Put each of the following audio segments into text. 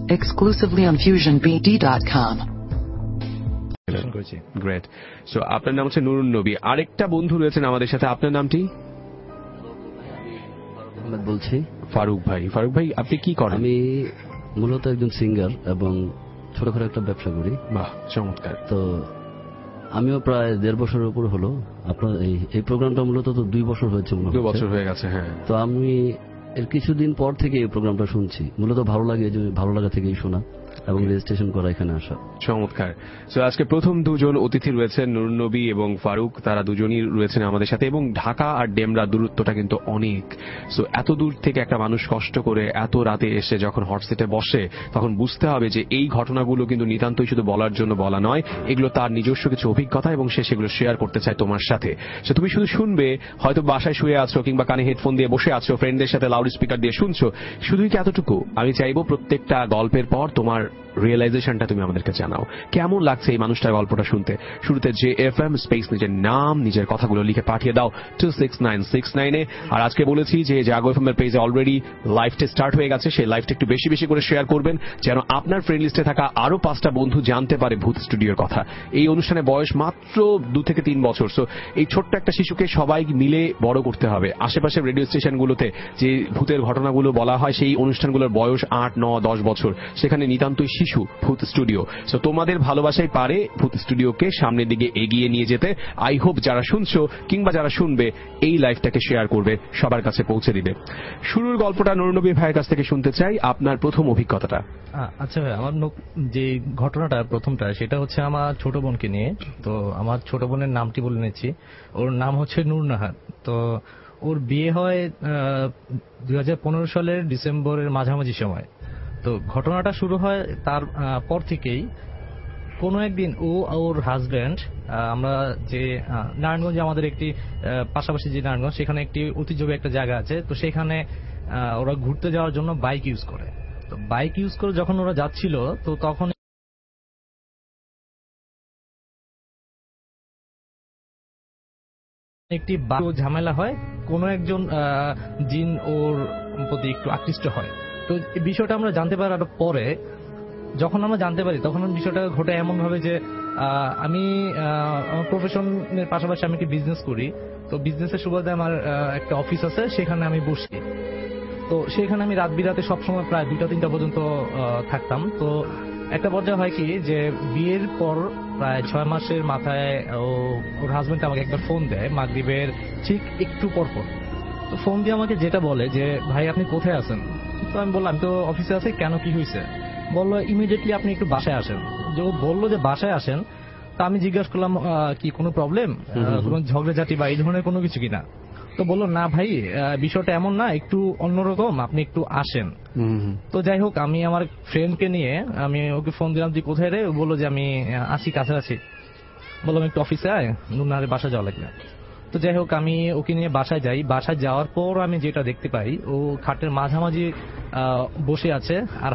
exclusively on FusionBD.com. Great. So আপনার নাম হচ্ছে নুরুন নবী, আরেকটা বন্ধু রয়েছেন আমাদের সাথে, আপনার নামটি? বলছি ফারুক ভাই। ফারুক ভাই, আপনি কি করেন? আমি মূলত একজন সিঙ্গার এবং ছোটখাটো একটা ব্যবসা করি। বাহ, চমৎকার। তো আমিও প্রায় 1.5 বছরের উপর হলো। আপনার এই প্রোগ্রামটা মূলত তো 2 বছর হয়েছে। 2 বছর হয়ে গেছে। হ্যাঁ। তো আমি এর কিছুদিন পর থেকে এই প্রোগ্রামটা শুনছি। মূলত ভালো লাগে, যে ভালো লাগা থেকেই শোনা এবং রেজিস্ট্রেশন করা, এখানে আসা। চমৎকার। সো আজকে প্রথম দুজন অতিথি রয়েছেন নুরুন নবী এবং ফারুক, তারা দুজনই রয়েছেন আমাদের সাথে। এবং ঢাকা আর ডেমরা দূরত্বটা কিন্তু অনেক। সো এত দূর থেকে একটা মানুষ কষ্ট করে এত রাতে এসে যখন হটসেটে বসে, তখন বুঝতে হবে যে এই ঘটনাগুলো কিন্তু নিতান্তই শুধু বলার জন্য বলা নয়, এগুলো তার নিজস্ব কিছু অভিজ্ঞতা এবং সে সেগুলো শেয়ার করতে চায় তোমার সাথে। সো তুমি শুধু শুনবে, হয়তো বাসায় শুয়ে আছো কিংবা কানে হেডফোন দিয়ে বসে আছো, ফ্রেন্ডদের সাথে লাউড স্পিকার দিয়ে শুনছো, শুধুই কি এতটুকু? আমি চাইবো প্রত্যেকটা গল্পের পর তোমার রিয়েলাইজেশনটা তুমি আমাদেরকে জানাও, কেমন লাগছে এই মানুষটার গল্পটা শুনতে। শুরুতে JFM স্পেস নিজের নাম, নিজের কথাগুলো লিখে পাঠিয়ে দাও 26969 এ। আর আজকে বলেছি যে জাগো এফএম এর পেজে অলরেডি লাইভটা স্টার্ট হয়ে গেছে, সেই লাইভটা একটু বেশি বেশি করে শেয়ার করবেন, যেন আপনার ফ্রেন্ড লিস্টে থাকা আরো 5টা বন্ধু জানতে পারে ভূত স্টুডিওর কথা। এই অনুষ্ঠানে বয়স মাত্র 2 থেকে 3 বছর। সো এই ছোট্ট একটা শিশুকে সবাই মিলে বড় করতে হবে। আশেপাশের রেডিও স্টেশনগুলোতে যে ভূতের ঘটনাগুলো বলা হয়, সেই অনুষ্ঠানগুলোর বয়স 8, 9, 10 বছর। সেখানে নিতান্তই শিশু ভূত স্টুডিও। সো তোমাদের ভালোবাসাই পারে ভূত স্টুডিওকে সামনের দিকে এগিয়ে নিয়ে যেতে। আই হোপ যারা শুনছো কিংবা যারা শুনবে এই লাইভটাকে শেয়ার করবে, সবার কাছে পৌঁছে দিবে। শুরুর গল্পটা নুরুন নবী ভাইয়ের কাছ থেকে শুনতে চাই, আপনার প্রথম অভিজ্ঞতাটা। আচ্ছা ভাই, আমার যে ঘটনাটা প্রথমটা, সেটা হচ্ছে আমার ছোট বোনকে নিয়ে। তো আমার ছোট বোনের নামটি বলে নিচ্ছি। ওর নাম হচ্ছে নূরনাহার। তো ওর বিয়ে হয় 2015 সালের ডিসেম্বরের মাঝামাঝি সময়। তো ঘটনাটা শুরু হয় তার পর থেকেই। কোনো একদিন ও ওর হাজব্যান্ড, আমরা যে নারায়ণগঞ্জে আমাদের একটি পাশাপাশি যে নারায়ণগঞ্জ, সেখানে একটি ঐতিহ্যবাহী একটা জায়গা আছে। তো সেখানে ওরা ঘুরতে যাওয়ার জন্য বাইক ইউজ করে। তো বাইক ইউজ করে যখন ওরা যাচ্ছিল, তো তখন একটি ঝামেলা হয়। কোনো একজন জিন ওর প্রতি একটু আকৃষ্ট হয়। তো এই বিষয়টা আমরা জানতে পারার পরে, যখন আমরা জানতে পারি, তখন বিষয়টা ঘটে এমন ভাবে যে আমি আমার প্রফেশনের পাশাপাশি আমি একটি বিজনেস করি। তো বিজনেসের সুবাদে আমার একটা অফিস আছে, সেখানে আমি বসি। তো সেখানে আমি রাত বিরাতে সবসময় প্রায় 2টা-3টা পর্যন্ত থাকতাম। তো একটা পর্যায়ে হয় কি, যে বিয়ের পর প্রায় 6 মাসের মাথায় ওর হাজবেন্ড আমাকে একবার ফোন দেয় মাগরিবের ঠিক একটু পর পর। তো ফোন দিয়ে আমাকে যেটা বলে যে, ভাই আপনি কোথায় আছেন? তো আমি বললাম, আমি তো অফিসে আছি। কেন, কি হয়েছে? বললো, ইমিডিয়েটলি আপনি একটু বাসায় আসেন। যে ও বললো যে বাসায় আসেন, তা আমি জিজ্ঞাসা করলাম কি কোনো প্রবলেম, কোনো ঝগড়াঝাটি বা এই ধরনের কোনো কিছু কিনা। তো বললো, না ভাই, বিষয়টা এমন না, একটু অন্যরকম, আপনি একটু আসেন। তো যাই হোক, আমি আমার ফ্রেন্ডকে নিয়ে আমি ওকে ফোন দিলাম, তুই কোথায় রে? ও বললো যে আমি আসি, কাছাকাছি। বললাম একটু অফিসে আয়, নুনারে বাসা যাওয়া লাগবে। তো যাই হোক, আমি ওকে নিয়ে বাসায় যাই। বাসায় যাওয়ার পর আমি যেটা দেখতে পাই, ও খাটের মাঝামাঝি বসে আছে আর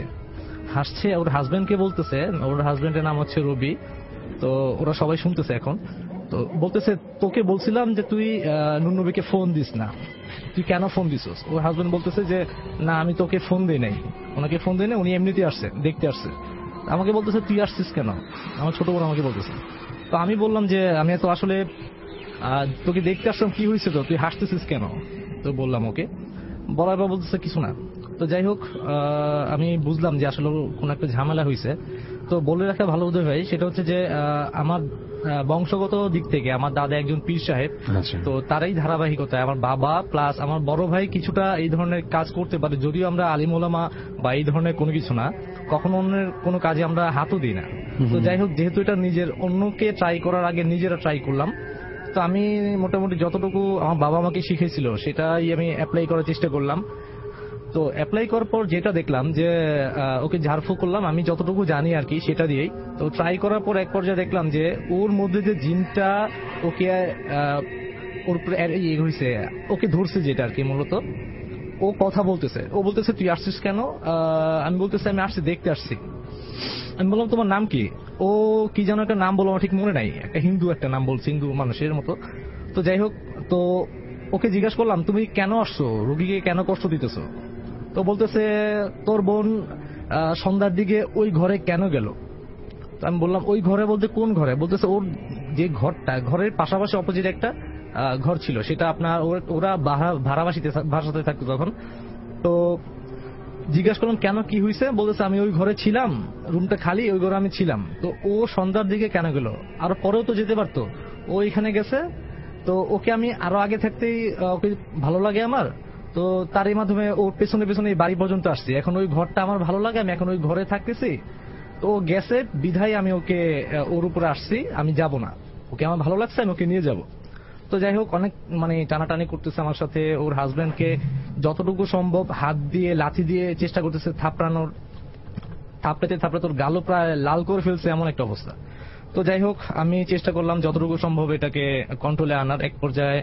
হাসছে। ওর হাজবেন্ডকে বলতেছে, ওর হাজবেন্ডের নাম হচ্ছে রবি। তো ওরা সবাই শুনতেছে এখন। তো বলতেছে, তোকে বলছিলাম যে তুই নুন নবীকে ফোন দিস না, তুই কেন ফোন দিছিস? ওর হাজবেন্ড বলতেছে যে, না আমি তোকে ফোন দিই নাই, ওনাকে ফোন দিই নাই, উনি এমনিতেই আসছে, দেখতে আসছে। আমাকে বলতেছে, তুই আসছিস কেন? আমার ছোট বোন আমাকে বলতেছে। তো আমি বললাম যে, আমি তো আসলে তোকে দেখতে আসলাম, কি হয়েছে তো, তুই হাসতেছিস কেন? তো বললাম ওকে। বলার পর বলতেছে কিছু না। তো যাই হোক, আমি বুঝলাম যে আসলে কোন একটা ঝামেলা হয়েছে। তো বলে রাখা ভালো বোধ হয়, সেটা হচ্ছে যে আমার বংশগত দিক থেকে আমার দাদা একজন পীর সাহেব। তো তারই ধারাবাহিকতায় আমার বাবা প্লাস আমার বড় ভাই কিছুটা এই ধরনের কাজ করতে পারে, যদিও আমরা আলিম ওলামা বা এই ধরনের কোনো কিছু না, কখনো অন্যের কোনো কাজে আমরা হাতও দিই না। তো যাই হোক, যেহেতু এটা নিজের, অন্যকে ট্রাই করার আগে নিজেরা ট্রাই করলাম। তো আমি মোটামুটি যতটুকু আমার বাবা আমাকে শিখেছিল সেটাই আমি অ্যাপ্লাই করার চেষ্টা করলাম। তো অ্যাপ্লাই করার পর যেটা দেখলাম যে ওকে ঝাড়ফুঁক করলাম আমি যতটুকু জানি আর কি, সেটা দিয়েই। তো ট্রাই করার পর এক পর্যায়ে দেখলাম যে ওর মধ্যে যে জিনটা ওকে ওর হয়েছে, ওকে ধরছে যেটা আর কি, মূলত ও কথা বলতেছে। ও বলতেছে, তুই আসছিস কেন? আমি বলতেছি, আমি আসছি, দেখতে আসছি। আমি বললাম, তোমার নাম কি? ও কি যেন একটা নাম বললো, আমার ঠিক মনে নাই, একটা হিন্দু একটা নাম বলছে, হিন্দু মানুষের মতো। তো যাই হোক, তো ওকে জিজ্ঞাসা করলাম, তুমি কেন আসছো, রোগীকে কেন কষ্ট দিতেছো? তো বলতেছে, তোর বোন সন্ধ্যার দিকে ওই ঘরে কেন গেল। তো আমি বললাম ওই ঘরে বলতে কোন ঘরে, বলতেছে ওর যে ঘরটা, ঘরের পাশাপাশি অপোজিট একটা ঘর ছিল, সেটা আপনার ওরা ভাড়াবাসাতে থাকতো তখন। তো জিজ্ঞাসা করলাম কেন, কি হয়েছে, বলতেছে আমি ওই ঘরে ছিলাম, রুমটা খালি, ওই ঘরে আমি ছিলাম। তো ও সন্ধ্যার দিকে কেন গেল, আর পরেও তো যেতে পারতো, ও এখানে গেছে। তো ওকে আমি আরো আগে থাকতেই ওকে ভালো লাগে আমার, তো তারই মাধ্যমে ওর পেছনে পেছনে এই বাড়ি পর্যন্ত আসছি। এখন ওই ঘরটা আমার ভালো লাগে, আমি এখন ওই ঘরে থাকতেছি। তো ও গেছে বিধায় আমি ওকে ওর উপরে আসছি, আমি যাব না, ওকে আমার ভালো লাগছে, আমি ওকে নিয়ে যাব। তো যাই হোক, অনেক মানে টানাটানি করতেছে আমার সাথে। ওর হাজবেন্ডকে যতটুকু সম্ভব হাত দিয়ে লাথি দিয়ে চেষ্টা করতেছে থাপড়ানোর, থাপড়াতে ওর গালও প্রায় লাল করে ফেলছে, এমন একটা অবস্থা। তো যাই হোক, আমি চেষ্টা করলাম যতটুকু সম্ভব এটাকে কন্ট্রোলে আনার। এক পর্যায়ে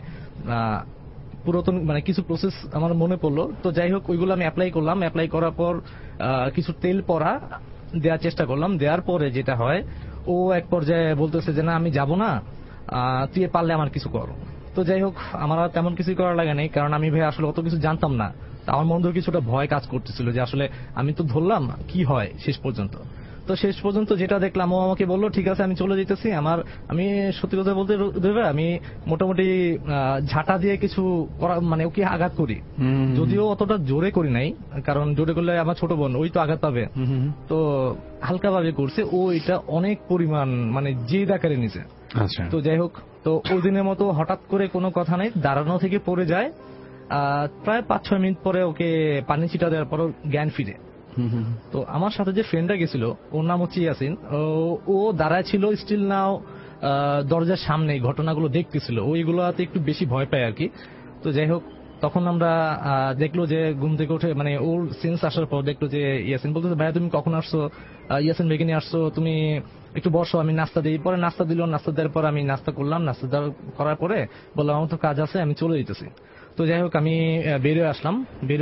পুরাতন মানে কিছু প্রসেস আমার মনে পড়লো। তো যাই হোক, ওইগুলো আমি অ্যাপ্লাই করলাম। অ্যাপ্লাই করার পর কিছু তেল পড়া দেওয়ার চেষ্টা করলাম। দেওয়ার পরে যেটা হয়, ও এক পর্যায়ে বলতেছে যে না আমি যাব না, তুই পারলে আমার কিছু কর। তো যাই হোক, আমার আর তেমন কিছু করার লাগে নেই, কারণ আমি ভাই আসলে অত কিছু জানতাম না। আমার মধ্যেও কিছুটা ভয় কাজ করতেছিল যে আসলে আমি তো ধরলাম কি হয় শেষ পর্যন্ত। তো শেষ পর্যন্ত যেটা দেখলাম, ও আমাকে বললো ঠিক আছে আমি চলে যেতেছি। আমি সত্যি কথা বলতে দেবে, আমি মোটামুটি ঝাঁটা দিয়ে কিছু করা মানে ওকে আঘাত করি, যদিও অতটা জোরে করি নাই, কারণ জোরে করলে আমার ছোট বোন ওই তো আঘাত পাবে। তো হালকা ভাবে করছে ও, এটা অনেক পরিমাণ মানে জেদ আকারে নিছে। আচ্ছা। তো যাই হোক, তো ওই দিনের মতো হঠাৎ করে কোনো কথা নেই, দাঁড়ানো থেকে পড়ে যায়। প্রায় 5-6 মিনিট পরে ওকে পানি ছিটা দেওয়ার পর জ্ঞান ফিরে। তো আমার সাথে যে ফ্রেন্ডটা গেছিল, ওর নাম হচ্ছে ইয়াসিন, ও দাঁড়ায় ছিল স্টিল নাও দরজার সামনে, ঘটনাগুলো দেখতেছিল। ওইগুলোতে একটু বেশি ভয় পায় আর কি। তো যাই হোক, তখন আমরা দেখলো যে ঘুম থেকে উঠে মানে ওর সেন্স আসার পর দেখলো যে ইয়াসিন বলতেছে ভাইয়া তুমি কখন আসছো, ইয়াসিন ভেগে নিয়ে আসছো, তুমি একটু বসো, আমি নাস্তা দিই। পরে নাস্তা দিল, নাস্তা দেওয়ার পর আমি নাস্তা করলাম। নাস্তা করার পরে বললাম আমার তো কাজ আছে, আমি চলে যেতেছি। তো যাই হোক, আমি বেরিয়ে আসলাম।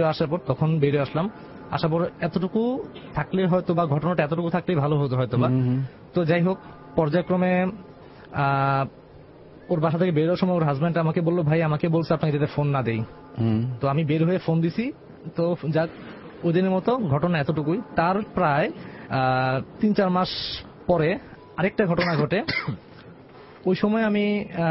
আসার পর এতটুকু থাকলে হয়তো বা ঘটনাটা এতটুকু থাকলেই ভালো হতো হয়তো বা। তো যাই হোক, পর্যায়ক্রমে ওর বাসা থেকে বেরোর সময় ওর হাজবেন্ড আমাকে বললো ভাই আমাকে বলছে আপনাকে যাতে ফোন না দেই। তো আমি বের হয়ে ফোন দিছি। তো যাক, ওই দিনের মতো ঘটনা এতটুকুই। তার প্রায় 3-4 মাস পরে আরেকটা ঘটনা ঘটে। ওই সময় আমি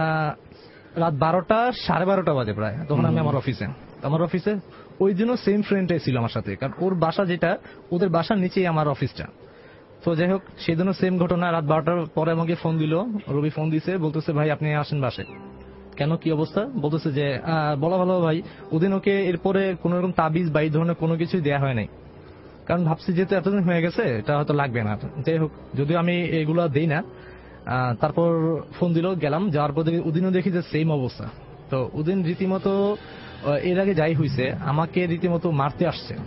রাত 12টা 12:30 বাজে প্রায়, তখন আমি আমার অফিসে ওই দিনও সেম ফ্রেন্ডটাই ছিল আমার সাথে, কারণ ওর বাসা যেটা, ওদের বাসার নিচেই আমার অফিসটা। তো যাই হোক, সেদিনও সেম ঘটনা। রাত 12টার পরে আমাকে ফোন দিল, রবি ফোন দিছে, বলতেছে ভাই আপনি আসেন বাসে। কেন, কি অবস্থা, বলতেছে যে বলা ভালো ভাই, ওদিন ওকে এরপরে কোন রকম তাবিজ বা এই ধরনের কোনো কিছুই দেওয়া হয় নাই, কারণ ভাবছি যেহেতু এতদিন হয়ে গেছে এটা হয়তো লাগবে না। যাই হোক, যদিও আমি এগুলো দেই না। তারপর ফোন দিল, গেলাম। যাওয়ার পর ওদিনও দেখি যে সেম অবস্থা। তো ওদিন রীতিমতো এর আগে যাই হয়েছে, আমাকে রীতিমতো মারতে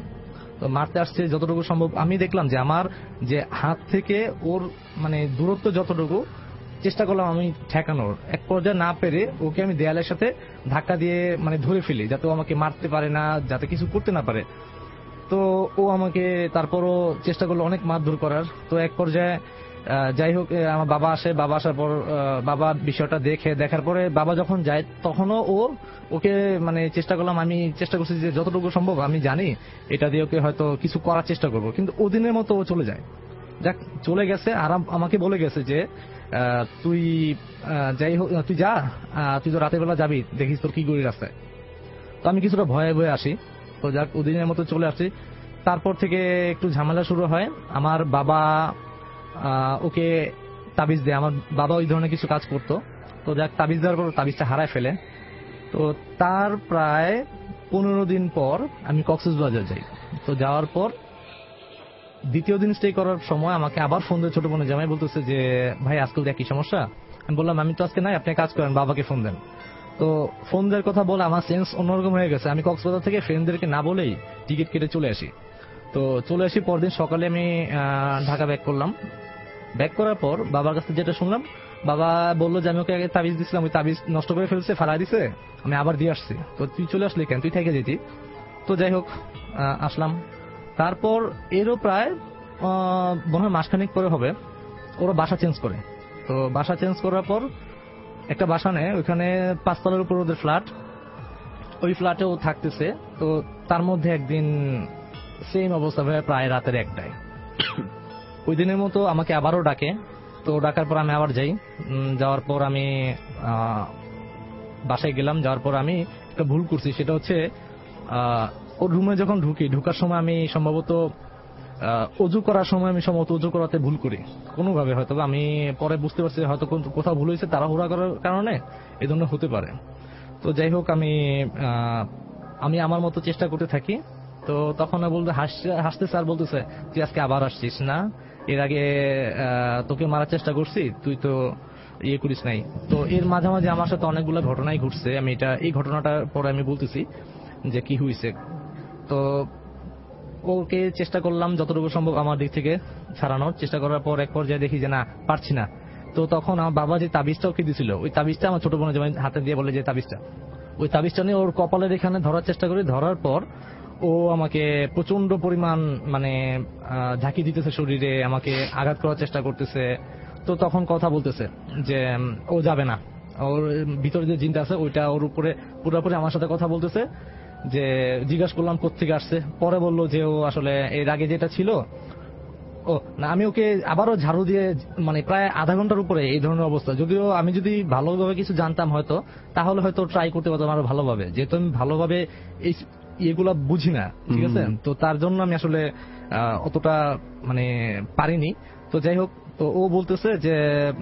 আসছে যতটুকু সম্ভব। আমি দেখলাম যে আমার যে হাত থেকে ওর মানে দূরত্ব যতটুকু, চেষ্টা করলাম আমি ঠেকানোর। এক পর্যায়ে না পেরে ওকে আমি দেয়ালের সাথে ধাক্কা দিয়ে মানে ধরে ফেলি, যাতে ও আমাকে মারতে পারে না, যাতে কিছু করতে না পারে। তো ও আমাকে তারপরও চেষ্টা করলো অনেক মারধর করার। তো এক পর্যায়ে যাই হোক, আমার বাবা আসার পর বাবা বিষয়টা দেখার পরে বাবা যখন যায়, তখনও ওকে মানে আমি চেষ্টা করছি যে যতটুকু সম্ভব আমি জানি এটা দিয়ে ওকে হয়তো কিছু করার চেষ্টা করব, কিন্তু ওদিনের মতো ও চলে যায়। যাক, চলে গেছে। আর আমাকে বলে গেছে যে তুই যাই হোক তুই যা, তুই তো রাতের বেলা যাবি, দেখিস তোর কি করি রাস্তায়। তো আমি কিছুটা ভয়ে ভয়ে আসি। তো যাক, ওদিনের মতো চলে আসি। তারপর থেকে একটু ঝামেলা শুরু হয়। আমার বাবা ওকে তাবিজ দেয়, আমার বাবা ওই ধরনের কিছু কাজ করতো। তো যাক, তাবিজ দেওয়ার পর তাবিজটা হারায় ফেলে। তো তার প্রায় 15 দিন পর আমি কক্সবাজার যাই। তো যাওয়ার পর দ্বিতীয় দিন স্টে করার সময় আমাকে আবার ফোন দিয়ে ছোট বোনের জামাই বলতেছে যে ভাই আজকাল দেখ কি সমস্যা। আমি বললাম আমি তো আজকে নাই, আপনি কাজ করেন, বাবাকে ফোন দেন। তো ফোন দেওয়ার কথা বলে আমার সেন্স অন্যরকম হয়ে গেছে। আমি কক্সবাজার থেকে ফ্রেন্ডদেরকে না বলেই টিকিট কেটে চলে আসি। তো চলে আসি, পরদিন সকালে আমি ঢাকা ব্যাক করলাম। ব্যাক করার পর বাবার কাছে যেটা শুনলাম, বাবা বললো যে আমি ওকে আগে তাবিজ দিছিলাম, ওই তাবিজ নষ্ট করে ফেলছে, ফালাই দিছে, আমি আবার দিয়ে আসছি। তো তুই চলে আসলি কেন, তুই থেকে যেতি। তো যাই হোক, আসলাম। তারপর এরও প্রায় মনে হয় মাসখানেক পরে হবে, ওরা বাসা চেঞ্জ করে। তো বাসা চেঞ্জ করার পর একটা বাসা নেয়, ওইখানে 5 তলার উপর ওদের ফ্ল্যাট, ওই ফ্ল্যাটে ও থাকতেছে। তো তার মধ্যে একদিন সেম অবস্থা ভাই, প্রায় রাতের 1টায়। ওই দিনের মতো আমাকে আবারও ডাকে। তো ডাকার পর আমি আবার যাই। যাওয়ার পর আমি বাসায় গেলাম। যাওয়ার পর আমি একটা ভুল করছি, সেটা হচ্ছে ওর রুমে যখন ঢুকার সময় আমি সম্ভবত অজু করার সময় আমি সম্ভবত অজু করাতে ভুল করি কোনোভাবে, হয়তো আমি পরে বুঝতে পারছি হয়তো কোথাও ভুল হয়েছে, তাড়াহুড়া করার কারণে এই ধরনের হতে পারে। তো যাই হোক, আমি আমার মতো চেষ্টা করতে থাকি। তো তখন বলতে হাসতে স্যার বলতেছে, তুই আজকে আবার আসছিস না? এর আগে তোকে মারার চেষ্টা করছি, তুই তো ইয়ে করিস নাই। তো এর মাঝামাঝি আমার সাথে অনেকগুলো ঘটনাই ঘটছে। আমি এই ঘটনাটার পরে আমি বলতেছি যে কি হয়েছে। তো ওকে চেষ্টা করলাম যতটুকু সম্ভব আমার দিক থেকে ছাড়ানোর চেষ্টা করার পর এক পর্যায়ে দেখি যে না, পারছি না। তো তখন আমার বাবা যে তাবিজটা ওকে দিয়েছিল, ওই তাবিজটা আমার ছোট বোনের যেমন হাতে দিয়ে বলে যে ওই তাবিজটা নিয়ে ওর কপালের এখানে ধরার চেষ্টা করি। ধরার পর ও আমাকে প্রচন্ড পরিমাণ মানে ঝাঁকি দিতেছে শরীরে, আমাকে আঘাত করার চেষ্টা করতেছে। তো তখন কথা বলতেছে যে ও যাবে না, ওর ভিতরে যে জিনটা আছে ওইটা ওর উপরে পুরোপুরি আমার সাথে কথা বলতেছে। যে জিজ্ঞাসা করলাম কোত্থেকে আসছে, পরে বললো যে ও আসলে এর আগে যেটা ছিল ও না। আমি ওকে আবারও ঝাড়ু দিয়ে মানে প্রায় আধা ঘন্টার উপরে এই ধরনের অবস্থা। যদিও আমি যদি ভালোভাবে কিছু জানতাম হয়তো, তাহলে হয়তো ট্রাই করতে পারতাম আরো ভালোভাবে, যেহেতু আমি ভালোভাবে এই এগুলা বুঝি না, ঠিক আছে। তো তার জন্য আমি আসলে অতটা মানে পারিনি। তো যাই হোক, তো ও বলতেছে যে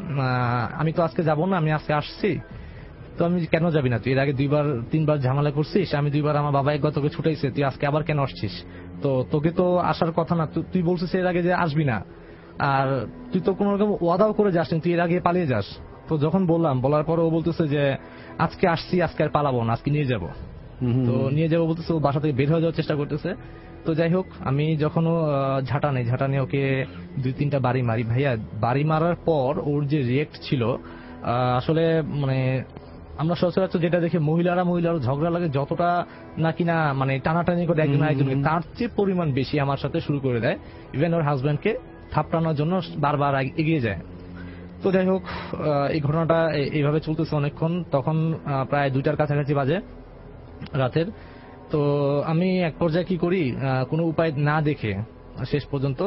আমি তো আজকে যাব না, আমি আজকে আসছি। তো আমি কেন যাবি না, তুই এর আগে 2-3বার ঝামেলা করছিস, আমি 2বার আমার বাবা একবার তোকে ছুটাইছে, তুই আজকে আবার কেন আসছিস? তো তোকে তো আসার কথা না, তুই বলছিস এর আগে যে আসবি না, আর তুই তো কোন রকম ওয়াদাও করে যাস, তুই এর আগে পালিয়ে যাস। তো যখন বলার পর ও বলতেছে যে আজকে আসছি, আজকে আর পালাবো না, আজকে নিয়ে যাব। তো নিয়ে যাবো বলতেছে, ও বাসা থেকে বের হয়ে যাওয়ার চেষ্টা করতেছে। তো যাই হোক, আমি যখন ঝাঁটা নেই ওকে 2-3টা বাড়ি মারি। ভাইয়া, বাড়ি মারার পর ওর যে রিয়েক্ট ছিল আসলে মানে আমরা সচরাচর যেটা দেখে মহিলারা ঝগড়া লাগে যতটা না কিনা মানে টানাটানি করে একজন আরেকজনকে, তার চেয়ে পরিমাণ বেশি আমার সাথে শুরু করে দেয়। ইভেন ওর হাজব্যান্ডকে থাপড়ানোর জন্য বারবার এগিয়ে যায়। তো যাই হোক, এই ঘটনাটা এইভাবে চলতেছে অনেকক্ষণ। তখন প্রায় 2টার কাছাকাছি বাজে রাতের। তো আমি এক পর্যায়ে কি করি, কোনো উপায় না দেখে শেষ পর্যন্ত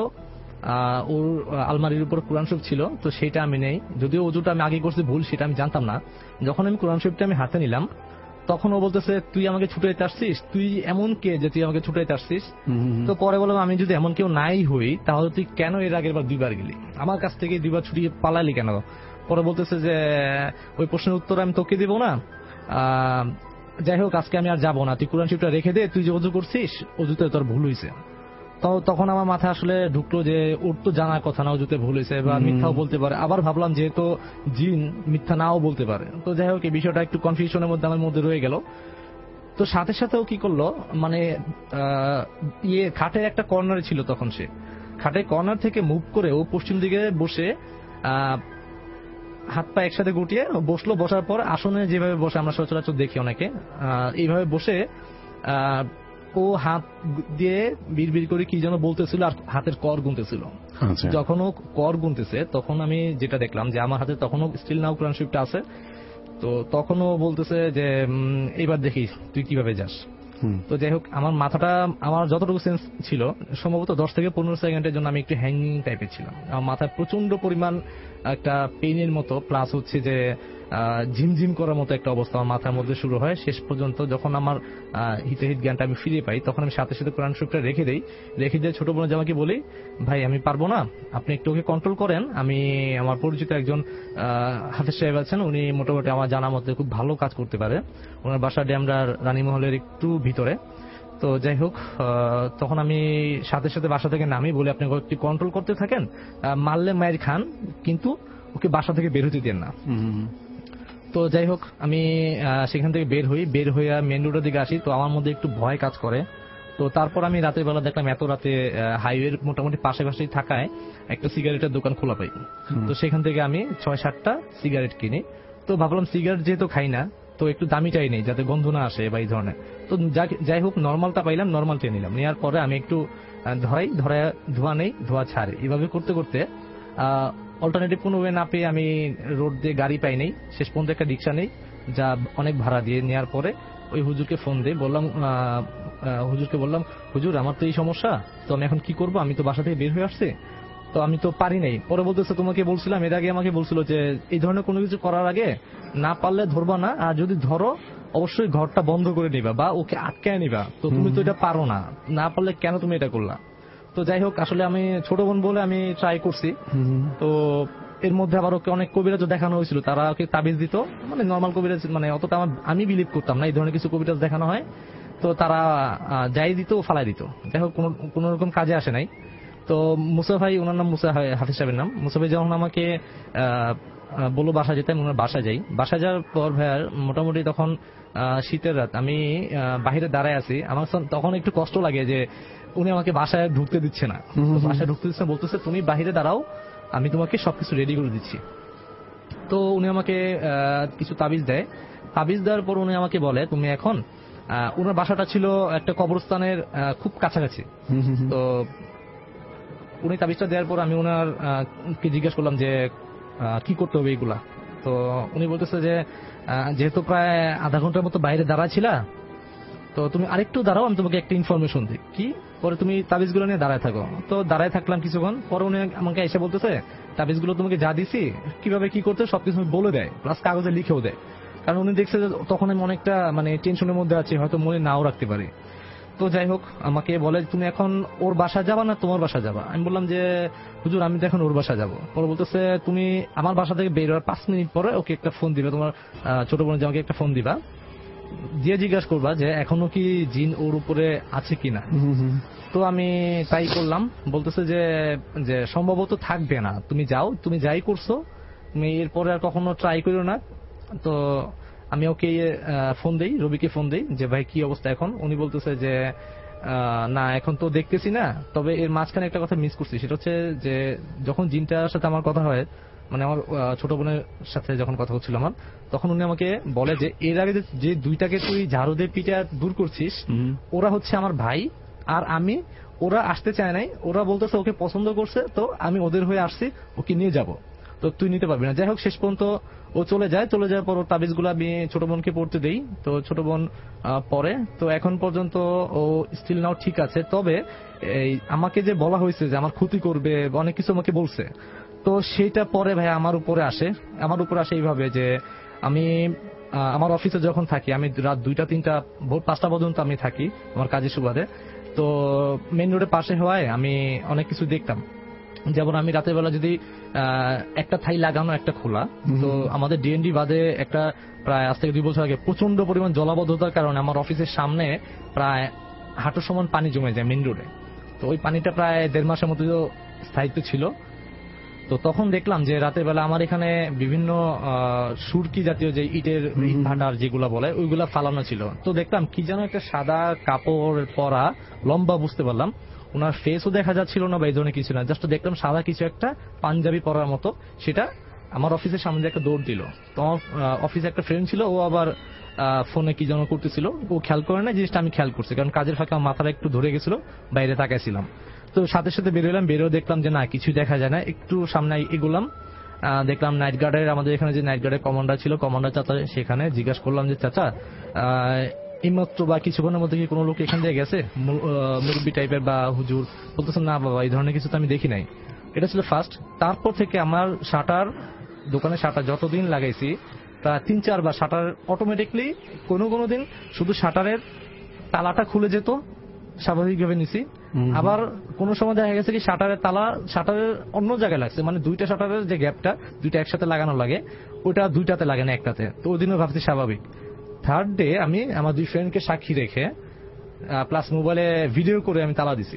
ওর আলমারির উপর কোরআন শরীফ ছিল, তো সেটা আমি নেই। যদিও ওজুটা আমি আগে করছি ভুল, সেটা আমি জানতাম না। যখন আমি কোরআন শরীফটা আমি হাতে নিলাম, তখন ও বলতেছে, তুই আমাকে ছুটাইতে আসছিস, তুই এমন কে যে তুই আমাকে ছুটাইতে আসছিস? তো পরে বললাম, আমি যদি এমন কেউ নাই হই, তাহলে তুই কেন এর আগের বার 2বার গেলি, আমার কাছ থেকে 2বার ছুটিয়ে পালালি কেন? পরে বলতেছে যে ওই প্রশ্নের উত্তর আমি তোকে দিব না। যাই হোক, আজকে আমি আর যাবো না, তুই কোরআন শরীফটা রেখে দে, তুই যে অজু করছিস অজুতে তোর ভুল হয়েছে। তো তখন আমার মাথায় আসলে ঢুকলো যে ওর তো জানার কথা না অজুতে ভুল হয়েছে, বা মিথ্যাও বলতে পারে। আবার ভাবলাম যেহেতু জিন, মিথ্যা নাও বলতে পারে। তো যাই হোক, এই বিষয়টা একটু কনফিউশনের মধ্যে আমার মধ্যে রয়ে গেল। তো সাথে সাথেও কি করলো, মানে খাটের একটা কর্নারে ছিল তখন, সে খাটের কর্নার থেকে মুভ করে ও পশ্চিম দিকে বসে হাত পা একসাথে গুটিয়ে বসলো। বসার পর আসনে যেভাবে বসে আমরা সচরাচর দেখি অনেকে, এইভাবে বসে ও হাত দিয়ে বিড়বিড় করে কি যেন বলতেছিল, আর হাতের কর গুনতেছিল। যখন ও কর গুনতেছে, তখন আমি যেটা দেখলাম যে আমার হাতে তখনও স্টিল নাও কোরআন শরীফটা আছে। তো তখনও বলতেছে যে এবার দেখিস তুই কিভাবে যাস। তো যাই হোক, আমার মাথাটা, আমার যতটুকু সেন্স ছিল, সম্ভবত 10 থেকে 15 সেকেন্ডের জন্য আমি একটু হ্যাঙ্গিং টাইপের ছিলাম। আমার মাথায় প্রচন্ড পরিমাণ একটা পেইনের মতো, প্লাস হচ্ছে যে ঝিমঝিম করার মতো একটা অবস্থা আমার মাথার মধ্যে শুরু হয়। শেষ পর্যন্ত যখন আমার হিতাহিত জ্ঞানটা আমি ফিরে পাই, তখন আমি সাথে সাথে কোরআন শরীফটা রেখে দিয়ে ছোট বোনের জামাকে বলি, ভাই আমি পারবো না, আপনি একটু ওকে কন্ট্রোল করেন। আমি আমার পরিচিত একজন হাফেজ সাহেব আছেন, উনি মোটামুটি আমার জানা মতে খুব ভালো কাজ করতে পারে। ওনার বাসা ডেমরার রানীমহলের একটু ভিতরে। তো যাই হোক, তখন আমি সাথে সাথে বাসা থেকে নামি, বলি আপনি একটু কন্ট্রোল করতে থাকেন, মারলে মায়ের খান, কিন্তু ওকে বাসা থেকে বের হতে দেন না। তো যাই হোক, আমি সেখান থেকে বের হইয়া মেন রোডের দিকে আসি। তো আমার মধ্যে একটু ভয় কাজ করে। তো তারপর আমি রাতের বেলা দেখলাম এত রাতে হাইওয়ের মোটামুটি পাশাপাশি থাকায় একটা সিগারেটের দোকান খোলা পাই। তো সেখান থেকে আমি 6-7টা সিগারেট কিনি। তো ভাবলাম সিগারেট যেহেতু খাই না, তো একটু দামিটাই নেই যাতে গন্ধ না আসে বা এই ধরনের। তো যাই হোক, নর্মালটা পাইলাম, নর্মালটা নিলাম। নেওয়ার পরে আমি একটু ধোয়া নেই, ধোয়া ছাড়ে, এইভাবে করতে করতে অল্টারনেটিভ কোনো ওয়ে না পেয়ে আমি রোড দিয়ে গাড়ি পাই নেই। শেষ পর্যন্ত একটা রিক্সা নেই, যা অনেক ভাড়া দিয়ে নেওয়ার পরে ওই হুজুরকে ফোন দিয়ে বললাম, হুজুরকে বললাম, হুজুর আমার তো এই সমস্যা, তো আমি এখন কি করবো, আমি তো বাসা থেকে বের হয়ে আসছি, তো আমি তো পারি নাই। পরে বলতেছে তোমাকে বলছিলাম, এর আগে আমাকে বলছিল যে এই ধরনের কোনো কিছু করার আগে না পারলে ধরবা না, আর যদি ধরো অবশ্যই ঘরটা বন্ধ করে নিবা বা ওকে আটকায় নিবা, তো তুমি তো এটা পারো না, না পারলে কেন তুমি এটা করলা। তো যাই হোক, আসলে আমি ছোট বোন বলে আমি ট্রাই করছি। তো এর মধ্যে আবার ওকে অনেক কবিরাজও দেখানো হয়েছিল, তারা ওকে তাবিজ দিত, মানে নর্মাল কবিরাজ, মানে অতটা আমি বিলিভ করতাম না এই ধরনের কিছু কবিরাজ দেখানো হয়। তো তারা যাই দিত ফালাই দিত, যাই হোক কোন রকম কাজে আসে নাই। তো মুসা ভাই, ওনার নাম মুসা হাফিজ সাহেবের নাম, মুসা ভাই যখন আমাকে বললো বাসা যেতে, আমি ওনার বাসায় যাই। বাসা যাওয়ার পর ভাইয়ার মোটামুটি তখন শীতের রাত, আমি বাহিরে দাঁড়ায় আছি, আমার তখন একটু কষ্ট লাগে যে উনি আমাকে বাসায় ঢুকতে দিচ্ছে না। তো বাসায় ঢুকতে দিচ্ছে না, বলতেছে তুমি বাহিরে দাঁড়াও, আমি তোমাকে সবকিছু রেডি করে দিচ্ছি। তো উনি আমাকে কিছু তাবিজ দেয়, তাবিজ দেওয়ার পর উনি আমাকে বলে তুমি এখন, ওনার বাসাটা ছিল একটা কবরস্থানের খুব কাছাকাছি। তো উনি তাবিজটা দেওয়ার পর আমি ওনার কে জিজ্ঞেস করলাম যে কি করতে হবে এইগুলা। তো উনি বলতেছে যে যেহেতু প্রায় আধা ঘন্টার মতো বাইরে দাঁড়া ছিলা, তো তুমি আরেকটু দাঁড়াও, আমি তোমাকে একটা ইনফরমেশন দিই। কি? পরে তুমি তাবিজগুলো নিয়ে দাঁড়ায় থাকো। তো দাঁড়ায় থাকলাম কিছুক্ষণ, পরে উনি আমাকে এসে বলতেছে তাবিজগুলো তোমাকে যা দিছি কিভাবে কি করতে সবকিছু বলে দেয়, প্লাস কাগজে লিখেও দেয়। কারণ উনি দেখছে যে তখন আমি অনেকটা মানে টেনশনের মধ্যে আছি, হয়তো মনে নাও রাখতে পারি। তো যাই হোক, আমাকে বলে তুমি এখন ওর বাসা যাবা না তোমার বাসা যাবা। আমি বললাম যে হুজুর আমি তো এখন ওর বাসা যাবো। পরে বলতেছে তুমি আমার বাসা থেকে বের হওয়ার 5 মিনিট পরে ওকে একটা ফোন দিবে, তোমার ছোট বোন জামাকে একটা ফোন দিবা, দিয়ে জিজ্ঞাসা করবা যে এখনো কি জিন ওর উপরে আছে কিনা। তো আমি তাই করলাম। বলতেছে যে সম্ভবত থাকবে না, তুমি যাও, তুমি যাই করছো তুমি এরপরে আর কখনো ট্রাই করো না। তো আমি ওকে ফোন দেই, রবিকে ফোন দেই যে ভাই কি অবস্থা এখন। উনি বলতেছে যে না এখন তো দেখতেছি না, তবে এর মাঝখানে একটা কথা মিস করছি, সেটা হচ্ছে যে যখন জিনটার সাথে আমার কথা হয়, মানে আমার ছোট বোনের সাথে যখন কথা হচ্ছিল আমার, তখন উনি আমাকে বলে যে এর আগে যে দুইটাকে তুই ঝাড়ু দিয়ে পিঠে দূর করছিস, ওরা হচ্ছে আমার ভাই আর আমি, ওরা আসতে চায় নাই, ওরা বলতেছে ওকে পছন্দ করছে, তো আমি ওদের হয়ে আসছি, ওকে নিয়ে যাব, তো তুই নিতে পারবি না। যাই হোক শেষ পর্যন্ত ও চলে যাওয়ার পর ওর তাবিজগুলো আমি ছোট বোনকে পড়তে দেই। তো ছোট বোন পরে, তো এখন পর্যন্ত ও স্টিল নাও ঠিক আছে। তবে এই আমাকে যে বলা হয়েছে যে আমার ক্ষতি করবে, অনেক কিছু আমাকে বলছে, তো সেইটা পরে ভাই আমার উপরে আসে এইভাবে যে আমি আমার অফিসে যখন থাকি, আমি রাত 2টা-3টা ভোর 5টা পর্যন্ত আমি থাকি আমার কাজের সুবাদে। তো মেইন রোডের পাশে হওয়ায় আমি অনেক কিছু দেখতাম। যেমন আমি রাতের বেলা যদি একটা থাই লাগানো একটা খোলা, তো আমাদের ডিএনডি বাদে একটা প্রায় আজ থেকে 2 বছর আগে প্রচন্ড পরিমাণ জলাবদ্ধতার কারণে আমার অফিসের সামনে প্রায় হাঁটুর সমান পানি জমে যায় মেইন রোডে। তো ওই পানিটা প্রায় 1.5 মাসের মতো স্থায়িত্ব ছিল। তো তখন দেখলাম যে রাতের বেলা আমার এখানে বিভিন্ন সুরকি জাতীয় যে ইটের ভাটার যেগুলা বলে ওইগুলা ফালানো ছিল। তো দেখলাম কি যেন একটা সাদা কাপড় পরা লম্বা, বুঝতে পারলাম ওনার ফেসও দেখা যাচ্ছিল না বা এই ধরনের কিছু না, জাস্ট দেখলাম সাদা কিছু একটা পাঞ্জাবি পরার মতো, সেটা আমার অফিসের সামনে একটা দৌড় দিল। তো আমার অফিসে একটা ফ্রেন্ড ছিল, ও আবার ফোনে কি যেন করতেছিল, ও খেয়াল করে না জিনিসটা, আমি খেয়াল করছি কারণ কাজের ফাঁকে আমার মাথাটা একটু ধরে গেছিল, বাইরে তাকাইছিলাম। তো সাথে সাথে বেরোলাম, বেরো দেখলাম যে না কিছুই দেখা যায় না। একটু সামনে এগুলাম, দেখলাম নাইট গার্ডের, আমাদের এখানে যে নাইট গার্ডের কমান্ডার ছিল, কমান্ডার চাচা সেখানে। জিজ্ঞাসা করলাম যে চাচা এইমাত্র বা কিছুক্ষণের মধ্যে কি কোনো লোক এখান থেকে গেছে, মুরব্বী টাইপের বা হুজুর? বলতেছেন না বাবা, এই ধরনের কিছু তো আমি দেখি নাই। এটা ছিল ফার্স্ট। তারপর থেকে আমার শাটার, দোকানে শাটার যতদিন লাগাইছি তা 3-4 বার শাটার অটোমেটিকলি কোনো দিন শুধু শাটারের তালাটা খুলে যেত, স্বাভাবিকভাবে নিছি। আবার কোন সময় দেখা গেছে কি শাটারের তালা শাটারের অন্য জায়গায় লাগছে, মানে 2টা শাটারের যে গ্যাপটা 2টা একসাথে লাগানো লাগে, ওইটা 2টাতে লাগে না একটাতে। তো ওই দিনও ভাবছি স্বাভাবিক। থার্ড ডে আমি আমার 2 ফ্রেন্ডকে সাক্ষী রেখে প্লাস মোবাইলে ভিডিও করে আমি তালা দিছি।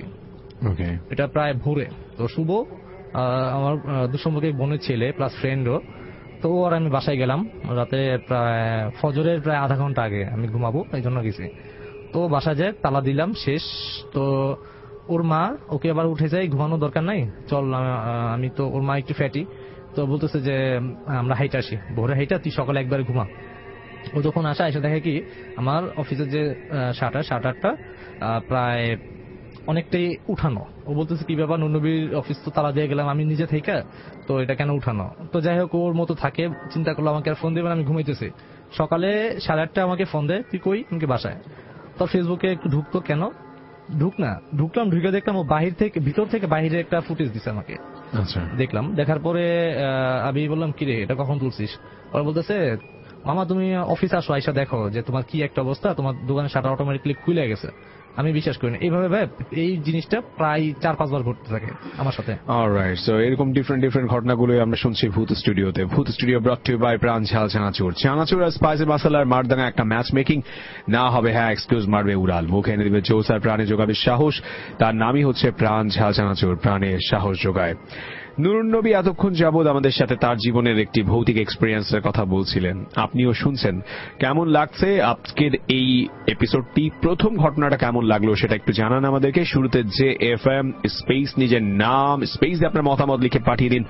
এটা প্রায় ভোরে। তো শুভ আমার দুঃসম্পর্কে বোনের ছেলে প্লাস ফ্রেন্ডও, তো আর আমি বাসায় গেলাম রাতে প্রায় ফজরের প্রায় আধা ঘন্টা আগে, আমি ঘুমাবো এই জন্য গেছি। তো বাসায় যায় তালা দিলাম, শেষ। তো ওর মা ওকে আবার উঠে যায়, ঘুমানোর দরকার নাই চল, আমি তো ওর মা একটু ফ্যাটি, তো বলতেছে যে আমরা হাইট আসি, ভোরে হাইটা তুই সকালে একবার ঘুমা। ও যখন আসা এসে দেখে কি আমার অফিসের যে শাটারটা প্রায় অনেকটাই উঠানো। ও বলতেছে কি ব্যাপার, নবীর অফিস তো তালা দিয়ে গেলাম আমি নিজে থেকে, তো এটা কেন উঠানো? তো যাই হোক ওর মতো থাকে, চিন্তা করলো আমাকে আর ফোন দেবেন, আমি ঘুমাইতেছি। সকালে 8:30 আমাকে ফোন দেয়, তুই কই? আমাকে বাসায়। তোর ফেসবুকে একটু ঢুকতো কেন, ঢুকলাম, ঢুকে দেখলাম ও ভিতর থেকে বাইরে একটা ফুটেজ দিছে আমাকে। আচ্ছা, দেখলাম, দেখার পরে আমি বললাম কিরে এটা কখন তুলছিস? ওরা বলতেছে মামা তুমি অফিসে আসো, আইসা দেখো যে তোমার কি একটা অবস্থা, তোমার দোকানের শাটার অটোমেটিক্যালি খুলে গেছে। আমি বিশ্বাস করি না। এইভাবে ভাই এই জিনিসটা প্রায় 4-5 বার ঘটতে থাকে আমার সাথে। অলরাইট, সো এরকম ডিফারেন্ট ঘটনাগুলোই আমরা শুনছি ভূত স্টুডিওতে। ভূত studio brought two by Pran Jhal chanachur R spicy মশলার মারদাঙ্গা একটা ম্যাচ মেকিং না হবে। হ্যাঁ, এক্সকিউজ মারবে উড়াল, মুখে এনে দিবে জোস আর প্রাণে যোগাবে সাহস। তার নামই হচ্ছে প্রাণ ঝাল চানাচুর, প্রাণে সাহস যোগায়। নুরুন নবী এতক্ষণ যাবৎ আমাদের সাথে তার জীবনের একটি ভৌতিক এক্সপিরিয়েন্সের কথা বলছিলেন, আপনিও শুনছেন। কেমন লাগছে আজকের এই এপিসোডটি? প্রথম ঘটনাটা কেমন লাগলো সেটা একটু জানান আমাদেরকে। শুরুতে JFM স্পেস নিজের নাম স্পেস দিয়ে আপনার মতামত লিখে পাঠিয়ে দিন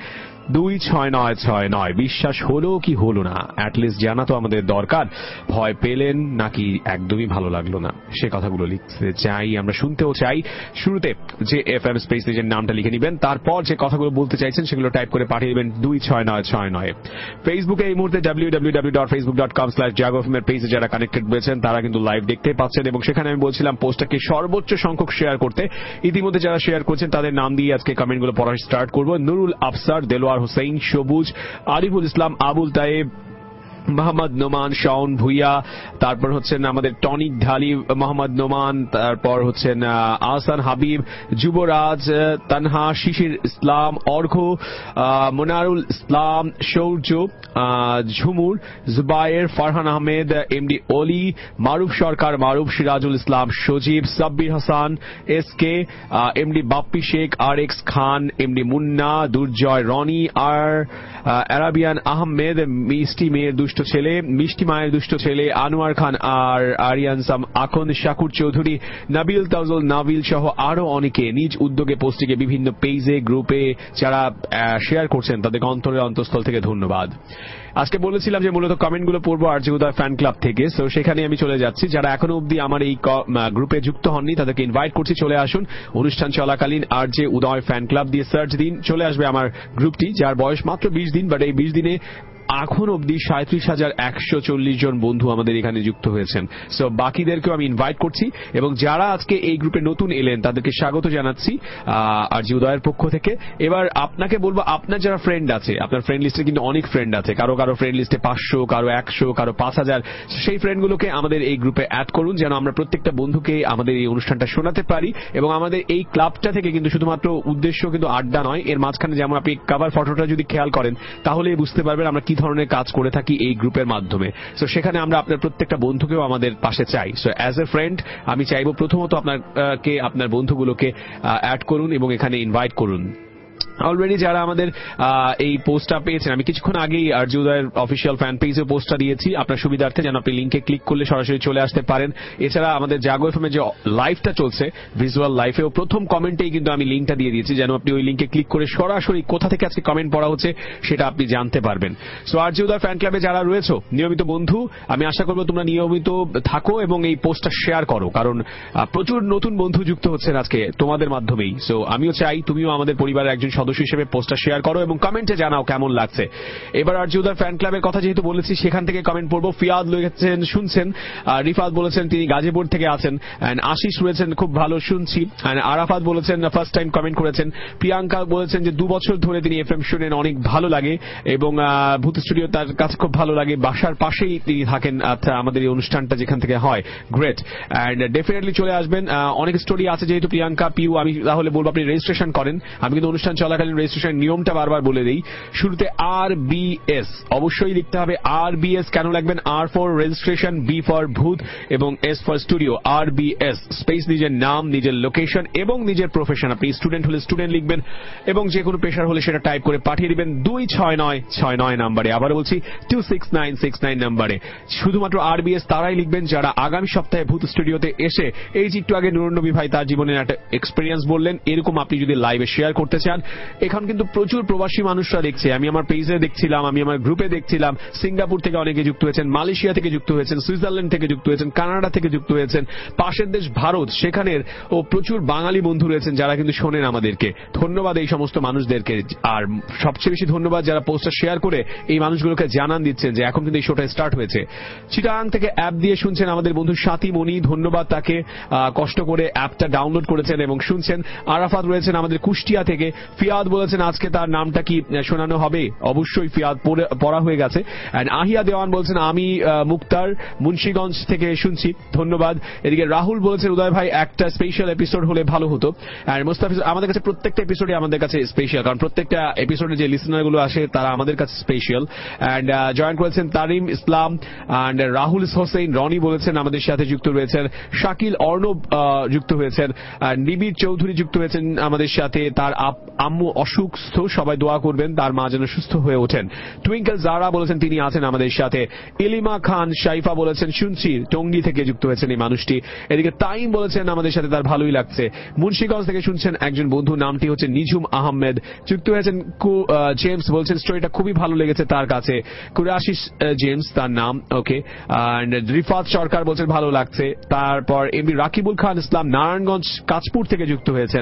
26969। বিশ্বাস হলো কি হলো না অ্যাটলিস্ট জানা তো আমাদের দরকার। ভয় পেলেন নাকি একদমই ভালো লাগলো না সে কথাগুলো লিখতে চাই, আমরা শুনতেও চাই। শুরুতে JFM স্পেস নিজের নামটা লিখে নিবেন, তারপর যে কথাগুলো বলতে চাইছেন সেগুলো টাইপ করে পাঠিয়ে দিবেন 26969। ফেসবুকে এই মুহূর্তে www.facebook.com/jagofm এর পেজে যারা কানেক্টেড হয়েছেন তারা কিন্তু লাইভ দেখতে পাচ্ছেন, এবং সেখানে আমি বলছিলাম পোস্টটাকে সর্বোচ্চ সংখ্যক শেয়ার করতে। ইতিমধ্যে যারা শেয়ার করছেন তাদের নাম দিয়ে আজকে কমেন্টগুলো পড়া স্টার্ট করবো। নুরুল আফসার, দেলোয়ার হোসেন, সবুজ, আরিফুল ইসলাম, আবুল তায়েব, মোহাম্মদ নোমান, শাওন ভুইয়া, তারপর হচ্ছেন আমাদের টনিক ঢালি, মোহাম্মদ নোমান, তারপর হচ্ছেন Ahsan Habib, Yuvraj, Tanha, Shishir Islam, Argha, Monarul Islam, Shaurya, Jhumur, Zubair, Farhan Ahmed, MD Oli, Maruf Sarkar, Maruf, Sirajul Islam, Sajib, Sabbir Hasan, SK, MD Bappi Sheikh, RX Khan, MD Munna, Durjoy, Roni, আর আরাবিয়ান আহমেদ, মিষ্টি মেয়ের দুষ্ট ছেলে, মিষ্টি মায়ের দুষ্ট ছেলে, আনোয়ার খান, আর আরিয়ান সাম, আখন, শাকুর চৌধুরী, নাবিল তাজল, নাবিল সহ আরো অনেকে নিজ উদ্যোগে পোস্টটিকে বিভিন্ন পেজে গ্রুপে যারা শেয়ার করছেন তাদেরকে অন্তরের অন্তঃস্থল থেকে ধন্যবাদ। আজকে বলেছিলাম যে মূলত কমেন্টগুলো পড়বো আরজে উদয় ফ্যান ক্লাব থেকে, সো সেখানে আমি চলে যাচ্ছি। যারা এখনো অব্দি আমার এই গ্রুপে যুক্ত হননি তাদেরকে ইনভাইট করছি, চলে আসুন। অনুষ্ঠান চলাকালীন আরজে উদয় ফ্যান ক্লাব দিয়ে সার্চ দিন, চলে আসবে আমার গ্রুপটি, যার বয়স মাত্র 20 দিন, বাট এই 20 দিনে এখন অব্দি 37,140 জন বন্ধু আমাদের এখানে যুক্ত হয়েছেন। সো বাকিদেরকেও আমি ইনভাইট করছি, এবং যারা আজকে এই গ্রুপে নতুন এলেন তাদেরকে স্বাগত জানাচ্ছি আরজি উদয়ের পক্ষ থেকে। এবার আপনাকে বলবো, আপনার যারা ফ্রেন্ড আছে, আপনার ফ্রেন্ড লিস্টে কিন্তু অনেক ফ্রেন্ড আছে, কারো ফ্রেন্ড লিস্টে 500, কারো 100, কারো 5000, সেই ফ্রেন্ডগুলোকে আমাদের এই গ্রুপে অ্যাড করুন, যেন আমরা প্রত্যেকটা বন্ধুকে আমাদের এই অনুষ্ঠানটা শোনাতে পারি। এবং আমাদের এই ক্লাবটা থেকে কিন্তু শুধুমাত্র উদ্দেশ্য কিন্তু আড্ডা নয়, এর মাঝখানে যেমন আপনি কভার ফটোটা যদি খেয়াল করেন তাহলেই বুঝতে পারবেন আমরা কি ধরনের কাজ করে থাকি এই গ্রুপের মাধ্যমে। সো সেখানে আমরা আপনার প্রত্যেকটা বন্ধুকেও আমাদের পাশে চাই। সো অ্যাজ এ ফ্রেন্ড আমি চাইবো প্রথমত আপনার বন্ধুগুলোকে অ্যাড করুন এবং এখানে ইনভাইট করুন। অলরেডি যারা আমাদের এই পোস্টটা পেয়েছেন, আমি কিছুক্ষণ আগেই আরজি উদয়ের অফিসিয়াল ফ্যান পেজে পোস্টটা দিয়েছি আপনার সুবিধার্থে, যেন আপনি লিঙ্কে ক্লিক করলে সরাসরি চলে আসতে পারেন। এছাড়া আমাদের জাগো এফএম এর যে লাইভটা চলছে ভিজুয়াল লাইভেও প্রথম কমেন্টেই কিন্তু আমি লিঙ্কটা দিয়ে দিয়েছি, যেন আপনি ওই লিঙ্কে ক্লিক করে সরাসরি কোথা থেকে আজকে কমেন্ট পড়া হচ্ছে সেটা আপনি জানতে পারবেন। সো আরজি উদয় ফ্যান ক্লাবে যারা রয়েছে নিয়মিত বন্ধু, আমি আশা করবো তোমরা নিয়মিত থাকো এবং এই পোস্টটা শেয়ার করো, কারণ প্রচুর নতুন বন্ধু যুক্ত হচ্ছেন আজকে তোমাদের মাধ্যমেই। সো আমিও চাই তুমিও আমাদের পরিবারের একজন সদস্য হিসেবে পোস্টটা শেয়ার করো এবং কমেন্টে জানাও কেমন লাগছে। এবার আরজি উদয় ফ্যান ক্লাবের কথা যেহেতু বলেছি সেখান থেকে কমেন্ট পড়বো। ফিয়াদ লিখেছেন শুনছেন, রিফাত বলেছেন তিনি গাজীপুর থেকে আছেন, এন্ড আশিস রয়েছেন খুব ভালো শুনছি, এন্ড আরাফাত বলেছেন ফার্স্ট টাইম কমেন্ট করেছেন, প্রিয়াঙ্কা বলেছেন যে 2 বছর ধরে তিনি এফএম শুনেন, অনেক ভালো লাগে এবং ভূত স্টুডিও তার কাছে খুব ভালো লাগে, বাসার পাশেই তিনি থাকেন আমাদের এই অনুষ্ঠানটা যেখান থেকে হয়। গ্রেট, এন্ড ডেফিনেটলি চলে আসবেন। অনেক স্টোরি আছে যেহেতু প্রিয়াঙ্কা পিউ, আমি তাহলে বলবো আপনি রেজিস্ট্রেশন করেন। আমি কিন্তু অনুষ্ঠান চলাকালীন রেজিস্ট্রেশন নিয়মটা বারবার বলে দেই। শুরুতে RBS অবশ্যই লিখতে হবে। RBS কেন লাগবেন? R for registration, B for ভূত এবং S for studio. RBS space নিজের নাম, নিজের লোকেশন এবং নিজের প্রফেশন। আপনি স্টুডেন্ট হলে স্টুডেন্ট লিখবেন এবং যে কোনো পেশার হলে সেটা টাইপ করে পাঠিয়ে দিবেন 26969 নাম্বারে। আবার বলছি 26969 নাম্বারে। শুধুমাত্র RBS তারাই লিখবেন যারা আগামী সপ্তাহে ভূত স্টুডিওতে এসে এই যে একটু আগে নুরুন নবী ভাই তার জীবনের একটা এক্সপিরিয়েন্স বললেন, এরকম আপনি যদি লাইভে শেয়ার করতে চান এখন কিন্তু প্রচুর প্রবাসী মানুষরা দেখছে। আমি আমার পেজে দেখছিলাম, আমি আমার গ্রুপে দেখছিলাম, সিঙ্গাপুর থেকে অনেকে যুক্ত হয়েছেন, মালয়েশিয়া থেকে যুক্ত হয়েছেন, সুইজারল্যান্ড থেকে যুক্ত হয়েছেন, কানাডা থেকে যুক্ত হয়েছেন, পাশের দেশ ভারত সেখানের ও প্রচুর বাঙালি বন্ধু রয়েছেন যারা কিন্তু শোনেন আমাদেরকে। ধন্যবাদ এই সমস্ত মানুষদেরকে। আর সবচেয়ে বেশি ধন্যবাদ যারা পোস্টটা শেয়ার করে এই মানুষগুলোকে জানান দিচ্ছেন যে এখন কিন্তু এই শোটা স্টার্ট হয়েছে। চিটাগাং থেকে অ্যাপ দিয়ে শুনছেন আমাদের বন্ধু সাথী মনি, ধন্যবাদ তাকে, কষ্ট করে অ্যাপটা ডাউনলোড করেছেন এবং শুনছেন। আরাফাত রয়েছেন আমাদের কুষ্টিয়া থেকে। ফিয়াদ বলেছেন আজকে তার নামটা কি শোনানো হবে? অবশ্যই ফিয়াদ পড়া হয়ে গেছে। এন্ড আহিয়া দেওয়ান বলছেন আমি মুক্তার মুন্সিগঞ্জ থেকে শুনছি, ধন্যবাদ। এদিকে রাহুল বলেছেন উদয় ভাই একটা স্পেশাল এপিসোড হলে ভালো হতো। আর মুস্তাফিজ, আমাদের কাছে প্রত্যেকটা এপিসোডে আমাদের কাছে স্পেশাল, কারণ প্রত্যেকটা এপিসোডে যে লিসনার গুলো আসে তারা আমাদের কাছে স্পেশাল। এন্ড জয়েন করেছেন তারিম ইসলাম এন্ড রাহুল হোসেন, রনি বলেছেন আমাদের সাথে যুক্ত রয়েছেন, শাকিল অর্ণব যুক্ত হয়েছেন, নিবিড় চৌধুরী যুক্ত হয়েছেন আমাদের সাথে। তার আম্মু অসুস্থ, সবাই দোয়া করবেন তার মা যেন সুস্থ হয়ে ওঠেন। টুইঙ্কেল জারা বলেছেন তিনি আছেন আমাদের সাথে। ইলিমা খান শাইফা বলেছেন শুনছি, টঙ্গী থেকে যুক্ত হয়েছেন এই মানুষটি। এদিকে তাইম বলেছেন আমাদের সাথে তার ভালোই লাগছে। মুন্সিগঞ্জ থেকে শুনছেন একজন বন্ধু, নামটি হচ্ছে নিঝুম আহমেদ, যুক্ত হয়েছেন। জেমস বলছেন স্টোরিটা খুবই ভালো লেগেছে তার কাছে, কুরাশিস জেমস তার নাম, ওকে। রিফাত সরকার বলছেন ভালো লাগছে। তারপর এমবি রাকিবুল খান ইসলাম নারায়ণগঞ্জ কাঁচপুর থেকে যুক্ত হয়েছেন।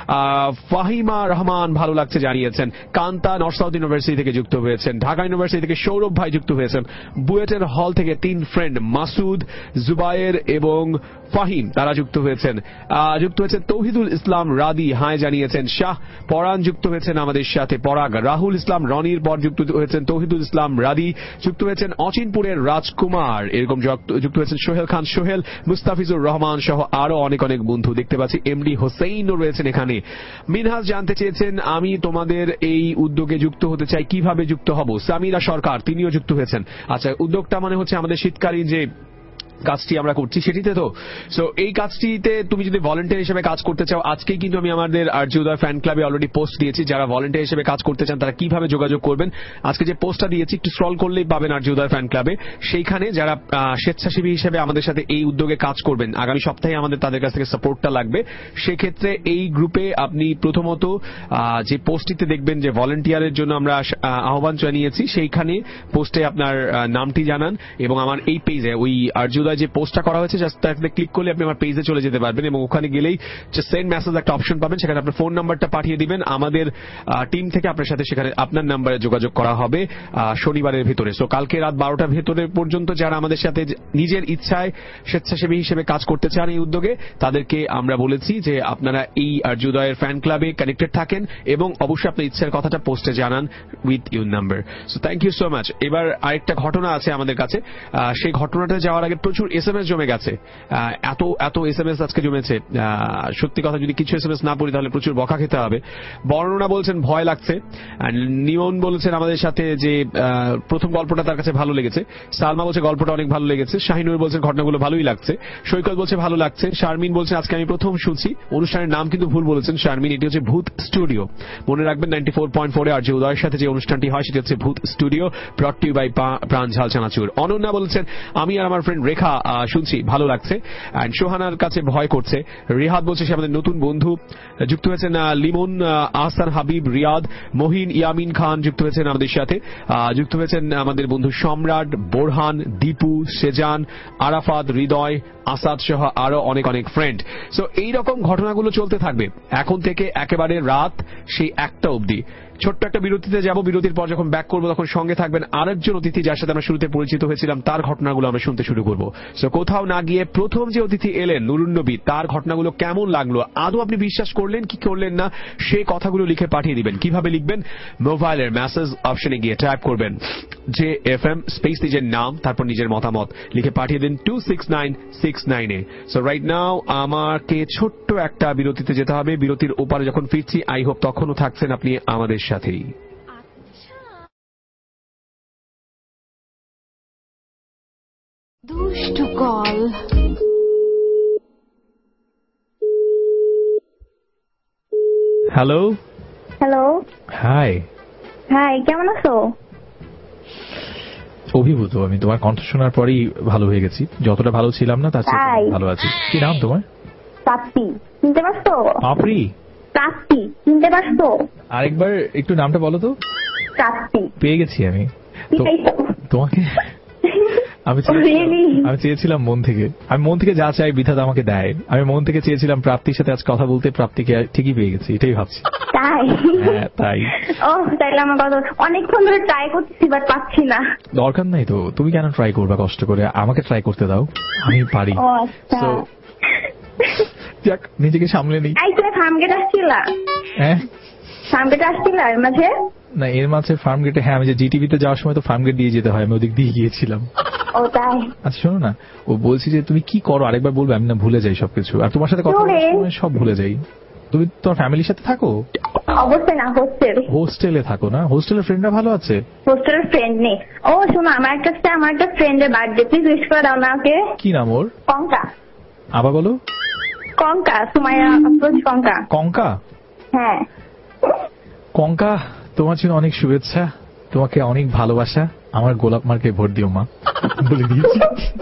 ফাহিমা রহমান ভালো লাগছে জানিয়েছেন। কান্তা নর্থ সাউথ ইউনিভার্সিটি থেকে যুক্ত হয়েছেন। ঢাকা ইউনিভার্সিটি থেকে সৌরভ ভাই যুক্ত হয়েছেন। বুয়েটের হল থেকে 3 ফ্রেন্ড মাসুদ, জুবায়ের এবং ফাহিম তারা যুক্ত হয়েছেন। যুক্ত হয়েছেন তৌহিদুল ইসলাম রাদি, হাই জানিয়েছেন। শাহ পরাণ যুক্ত হয়েছেন আমাদের সাথে। পরাগ রাহুল ইসলাম রনির পর যুক্ত হয়েছেন তৌহিদুল ইসলাম রাদি, যুক্ত হয়েছেন অচিনপুরের রাজকুমার, এরকম যুক্ত হয়েছেন সোহেল খান সোহেল, মুস্তাফিজুর রহমান সহ আরো অনেক অনেক বন্ধু দেখতে পাচ্ছি। এমডি হোসেইনও রয়েছেন এখানে। মিনহাজ জানতে চেয়েছেন আমি তোমাদের এই উদ্যোগে যুক্ত হতে চাই, কিভাবে যুক্ত হব? সামিরা সরকার তিনিও যুক্ত হয়েছেন। আচ্ছা, উদ্যোগটা মানে হচ্ছে আমাদের শীতকালীন যে কাজটি আমরা করছি সেটিতে তো। সো এই কাজটিতে তুমি যদি ভলান্টিয়ার হিসেবে কাজ করতে চাও, আজকেই কিন্তু আমি আমাদের আরজে উদয় ফ্যান ক্লাবে অলরেডি পোস্ট দিয়েছি। যারা ভলান্টিয়ার হিসেবে কাজ করতে চান তারা কিভাবে যোগাযোগ করবেন, আজকে যে পোস্টটা দিয়েছি একটু স্ক্রল করলেই পাবেন আরজে উদয় ফ্যান ক্লাবে। সেইখানে যারা স্বেচ্ছাসেবী হিসেবে আমাদের সাথে এই উদ্যোগে কাজ করবেন, আগামী সপ্তাহে আমাদের তাদের কাছ থেকে সাপোর্টটা লাগবে। সেক্ষেত্রে এই গ্রুপে আপনি প্রথমত যে পোস্টটিতে দেখবেন যে ভলান্টিয়ারের জন্য আমরা আহ্বান জানিয়েছি, সেইখানে পোস্টে আপনার নামটি জানান এবং আমার এই পেজে ওই আরজে যে পোস্টটা করা হয়েছে জাস্ট তাতে ক্লিক করলে আপনি আমার পেজে চলে যেতে পারবেন এবং ওখানে গেলেই সেন্ড মেসেজ একটা অপশন পাবেন, সেখানে আপনার ফোন নাম্বারটা পাঠিয়ে দিবেন। আমাদের টিম থেকে আপনার সাথে সেখানে আপনার নাম্বারে যোগাযোগ করা হবে শনিবারের ভিতরে। সো কালকে রাত 12টার ভেতরে পর্যন্ত যারা আমাদের সাথে নিজের ইচ্ছায় স্বেচ্ছাসেবী হিসেবে কাজ করতে চান এই উদ্যোগে, তাদেরকে আমরা বলেছি যে আপনারা এই আরজে উদয়ের ফ্যান ক্লাবে কানেক্টেড থাকেন এবং অবশ্যই আপনার ইচ্ছার কথাটা পোস্টে জানান with your number. So thank you so much. এবার আরেকটা ঘটনা আছে আমাদের কাছে, সেই ঘটনাটা যাওয়ার আগে প্রচুর এসএমএস জমে গেছে। এত এসএমএস আজকে জমেছে, সত্যি কথা যদি কিছু এসএমএস না পড়ি তাহলে প্রচুর বকা খেতে হবে। বর্ণনা বলছেন ভয় লাগছে। নিয়ন বলেছেন আমাদের সাথে যে প্রথম গল্পটা তার কাছে ভালো লেগেছে। সালমা বলছে গল্পটা অনেক ভালো লেগেছে। শাহিনুর বলছেন ঘটনাগুলো ভালোই লাগছে। সৈকত বলছে ভালো লাগছে। শারমিন বলছেন আজকে আমি প্রথম শুনছি। অনুষ্ঠানের নাম কিন্তু ভুল বলেছেন শারমিন, এটি হচ্ছে ভূত স্টুডিও। মনে রাখবেন 94.4 আরজে উদয়ের সাথে যে অনুষ্ঠানটি হয় সেটি হচ্ছে ভূত studio, brought to you by Pran Jhal চানাচুর। অনন্যা বলছেন আমি আর আমার ফ্রেন্ড রেখা শুনছি, ভালো লাগছে। এন্ড সোহানার কাছে ভয় করছে। রিহাদ বলছে সে আমাদের নতুন বন্ধু। যুক্ত হয়েছেন লিমন, আহসান হাবিব, রিয়াদ, মহিন, ইয়ামিন খান যুক্ত হয়েছেন আমাদের সাথে। যুক্ত হয়েছেন আমাদের বন্ধু সম্রাট, বোরহান, দীপু, সেজান, আরাফাত, হৃদয়, আসাদ সহ আরো অনেক অনেক ফ্রেন্ড। সো এইরকম ঘটনাগুলো চলতে থাকবে এখন থেকে একেবারে রাত সেই 1টা অবধি। ছোট্ট একটা বিরতিতে যাব, বিরতির পর যখন ব্যাক করবো তখন সঙ্গে থাকবেন আরেকজন অতিথি যার সাথে আমরা শুরুতে পরিচিত হয়েছিলাম, তার ঘটনাগুলো আমরা শুনতে শুরু করবো। সো কোথাও না গিয়ে প্রথম যে অতিথি এলেন নুরুন নবী, তার ঘটনাগুলো কেমন লাগলো, আদৌ আপনি বিশ্বাস করলেন কি করলেন না, সেই কথাগুলো লিখে পাঠিয়ে দিবেন। কিভাবে লিখবেন? মোবাইলের মেসেজ অপশনে গিয়ে টাইপ করবেন JFM স্পেস নিজের নাম তারপর নিজের মতামত লিখে পাঠিয়ে দিন 26969 এ। সো রাইট নাও আমাকে ছোট্ট একটা বিরতিতে যেতে হবে। বিরতির ওপারে যখন ফিরছি আই হোপ তখনও থাকছেন আপনি আমাদের সাথেই। দুষ্টু কল। Hello hello. হাই। হাই, কেমন আছো? অভিভূত, আমি তোমার কণ্ঠ শোনার পরেই ভালো হয়ে গেছি। যতটা ভালো ছিলাম না তার চেয়ে ভালো আছি। কি নাম তোমার? পাপ্পি। চিনতে পারছো? পাপড়ি? প্রাপ্তি, চিনতে পারছো? আরেকবার একটু নামটা বলো তো। প্রাপ্তি। পেয়ে গেছি আমি তোমাকে। আমি চেয়েছিলাম মন থেকে, আমি মন থেকে যা চাই বিধাতা আমাকে দেয়। আমি মন থেকে চেয়েছিলাম প্রাপ্তির সাথে আজ কথা বলতে, প্রাপ্তিকে ঠিকই পেয়ে গেছি, এটাই ভাবছি। তাই? হ্যাঁ তাই। ও তাইলে আমার কথা অনেকক্ষণ ধরে ট্রাই করতেছি বাট পাচ্ছি না। দরকার নাই তো, তুমি কেন ট্রাই করবা কষ্ট করে? আমাকে ট্রাই করতে দাও, আমি পারি। ও আচ্ছা। যাক, নিজেকে সামলে নিই। এই তুমি ফার্ম গেট আসছিলা? হ্যাঁ ফার্ম গেট আসছিলা এর মাঝে? না, এর মাঝে ফার্ম গেটে, হ্যাঁ আমি যে জিটিভিতে যাওয়ার সময় তো ফার্ম গেট দিয়ে যেতে হয়, আমি ওদিক দিয়ে গিয়েছিলাম। ও তাই? আচ্ছা শোনো না, ও বলছি যে তুমি কি করো আরেকবার বলবে, আমি না ভুলে যাই সবকিছু, আর তোমার সাথে কথা বলার সময় সব ভুলে যাই। তুমি তোমার ফ্যামিলির সাথে থাকো? অবশ্যই না, হোস্টেলে থাকো না? হোস্টেলের ফ্রেন্ডরা ভালো আছে? হোস্টেলের ফ্রেন্ড নেই। ও শোনো, আমার একটা ফ্রেন্ডের বার্থডে, প্লিজ উইশ করে দাও না ওকে। কি নাম ওর? কঙ্কা। আবার বলো। কঙ্কা, সুমাইয়া আফরোজ কঙ্কা। কঙ্কা? হ্যাঁ। কঙ্কা, তোমার জন্য অনেক শুভেচ্ছা, তোমাকে অনেক ভালোবাসা। আমার গোলাপ মার্কে ভোট দিও মা, বলে দিয়েছি।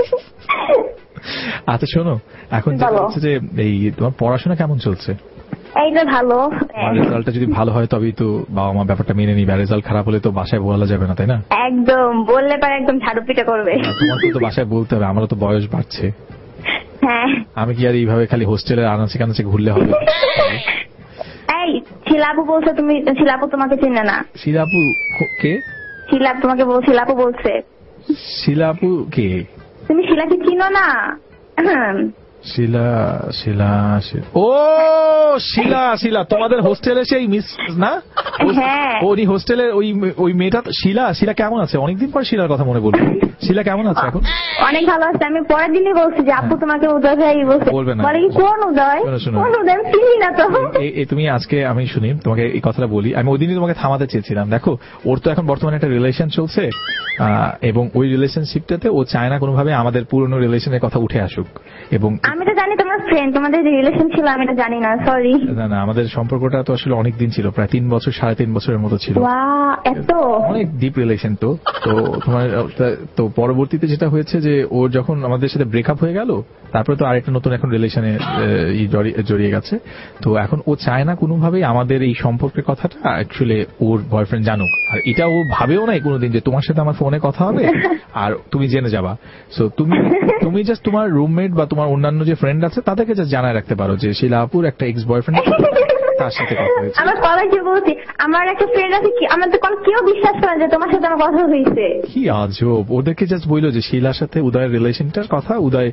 আচ্ছা শোনো, এখন যেটা হচ্ছে যে এই তোমার পড়াশোনা কেমন চলছে? এইটা ভালো। রেজাল্টটা যদি ভালো হয় তবেই তো বাবা মা ব্যাপারটা মেনে নিবে, রেজাল্ট খারাপ হলে তো বাসায় বলা যাবে না, তাই না? একদম, বললে পরে একদম ঝাড়ু পিটা করবে। তোমাকে তো বাসায় বলতে হবে, আমারও তো বয়স বাড়ছে। হ্যাঁ। আমি কি আর এইভাবে খালি হোস্টেলের আনাচে কানাচে ঘুরলে হবে? এই শিলাপু বলছে, তুমি শিলাপু তোমাকে চিনে না? শিলাপু কে? শিলাপ তোমাকে শিলাপু বলছে। শিলাপু কে? তুমি শিলাকে চিনো না? শিলা শিলা ও শিলা শিলা তোমাদের হোস্টেলে সেই মিস না? হ্যাঁ। ওই হোস্টেলের ওই মেয়েটা শিলা। শিলা কেমন আছে? অনেকদিন পর শিলার কথা মনে পড়লো। শিলা কেমন আছে এখন? অনেক ভালো আছে। আমি পরের দিনই বলছি যে আপু তোমাকে উদয় ভাই বলছে। বলবে না। বলে কি কোন উদয়? কোন উদয়? আমি চিনি না তো। তুমি আজকে আমি শুনি তোমাকে এই কথাটা বলি, আমি ওই দিনই তোমাকে থামাতে চেয়েছিলাম। দেখো ওর তো এখন বর্তমানে একটা রিলেশন চলছে, এবং ওই রিলেশনশিপটাতে ও চায় না কোনোভাবে আমাদের পুরনো রিলেশনের কথা উঠে আসুক। এবং আমি তো জানি তোমার ফ্রেন্ড, তোমাদের রিলেশন ছিল, আমি তো জানি না, সরি। না আমাদের সম্পর্কটা তো আসলে অনেক দিন ছিল, প্রায় 3 বছর 3.5 বছরের মতো ছিল। এত অনেক ডিপ রিলেশন। তো তোমার তো পরবর্তীতে যেটা হয়েছে যে ওর যখন আমাদের সাথে ব্রেকআপ হয়ে গেল, তারপরে তো আরেকটা নতুন এখন রিলেশনে জড়িয়ে গেছে। তো এখন ও চায় না কোনোভাবেই আমাদের এই সম্পর্কের কথাটা অ্যাকচুয়ালি ওর বয়ফ্রেন্ড জানুক, আর এটা ও ভাবেও নাই কোনোদিন যে তোমার সাথে আমার ফোনে কথা হবে আর তুমি জেনে যাবা। সো তুমি জাস্ট তোমার রুমমেট বা তোমার অন্যান্য যে ফ্রেন্ড আছে তাদেরকে জাস্ট জানায় রাখতে পারো যে শিলাপুর একটা এক্স বয়ফ্রেন্ড, তার সাথে কথা হয়েছে। আমার কলেজে বলছি, আমার একটা ফ্রেন্ড আছে, আমার তো কেউ বিশ্বাস করে যে তোমার সাথে আমার কথা হয়েছে। কি আজব! ওদেরকে জাস্ট বললো যে শিলার সাথে উদয়ের রিলেশনটার কথা। উদয়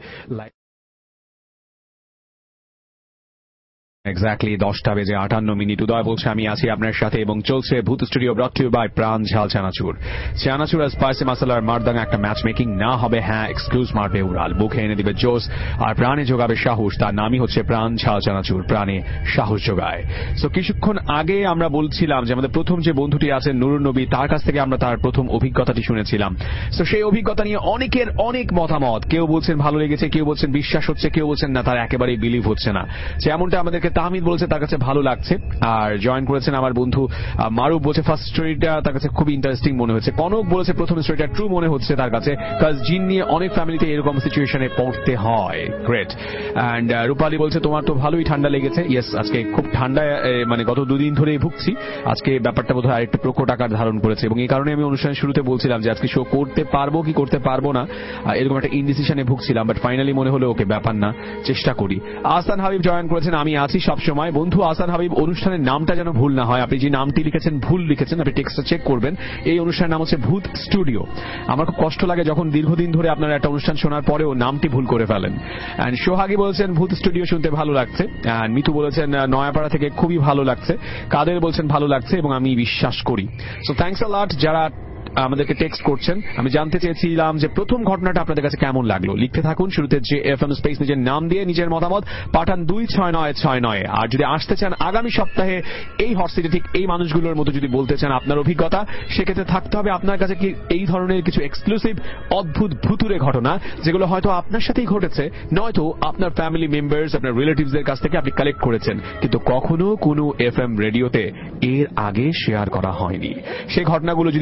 এক্স্যাক্টলি 10:58 উদয় বলছে আমি আছি আপনার সাথে, এবং চলছে ভূত studio brought to you by Pran Jhal chanachur. Chanachur R spicy মশলার মারদাঙ্গা একটা ম্যাচ মেকিং না হবে, হ্যাঁ এক্সক্লুজ মারবে উড়াল, বুকে এনে দিবে জোস আর প্রাণে যোগাবে সাহস। তার নামই হচ্ছে প্রাণ ঝাল চানাচুর, প্রাণে সাহস যোগায়। সো কিছুক্ষণ আগে আমরা বলছিলাম যে আমাদের প্রথম যে বন্ধুটি আছেন নুরুন নবী, তার কাছ থেকে আমরা তার প্রথম অভিজ্ঞতাটি শুনেছিলাম। সো সেই অভিজ্ঞতা নিয়ে অনেকের অনেক মতামত, কেউ বলছেন ভালো লেগেছে, কেউ বলছেন বিশ্বাস হচ্ছে, কেউ বলছেন না তার একেবারেই বিলিভ হচ্ছে না। যেমনটা আমাদেরকে তাহমিদ বলছে তার কাছে ভালো লাগছে, আর জয়েন করেছেন আমার বন্ধু মারুফ বলছে ফার্স্ট স্টোরিটা তার কাছে খুব ইন্টারেস্টিং মনে হয়েছে। কনক বলেছে প্রথম স্টোরিটা ট্রু মনে হচ্ছে তার কাছে, কাজ জিন নিয়ে অনেক ফ্যামিলিতে এরকম সিচুয়েশনে পড়তে হয়। গ্রেট। অ্যান্ড রূপালী বলছে তোমার তো ভালোই ঠান্ডা লেগেছে। ইয়েস, আজকে খুব ঠান্ডা, মানে গত 2 দিন ধরেই ভুগছি। আজকে ব্যাপারটা বোধহয় আরেকটু প্রকট আকার ধারণ করেছে, এবং এই কারণে আমি অনুষ্ঠানের শুরুতে বলছিলাম যে আজকে শো করতে পারবো কি করতে পারবো না, এরকম একটা ইনডিসিশনে ভুগছিলাম, বাট ফাইনালি মনে হলো ওকে ব্যাপার না, চেষ্টা করি। আহসান হাবিব জয়েন করেছেন আমি আছি সবসময়। বন্ধু আহসান হাবিব, অনুষ্ঠানের নামটা যেন ভুল না হয়, আপনি যে নামটি লিখেছেন ভুল লিখেছেন, আপনি টেক্সটটা চেক করবেন। এই অনুষ্ঠানের নাম হচ্ছে ভূত স্টুডিও। আমার খুব কষ্ট লাগে যখন দীর্ঘদিন ধরে আপনারা একটা অনুষ্ঠান শোনার পরেও নামটি ভুল করে ফেলেন। এন্ড সোহাগী বলছেন ভূত স্টুডিও শুনতে ভালো লাগছে। এন্ড মিতু বলেছেন নয়াপাড়া থেকে খুবই ভালো লাগছে। কাদের বলছেন ভালো লাগছে, এবং আমি বিশ্বাস করি। সো থ্যাঙ্কস আ লট যারা আমাদেরকে টেক্সট করছেন। আমি জানতে চেয়েছিলাম যে প্রথম ঘটনাটা আপনাদের কাছে কেমন লাগলো। লিখতে থাকুন শুরুতে যে এফএম স্পেস নিজের নাম দিয়ে নিজের মতামত পাঠান 26969। আর যদি আসতে চান আগামী সপ্তাহে এই হট সিটি ঠিক এই মানুষগুলোর মতো যদি বলতে চান আপনার অভিজ্ঞতা, সেক্ষেত্রে থাকতে হবে আপনার কাছে কি এই ধরনের কিছু এক্সক্লুসিভ অদ্ভুত ভুতুরে ঘটনা যেগুলো হয়তো আপনার সাথেই ঘটেছে, নয়তো আপনার ফ্যামিলি মেম্বার্স আপনার রিলেটিভসদের কাছ থেকে আপনি কালেক্ট করেছেন, কিন্তু কখনো কোনো এফএম রেডিওতে এর আগে শেয়ার করা হয়নি। সেই ঘটনাগুলো যদি প্রথমবার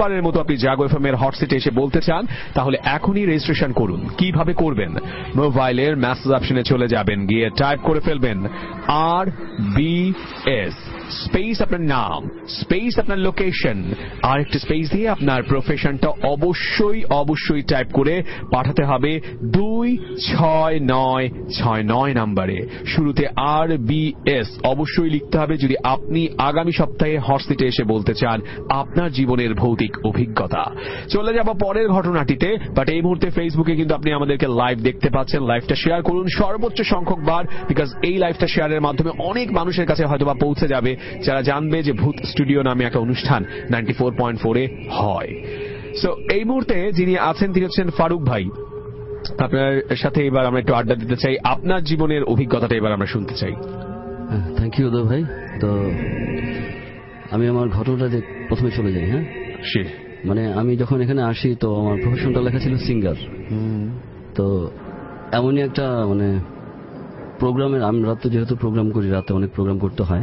প্রথমবারের মতো আপনি জাগো এফএম এর হট সিটে এসে বলতে চান, তাহলে এখনই রেজিস্ট্রেশন করুন। কিভাবে করবেন? মোবাইলের মেসেজ অপশনে চলে যাবেন, গিয়ে টাইপ করে ফেলবেন RBS, স্পেস আপনার নাম, স্পেস আপনার লোকেশন, আর একটা স্পেস দিয়ে আপনার প্রফেশনটা অবশ্যই টাইপ করে পাঠাতে হবে 26969 নম্বরে। শুরুতে RBS অবশ্যই লিখতে হবে যদি আপনি আগামী সপ্তাহে হট সিটে এসে বলতে চান আপনার জীবনের ভৌতিক অভিজ্ঞতা। চলে যাব পরের ঘটনাটিতে, বাট এই মুহূর্তে ফেসবুকে কিন্তু আপনি আমাদেরকে লাইভ দেখতে পাচ্ছেন। লাইভটা শেয়ার করুন সর্বোচ্চ সংখ্যক বার, বিকজ এই লাইভটা শেয়ারের মাধ্যমে অনেক মানুষের কাছে হয়তো বা পৌঁছে যাবে যারা জানবে যে ভূত স্টুডিও নামে একটা অনুষ্ঠান 94.4 এ হয়। সো এই মুহূর্তে যিনি আছেন তিনি হচ্ছেন ফারুক ভাই। আপনার সাথে এবার আমরা একটু আড্ডা দিতে চাই, আপনার জীবনের অভিজ্ঞতাটা এবার আমরা শুনতে চাই। থ্যাংক ইউ উদয় ভাই। তো আমি আমার ঘটনাটা প্রথমে চলে যাই। হ্যাঁ, মানে আমি যখন এখানে আসি তো আমার প্রফেশনটা লেখা ছিল সিঙ্গার। তো এমনই একটা মানে প্রোগ্রামের, আমরা তো যেহেতু প্রোগ্রাম করি, রাতে অনেক প্রোগ্রাম করতে হয়,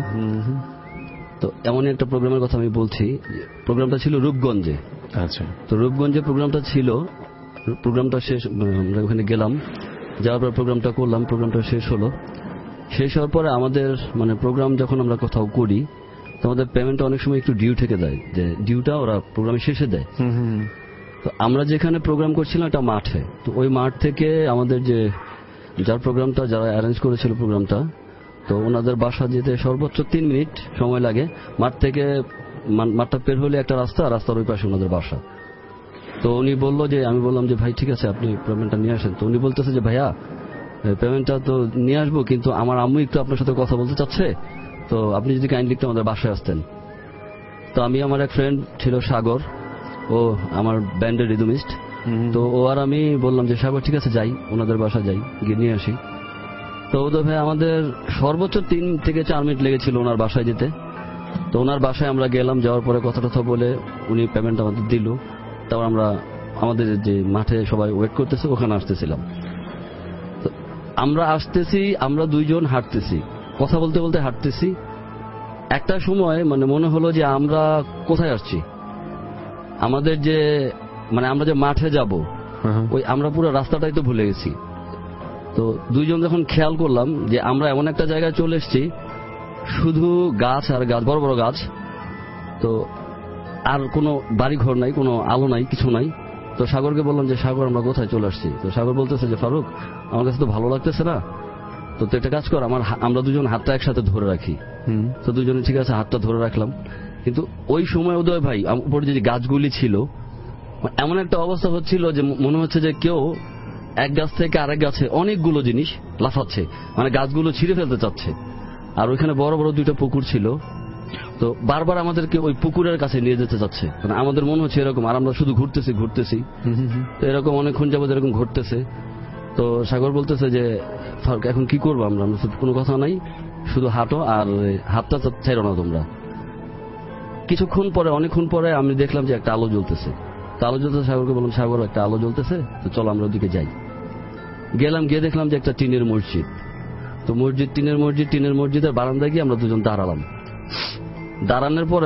তো এমনই একটা প্রোগ্রামের কথা আমি বলছি। প্রোগ্রামটা ছিল রূপগঞ্জে। আচ্ছা। তো রূপগঞ্জে প্রোগ্রামটা ছিল, প্রোগ্রামটা শেষ, আমরা ওখানে গেলাম, যাওয়ার পর প্রোগ্রামটা করলাম, প্রোগ্রামটা শেষ হলো। শেষ হওয়ার পরে আমাদের মানে প্রোগ্রাম যখন আমরা কোথাও করি তো আমাদের পেমেন্টটা অনেক সময় একটু ডিউ থেকে দেয়, যে ডিউটা ওরা প্রোগ্রামের শেষে দেয়। তো আমরা যেখানে প্রোগ্রাম করছিলাম এটা মাঠে, তো ওই মাঠ থেকে আমাদের যে যার প্রোগ্রামটা, যারা অ্যারেঞ্জ করেছিল প্রোগ্রামটা, তো ওনাদের বাসা যেতে সর্বোচ্চ 3 মিনিট সময় লাগে। মাঠ থেকে মাঠটা পের হলে একটা রাস্তা, রাস্তার ওই পাশে ওনাদের বাসা। তো উনি বললো যে, আমি বললাম যে ভাই ঠিক আছে আপনি পেমেন্টটা নিয়ে আসেন। তো উনি বলতেছে যে ভাইয়া পেমেন্টটা তো নিয়ে আসবো, কিন্তু আমার আম্মু একটু আপনার সাথে কথা বলতে চাচ্ছে, তো আপনি যদি কাইন্ডলি একটু আমাদের বাসায় আসতেন। তো আমি, আমার এক ফ্রেন্ড ছিল সাগর, ও আমার ব্যান্ডের রিদমিস্ট, তো ও আর আমি বললাম যে সাগর ঠিক আছে যাই, ওনাদের বাসা যাই, গিয়ে নিয়ে আসি। তো ওদের ভাই আমাদের সর্বোচ্চ 3 থেকে 4 মিনিট লেগেছিল ওনার বাসায় যেতে। তো ওনার বাসায় আমরা গেলাম, যাওয়ার পরে কথা টথা বলে উনি পেমেন্ট আমাদের দিল। তারপর আমরা আমাদের যে মাঠে সবাই ওয়েট করতেছে ওখানে আসতেছিলাম। তো আমরা আসতেছি, আমরা 2 জন হাঁটতেছি, কথা বলতে বলতে হাঁটতেছি। একটা সময় মানে মনে হলো যে আমরা কোথায় আসছি, আমাদের যে মানে আমরা যে মাঠে যাব ওই আমরা পুরো রাস্তাটাই তো ভুলে গেছি। তো 2 জন যখন খেয়াল করলাম যে আমরা এমন একটা জায়গায় চলে এসেছি, শুধু গাছ আর গাছ, বড় বড় গাছ, তো আর কোনো বাড়ি ঘর নাই, কোনো আলো নাই, কিছু নাই। তো সাগরকে বললাম যে সাগর আমরা কোথায় চলে আসছি। তো সাগর বলতেছে যে ফারুক আমার কাছে তো ভালো লাগতেছে না, তো একটা কাজ কর, আমরা 2 জন হাতটা একসাথে ধরে রাখি। তো 2 জনে ঠিক আছে হাতটা ধরে রাখলাম। কিন্তু ওই সময় উদয় ভাই উপরে যে গাছগুলি ছিল, এমন একটা অবস্থা হচ্ছিল যে মনে হচ্ছে যে কেউ এক গাছ থেকে আরেক গাছে অনেকগুলো জিনিস লাফাচ্ছে, মানে গাছগুলো ছিঁড়ে ফেলতে চাচ্ছে। আর ওইখানে বড় বড় 2টা পুকুর ছিল, তো বারবার আমাদেরকে ওই পুকুরের কাছে নিয়ে যেতে চাচ্ছে, মানে আমাদের মনে হচ্ছে এরকম। আর আমরা শুধু ঘুরতেছি, তো এরকম অনেকক্ষণ যাবত এরকম ঘুরতেছে। তো সাগর বলতেছে যে ফারুক এখন কি করবো আমরা কোনো কথা নাই, শুধু হাঁটো আর হাতটা ছাইরো না তোমরা। কিছুক্ষণ পরে, অনেকক্ষণ পরে আমি দেখলাম যে একটা আলো জ্বলতেছে। তো আলো জ্বলতেছে, সাগরকে বললাম সাগর একটা আলো জ্বলতেছে, তো চলো আমরা ওদিকে যাই। গেলাম, গিয়ে দেখলাম যে একটা টিনের মসজিদ। তো টিনের মসজিদের বারান্দায় গিয়ে আমরা 2 জন দাঁড়ালাম। দাঁড়ানোর পরে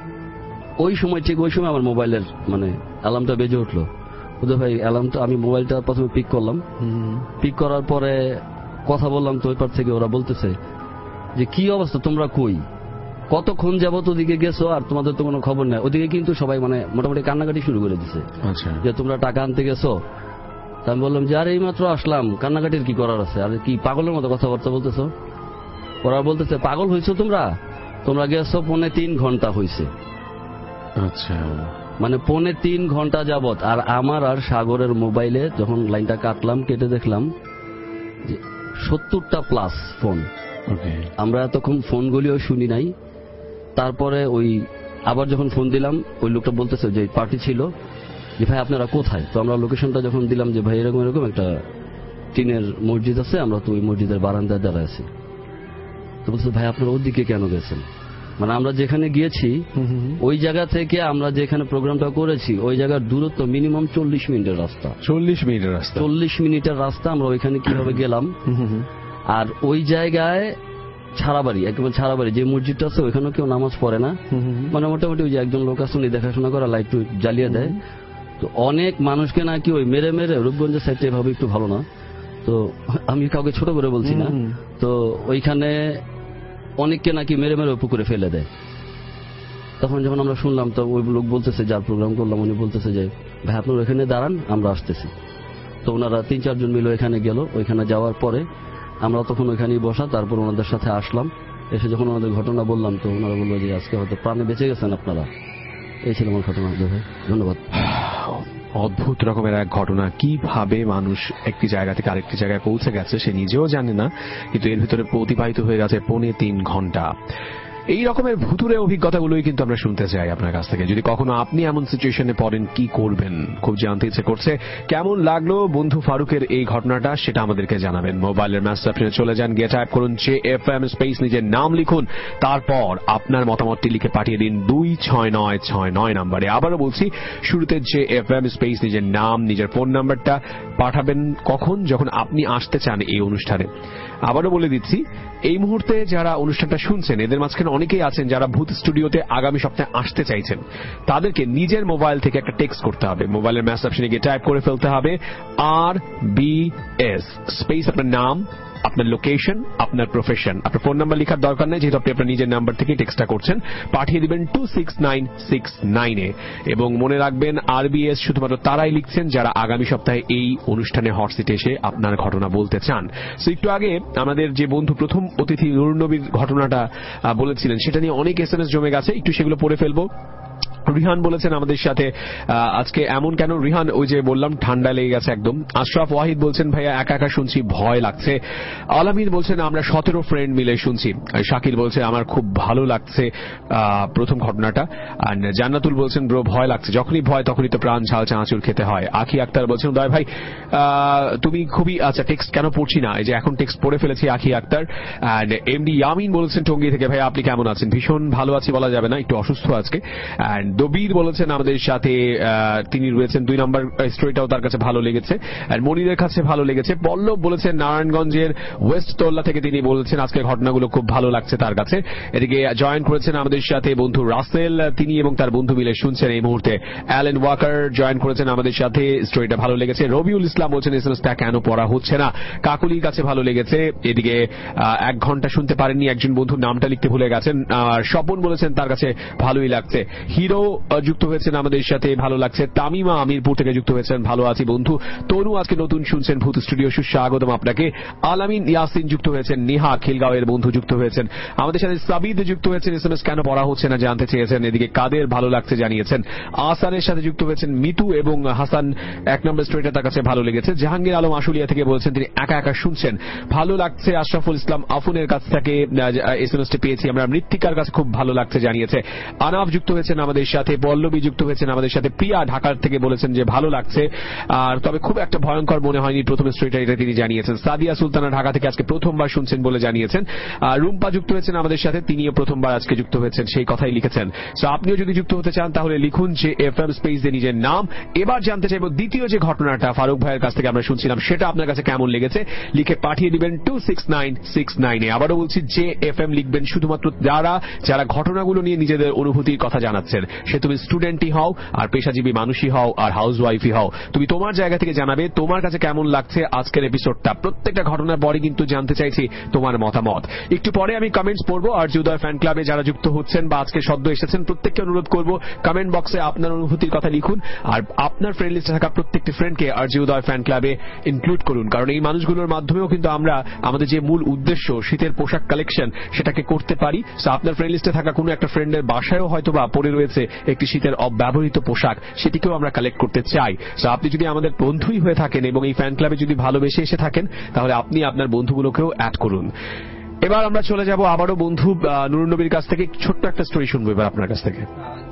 ঠিক ওই সময় আমার মোবাইলের মানে অ্যালার্মটা বেজে উঠলো। বুঝলো ভাই অ্যালার্মটা, আমি মোবাইলটা প্রথমে পিক করলাম। পিক করার পরে কথা বললাম, তো ওই পার থেকে ওরা বলতেছে যে কি অবস্থা, তোমরা কই, কতক্ষণ যাবত ওদিকে গেছো আর তোমাদের তো কোনো খবর নেই। ওদিকে কিন্তু সবাই মানে মোটামুটি কান্নাকাটি শুরু করে দিছে যে তোমরা টাকা আনতে গেছো। তা আমি বললাম যে আর এইমাত্র আসলাম, কান্নাকাটির কি করার আছে, আর কি পাগলের মতো কথাবার্তা বলতেছো। ওরা বলতেছে পাগল হয়েছো তোমরা গেছো 3.25 ঘন্টা হয়েছে। আচ্ছা, মানে 3.25 ঘন্টা যাবত। আর আমার আর সাগরের মোবাইলে যখন লাইনটা কাটলাম, কেটে দেখলাম যে 70টা প্লাস ফোন। আমরা এতক্ষণ ফোনগুলিও শুনি নাই। তারপরে ওই আবার যখন ফোন দিলাম, ওই লোকটা বলতেছে যে পার্টি ছিল, যে ভাই আপনারা কোথায়। তো আমরা লোকেশনটা যখন দিলাম যে ভাই এরকম একটা টিনের মসজিদ আছে, আমরা তো ওই মসজিদের বারান্দায় দাঁড়ায় আছি। তো বলছে ভাই আপনারা ওদিকে কেন গেছেন, মানে আমরা যেখানে গিয়েছি ওই জায়গা থেকে আমরা যেখানে প্রোগ্রামটা করেছি ওই জায়গার দূরত্ব মিনিমাম 40 মিনিটের রাস্তা। 40 মিনিটের রাস্তা আমরা ওইখানে কিভাবে গেলাম। আর ওই জায়গায় ছাড়াবাড়ি, একেবারে ছাড়াবাড়ি যে মসজিদটা আছে ওইখানেও কেউ নামাজ পড়ে না, মানে মোটামুটি ওই যে একজন লোক আছে উনি দেখাশোনা করা, লাইট জ্বালিয়ে দেয়। তো অনেক মানুষকে নাকি ওই মেরে মেরে, রূপগঞ্জের সাইডটা এভাবে একটু ভালো না, তো আমি কাউকে ছোট করে বলছি না, তো ওইখানে অনেককে নাকি মেরে মেরে পুকুরে ফেলে দেয়। তখন যখন আমরা শুনলাম, তো ওই লোক বলতেছে, যার প্রোগ্রাম করলাম উনি বলতেছে যে ভাই আপনার ওইখানে দাঁড়ান, আমরা আসতেছি। তো ওনারা 3-4 জন মিলে ওইখানে গেল। ওইখানে যাওয়ার পরে আমরা তখন ওইখানেই বসা, তারপর ওনাদের সাথে আসলাম। এসে যখন ওনাদের ঘটনা বললাম, তো ওনারা বললো যে আজকে হয়তো প্রাণে বেঁচে গেছেন আপনারা। এই ছিল আমার ঘটনা। ধন্যবাদ। অদ্ভুত রকমের এক ঘটনা, কিভাবে মানুষ একটি জায়গা থেকে আরেকটি জায়গায় পৌঁছে গেছে সে নিজেও জানে না, কিন্তু এর ভিতরে অতিবাহিত হয়ে গেছে 3.25 ঘন্টা। এই রকমের ভুতুরে অভিজ্ঞতাগুলোই কিন্তু আমরা শুনতে চাই আপনার কাছ থেকে। যদি কখনো আপনি এমন সিচুয়েশনে পড়েন, কি করবেন, খুব জানতে ইচ্ছে করছে। কেমন লাগলো বন্ধু ফারুকের এই ঘটনাটা, সেটা আমাদেরকে জানাবেন। মোবাইলের মেসেজ অপশনে চলে যান, গিয়ে টাইপ করুন JFM স্পেস, নিজের নাম লিখুন, তারপর আপনার মতামতটি লিখে পাঠিয়ে দিন 26969 নম্বরে। আবারও বলছি, শুরুতে JFM স্পেস, নিজের নাম, নিজের ফোন নাম্বারটা পাঠাবেন। কখন? যখন আপনি আসতে চান এই অনুষ্ঠানে। আবারও বলে দিচ্ছি, এই মুহূর্তে যারা অনুষ্ঠানটা শুনছেন এদের মাঝখানে অনেকেই আছেন যারা ভূত স্টুডিওতে আগামী সপ্তাহে আসতে চাইছেন। তাদেরকে নিজের মোবাইল থেকে একটা টেক্সট করতে হবে। মোবাইলের মেসেজ অপশনে গিয়ে টাইপ করে ফেলতে হবে RBS স্পেস, আপনার নাম, আপনার লোকেশন, আপনার প্রফেশন। আপনার ফোন নাম্বার লেখার দরকার নেই, যেহেতু আপনি আপনার নিজের নাম্বার থেকে টেক্সটটা করছেন। পাঠিয়ে দিবেন 26969 এবং মনে রাখবেন RBS শুধুমাত্র তারাই লিখছেন যারা আগামী সপ্তাহে এই অনুষ্ঠানে হট সিটে এসে আপনার ঘটনা বলতে চান। সো একটু আগে আমাদের যে বন্ধু প্রথম অতিথি নুরুন নবীর ঘটনাটা বলেছিলেন, সেটা নিয়ে অনেক SMS জমে গেছে, একটু সেগুলো পড়ে ফেলবো। রিহান বলেছেন আমাদের সাথে আজকে এমন কেন? রিহান, ওই যে বললাম ঠান্ডা লেগে গেছে একদম। আশরাফ ওয়াহিদ বলছেন ভাইয়া একা একা শুনছি, ভয় লাগছে। আলামিন বলছেন আমরা 17 ফ্রেন্ড মিলে শুনছি। শাকিল বলছে আমার খুব ভালো লাগছে প্রথম ঘটনাটা। আর জান্নাতুল বলছেন ব্রো ভয় লাগছে, যখনই ভয় তখনই তো প্রাণ ঝাল চানাচুর খেতে হয়। আখি আক্তার বলছেন দয় ভাই তুমি খুবই, আচ্ছা টেক্সট কেন পড়ছি না, এই যে এখন টেক্সট পড়ে ফেলেছি আখি আক্তার। অ্যান্ড এমডি ইয়ামিন বলেছেন টঙ্গী থেকে, ভাই আপনি কেমন আছেন? ভীষণ ভালো আছি বলা যাবে না, একটু অসুস্থ আজকে। অ্যান্ড দবির বলেছেন আমাদের সাথে, তিনি রয়েছেন 2 নম্বর স্টোরিটাও তার কাছে ভালো লেগেছে, আর মনিরের কাছে ভালো লেগেছে। পল্লব বলেছেন নারায়ণগঞ্জের ওয়েস্ট তোল্লা থেকে, তিনি বলেছেন আজকে ঘটনাগুলো খুব ভালো লাগছে তার কাছে। এদিকে জয়েন করেছেন আমাদের সাথে বন্ধু রাসেল, তিনি এবং তার বন্ধু মিলে শুনছেন এই মুহূর্তে। অ্যালেন ওয়াকার জয়েন করেছেন আমাদের সাথে, স্টোরিটা ভালো লেগেছে। রবিউল ইসলাম বলছেন এসএমএসটা কেন পড়া হচ্ছে না, কাকুলির কাছে ভালো লেগেছে। এদিকে 1 ঘন্টা শুনতে পারেননি একজন বন্ধুর নামটা লিখতে ভুলে গেছেন। আর স্বপন বলেছেন তার কাছে ভালোই লাগছে। হিরো যুক্ত হয়েছেন আমাদের সাথে, ভালো লাগছে। তামিমা আমিরপুর থেকে যুক্ত হয়েছেন, ভালো আছি বন্ধু। তনু আজকে নতুন শুনছেন ভূত স্টুডিও, সুস্বাগতম আপনাকে। আলামিন ইয়াসিন যুক্ত হয়েছেন, নেহা খিলগাঁওয়ের বন্ধু যুক্ত হয়েছেন আমাদের সাথে। সাবিদ যুক্ত হয়েছেন, এসএমএস কেন পড়া হচ্ছে না জানতে চেয়েছেন। এদিকে কাদের ভালো লাগছে জানিয়েছেন। আসানের সাথে যুক্ত হয়েছেন মিতু এবং হাসান, 1 নম্বর স্টোরিটা তার কাছে ভালো লেগেছে। জাহাঙ্গীর আলম আশুলিয়া থেকে বলছেন তিনি একা একা শুনছেন, ভালো লাগছে। আশরাফুল ইসলাম আফুনের কাছ থেকে এসএমএসটি পেয়েছি আমরা। মৃত্তিকার কাছে খুব ভালো লাগছে জানিয়েছে। আনাফ যুক্ত হয়েছেন আমাদের সাথে। পল্লবী যুক্ত হয়েছেন আমাদের সাথে। প্রিয়া ঢাকার থেকে বলেছেন যে ভালো লাগছে, আর তবে খুব একটা ভয়ঙ্কর মনে হয়নি প্রথম স্টোরিটা, এটা তিনি জানিয়েছেন। সাদিয়া সুলতানা ঢাকা থেকে আজকে প্রথমবার শুনছেন বলে জানিয়েছেন। রুম্পা যুক্ত হয়েছেন আমাদের সাথে, তিনিও প্রথমবার আজকে যুক্ত হয়েছেন, সেই কথাই লিখেছেন। সো আপনিও যদি যুক্ত হতে চান তাহলে লিখুন যে এফএম স্পেস দিয়ে নিজের নাম। এবার জানতে চাইব দ্বিতীয় যে ঘটনাটা ফারুক ভাইয়ের কাছ থেকে আমরা শুনছিলাম, সেটা আপনার কাছে কেমন লেগেছে, লিখে পাঠিয়ে দিবেন 26969 এ। আবারও বলছি যে এফএম লিখবেন শুধুমাত্র যারা ঘটনাগুলো নিয়ে নিজেদের অনুভূতির কথা জানাচ্ছেন। সে তুমি স্টুডেন্টই হও, আর পেশাজীবী মানুষই হও, আর হাউস ওয়াইফই হও, তুমি তোমার জায়গা থেকে জানাবে তোমার কাছে কেমন লাগছে আজকের এপিসোডটা। প্রত্যেকটা ঘটনার পরে কিন্তু জানতে চাইছি তোমার মতামত। একটু পরে আমি কমেন্টস পড়বো, আর উদয় ফ্যান ক্লাবে যারা যুক্ত হচ্ছেন বা আজকে সদ্য এসেছেন প্রত্যেককে অনুরোধ করব কমেন্ট বক্সে আপনার অনুভূতির কথা লিখুন, আর আপনার ফ্রেন্ড লিস্টে থাকা প্রত্যেকটি ফ্রেন্ডকে আর উদয় ফ্যান ক্লাবে ইনক্লুড করুন, কারণ এই মানুষগুলোর মাধ্যমেও কিন্তু আমরা আমাদের যে মূল উদ্দেশ্য শীতের পোশাক কালেকশন সেটাকে করতে পারি। সো আপনার ফ্রেন্ড লিস্টে থাকা কোনো একটা ফ্রেন্ডের বাসায়ও হয়তো বা পড়ে রয়েছে একটি শীতের অব্যবহৃত পোশাক, সেটিকেও আমরা কালেক্ট করতে চাই। সো আপনি যদি আমাদের বন্ধুই হয়ে থাকেন এবং এই ফ্যান ক্লাবে যদি ভালোবেসে এসে থাকেন, তাহলে আপনি আপনার বন্ধুগুলোকেও অ্যাড করুন। এবার আমরা চলে যাব আবারও বন্ধু নুরুন নবীর কাছ থেকে, ছোট্ট একটা স্টোরি শুনবো এবার আপনার কাছ থেকে।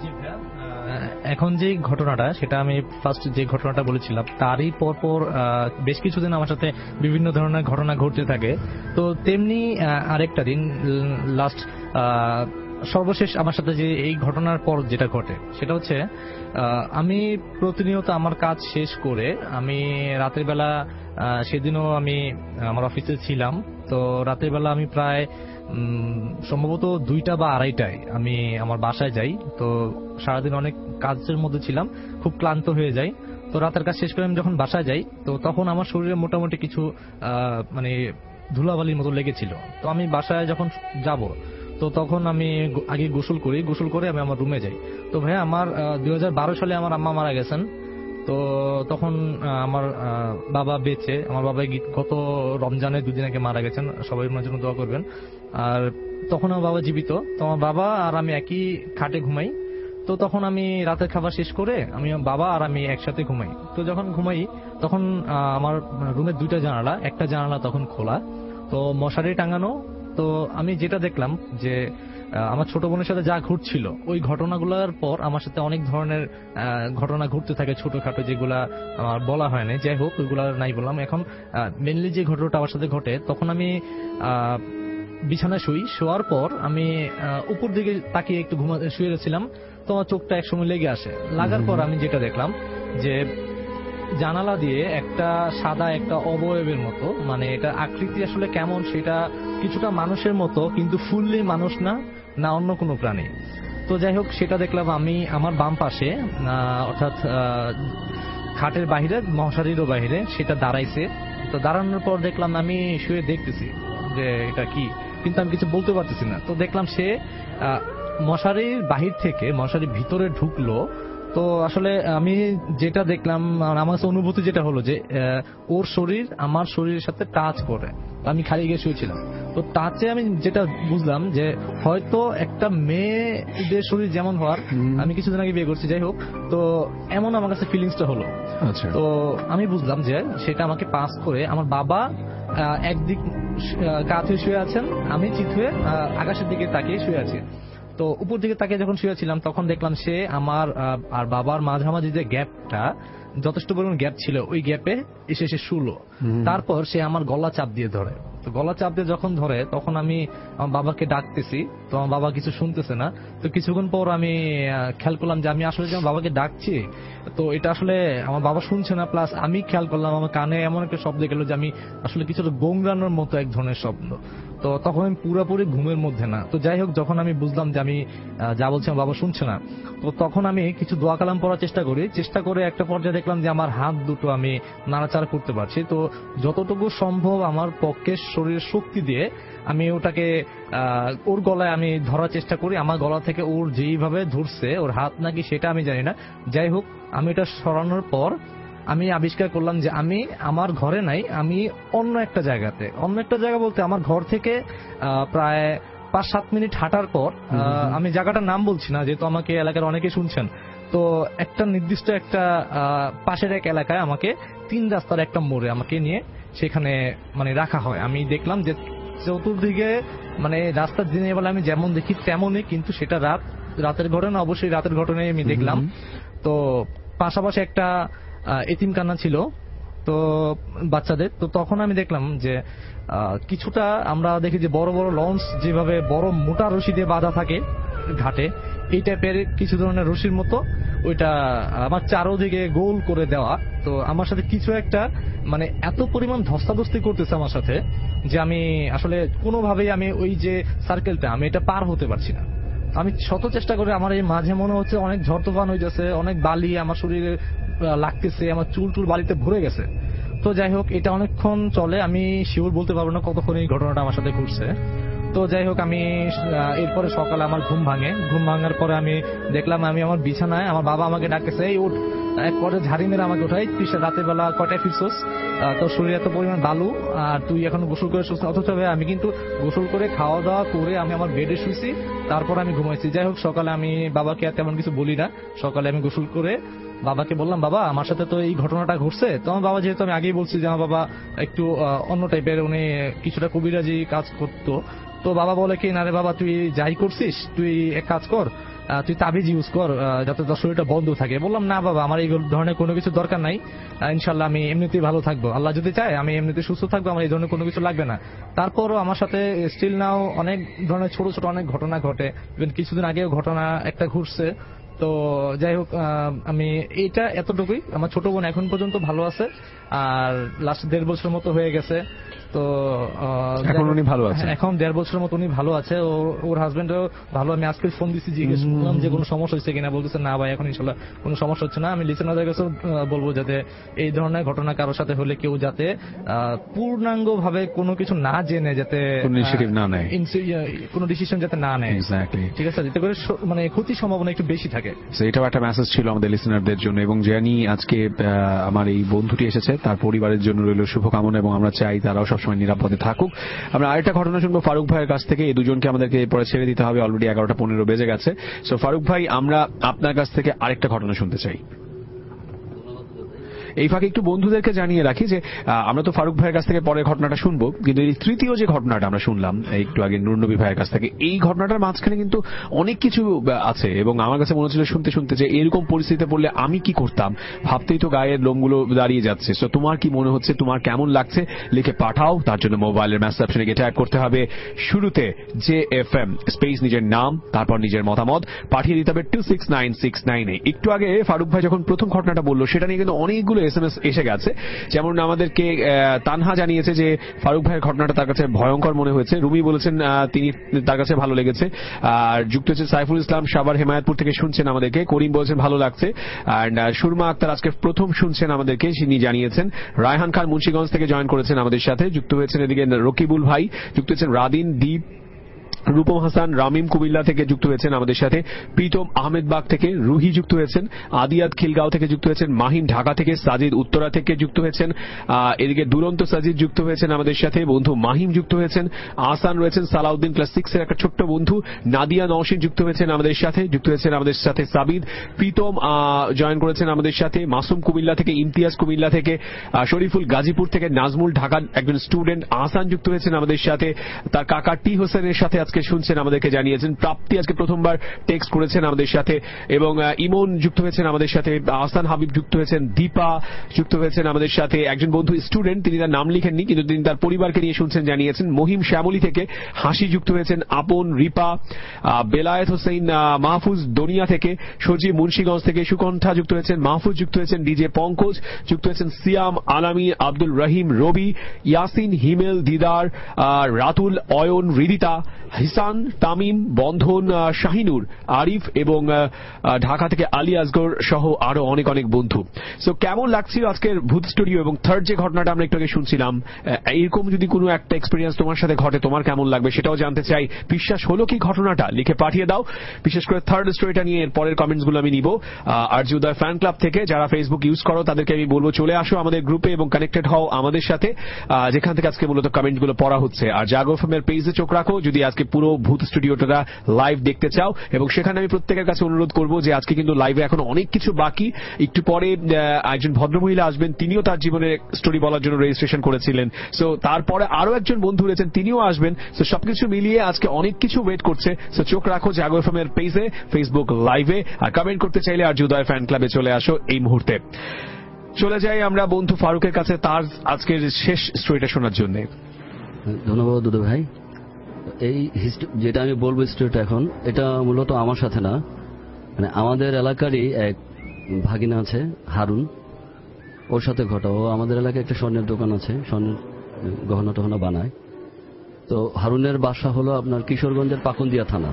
এখন যে ঘটনাটা, সেটা আমি ফার্স্ট যে ঘটনাটা বলেছিলাম তারই পরপর বেশ কিছুদিন আমার সাথে বিভিন্ন ধরনের ঘটনা ঘটতে থাকে। তো তেমনি আরেকটা দিন লাস্ট সর্বশেষ আমার সাথে যে এই ঘটনার পর যেটা ঘটে সেটা হচ্ছে আমি প্রতিনিয়ত আমার কাজ শেষ করে আমি রাতের বেলা সেদিনও আমি আমার অফিসে ছিলাম। তো রাতের বেলা আমি প্রায় সম্ভবত 2টা বা 2:30টায় আমি আমার বাসায় যাই। তো সারাদিন অনেক কাজের মধ্যে ছিলাম, খুব ক্লান্ত হয়ে যাই। তো রাতের কাজ শেষ করে আমি যখন বাসায় যাই তো তখন আমার শরীরে মোটামুটি কিছু মানে ধুলাবালির মতো লেগেছিল। তো আমি বাসায় যখন যাব তো তখন আমি আগে গোসল করি, গোসল করে আমি আমার রুমে যাই। তো ভাইয়া আমার 2012 সালে আমার আম্মা মারা গেছেন। তো তখন আমার বাবা বেঁচে, আমার বাবা গত রমজানে 2 দিন আগে মারা গেছেন, সবাই ওনার জন্য দোয়া করবেন। আর তখন আমার বাবা জীবিত। তো আমার বাবা আর আমি একই খাটে ঘুমাই। তো তখন আমি রাতের খাবার শেষ করে আমি বাবা আর আমি একসাথে ঘুমাই। তো যখন ঘুমাই তখন আমার রুমের 2টা জানালা, একটা জানালা তখন খোলা, তো মশারি টাঙানো। তো আমি যেটা দেখলাম যে আমার ছোট বোনের সাথে যা ঘটছিল ওই ঘটনাগুলোর পর আমার সাথে অনেক ধরনের ঘটনা ঘটতে থাকে ছোটখাটো, যেগুলা আমার বলা হয় না। যাই হোক, ওইগুলা নাই বললাম। এখন মেনলি যে ঘটনাটা আমার সাথে ঘটে, তখন আমি বিছানায় শোয়ার পর আমি উপর দিকে তাকিয়ে একটু শুয়েছিলাম। তো আমার চোখটা একসময় লেগে আসে। লাগার পর আমি যেটা দেখলাম যে জানালা দিয়ে একটা সাদা একটা অবয়বের মতো, মানে এটা আকৃতি আসলে কেমন সেটা কিছুটা মানুষের মতো, কিন্তু ফুললি মানুষ না, না অন্য কোনো প্রাণী। তো যাই হোক, সেটা দেখলাম আমি আমার বাম পাশে, অর্থাৎ খাটের বাহিরে, মশারিরও বাহিরে সেটা দাঁড়াইছে। তো দাঁড়ানোর পর দেখলাম আমি শুয়ে দেখতেছি যে এটা কি, কিন্তু আমি কিছু বলতে পারতেছি না। তো দেখলাম সে মশারির বাহির থেকে মশারির ভিতরে ঢুকলো। তো আসলে আমি যেটা দেখলাম, আমার কাছে অনুভূতি যেটা হলো যে ওর শরীর আমার শরীরের সাথে টাচ করে। আমি খালি গিয়ে শুয়েছিলাম। তো টাচে আমি যেটা বুঝলাম যে হয়তো একটা মেয়েদের শরীর যেমন হওয়ার, আমি কিছুদিন আগে বিয়ে করছি, যাই হোক, তো এমন আমার কাছে ফিলিংসটা হলো। তো আমি বুঝলাম যে সেটা আমাকে পাস করে আমার বাবা একদিক কাত হয়ে শুয়ে আছেন, আমি চিত হয়ে আকাশের দিকে তাকিয়ে শুয়ে আছি। তো উপর দিকে তাকিয়ে যখন শুয়েছিলাম তখন দেখলাম সে আমার আর বাবার মাঝামাঝি যে গ্যাপটা, যথেষ্ট পরিমাণ গ্যাপ ছিল, ওই গ্যাপে এসে শুলো। তারপর সে আমার গলা চাপ দিয়ে ধরে। তো গলা চাপ দিয়ে যখন ধরে তখন আমি আমার বাবাকে ডাকতেছি, তো আমার বাবা কিছু শুনতেছে না। তো কিছুক্ষণ পর আমি খেয়াল করলাম যে আমি আসলে যখন বাবাকে ডাকছি তো এটা আসলে আমার বাবা শুনছে না, প্লাস আমি খেয়াল করলাম আমার কানে এমন একটা শব্দ গেল যে আমি আসলে কিছুটা গোংরানোর মতো এক ধরনের শব্দ। তো তখন আমি পুরোপুরি ঘুমের মধ্যে না। তো যাই হোক, যখন আমি বুঝলাম যে আমি যা বলছি আমার বাবা শুনছে না, তো তখন আমি কিছু দোয়া কালাম পড়ার চেষ্টা করে একটা পর্যায়ে দেখলাম যে আমার হাত দুটো আমি নাড়াচাড়া করতে পারছি। তো যতটুকু সম্ভব আমার পক্ষে শরীরের শক্তি দিয়ে আমি ওটাকে ওর গলায় আমি ধরার চেষ্টা করি। আমার গলা থেকে ওর যেইভাবে ধরছে, ওর হাত নাকি সেটা আমি জানি না। যাই হোক, আমি এটা সরানোর পর আমি আবিষ্কার করলাম যে আমি আমার ঘরে নাই, আমি অন্য একটা জায়গাতে। অন্য একটা জায়গা বলতে আমার ঘর থেকে প্রায় 5-7 মিনিট হাঁটার পর, আমি জায়গাটার নাম বলছি না যেহেতু আমাকে এলাকার অনেকে শুনছেন, তো একটা নির্দিষ্ট একটা পাশের এক এলাকায় আমাকে 3 রাস্তার একটা মোড়ে আমাকে নিয়ে সেখানে মানে রাখা হয়। আমি দেখলাম যে চতুর্দিকে মানে রাস্তার দিনের বেলা আমি যেমন দেখি তেমনই, কিন্তু সেটা রাতের ঘটনা, অবশ্যই রাতের ঘটনায় আমি দেখলাম। তো পাশাপাশি একটা এতিমখানা ছিল তো বাচ্চাদের। তো তখন আমি দেখলাম যে কিছুটা আমরা দেখি যে বড় বড় লঞ্চ যেভাবে বড় মোটা রশি দিয়ে বাঁধা থাকে ঘাটে, এই টাইপের কিছু ধরনের রশির মতো ওইটা আমার চারোদিকে গোল করে দেওয়া। তো আমার সাথে কিছু একটা মানে এত পরিমাণ ধস্তাধস্তি করতেছে আমার সাথে যে আমি আসলে কোনোভাবেই আমি ওই যে সার্কেলটা আমি এটা পার হতে পারছি না। আমি শত চেষ্টা করে, আমার এই মাঝে মনে হচ্ছে অনেক ঝড় তুফান হইতেছে, অনেক বালি আমার শরীরে লাগতেছে, আমার চুল বালিতে ভরে গেছে। তো যাই হোক, এটা অনেকক্ষণ চলে, আমি শিওর বলতে পারবো না কতক্ষণ এই ঘটনাটা আমার সাথে ঘটছে। তো যাই হোক, আমি এরপরে সকালে আমার ঘুম ভাঙার পরে আমি দেখলাম আমি আমার বিছানায়, আমার বাবা আমাকে ডাকতেছে, এই উঠ। এক পরে ঝাড়ি মেরে আমাকে উঠাই, তুই রাতের বেলা কয়টায় ফিরছোস, তোর শরীরে এত পরিমাণ বালু, আর তুই এখন গোসল করে শুস। অথচ আমি কিন্তু গোসল করে খাওয়া দাওয়া করে আমি আমার বেডে শুয়েছি, তারপর আমি ঘুমাইছি। যাই হোক, সকালে আমি বাবাকে তেমন কিছু বলি না। সকালে আমি গোসল করে বাবাকে বললাম, বাবা আমার সাথে তো এই ঘটনাটা ঘটছে। তো আমার বাবা, যেহেতু আমি আগেই বলছি যে আমার বাবা একটু অন্য টাইপের, উনি কিছুটা কবিরাজি কাজ করতো, তো বাবা বলে কি, না রে বাবা, তুই যাই করছিস, তুই এক কাজ কর, তুই তাবিজ ইউজ কর যাতে তোর শরীরটা বন্ধ থাকে। বললাম না বাবা, আমার এই ধরনের কোনো কিছু দরকার নাই, ইনশাল্লাহ আমি এমনিতেই ভালো থাকবো, আল্লাহ যদি চায় আমি এমনিতে সুস্থ থাকবো, আমার এই ধরনের কোনো কিছু লাগবে না। তারপরও আমার সাথে স্টিল নাও অনেক ধরনের ছোট ছোট অনেক ঘটনা ঘটে, ইভেন কিছুদিন আগেও ঘটনা একটা ঘুরছে। তো যাই হোক, আমি এটা এতটুকুই, আমার ছোট বোন এখন পর্যন্ত ভালো আছে, আর লাস্ট 1.5 বছর মতো হয়ে গেছে। তো এখন উনি ভালো আছে, এখন 1.5 বছরের মতো উনি ভালো আছে, ওর হাজবেন্ডও ভালো। আমি আজকে ফোন দিচ্ছি, জিজ্ঞেস করলাম যে কোনো সমস্যা হচ্ছে কিনা, বলতেছে না ভাই এখন ইনশাল্লাহ কোনো সমস্যা হচ্ছে না। আমি লিসেনারদের কাছে বলবো যাতে এই ধরনের ঘটনা কারোর সাথে হলে কেউ যাতে পূর্ণাঙ্গ ভাবে কোনো কিছু না জেনে যাতে কোনো ডিসিশন যাতে না নেয়, ঠিক আছে, যাতে করে মানে ক্ষতির সম্ভাবনা একটু বেশি থাকে। এটাও একটা মেসেজ ছিল আমাদের লিসেনারদের জন্য, এবং জানি আজকে আমার এই বন্ধুটি এসেছে তার পরিবারের জন্য রইল শুভকামনা, এবং আমরা চাই তারাও সবসময় নিরাপদে থাকুক। আমরা আরেকটা ঘটনা শুনবো ফারুক ভাইয়ের কাছ থেকে। এই দুজনকে আমাদেরকে পরে ছেড়ে দিতে হবে, অলরেডি 11:15 বেজে গেছে। সো ফারুক ভাই, আমরা আপনার কাছ থেকে আরেকটা ঘটনা শুনতে চাই। এই ফাঁকে একটু বন্ধুদেরকে জানিয়ে রাখি যে আমরা তো ফারুক ভাইয়ের কাছ থেকে পরে ঘটনাটা শুনবো, কিন্তু এই তৃতীয় যে ঘটনাটা আমরা শুনলাম একটু আগে নুরনবী ভাইয়ের কাছ থেকে, এই ঘটনাটার মাঝখানে কিন্তু অনেক কিছু আছে, এবং আমার কাছে মনে হচ্ছিল শুনতে শুনতে যে এরকম পরিস্থিতিতে পড়লে আমি কি করতাম, ভাবতেই তো গায়ের লোমগুলো দাঁড়িয়ে যাচ্ছে। সো তোমার কি মনে হচ্ছে, তোমার কেমন লাগছে, লিখে পাঠাও। তার জন্য মোবাইলের মেসেজ অপশনে গিয়ে ট্যাগ করতে হবে শুরুতে JFM স্পেস নিজের নাম, তারপর নিজের মতামত পাঠিয়ে দিতে হবে 26969। একটু আগে ফারুক ভাই যখন প্রথম ঘটনাটা বললো সেটা নিয়ে কিন্তু অনেকগুলো SMS এসে গেছে। যেমন আমাদেরকে তানহা জানিয়েছে যে ফারুক ভাইয়ের ঘটনাটা তার কাছে ভয়ঙ্কর মনে হয়েছে। রুমি বলেছেন তিনি তার কাছে ভালো লেগেছে। আর যুক্ত হচ্ছে সাইফুল ইসলাম সাভার হেমায়তপুর থেকে শুনছেন আমাদেরকে। করিম বলছেন ভালো লাগছে। অ্যান্ড সুরমা আক্তার আজকে প্রথম শুনছেন আমাদেরকে, তিনি জানিয়েছেন। রায়হান খান মুন্সিগঞ্জ থেকে জয়েন করেছেন আমাদের সাথে। যুক্ত হয়েছেন এদিকে রকিবুল ভাই, যুক্ত হয়েছেন রাদিন, দীপ, রূপম হাসান, রামিম কুমিল্লা থেকে যুক্ত হয়েছেন আমাদের সাথে। প্রীতম আহমেদবাগ থেকে, রুহি যুক্ত হয়েছেন। আদিয়াত খিলগাঁও থেকে যুক্ত হয়েছেন। মাহিন ঢাকা থেকে, সাজিদ উত্তরা থেকে যুক্ত হয়েছেন। এদিকে দুরন্ত সাজিদ যুক্ত হয়েছেন আমাদের সাথে। বন্ধু মাহিম যুক্ত হয়েছেন। আহসান রয়েছেন, সালাউদ্দিন ক্লাস 6 এর একটা ছোট্ট বন্ধু। নাদিয়া নওশিন যুক্ত হয়েছেন আমাদের সাথে। যুক্ত হয়েছেন আমাদের সাথে সাবিদ। প্রীতম জয়েন করেছেন আমাদের সাথে। মাসুম কুমিল্লা থেকে, ইমতিয়াজ কুমিল্লা থেকে, শরীফুল গাজীপুর থেকে, নাজমুল ঢাকার একজন স্টুডেন্ট। আহসান যুক্ত হয়েছেন আমাদের সাথে। তার কাকা টি হোসেনের সাথে আজকে শুনছেন, আমাদেরকে জানিয়েছেন। প্রাপ্তি আজকে প্রথমবার টেক্সট করেছেন আমাদের সাথে, এবং ইমন যুক্ত হয়েছেন আমাদের সাথে। আহসান হাবিব যুক্ত হয়েছেন। দীপা যুক্ত হয়েছেন আমাদের সাথে। একজন বন্ধু স্টুডেন্ট, তিনি তার নাম লিখেননি কিন্তু তিনি তার পরিবারকে নিয়ে শুনছেন, জানিয়েছেন। মহিম শ্যামলী থেকে হাসি যুক্ত হয়েছেন। আপন, রিপা, বেলায়েত হোসেন, মাহফুজ দনিয়া থেকে, সজীব মুন্সিগঞ্জ থেকে, সুকণ্ঠা যুক্ত হয়েছেন। মাহফুজ যুক্ত হয়েছেন। ডিজে পঙ্কজ যুক্ত হয়েছেন। সিয়াম, আলামী, আব্দুল রহিম, রবি, ইয়াসিন, হিমেল, দিদার, রাতুল, অয়ন, রিদিতা, হিসান, তামিম, বন্ধন, শাহিনুর, আরিফ, এবং ঢাকা থেকে আলী আসগর সহ আরো অনেক অনেক বন্ধু। সো কেমন লাগছিল আজকের ভূত স্টুডিও? এবং থার্ড যে ঘটনাটা আমরা একটু আগে শুনছিলাম, এরকম যদি কোনো একটা এক্সপিরিয়েন্স তোমার সাথে ঘটে, তোমার কেমন লাগবে সেটাও জানতে চাই। বিশ্বাস হলো কি ঘটনাটা? লিখে পাঠিয়ে দাও। বিশেষ করে থার্ড স্টোরিটা নিয়ে এর পরের কমেন্টস গুলো আমি নিব। আর উদয় ফ্যান ক্লাব থেকে যারা ফেসবুক ইউজ করো তাদেরকে আমি বলবো চলে আসো আমাদের গ্রুপে এবং কানেক্টেড হও আমাদের সাথে, যেখান থেকে আজকে মূলত কমেন্টস গুলো পড়া হচ্ছে। আর জাগো এফএম পেজে চোখ রাখো যদি আজকে পুরো ভূত স্টুডিওটা লাইভ দেখতে চাও, এবং সেখানে আমি প্রত্যেকের কাছে অনুরোধ করবো যে আজকে কিন্তু লাইভে এখন অনেক কিছু বাকি। একটু পরে একজন ভদ্রমহিলা আসবেন, তিনিও তার জীবনের স্টোরি বলার জন্য রেজিস্ট্রেশন করেছিলেন। সো তারপরে আরো একজন বন্ধু রয়েছেন, তিনিও আসবেন। সো সবকিছু মিলিয়ে আজকে অনেক কিছু ওয়েট করছে। সো চোখ রাখো জাগো এফএম এর পেজে, ফেসবুক লাইভে, আর কমেন্ট করতে চাইলে আর উদয় ফ্যান ক্লাবে চলে আসো এই মুহূর্তে। চলে যাই আমরা বন্ধু ফারুকের কাছে তার আজকের শেষ স্টোরিটা শোনার জন্য। ধন্যবাদ দুদু ভাই। এই যেটা আমি বলবো স্টোরিটা এখন, এটা মূলত আমার সাথে না, মানে আমাদের এলাকারই এক ভাগিনা আছে হারুন, ওর সাথে ঘটা। ও আমাদের এলাকায় একটা স্বর্ণের দোকান আছে, স্বর্ণের গহনা টহনা বানায়। তো হারুনের বাসা হলো আপনার কিশোরগঞ্জের পাকুন্দিয়া থানা।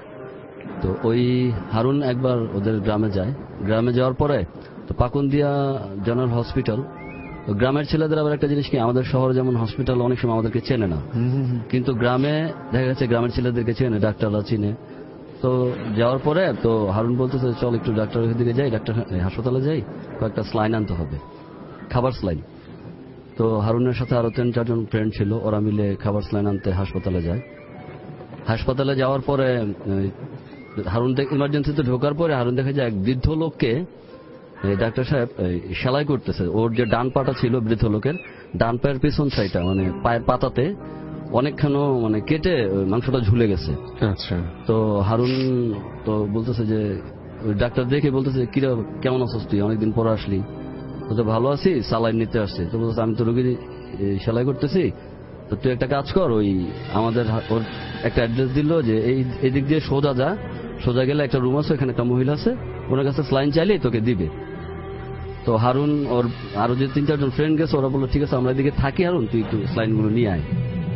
তো ওই হারুন একবার ওদের গ্রামে যায়। গ্রামে যাওয়ার পরে তো পাকুন্দিয়া জেনারেল হসপিটাল, গ্রামের ছেলেদের আবার একটা জিনিস কি, আমাদের শহরে যেমন হসপিটাল অনেক সময় আমাদেরকে চেনে না, কিন্তু গ্রামে দেখা গেছে গ্রামের ছেলেদেরকে চেনে, ডাক্তাররা চিনে। তো যাওয়ার পরে তো হারুন বলতেছে চল একটু ডাক্তারের দিকে যাই, ডাক্তার হাসপাতালে যাই, কয়েকটা স্লাইন আনতে হবে, খাবার স্লাইন। তো হারুনের সাথে আরো 3-4 জন ফ্রেন্ড ছিল, ওরা মিলে খাবার স্লাইন আনতে হাসপাতালে যায়। হাসপাতালে যাওয়ার পরে হারুন ইমার্জেন্সিতে ঢোকার পরে হারুন দেখে যে এক বৃদ্ধ লোককে ডাক্তার সাহেব সেলাই করতেছে। ওর যে ডান পাটা ছিল বৃদ্ধ লোকের, ডান পায়ের পিছন সাইডটা মানে পায়ের পাতাতে অনেকখানো মানে কেটে ওই মাংসটা ঝুলে গেছে। আচ্ছা। তো হারুন তো বলতেছে যে ওই ডাক্তার দেখে বলতেছে কিরা কেমন আছিস তুই, অনেকদিন পর আসলি। তো ভালো আছি, সালাইন নিতে আসছি। তো বলতেছে আমি তো রোগীর সেলাই করতেছি, তো তুই একটা কাজ কর, ওই আমাদের ওর একটা অ্যাড্রেস দিল যে এই দিক দিয়ে সোজা যা, সোজা গেলে একটা রুম আছে, এখানে একটা মহিলা আছে, ওনার কাছে স্লাইন চাইলেই তোকে দিবে। তো হারুন ওর আরো যে 3-4 জন ফ্রেন্ড গেছে, ওরা বললো ঠিক আছে আমরা এদিকে থাকি, হারুন তুই একটু স্লাইনগুলো নিয়ে আয়।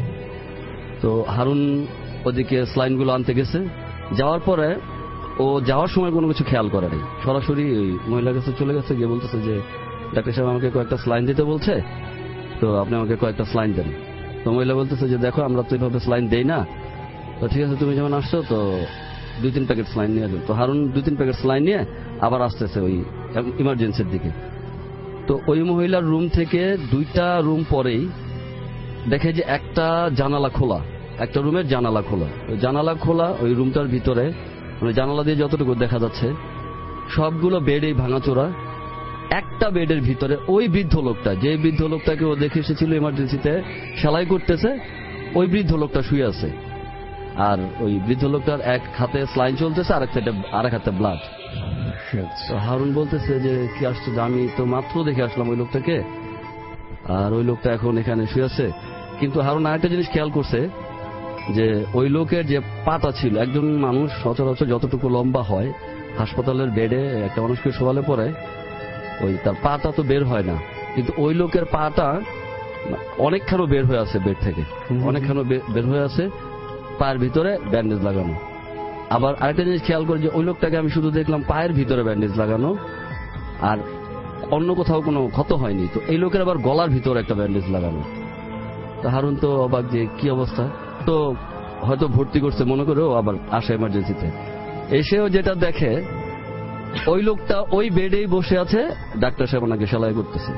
তো হারুন ওদিকে স্লাইনগুলো আনতে গেছে। যাওয়ার পরে ও যাওয়ার সময় কোনো কিছু খেয়াল করে নাই, সরাসরি ওই মহিলার কাছে চলে গেছে, গিয়ে বলতেছে যে ডাক্তার সাহেব আমাকে কয়েকটা স্লাইন দিতে বলছে, তো আপনি আমাকে কয়েকটা স্লাইন দেন। তো মহিলা বলতেছে যে দেখো আমরা তো এইভাবে স্লাইন দেই না, তো ঠিক আছে তুমি যেমন আসছো তো 2-3 প্যাকেট স্লাইন নিয়ে যান। তো হারুন 2-3 প্যাকেট স্লাইন নিয়ে আবার আসতেছে ওই ইমার্জেন্সির দিকে। তো ওই মহিলার রুম থেকে 2টা রুম পরেই দেখে যে একটা জানালা খোলা, একটা রুমের জানালা খোলা। জানালা খোলা ওই রুমটার ভিতরে, মানে জানালা দিয়ে যতটুকু দেখা যাচ্ছে সবগুলো বেডেই ভাঙাচোরা। একটা বেডের ভিতরে ওই বৃদ্ধ লোকটা, যে বৃদ্ধ লোকটাকে ও দেখে এসেছিল ইমার্জেন্সিতে সেলাই করতেছে, ওই বৃদ্ধ লোকটা শুয়ে আছে। আর ওই বৃদ্ধ লোকটার এক হাতে স্লাইন চলতেছে, আরেক হাতে ব্লাড। তো হারুন বলতেছে যে কি আসছে, আমি তো মাত্র দেখে আসলাম ওই লোকটাকে, আর ওই লোকটা এখন এখানে শুয়ে আছে। কিন্তু হারুন আরেকটা জিনিস খেয়াল করছে যে ওই লোকের যে পাটা ছিল, একজন মানুষ সচরাচর যতটুকু লম্বা হয় হাসপাতালের বেডে একটা মানুষকে শোয়ালে পরে ওই তার পাটা তো বের হয় না, কিন্তু ওই লোকের পাটা অনেকখানো বের হয়ে আছে বেড থেকে, অনেকখানো বের হয়ে আছে, পায়ের ভিতরে ব্যান্ডেজ লাগানো। আবার আরেকটা জিনিস খেয়াল করি যে ওই লোকটাকে আমি শুধু দেখলাম পায়ের ভিতরে ব্যান্ডেজ লাগানো, আর অন্য কোথাও কোনো ক্ষত হয়নি। তো এই লোকের আবার গলার ভিতরে একটা ব্যান্ডেজ লাগানো। তো হারুন তো অবাক যে কি অবস্থা, তো হয়তো ভর্তি করছে মনে করেও আবার আসে এমার্জেন্সিতে। এসেও যেটা দেখে ওই লোকটা ওই বেডেই বসে আছে, ডাক্তার সাহেব ওনাকে সেলাই করতেছে।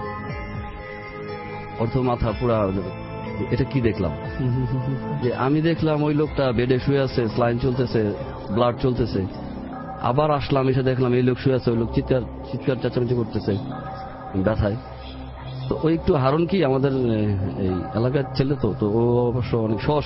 অর্থ মাথা পুরা, এটা কি দেখলাম, যে আমি দেখলাম ওই লোকটা বেডে শুয়ে আছে, স্লাইন চলতেছে, ব্লাড চলতেছে। আবার আসলাম, এসে দেখলাম এই লোক শুয়ে আছে, ওই লোক চিৎকার চেঁচামেচি করতেছে ব্যথায়। তো ওই একটু হারুন কি আমাদের এই এলাকার ছেলে, তো ও অবশ্য অনেক সহজ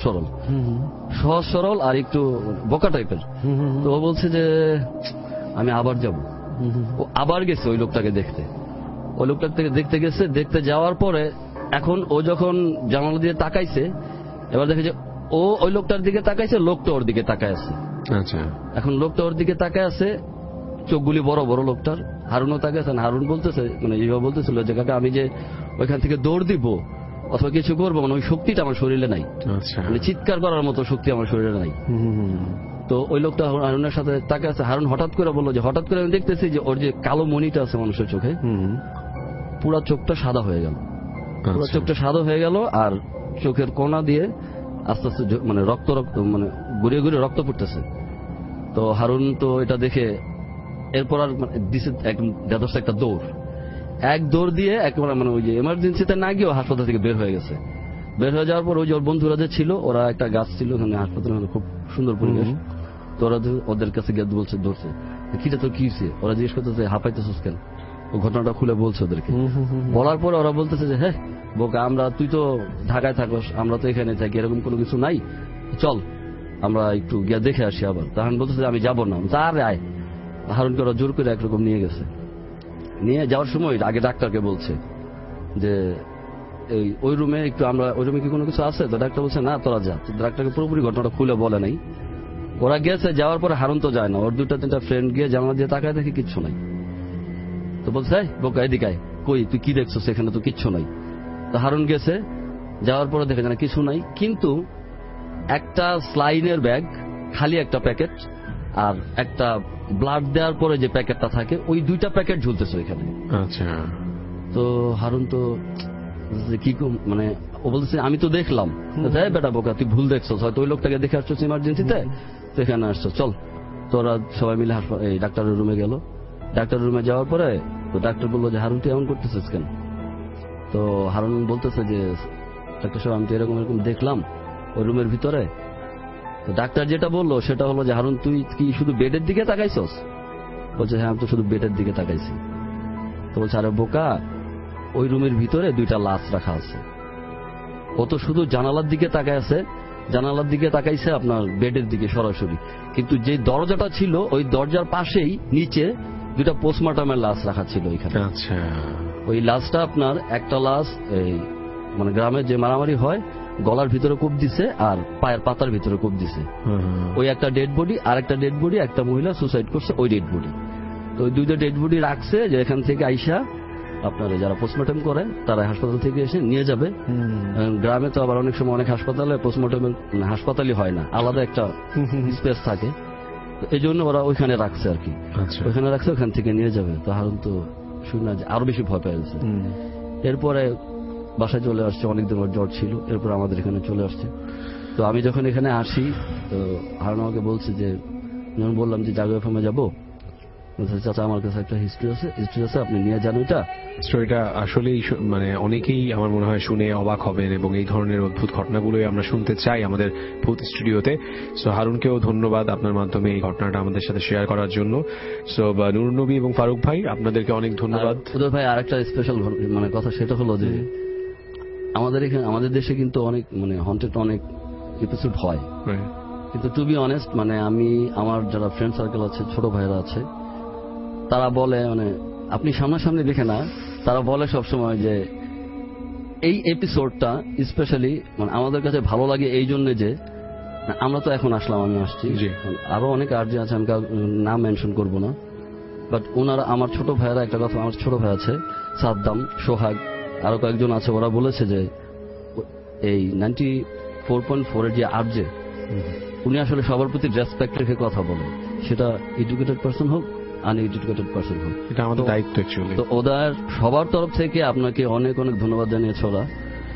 সরল আর একটু বোকা টাইপের। তো ও বলছে যে আমি আবার যাব। ও আবার গেছে ওই লোকটাকে দেখতে, ওই লোকটাকে দেখতে গেছে। দেখতে যাওয়ার পরে এখন ও যখন জানালা দিয়ে তাকাইছে, এবার দেখে যে ও ওই লোকটার দিকে তাকাইছে, লোকটা ওর দিকে তাকায় আছে। আচ্ছা। এখন লোকটা ওর দিকে তাকায় আছে, চোখগুলি বড় বড় লোকটার। হারুনও তাকাইছে। হারুন বলতেছে, মানে এইভাবে বলতেছিল যে কাকা আমি যে ওইখান থেকে দৌড় দিব অথবা কিছু করবো, মানে ওই শক্তিটা আমার শরীরে নাই, মানে চিৎকার করার মতো শক্তি আমার শরীরে নাই। তো ওই লোকটা হারুনের সাথে তাকে আছে। হারুন হঠাৎ করে বললো যে হঠাৎ করে আমি দেখতেছি যে ওর যে কালো মণিটা আছে মানুষের চোখে, পুরা চোখটা সাদা হয়ে গেল, পুরো চোখটা সাদা হয়ে গেল, আর চোখের কোনা দিয়ে আস্তে আস্তে মানে রক্ত মানে ঘুরিয়ে ঘুরিয়ে রক্ত পড়তেছে। তো হারুন তো এটা দেখে এরপর আর দিছে একটা দৌড় দিয়ে একেবারে মানে ওই যে এমার্জেন্সিতে না গিয়ে হাসপাতাল থেকে বের হয়ে গেছে। বের হয়ে যাওয়ার পর ওই যে ওর বন্ধুরা যে ছিল, ওরা একটা গাছ ছিল ওখানে হাসপাতালে, খুব সুন্দর পরিবেশ। তো ওরা ওদের কাছে গিয়ে বলছে, ধরছে কিটা তোর কি হয়েছে, ওরা জিজ্ঞেস করতেছে হাঁপাইতেছিস কেন, ও ঘটনাটা খুলে বলছে ওদেরকে। বলার পরে ওরা বলতেছে যে হ্যাঁ বোকা, তুই তো ঢাকায় থাকস, আমরা তো এখানে থাকি, এরকম কোনো কিছু নাই, চল আমরা একটু গিয়ে দেখে আসি। আবার তখন বলতেছে আমি যাবো না, আরে আয়। হারুনকে ওরা জোর করে একরকম নিয়ে গেছে। নিয়ে যাওয়ার সময় আগে ডাক্তারকে বলছে যে ওই রুমে একটু আমরা, ওই রুমে কি কোনো কিছু আছে? তো ডাক্তার বলছে না তোরা যা। ডাক্তারকে পুরোপুরি ঘটনাটা খুলে বলে নাই। ওরা গেছে, যাওয়ার পরে হারুন তো যায় না, ওর 2-3টা ফ্রেন্ড গিয়ে জানালা দিয়ে তাকায় দেখে কিচ্ছু নাই। তো বলছে বোকা এদিকে আয়, কই তুই কি দেখছো, সেখানে তো কিচ্ছু নাই। তো হারুন গেছে, যাওয়ার পরে দেখে জানা কিছু নাই, কিন্তু একটা স্লাইনের ব্যাগ, খালি একটা প্যাকেট, আর একটা ব্লাড দেওয়ার পরে যে প্যাকেটটা থাকে, ওই 2টা প্যাকেট ঝুলতেছে ওইখানে। আচ্ছা। তো হারুন তো কি মানে ও বলতেছে আমি তো দেখলাম। বেটা বোকা তুই ভুল দেখছো, হয়তো ওই লোকটাকে দেখে আসছো ইমার্জেন্সিতে, তো এখানে আসছো, চল। তোরা সবাই মিলে এই ডাক্তারের রুমে গেল। ডাক্তারের রুমে যাওয়ার পরে তো ডাক্তার বললো যে হারুন তুই এমন করতেছিস কেন? তো হারুন বলতেছে যে ডাক্তার সাহেব আমি তো এরকম দেখলাম ওই রুমের ভিতরে। তো ডাক্তার যেটা বললো সেটা হলো যে হারুন তুই কি শুধু বেডের দিকে তাকাইছস? বলছে হ্যাঁ আমি তো শুধু বেডের দিকে তাকাইছি। তো বলছে আরে বোকা, ওই রুমের ভিতরে 2টা লাশ রাখা আছে, ও তো শুধু জানালার দিকে তাকায় আছে, জানালার দিকে তাকাইছে আপনার বেডের দিকে সরাসরি, কিন্তু যে দরজাটা ছিল ওই দরজার পাশেই নিচে 2টা পোস্টমর্টমের লাশ রাখা ছিল ওইখানে। আচ্ছা, ওই লাশটা আপনার একটা লাশ এই মানে গ্রামে যে মারামারি হয় গলার ভিতরে কূপ দিছে আর পায়ের পাতার ভিতরে কূপ দিছে। ওই একটা ডেড বডি, আর একটা ডেড বডি একটা মহিলা সুসাইড করছে ওই ডেড বডি। তো ওই 2টা ডেড বডি রাখছে যে এখান থেকে আইসা আপনারা যারা পোস্টমর্টম করে তারা হাসপাতাল থেকে এসে নিয়ে যাবে। গ্রামে তো আবার অনেক সময় অনেক হাসপাতালে পোস্টমর্টমের হাসপাতালই হয় না, আলাদা একটা স্পেস থাকে, এই জন্য ওরা ওইখানে রাখছে আর কি। ওইখানে রাখছে, ওখান থেকে নিয়ে যাবে। তো হারুন তো শুনে আরো বেশি ভয় পেয়ে গেছে। এরপরে বাসায় চলে আসছে, অনেকদিন ওর জ্বর ছিল, এরপর আমাদের এখানে চলে আসছে। তো আমি যখন এখানে আসি তো হারুন আমাকে বলছে যে, যখন বললাম যে জাগো এফএমে যাবো, চাচা আমার কাছে একটা হিস্ট্রি আছে আপনি নিয়ে যান ওইটা। স্টোরিটা আসলেই মানে অনেকেই আমার মনে হয় শুনে অবাক হবেন এবং এই ধরনের অদ্ভুত ঘটনাগুলোই আমরা শুনতে চাই আমাদের ভূত স্টুডিওতে। সো হারুনকেও ধন্যবাদ আপনার মাধ্যমে এই ঘটনাটা আমাদের সাথে শেয়ার করার জন্য। সো নুরুন নবী এবং ফারুক ভাই আপনাদেরকে অনেক ধন্যবাদ। উদয় ভাই আরেকটা স্পেশাল মানে কথা, সেটা হলো যে আমাদের এখানে আমাদের দেশে কিন্তু অনেক মানে হন্টেড অনেক এপিসোড হয়, কিন্তু টু বি অনেস্ট মানে আমি আমার যারা ফ্রেন্ড সার্কেল আছে, ছোট ভাইরা আছে, তারা বলে মানে আপনি সামনাসামনি দেখে না, তারা বলে সবসময় যে এই এপিসোডটা স্পেশালি মানে আমাদের কাছে ভালো লাগে এই জন্য যে আমরা তো এখন আসলাম, আমি আসছি, আরো অনেক আরজি আছে, আমি নাম মেনশন করবো না, বাট ওনারা আমার ছোট ভাইয়েরা একটা কথা, আমার ছোট ভাই আছে সাদ্দাম, সোহাগ, আরো কয়েকজন আছে, ওরা বলেছে যে এই 94.4 এর যে আরজে উনি আসলে সবার প্রতি রেসপেক্ট রেখে কথা বলে, সেটা এডুকেটেড পার্সন হোক আনএডুকেটেড পার্সন হোক, এটা আমাদের দায়িত্ব অ্যাকচুয়ালি। তো ওদের সবার তরফ থেকে আপনাকে অনেক অনেক ধন্যবাদ জানিয়েছে ওরা।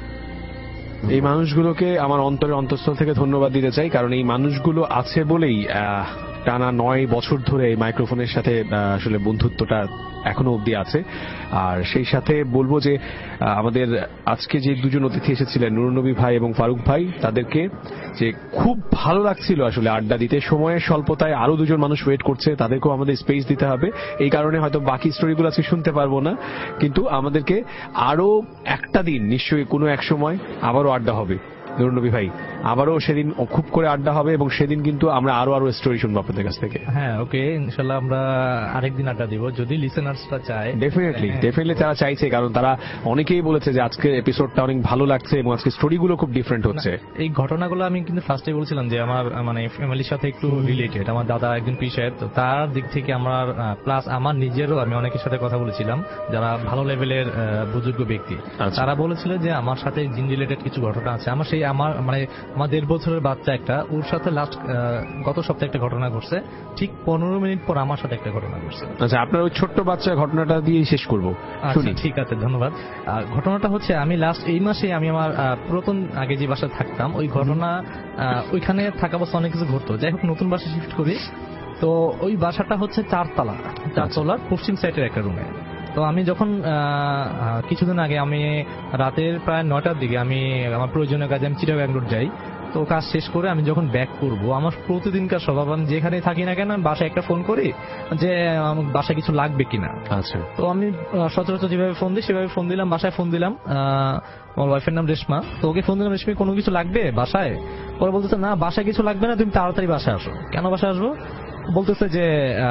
এই মানুষগুলোকে আমার অন্তরের অন্তঃস্থল থেকে ধন্যবাদ দিতে চাই, কারণ এই মানুষগুলো আছে বলেই টানা 9 বছর ধরে এই মাইক্রোফোনের সাথে আসলে বন্ধুত্বটা এখনো অবধি আছে। আর সেই সাথে বলবো যে আমাদের আজকে যে 2জন অতিথি এসেছিলেন নুরুন নবী ভাই এবং ফারুক ভাই, তাদেরকে যে খুব ভালো লাগছিল আসলে আড্ডা দিতে। সময়ের স্বল্পতায় আরো 2জন মানুষ ওয়েট করছে, তাদেরকেও আমাদের স্পেস দিতে হবে, এই কারণে হয়তো বাকি স্টোরিগুলো আজকে শুনতে পারবো না, কিন্তু আমাদেরকে আরো একটা দিন নিশ্চয়ই কোনো এক সময় আবারও আড্ডা হবে নুরুন নবী ভাই, আবারও সেদিন খুব করে আড্ডা হবে এবং সেদিন কিন্তু আমরা আরো স্টোরি শুনবো আপনাদের কাছ থেকে। হ্যাঁ, ওকে, ইনশাল্লাহ আমরা আরেকদিন আড্ডা দিব যদি লিসেনার্সরা চায়। ডেফিনেটলি তারা চাইছে, কারণ তারা অনেকেই বলেছে যে আজকের এপিসোডটা অনেক ভালো লাগছে এবং আজকে স্টোরিগুলো খুব ডিফারেন্ট হচ্ছে। এই ঘটনাগুলো আমি কিন্তু ফার্স্টে বলছিলাম যে আমার মানে ফ্যামিলির সাথে একটু রিলেটেড, আমার দাদা একজন পিসার, তো তার দিক থেকে আমার প্লাস আমার নিজেরও আমি অনেকের সাথে কথা বলেছিলাম যারা ভালো লেভেলের বুজুর্গ ব্যক্তি, তারা বলেছিল যে আমার সাথে জিন রিলেটেড কিছু ঘটনা আছে। আমার সেই আমার 1.5 বছরের বাচ্চা একটা, ওর সাথে লাস্ট গত সপ্তাহে একটা ঘটনা ঘটছে, ঠিক 15 মিনিট পর আমার সাথে একটা ঘটনা ঘটছে। আচ্ছা, আপনার ওই ছোট্ট বাচ্চা ঘটনাটা দিয়ে শেষ করবো। আচ্ছা, ঠিক আছে, ধন্যবাদ। ঘটনাটা হচ্ছে আমি লাস্ট এই মাসে আমি আমার পুরাতন আগে যে বাসায় থাকতাম ওই ঘটনা, ওইখানে থাকা অবস্থা অনেক কিছু ঘটতো। যাই হোক, নতুন বাসায় শিফট করি, তো ওই বাসাটা হচ্ছে 4তলার পশ্চিম সাইডের একটা রুমে। তো আমি যখন কিছুদিন আগে আমি রাতের প্রায় 9টার দিকে আমি আমার প্রয়োজনীয় কাজে আমি চিটাগাং রোড যাই। তো কাজ শেষ করে আমি যখন ব্যাক করব, আমার প্রতিদিনকার স্বভাব আমি যেখানে থাকি না কেন বাসায় একটা ফোন করি যে আমার বাসায় কিছু লাগবে কিনা। আচ্ছা, তো আমি সচরাচর যেভাবে ফোন দিই সেভাবে ফোন দিলাম, বাসায় ফোন দিলাম। আমার ওয়াইফের নাম রেশমা, তো ওকে ফোন দিলাম, রেশমি কোনো কিছু লাগবে বাসায়? পরে বলতেছে না বাসায় কিছু লাগবে না, তুমি তাড়াতাড়ি বাসায় আসো। কেন বাসায় আসবো? বলতেছে যে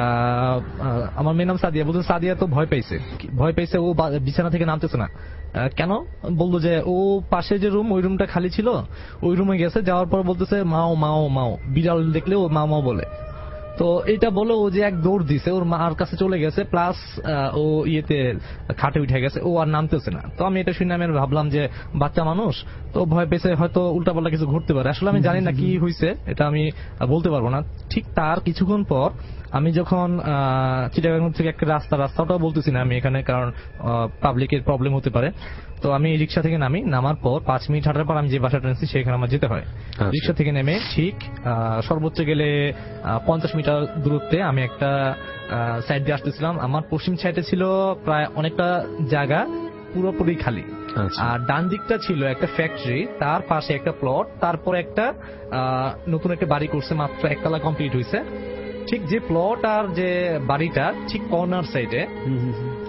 আমার মেয়ের নাম সাদিয়া, বলতেছে সাদিয়া তো ভয় পাইছে, ও বিছানা থেকে নামতেছে না। কেন? বললো যে ও পাশে যে রুম, ওই রুমটা খালি ছিল, ওই রুমে গেছে, যাওয়ার পর বলতেছে মাও মাও মাও, বিড়াল দেখলে ও মাও মাও বলে। তো এটা বলে ও যে এক দৌড় দিছে, ওর মার কাছে চলে গেছে, প্লাস ও খাটে উঠে গেছে, ও আর নামতেছে না। তো আমি এটা শুনে আমি ভাবলাম যে বাচ্চা মানুষ তো ভয় পেয়েছে, হয়তো উল্টাপাল্টা কিছু ঘটতে পারে। আসলে আমি জানি না কি হয়েছে, এটা আমি বলতে পারবো না। ঠিক তার কিছুক্ষণ পর আমি যখন চিটাগাং থেকে একটা রাস্তাটাও বলতেছি না আমি এখানে, কারণ পাবলিকের প্রবলেম হতে পারে। তো আমি রিক্সা থেকে নামার পর 5 মিনিট হাঁটার পর আমি যে বাসাটা নিয়েছি সেখানে আমার যেতে হয়। রিক্সা থেকে নেমে ঠিক সর্বোচ্চ গেলে 50 মিটার দূরত্বে আমি একটা সাইড দিয়ে আসতেছিলাম। আমার পশ্চিম সাইডে ছিল প্রায় অনেকটা জায়গা পুরোপুরি খালি, আর ডান দিকটা ছিল একটা ফ্যাক্টরি, তার পাশে একটা প্লট, তারপর একটা নতুন একটা বাড়ি করছে, মাত্র 1 তলা কমপ্লিট হয়েছে। ঠিক যে প্লট আর যে বাড়িটা ঠিক কর্নার সাইডে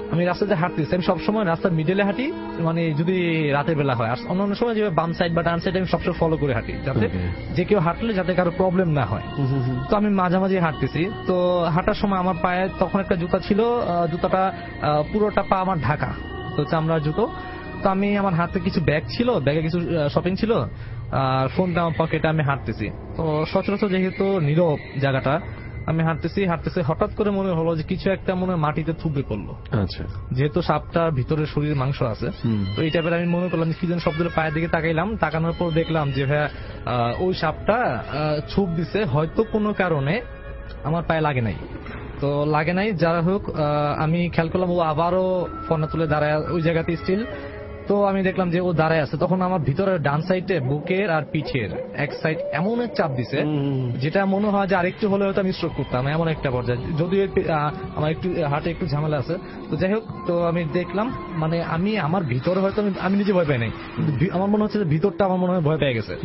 আমি রাস্তাতে হাঁটতেছি, আমি সবসময় রাস্তার মিডলে হাঁটি, মানে যদি রাতের বেলা হয়। আর অন্যান্য সময় যে বাম সাইড বা ডান সাইড আমি সবসময় ফলো করে হাঁটি, যাতে যে কেউ হাঁটলে যাতে কারো প্রবলেম না হয়। তো আমি মাঝামাঝি হাঁটতেছি, তো হাঁটার সময় আমার পায়ে তখন একটা জুতা ছিল, জুতাটা পুরোটা পা আমার ঢাকা, তো চামড়ার জুতো। তো আমি আমার হাতে কিছু ব্যাগ ছিল, ব্যাগে কিছু শপিং ছিল, আর ফোনটা আমার পকেটে, আমি হাঁটতেছি। তো সচরাচর যেহেতু নীরব জায়গাটা, আমি হাঁটতেছি হঠাৎ করে মনে হলো যে কিছু একটা মনে হয় মাটিতে থুবড়ে পড়লো। আচ্ছা, যেহেতু সাপটার ভিতরে শরীর মাংস আছে, তো এই টাইপের আমি মনে করলাম কি যেন শব্দের পায়ের দিকে তাকাইলাম, তাকানোর পর দেখলাম যে ভাইয়া ওই সাপটা ছুপ দিছে, হয়তো কোনো কারণে আমার পায়ে লাগে নাই। তো লাগে নাই, যারা হোক আমি খেয়াল করলাম ও আবারও ফোনটা তুলে দাঁড়ায় ওই জায়গাতে স্টিল। তো আমি দেখলাম যে ও দাঁড়ায় আছে, তখন আমার ভিতরে ডান সাইডে বুকের আর পিঠের এক সাইড এমন এক চাপ দিছে, যেটা মনে হয় যে আরেকটু হলে হয়তো আমি স্ট্রোক করতাম, এমন একটা পর্যায়ে। যদিও আমার একটু হার্টে একটু ঝামেলা আছে, তো যাই হোক। তো আমি দেখলাম, মানে আমি আমার ভিতরে হয়তো আমি নিজে ভয় পাই নাই, আমার মনে হচ্ছে যে ভিতরটা আমার মনে হয় ভয় পেয়ে গেছে।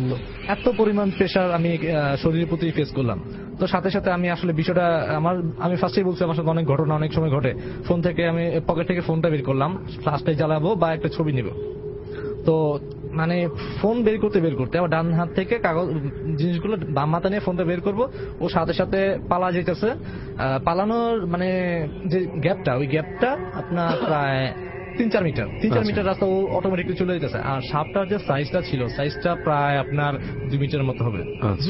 এত পরিমাণ প্রেশার আমি শরীরের প্রতি ফেস করলাম। তো সাথে সাথে আমি আসলে বিষয়টা আমি ফার্স্টেই বলছি আমার সাথে অনেক ঘটনা অনেক সময় ঘটে। ফোন থেকে আমি পকেট থেকে ফোনটা বের করলাম, ফ্ল্যাশলাইট জ্বালাবো বা একটা ছবি নিব। তো মানে ফোন বের করতে আবার ডান হাত থেকে কাগজ জিনিসগুলো বাম হাতে নিয়ে ফোনটা বের করবো, ও সাথে সাথে পালা যেতেছে। পালানোর মানে যে গ্যাপটা, ওই গ্যাপটা আপনার প্রায় 3-4 মিটার রাস্তা ও অটোমেটিকলি চলে যেতেছে। আর সাপটার যে সাইজটা ছিল, সাইজটা প্রায় আপনার 2 মিটারের মতো হবে।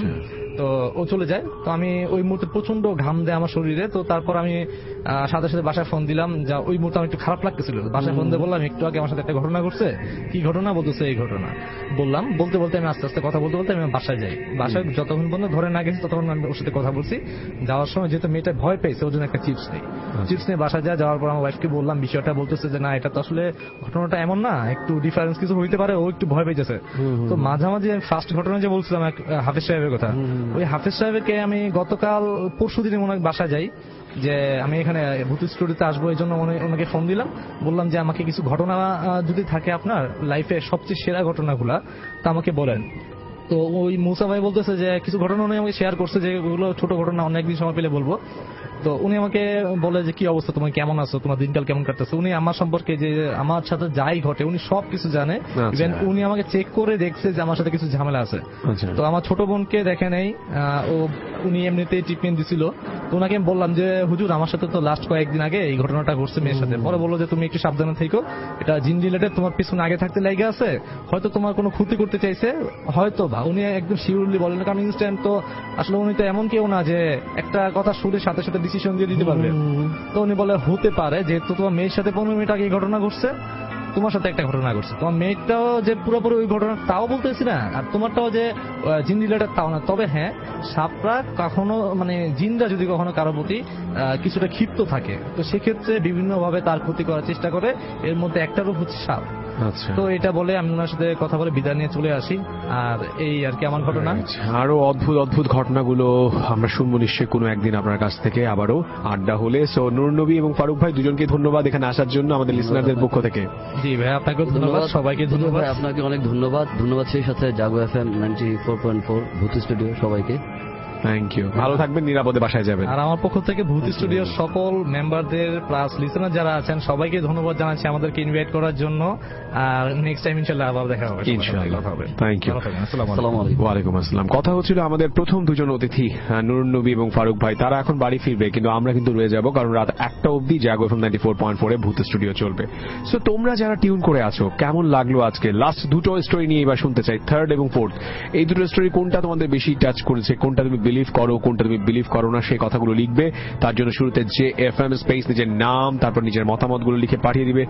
তো ও চলে যায়। তো আমি ওই মুহূর্তে প্রচন্ড ঘাম দেয় আমার শরীরে। তো তারপর আমি সাথে সাথে বাসায় ফোন দিলাম, যা ওই মুহূর্তে আমার একটু খারাপ লাগতেছিল। বাসায় ফোন দিয়ে বললাম একটু আগে আমার সাথে একটা ঘটনা ঘটছে। কি ঘটনা? বলতেছে এই ঘটনা। বললাম, বলতে আমি আস্তে আস্তে কথা বলতে আমি বাসায় যাই। বাসায় যতক্ষণ পর্যন্ত ধরে না গেছি ততক্ষণ আমি ওর সাথে কথা বলছি। যাওয়ার সময় যেহেতু মেয়েটা ভয় পেয়েছে, ওর জন্য একটা চিপস নেই। চিপস নিয়ে বাসায় যাওয়ার পর আমার ওয়াইফকে বললাম বিষয়টা, বলতেছে যে না, এটা তো আসলে ঘটনাটা এমন না, একটু ডিফারেন্স কিছু হইতে পারে, ও একটু ভয় পেয়েছে। তো মাঝামাঝি ফার্স্ট ঘটনা যে বলছিলাম হাফেজ সাহেবের কথা, ওই হাফেজ সাহেবকে আমি গতকাল পরশু দিনে মনে হয় বাসায় যাই, যে আমি এখানে ভূত স্টুডিওতে আসবো, এই জন্য ওনাকে ফোন দিলাম। বললাম যে আমাকে কিছু ঘটনা যদি থাকে আপনার লাইফে সবচেয়ে সেরা ঘটনাগুলা, তা আমাকে বলেন। তো ওই মুসা ভাই বলতেছে যে কিছু ঘটনা উনি আমাকে শেয়ার করছে, যে ওগুলো ছোট ঘটনা, অনেকদিন সময় পেলে বলবো। তো উনি আমাকে বলে যে কি অবস্থা, তোমার কেমন আছো, তোমার দিনকাল কেমন কাটতেছে। উনি আমার সম্পর্কে যে আমার সাথে যাই ঘটে উনি সবকিছু জানে। ইভেন উনি আমাকে চেক করে দেখছে যে আমার সাথে কিছু ঝামেলা আছে। তো আমার ছোট বোনকে দেখে নেই, উনি এমনিতেই ট্রিটমেন্ট দিছিল। তো ওনাকে আমি বললাম যে হুজুর, আমার সাথে তো লাস্ট কয়েকদিন আগে এই ঘটনাটা ঘটছে মেয়ের সাথে। পরে বললো যে তুমি একটু সাবধানে থেকো, এটা জিন রিলেটেড, তোমার পিছনে আগে থাকতে লেগে আছে, হয়তো তোমার কোনো ক্ষতি করতে চাইছে, হয়তো বা। উনি একদম শিওরলি বলেন, কারণ ইনস্ট্যান্ট তো আসলে উনি তো এমন কেউ না যে একটা কথা শুনে সাথে সাথে ডিসিশন দিয়ে দিতে পারবে। তো উনি বলে হতে পারে যেহেতু তোমার মেয়ের সাথে 15 মিনিট আগে এই ঘটনা ঘটছে, তোমার সাথে একটা ঘটনা ঘটছে। তোমার মেয়েটাও যে পুরোপুরি ওই ঘটনা তাও বলতেছি না, আর তোমারটাও যে জিন রিলেটেড তাও না। তবে হ্যাঁ, সাপরা কখনো মানে জিনরা যদি কখনো কারো প্রতি কিছুটা ক্ষিপ্ত থাকে, তো সেক্ষেত্রে বিভিন্ন ভাবে তার ক্ষতি করার চেষ্টা করে। এর মধ্যে একটা রূপ হচ্ছে সাপ। তো এটা বলে আমি ওনার সাথে কথা বলে বিদায় নিয়ে চলে আসি। আর এই আর কি আমার ঘটনা। আরো অদ্ভুত ঘটনাগুলো আমরা শুনবো নিশ্চয়ই কোনো একদিন আপনার কাছ থেকে, আবারও আড্ডা হলে। সো নূর নবী এবং ফারুক ভাই দুজনকে ধন্যবাদ এখানে আসার জন্য আমাদের লিসনারদের পক্ষ থেকে। জি ভাই, আপনাকে ধন্যবাদ, সবাইকে ধন্যবাদ। আপনাকে অনেক ধন্যবাদ সেই সাথে জাগো FM 94.4 ভূত স্টুডিও সবাইকে থ্যাংক ইউ। ভালো থাকবেন, নিরাপদে বাসায় যাবেন। আর আমার পক্ষ থেকে ভূত স্টুডিওর সকল মেম্বারদের প্লাস লিসেনার যারা আছেন সবাইকে ধন্যবাদ জানাচ্ছি আমাদেরকে ইনভাইট করার জন্য। আর নেক্সট টাইম ইনশাআল্লাহ আবার দেখা হবে ইনশাআল্লাহ। Thank you. আসসালামু আলাইকুম। ওয়ালাইকুম আসসালাম। কথা হচ্ছিল আমাদের প্রথম দুজন অতিথি নূর নবী এবং ফারুক ভাই, তারা এখন বাড়ি ফিরবে, কিন্তু আমরা কিন্তু রয়ে যাব, কারণ রাত 1টা অবধি জাগো FM 94.4 এ ভূত স্টুডিও চলবে। সো তোমরা যারা টিউন করে আছো, কেমন লাগলো আজকে? লাস্ট দুটো স্টোরি নিয়ে এবার শুনতে চাই, থার্ড এবং ফোর্থ। এই দুটো স্টোরি কোনটা তোমাদের বেশি টাচ করেছে, কোনটা তুমি বিলিভ করো, কোনটা তুমি বিলিভ করো না, সেই কথাগুলো লিখবে। তার জন্য শুরুতে JFM স্পেস নিজের নাম, তারপর নিজের মতামতগুলো লিখে পাঠিয়ে দিবে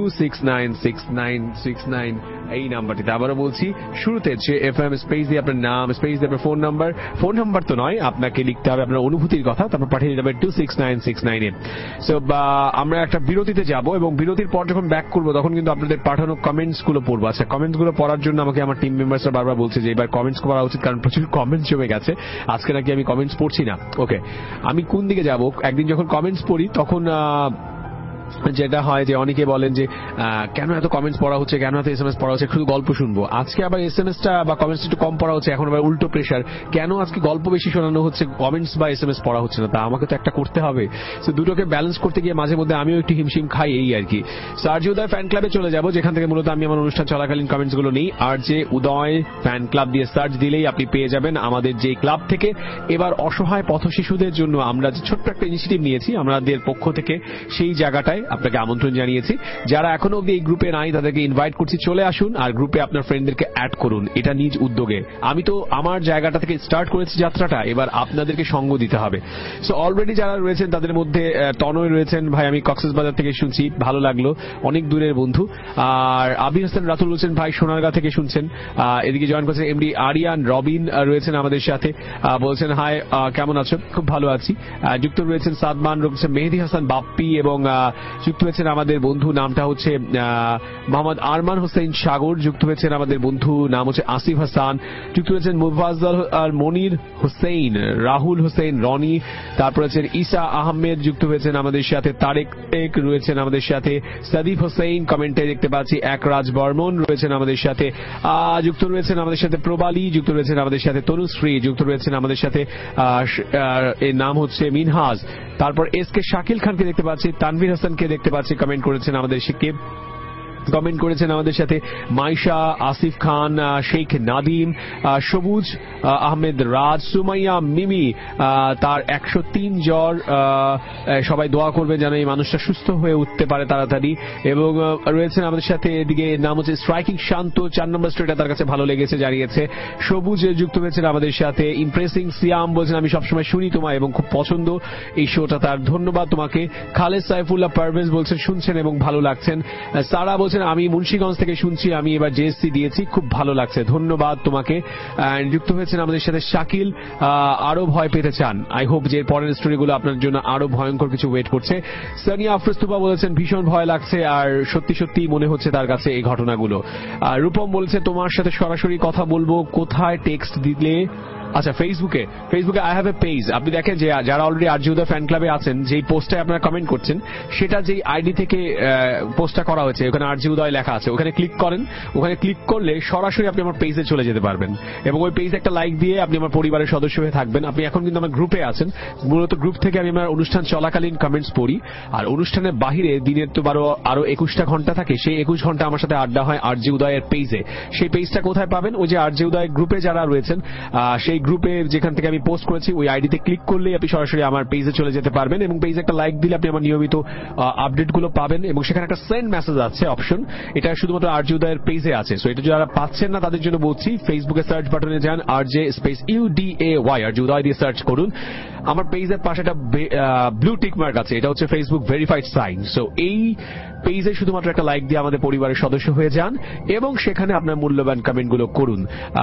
2696969 এই নাম্বারটিতে। আবারও বলছি, শুরুতে JFM স্পেস দিয়ে আপনার নাম, স্পেস দিয়ে আপনার ফোন নাম্বার তো নয়, আপনাকে লিখতে হবে আপনার অনুভূতির কথা, তারপর পাঠিয়ে দিতে হবে 26969 এ। সো আমরা একটা বিরতিতে যাব, এবং বিরতির পর যখন ব্যাক করবো তখন কিন্তু আপনাদের পাঠানো কমেন্টস গুলো পড়বো। আচ্ছা, কমেন্টস গুলো পড়ার জন্য আমাকে আমার টিম মেম্বার্সরা বারবার বলছে যে এবার কমেন্টস করা উচিত, কারণ প্রচুর কমেন্টস জমে গেছে। আজকে নাকি আমি কমেন্টস পড়ছি না। ওকে, আমি কোন দিকে যাব? একদিন যখন কমেন্টস পড়ি তখন যেটা হয় যে অনেকে বলেন যে কেন এত কমেন্টস পড়া হচ্ছে, কেন এত এসএমএস পড়া হচ্ছে, শুধু গল্প শুনবো। আজকে আবার এসএমএসটা বা কমেন্টস একটু কম পড়া হচ্ছে, এখন আবার উল্টো প্রেশার, কেন আজকে গল্প বেশি শোনানো হচ্ছে, কমেন্টস বা এসএমএস পড়া হচ্ছে না। তা আমাকে তো একটা করতে হবে। তো দুটোকে ব্যালেন্স করতে গিয়ে মাঝে মধ্যে আমিও একটু হিমশিম খাই, এই আর কি। আরজে উদয় ফ্যান ক্লাবে চলে যাব, যেখান থেকে মূলত আমি আমার অনুষ্ঠান চলাকালীন কমেন্টস গুলো নেই। আরজে উদয় ফ্যান ক্লাব দিয়ে সার্চ দিলেই আপনি পেয়ে যাবেন আমাদের যে ক্লাব থেকে এবার অসহায় পথ শিশুদের জন্য আমরা যে ছোট্ট একটা ইনিশিয়েটিভ নিয়েছি আমাদের পক্ষ থেকে, সেই জায়গাটায় আপনাকে আমন্ত্রণ জানিয়েছি। যারা এখনো অব্দি এই গ্রুপে নাই তাদেরকে ইনভাইট করছি, চলে আসুন আর গ্রুপে আপনার ফ্রেন্ডদেরকে অ্যাড করুন। এটা নিজ উদ্যোগে, আমি তো আমার জায়গাটা থেকে স্টার্ট করেছি যাত্রাটা, এবার আপনাদেরকে সঙ্গ দিতে হবে। সো অলরেডি যারা রয়েছেন তাদের মধ্যে তনয় রয়েছেন, ভাই আমি কক্সবাজার থেকে শুনছি, ভালো লাগলো, অনেক দূরের বন্ধু। আর আবির হাসান রাতুল বলছেন ভাই সোনারগাঁ থেকে শুনছেন। এদিকে জয়েন করেছেন এমডি আরিয়ান রবিন রয়েছেন আমাদের সাথে, বলছেন হাই কেমন আছো, খুব ভালো আছি। যুক্ত রয়েছেন সাদমান, রয়েছেন মেহেদি হাসান বাপ্পি, এবং যুক্ত হয়েছেন আমাদের বন্ধু নামটা হচ্ছে মোহাম্মদ আরমান হোসেন সাগর, যুক্ত হয়েছেন আমাদের বন্ধু নাম হচ্ছে আসিফ হাসান, যুক্ত হয়েছেন মুফাজ্জল আর মনির হোসেন, রাহুল হোসেন রনি, তারপর আছেন ঈসা আহমেদ, যুক্ত হয়েছেন আমাদের সাথে তারেক টেক রয়েছেন আমাদের সাথে, সাদিফ হোসেন কমেন্টে দেখতে পাচ্ছি, এক রাজ বর্মন রয়েছেন আমাদের সাথে, যুক্ত রয়েছেন আমাদের সাথে প্রবালী, যুক্ত রয়েছেন আমাদের সাথে তনুশ্রী, যুক্ত রয়েছেন আমাদের সাথে এর নাম হচ্ছে মিনহাজ, তারপর এস কে শাকিল খানকে দেখতে পাচ্ছি, তানভীর হাসানকে দেখতে পাচ্ছি কমেন্ট করেছেন আমাদের শিক্ষক, কমেন্ট করেছেন আমাদের সাথে মাইশা, আসিফ খান, শেখ নাদিম, সবুজ আহমেদ রাজ, সুমাইয়া মিমি, তার 103 জ্বর, সবাই দোয়া করবে যেন এই মানুষটা সুস্থ হয়ে উঠতে পারে তাড়াতাড়ি। এবং রয়েছেন আমাদের সাথে এদিকে নাম হচ্ছে স্ট্রাইকিং শান্ত, 4 নম্বর স্ট্রিটে তার কাছে ভালো লেগেছে জানিয়েছে। সবুজ যুক্ত হয়েছেন আমাদের সাথে, ইমপ্রেসিং সিয়াম বলছেন আমি সবসময় শুনি তোমায় এবং খুব পছন্দ এই শোটা তার, ধন্যবাদ তোমাকে। খালেদ সাইফুল্লাহ পারভেজ বলছেন শুনছেন এবং ভালো লাগছেন। সারা বলছেন আমি মুন্সিগঞ্জ থেকে শুনছি, আমি এবার জেএসসি দিয়েছি, খুব ভালো লাগছে, ধন্যবাদ তোমাকে। যুক্ত হয়েছেন আমাদের সাথে শাকিল, আরো ভয় পেতে চান, আই হোপ যে পরের স্টোরিগুলো আপনার জন্য আরো ভয়ঙ্কর কিছু ওয়েট করছে। সানিয়া আফরোজতুবা বলেছেন ভীষণ ভয় লাগছে আর সত্যি সত্যি মনে হচ্ছে তার কাছে এই ঘটনাগুলো। রূপম বলছে তোমার সাথে সরাসরি কথা বলবো, কোথায় টেক্সট দিলে? আচ্ছা ফেসবুকে আই হ্যাভ এ পেজ। আপনি দেখেন যে যারা অলরেডি আরজে উদয় ফ্যান ক্লাবে আছেন, যেই পোস্টে আপনারা কমেন্ট করছেন সেটা যেই আইডি থেকে পোস্টটা করা হয়েছে, ওখানে আরজে উদয় লেখা আছে, ওখানে ক্লিক করেন। ওখানে ক্লিক করলে সরাসরি আপনি আমার পেজে চলে যেতে পারবেন এবং ওই পেজে একটা লাইক দিয়ে আপনি আমার পরিবারের সদস্য হয়ে থাকবেন। আপনি এখন কিন্তু আমার গ্রুপে আছেন, মূলত গ্রুপ থেকে আমি আমার অনুষ্ঠান চলাকালীন কমেন্টস পড়ি, আর অনুষ্ঠানের বাহিরে দিনের তো আরো 21টা ঘন্টা থাকে, সেই 21 ঘন্টা আমার সাথে আড্ডা হয় আরজে উদয়ের পেজে। সেই পেজটা কোথায় পাবেন? ওই যে আরজে উদয় গ্রুপে যারা রয়েছেন, সেই গ্রুপে যেখান থেকে আমি পোস্ট করেছি ওই আইডিতে ক্লিক করলে আপনি সরাসরি আমার পেজে চলে যেতে পারবেন এবং পেজে একটা লাইক দিলে আপনি আমার নিয়মিত আপডেটগুলো পাবেন এবং সেখানে একটা সেন্ড মেসেজ আছে অপশন, এটা শুধুমাত্র আরজে উদয়ের পেজে আছে। সো এটা যারা পাচ্ছেন না তাদের জন্য বলছি, ফেসবুকে সার্চ বাটনে যান, RJ space UDAY RJ Uday দিয়ে সার্চ করুন। আমার পেজের পাশে একটা ব্লু টিক মার্ক আছে, এটা হচ্ছে ফেসবুক ভেরিফাইড সাইন। সো এই পেজে শুধুমাত্র একটা লাইক দিয়ে আমাদের পরিবারের সদস্য হয়ে যান এবং সেখানে আপনার মূল্যবান কমেন্টগুলো করুন।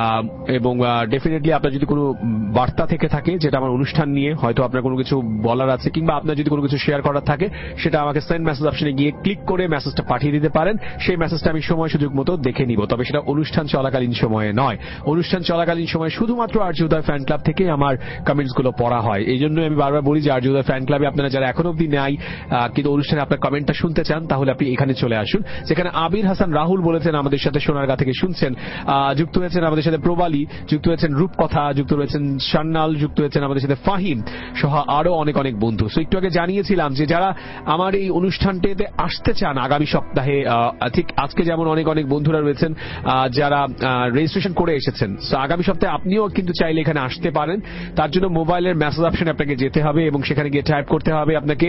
এবং ডেফিনেটলি আপনার যদি কোনো বার্তা থেকে থাকে যেটা আমার অনুষ্ঠান নিয়ে হয়তো আপনার কোনো কিছু বলার আছে, কিংবা আপনার যদি কোনো কিছু শেয়ার করার থাকে, সেটা আমাকে সেন্ড মেসেজ অপশনে গিয়ে ক্লিক করে মেসেজটা পাঠিয়ে দিতে পারেন। সেই মেসেজটা আমি সময় সুযোগ মতো দেখে নিব, তবে সেটা অনুষ্ঠান চলাকালীন সময়ে নয়। অনুষ্ঠান চলাকালীন সময়ে শুধুমাত্র আরজে উদয় ফ্যান ক্লাব থেকে আমার কমেন্টস গুলো পড়া হয়। এই জন্য আমি বারবার বলি যে আরজে উদয় ফ্যান ক্লাবে আপনারা যারা এখন অব্দি নাই কিন্তু অনুষ্ঠানে আপনার কমেন্টটা শুনতে চান, তাহলে আপনি এখানে চলে আসুন। সেখানে আবির হাসান রাহুল বলেছেন আমাদের সাথে সোনারগাঁ থেকে শুনছেন, যুক্ত হয়েছেন আমাদের সাথে প্রবালী, যুক্ত হয়েছেন রূপকথা, যুক্ত রয়েছেন শান্নাল, যুক্ত হয়েছেন আমাদের সাথে ফাহিম সহ আরো অনেক অনেক বন্ধু। সো একটু আগে জানিয়েছিলাম যে যারা আমার এই অনুষ্ঠানটিতে আসতে চান আগামী সপ্তাহে, ঠিক আজকে যেমন অনেক অনেক বন্ধুরা রয়েছেন যারা রেজিস্ট্রেশন করে এসেছেন, সো আগামী সপ্তাহে আপনিও কিন্তু চাইলে এখানে আসতে পারেন। তার জন্য মোবাইলের মেসেজ অপশনে আপনাকে যেতে হবে এবং সেখানে গিয়ে টাইপ করতে হবে আপনাকে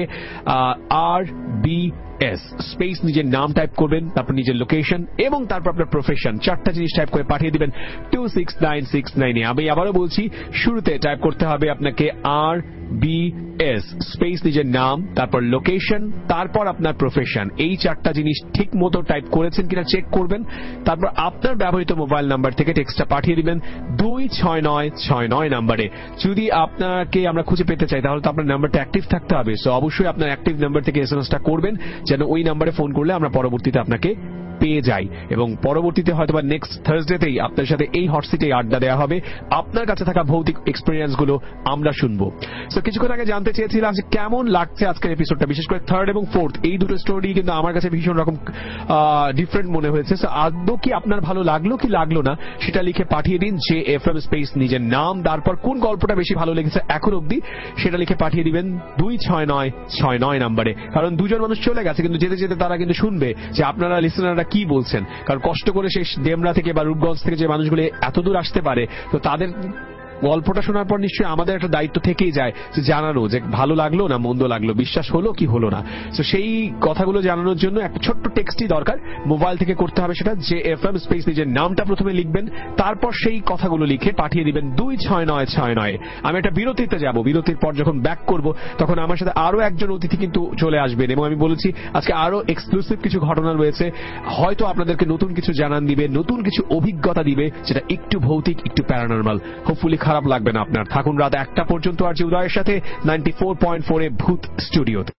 RBS স্পেস নিজের নাম টাইপ করবেন, তারপর নিজের লোকেশন এবং তারপর আপনার প্রফেশন, 4টা জিনিস টাইপ করে পাঠিয়ে দিবেন 26969 এ। আমি আবারও বলছি, শুরুতে টাইপ করতে হবে আপনাকে RBS স্পেস নিজের নাম, তারপর লোকেশন, তারপর আপনার প্রফেশন। এই 4টা জিনিস ঠিক মতো টাইপ করেছেন কিনা চেক করবেন। তারপর আপনার ব্যবহৃত মোবাইল নাম্বার থেকে টেক্সটটা পাঠিয়ে দিবেন 26969 নাম্বারে। যদি আপনাকে আমরা খুঁজে পেতে চাই তাহলে তো আপনার নাম্বারটা অ্যাক্টিভ থাকতে হবে। সো অবশ্যই আপনার অ্যাক্টিভ নাম্বার থেকে এসএমএসটা করবেন যেন ওই নাম্বারে ফোন করলে আমরা পরবর্তীতে আপনাকে পেয়ে যাই এবং পরবর্তীতে হয়তো বা নেক্সট থার্সডেতেই আপনার সাথে এই হট সিটে আড্ডা দেওয়া হবে। আপনার কাছে থাকা ভৌতিক এক্সপেরিয়েন্স গুলো আমরা শুনবো। সো কিছুক্ষণ আগে জানতে চেয়েছিলাম যে কেমন লাগছে আজকের এপিসোডটা, বিশেষ করে থার্ড এবং ফোর্থ এই দুটো স্টোরি কিন্তু আমার কাছে ভীষণ রকম ডিফারেন্ট মনে হয়েছে। আদৌ কি আপনার ভালো লাগলো কি লাগলো না সেটা লিখে পাঠিয়ে দিন JFM স্পেস নিজের নাম, তারপর কোন গল্পটা বেশি ভালো লেগেছে এখন অব্দি সেটা লিখে পাঠিয়ে দিবেন 26969 নাম্বারে। কারণ দুজন মানুষ চলে গেছে, কিন্তু যেতে যেতে তারা কিন্তু শুনবে যে আপনারা লিসেনাররা কি বলছেন। কারণ কষ্ট করে সেই ডেমরা থেকে বা রূপগঞ্জ থেকে যে মানুষগুলো এত দূর আসতে পারে, তো তাদের গল্পটা শোনার পর নিশ্চয়ই আমাদের একটা দায়িত্ব থেকেই যায় যে জানানো যে ভালো লাগলো না মন্দ লাগলো, বিশ্বাস হলো কি হলো না। তো সেই কথাগুলো জানানোর জন্য একটা ছোট্ট টেক্সটই দরকার, মোবাইল থেকে করতে হবে সেটা। JFM স্পেস নিজের নামটা প্রথমে লিখবেন, তারপর সেই কথাগুলো লিখে পাঠিয়ে দিবেন 26969। আমি একটা বিরতিতে যাব, বিরতির পর যখন ব্যাক করব তখন আমার সাথে আরো একজন অতিথি কিন্তু চলে আসবেন, এবং আমি বলেছি আজকে আরো এক্সক্লুসিভ কিছু ঘটনা রয়েছে, হয়তো আপনাদেরকে নতুন কিছু জানান দিবে, নতুন কিছু অভিজ্ঞতা দিবে, যেটা একটু ভৌতিক একটু প্যারানরমাল। হোপফুলি খারাপ লাগবে না আপনার। থাকুন রাত 1টা পর্যন্ত আর জি উদয়ের সাথে 94.4 এ ভূত স্টুডিওতে।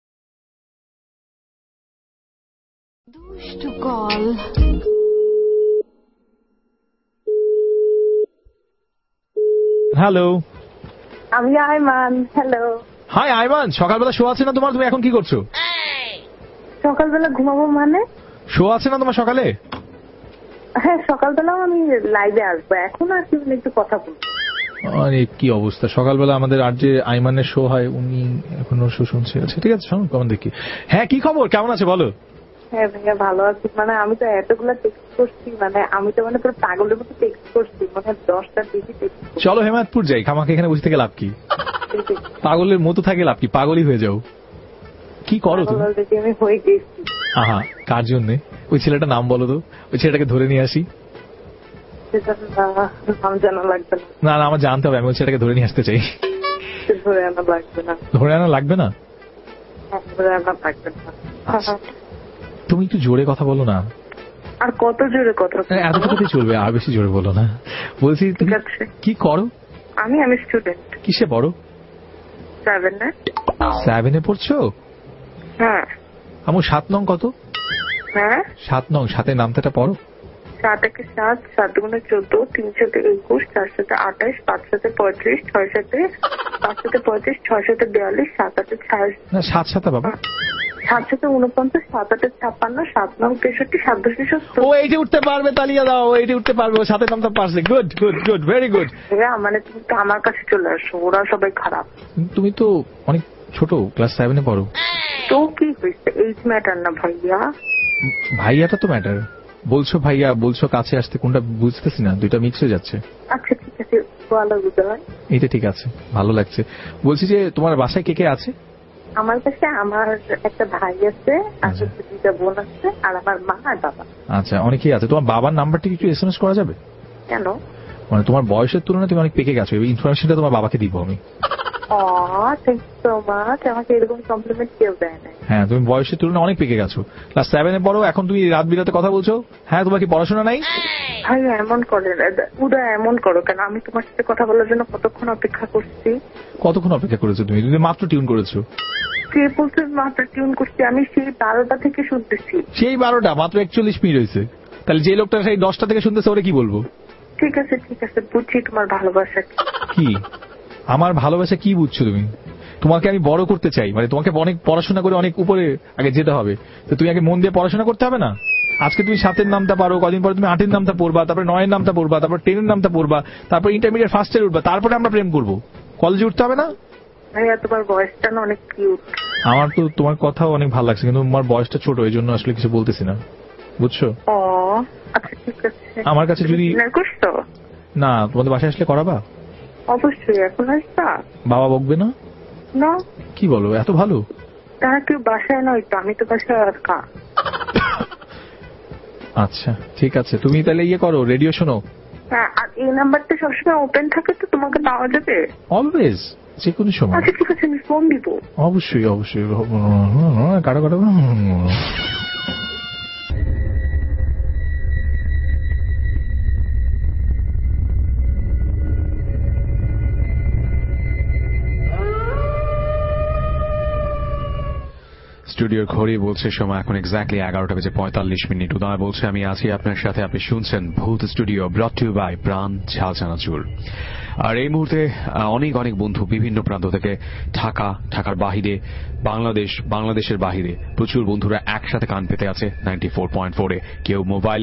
দুষ্টু কল। হ্যালো, আমি আইমান। হ্যালো। হাই আইমান, সকালবেলা শো আছে না তোমার? তুমি এখন কি করছো? সকালবেলা ঘুমাবো মানে? শো আছে না তোমার সকালে? হ্যাঁ, সকালবেলাও আমি লাইভে আসবো, এখন আর কি একটু কথা বলবো। আরে কি অবস্থা, সকালবেলা আমাদের আর যে আইমানের শো হয় উনি এখনো শো শুনছে। আচ্ছা ঠিক আছে, শোনো কেমন দেখি। হ্যাঁ কি খবর, কেমন আছে বলো? হ্যাঁ ভাইয়া ভালো আছি। মানে আমি তো এতগুলা টেক্সট করছি, মানে আমি তো মানে পুরো পাগলের মতো টেক্সট করছি, মানে 10টা বেশি টেক্সট। চলো হেমায়তপুর যাই, খামাকে এখানে বসে থেকে লাভ কি? পাগলের মতো থাকে লাভ কি, পাগলই হয়ে যাও। কি করো তুমি? আমি হয়ে গেছি। আহা, কার জন্য? ওই ছেলেটার নাম বলো তো, ওই ছেলেটাকে ধরে নিয়ে আসি। নাম জানা লাগবে না। না না, আমার জানতে হবে, আমি ওই ছেলেটাকে ধরে নিয়ে আসতে চাই। ধরে আনা লাগবে না। ধরে আনা লাগবে না? ধরে আনা লাগবে না। তুমি একটু জোরে কথা বলো না। আর কত জোরে কথা? এতটুকুতেই চলবে, আর বেশি জোরে বলো না। বলছি তুমি কি করো? আমি স্টুডেন্ট। কিসে পড়ো? 7-এ পড়ছো? হ্যাঁ। আমার 7 নং কত? হ্যাঁ 7 নং, 7-এর নামটা পড়ো। 7 একে 7, 7 গুণে 14, 3 7 21, 4 7 28, 5 7 35, 6 7 5 7 35, 6 7 42, 7 8 46। না 7 7 বাবা। 7 7 49, 7 8 56, 7 9 63, 7 10 70। ও এইটা উঠতে পারবে, তালিয়া দাও, এইটা উঠতে পারবে, ও 7-এর নামটা পারছে। Good good good, very good. মানে তুমি তো আমার কাছে চলে আসো, ওরা সবাই খারাপ। তুমি তো অনেক ছোট, ক্লাস 7-এ পড়ো। তো কি হয়েছে, এইজ ম্যাটার না ভাইয়া? ভাইয়াটা তো ম্যাটার। বলছো ভাইয়া, বলছো কাছে আসতে, কোনটা বুঝতেছি না, দুইটা মিক্স হয়ে যাচ্ছে। আচ্ছা ঠিক আছে, ভালো বুঝায়। এইটা ঠিক আছে, ভালো লাগছে। বলছি যে তোমার বাসায় কে কে আছে? আমার কাছে আমার একটা ভাই আছে, আর 2টা বোন আছে, আর আমার মা আর বাবা। আচ্ছা, অনেকেই আছে। তোমার বাবার নাম্বারটা একটু SMS করা যাবে? কেন? মানে তোমার বয়সের তুলনায় তুমি অনেক পেকে গেছো, এই ইনফরমেশনটা তোমার বাবাকে দিব আমি। Thank you so much. আমাকে এরকম কমপ্লিমেন্ট কেউ দেয় না। হ্যাঁ, তুমি বয়সের তুলনায় অনেক পেকে গেছো। ক্লাস 7-এ পড়ো, এখন তুমি রাত বিরাতে কথা বলছো। হ্যাঁ, তোমার কি পড়াশোনা নাই? ভাই এমন করে উদয়, এমন করো কেন? আমি তোমার সাথে কথা বলার জন্য কতক্ষণ অপেক্ষা করছি। কতক্ষণ অপেক্ষা করেছো তুমি? তুমি মাত্র টিউন করেছো। কে বলছে মাত্র টিউন করছি? আমি সেই 12টা থেকে শুনতেছি। সেই 12টা, মাত্র 41 মিনিট হয়েছে। তাহলে যে লোকটা সেই 10টা থেকে শুনতেছে ওরে কি বলবো? ঠিক আছে ঠিক আছে, বুঝছি তোমার ভালোবাসা কি। আমার ভালোবাসা কি বুঝছো তুমি? তোমাকে আমি বড় করতে চাই, মানে তোমাকে অনেক পড়াশোনা করে অনেক উপরে আগে যেতে হবে। তো তুমি আগে মন দিয়ে পড়াশোনা করতে হবে না? আজকে তুমি 7-এর নামটা পারো, কদিন পরে তুমি 8-এর নামটা পড়বা, তারপরে 9-এর নামটা পড়বা, তারপর 10-এর নামটা পড়বা, তারপর ইন্টারমিডিয়েট ফার্স্ট ইয়ার উঠবা, তারপরে আমরা প্রেম করবো। কলেজে উঠতে হবে না? ভাইয়া তোমার বয়সটা না অনেক কিউট। আমার তো তোমার কথাও অনেক ভালো লাগছে, কিন্তু তোমার বয়সটা ছোট, এই জন্য আসলে কিছু বলতেছি না, বুঝছো? আচ্ছা ঠিক আছে। আমার কাছে যদি করছো না, তোমাদের বাসায় আসলে করাবা? অবশ্যই। এখন আসবা? বাবা বকবে না? না। কি বলো, এত ভালো? তারা কেউ বাসায় নয় তো, আমি তো বাসায় আর কা। আচ্ছা ঠিক আছে, তুমি তাহলে ইয়ে করো, রেডিও শোনো। হ্যাঁ, আর এই নাম্বারটা সবসময় ওপেন থাকে তো, তোমাকে পাওয়া যাবে অলওয়েজ, যে কোনো সময়। আচ্ছা ঠিক আছে, আমি ফোন দিব। অবশ্যই অবশ্যই, কারো কারো। স্টুডিওর ঘড়ি বলছে সময় এখন এক্স্যাক্টলি 11:45। উদয় বলছে আমি আছি আপনার সাথে। আপনি শুনছেন ভূত studio, brought two by Pran Jhal চানাচুর। আর এই মুহূর্তে অনেক অনেক বন্ধু বিভিন্ন প্রান্ত থেকে, ঢাকার বাহিরে, বাংলাদেশের বাহিরে প্রচুর বন্ধুরা একসাথে কান পেতে আছে 94.4-এ। কেউ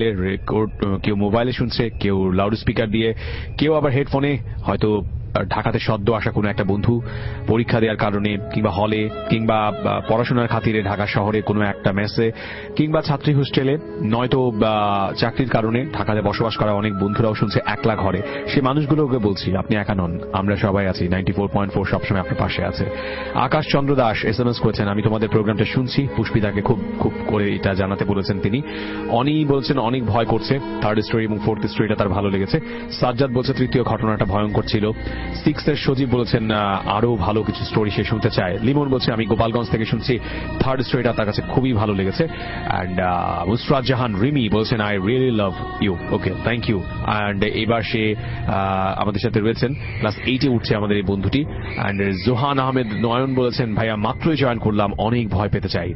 মোবাইলে শুনছে, কেউ লাউড স্পিকার দিয়ে, কেউ আবার হেডফোনে। হয়তো ঢাকাতে সদ্য আসা কোনো একটা বন্ধু পরীক্ষা দেওয়ার কারণে, কিংবা হলে, কিংবা পড়াশোনার খাতিরে ঢাকা শহরে কোনো একটা মেসে, কিংবা ছাত্রী হোস্টেলে, নয়তো চাকরির কারণে ঢাকাতে বসবাস করা অনেক বন্ধুরাও শুনছে একলা ঘরে। সে মানুষগুলোকে বলছি আপনি একা নন, আমরা সবাই আছি। 94.4 সবসময় আপনার পাশে আছে। আকাশ চন্দ্র দাস SMS করেছেন আমি তোমাদের প্রোগ্রামটা শুনছি। পুষ্পিতাকে খুব করে এটা জানাতে বলেছেন তিনি। অনি বলছেন অনেক ভয় করছে, থার্ড স্টোরি এবং ফোর্থ স্টোরিটা তার ভালো লেগেছে। সাজ্জাদ বলছে তৃতীয় ঘটনাটা ভয়ঙ্কর ছিল। 6-এর সজীব বলেছেন আরো ভালো কিছু স্টোরি সে শুনতে চায়। লিমন বলছে আমি গোপালগঞ্জ থেকে শুনছি, থার্ড স্টোরিটা তার কাছে খুবই ভালো লেগেছে। অ্যান্ড মুসরাত জাহান রিমি বলছেন I really love you. Okay, thank you. And এবার সে আমাদের সাথে রয়েছেন, ক্লাস 8-এ উঠছে আমাদের এই বন্ধুটি। অ্যান্ড জোহান আহমেদ নয়ন বলেছেন ভাইয়া মাত্রই জয়েন করলাম, অনেক ভয় পেতে চাই।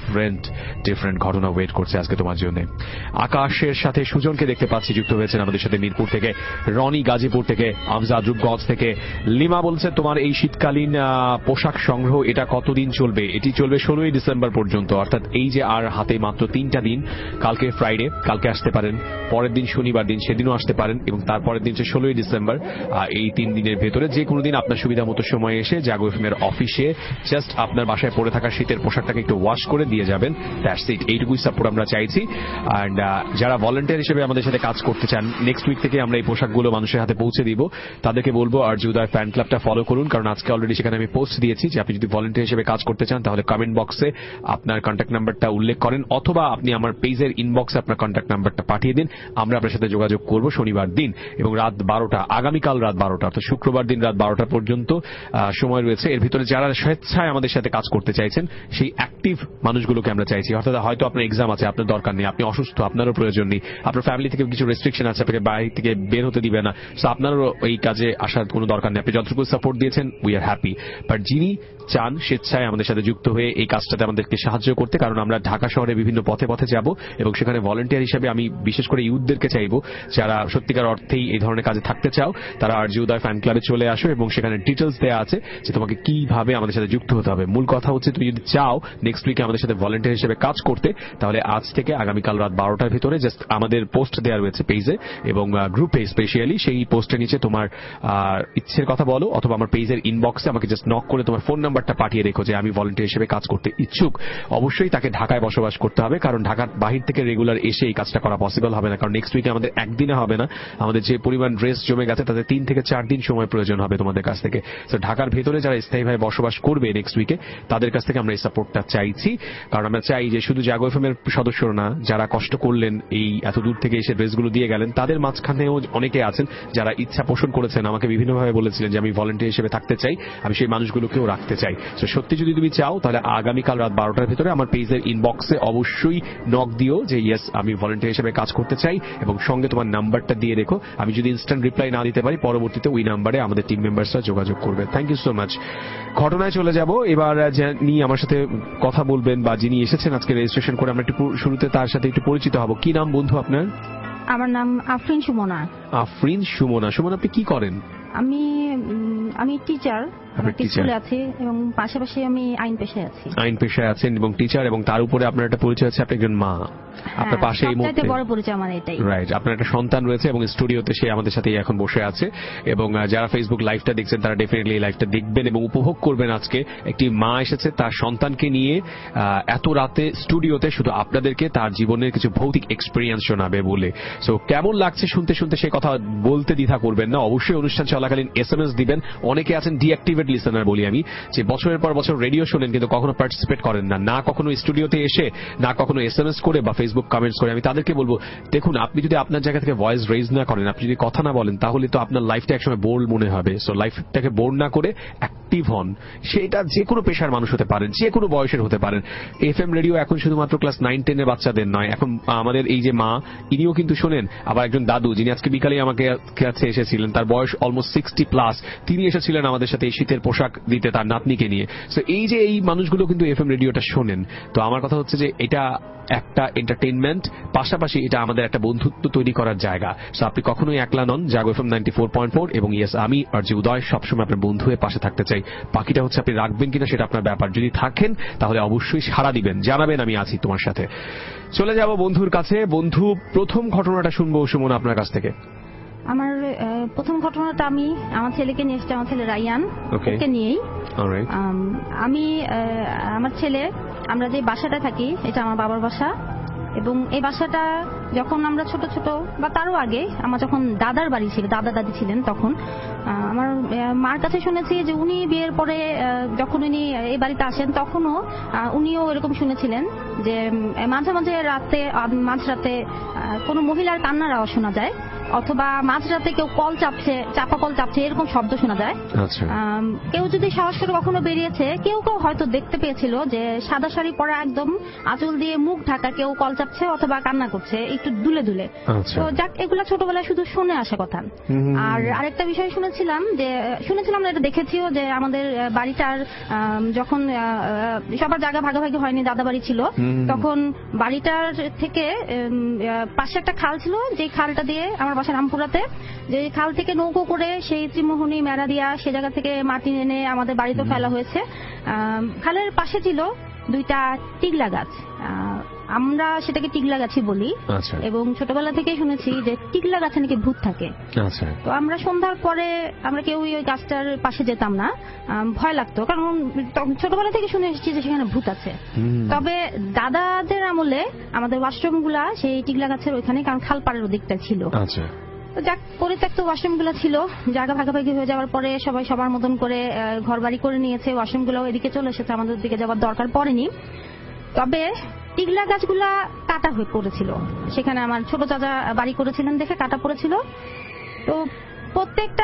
ডিফারেন্ট ঘটনা ওয়েট করছে আজকে তোমার জন্য। আকাশের সাথে সুজনকে দেখতে পাচ্ছি যুক্ত হয়েছেন আমাদের সাথে মিরপুর থেকে, রনি গাজীপুর থেকে, আমজাদ রূপগঞ্জ থেকে। লিমা বলছে তোমার এই শীতকালীন পোশাক সংগ্রহ এটা কতদিন চলবে? এটি চলবে 16ই ডিসেম্বর পর্যন্ত, অর্থাৎ এই যে আর হাতে মাত্র 3টা দিন। কালকে ফ্রাইডে, কালকে আসতে পারেন, পরের দিন শনিবার দিন সেদিনও আসতে পারেন, এবং তারপরের দিন 16ই ডিসেম্বর। এই 3 দিনের ভেতরে যে কোনো দিন আপনার সুবিধা মতো সময় এসে জাগো এফএমের অফিসে জাস্ট আপনার বাসায় পরে থাকা শীতের পোশাকটাকে একটু ওয়াশ করে দিয়ে যাবেন। That's it. এইটুকুই সাপোর্ট আমরা চাইছি। অ্যান্ড যারা ভলান্টিয়ার হিসেবে আমাদের সাথে কাজ করতে চান, নেক্সট উইক থেকে আমরা এই পোশাকগুলো মানুষের হাতে পৌঁছে দিব। তাদেরকে বলবো আর উদয় ফ্যান ক্লাবটা ফলো করুন, কারণ আজকে অলরেডি সেখানে আমি পোস্ট দিয়েছি যে আপনি যদি ভলান্টিয়ার হিসেবে কাজ করতে চান তাহলে কমেন্ট বক্সে আপনার কন্ট্যাক্ট নাম্বারটা উল্লেখ করেন, অথবা আপনি আমার পেজের ইনবক্সে আপনার কন্ট্যাক্ট নাম্বারটা পাঠিয়ে দিন। আমরা আপনার সাথে যোগাযোগ করব শনিবার দিন এবং রাত 12টা, আগামীকাল রাত 12টা, অর্থাৎ শুক্রবার দিন রাত 12টা পর্যন্ত সময় রয়েছে। এর ভিতরে যারা স্বেচ্ছায় আমাদের সাথে কাজ করতে চাইছেন সেই অ্যাক্টিভ মানুষগুলোকে আমরা চাইছি। অর্থাৎ হয়তো আপনার এক্সাম আছে, আপনার দরকার নেই, আপনি অসুস্থ, আপনারও প্রয়োজন নেই, আপনার ফ্যামিলি থেকে কিছু রেস্ট্রিকশন আছে, আপনাকে বাইরে থেকে বের হতে দিবে না, সো আপনারও এই কাজে আসার কোনো দরকার নেই। আপনি যতটুকু সাপোর্ট দিয়েছেন উই আর হ্যাপি। বাট যিনি চান স্বেচ্ছায় আমাদের সাথে যুক্ত হয়ে এই কাজটাতে আমাদেরকে সাহায্য করতে, কারণ আমরা ঢাকা শহরে বিভিন্ন পথে যাব এবং সেখানে ভলান্টিয়ার হিসেবে আমি বিশেষ করে ইউথদেরকে চাইবো যারা সত্যিকার অর্থেই এই ধরনের কাজে থাকতে চাও, তারা আর উদয় ফ্যান ক্লাবে চলে আসো এবং সেখানে ডিটেলস দেওয়া আছে যে তোমাকে কিভাবে আমাদের সাথে যুক্ত হতে হবে। মূল কথা হচ্ছে তুমি যদি চাও নেক্সট উইকে আমাদের সাথে ভলান্টিয়ার হিসেবে কাজ করতে, তাহলে আজ থেকে আগামীকাল রাত 12টার ভিতরে জাস্ট আমাদের পোস্ট দেওয়া রয়েছে পেজে এবং গ্রুপে স্পেশালি, সেই পোস্টের নিচে তোমার ইচ্ছের কথা বলো, অথবা আমার পেজের ইনবক্সে আমাকে জাস্ট নক করে তোমার ফোন নাম্বারটা পাঠিয়ে রেখো যে আমি ভলান্টিয়ার হিসেবে কাজ করতে ইচ্ছুক। অবশ্যই তাকে ঢাকায় বসবাস করতে হবে, কারণ ঢাকার বাহির থেকে রেগুলার এসে এই কাজটা করা পসিবল হবে না, কারণ নেক্সট উইকে আমাদের একদিনে হবে না। আমাদের যে পরিমাণ ড্রেস জমে গেছে তাতে 3 থেকে 4 দিন সময় প্রয়োজন হবে তোমাদের কাছ থেকে। তো ঢাকার ভেতরে যারা স্থায়ীভাবে বসবাস করবে নেক্সট উইকে, তাদের কাছ থেকে আমরা এই সাপোর্টটা চাইছি, কারণ আমরা চাই যে শুধু জাগো এফএমের সদস্যরা না, যারা কষ্ট করলেন এই এত দূর থেকে এসে ড্রেসগুলো দিয়ে গেলেন, তাদের মাঝখানেও অনেকে আছেন যারা ইচ্ছা পোষণ করেছেন, আমাকে বিভিন্নভাবে বলেছিলেন যে আমি ভলান্টিয়ার হিসেবে থাকতে চাই, আমি সেই মানুষগুলোকেও রাখতে চাই। তো সত্যি যদি তুমি চাও তাহলে আগামীকাল রাত 12টার ভিতরে আমার পেজের ইনবক্সে অবশ্যই নক দিও যে ইয়েস আমি ভলান্টিয়ার হিসেবে কাজ করতে চাই, এবং সঙ্গে তোমার নাম্বারটা দিয়ে রেখো। আমি যদি ইনস্ট্যান্ট রিপ্লাই না দিতে পারি, পরবর্তীতে ওই নাম্বারে আমাদের টিম মেম্বার্সরা যোগাযোগ করবে। Thank you so much. ঘটনায় চলে যাব এবার। যিনি আমার সাথে কথা বলবেন বা যিনি এসেছেন আজকে রেজিস্ট্রেশন করে, আমরা একটু শুরুতে তার সাথে একটু পরিচিত হব। কি নাম বন্ধু আপনার? আমার নাম আফরিন সুমনা। আফরিন সুমনা। সুমনা, আপনি কি করেন? আমি টিচার, স্কুলে আছি এবং পাশাপাশি আমি আইন পেশায় আছি। আইন পেশায় আছেন এবং টিচার, এবং তার উপরে আপনার একটা পরিচয় আছে, আপনি একজন মা। আপনার পাশে এই মুহূর্তে বড় পরিচয় আমার এটাই। রাইট, আপনার একটা সন্তান রয়েছে এবং স্টুডিওতে সে আমাদের সাথে এখন বসে আছে। এবং যারা ফেসবুক লাইভটা দেখছেন তারা ডেফিনেটলি এই লাইভটা দেখবেন এবং উপভোগ করবেন। আজকে একটি মা এসেছে তার সন্তানকে নিয়ে এত রাতে স্টুডিওতে শুধু আপনাদেরকে তার জীবনের কিছু ভৌতিক এক্সপেরিয়েন্স শোনাবে বলে। সো কেমন লাগছে শুনতে শুনতে সে কথা বলতে দ্বিধা করবেন না, অবশ্যই অনুষ্ঠান চলাকালীন SMS দিবেন। অনেকে আছেন ডিঅ্যাক্টিভেট লিসেনার বলি আমি, যে বছরের পর বছর রেডিও শোনেন কিন্তু কখনো পার্টিসিপেট করেন না, না কখনো স্টুডিওতে এসে, না কখনো SMS করে বা ফেসবুক কমেন্টস করে। আমি তাদেরকে বলবো, দেখুন আপনি যদি আপনার জায়গা থেকে ভয়েস রেজ না করেন, আপনি যদি কথা না বলেন, তাহলে তো আপনার লাইফটা একসময় বোর মনে হবে। সো লাইফটাকে বোর না করে অ্যাক্টিভ হন। সেটা যে কোনো পেশার মানুষ হতে পারেন, যে কোনো বয়সের হতে পারেন। FM রেডিও এখন শুধুমাত্র ক্লাস 9-10 এর বাচ্চাদের নয়, এখন আমাদের এই যে মা, ইনিও কিন্তু শোনেন। আবার একজন দাদু যিনি আজকে বিকালে আমাকে কাছে এসেছিলেন, তার বয়স অলমোস্ট 60+, তিনি এসেছিলেন আমাদের সাথে এই শীতের শীতের পোশাক দিতে তার নাতনিকে নিয়ে। তো এই যে এই মানুষগুলো কিন্তু এফএম রেডিওটা শোনেন। তো আমার কথা হচ্ছে যে এটা একটা এন্টারটেইনমেন্ট, পাশাপাশি এটা আমাদের একটা বন্ধুত্ব তৈরি করার জায়গা। তো আপনি কখনোই একলা নন। জাগো এফএম 94.4 এবং ইয়েস আমি আর যে উদয় সবসময় আপনার বন্ধু হয়ে পাশে থাকতে চাই। বাকিটা হচ্ছে আপনি রাখবেন কিনা সেটা আপনার ব্যাপার। যদি থাকেন তাহলে অবশ্যই সাড়া দিবেন, জানাবেন আমি আছি তোমার সাথে। চলে যাব বন্ধুর কাছে। বন্ধু, প্রথম ঘটনাটা শুনবো সুমন আপনার কাছ থেকে। আমার প্রথম ঘটনাটা আমি আমার ছেলেকে নিয়ে এসেছি, আমার ছেলে রায়ান ওকে নিয়েই। আমি আমার ছেলে, আমরা যে বাসাটা থাকি এটা আমার বাবার বাসা, এবং এই বাসাটা যখন আমরা ছোট ছোট বা তারও আগে আমার যখন দাদার বাড়ি ছিল, দাদা দাদি ছিলেন, তখন আমার মার কাছে শুনেছি যে উনি বিয়ের পরে যখন উনি এই বাড়িতে আসেন তখনও উনিও এরকম শুনেছিলেন যে মাঝে মাঝে মাঝরাতে কোনো মহিলার কান্নার আওয়াজ শোনা যায়, অথবা মাঝরাতে কেউ চাপা কল চাপছে এরকম শব্দ শোনা যায়। কেউ যদি সাহস করে কখনো বেরিয়েছে, কেউ হয়তো দেখতে পেয়েছিল যে সাদা শাড়ি পরা একদম আঁচল দিয়ে মুখ ঢাকা কেউ কল চাপছে অথবা কান্না করছে একটু দুলে দুলে। তো যাক, এগুলা ছোটবেলায় শুধু শুনে আসা কথা। আর আরেকটা বিষয় শুনেছিলাম না, এটা দেখেছিও যে আমাদের বাড়িটার যখন সবার জায়গা ভাগাভাগি হয়নি, দাদা বাড়ি ছিল, তখন বাড়িটার থেকে পাশে একটা খাল ছিল, যে খালটা দিয়ে আমার বাসা রামপুরাতে, যে খাল থেকে নৌকো করে সেই ত্রিমোহনী মেরা দিয়া সে জায়গা থেকে মাটি এনে আমাদের বাড়িতে ফেলা হয়েছে। খালের পাশে ছিল 2টা টিগলা গাছ, আমরা সেটাকে টিগলা গাছই বলি। এবং ছোটবেলা থেকেই শুনেছি যে টিগলা গাছে নাকি ভূত থাকে। তো আমরা সন্ধ্যার পরে আমরা কেউ ওই গাছটার পাশে যেতাম না, ভয় লাগতো, কারণ ছোটবেলা থেকে শুনে এসেছি যে সেখানে ভূত আছে। তবে দাদাদের আমলে আমাদের ওয়াশরুম গুলা সেই টিগলা গাছের ওইখানে, কারণ খাল পাড়ের ওদিকটা ছিল। তো যাক, পরিত্যক্ত ওয়াশরুম গুলো ছিল, জায়গা ভাগাভাগি হয়ে যাওয়ার পরে সবাই সবার মতন করে ঘর বাড়ি করে নিয়েছে, ওয়াশরুম গুলো এদিকে চলে এসেছে, আমাদের দিকে যাওয়ার দরকার পড়েনি। তবে টিগলা গাছগুলা কাটা হয়ে পড়েছিল, সেখানে আমার ছোট চাচা বাড়ি করেছিলেন দেখে কাটা পড়েছিল। তো প্রত্যেকটা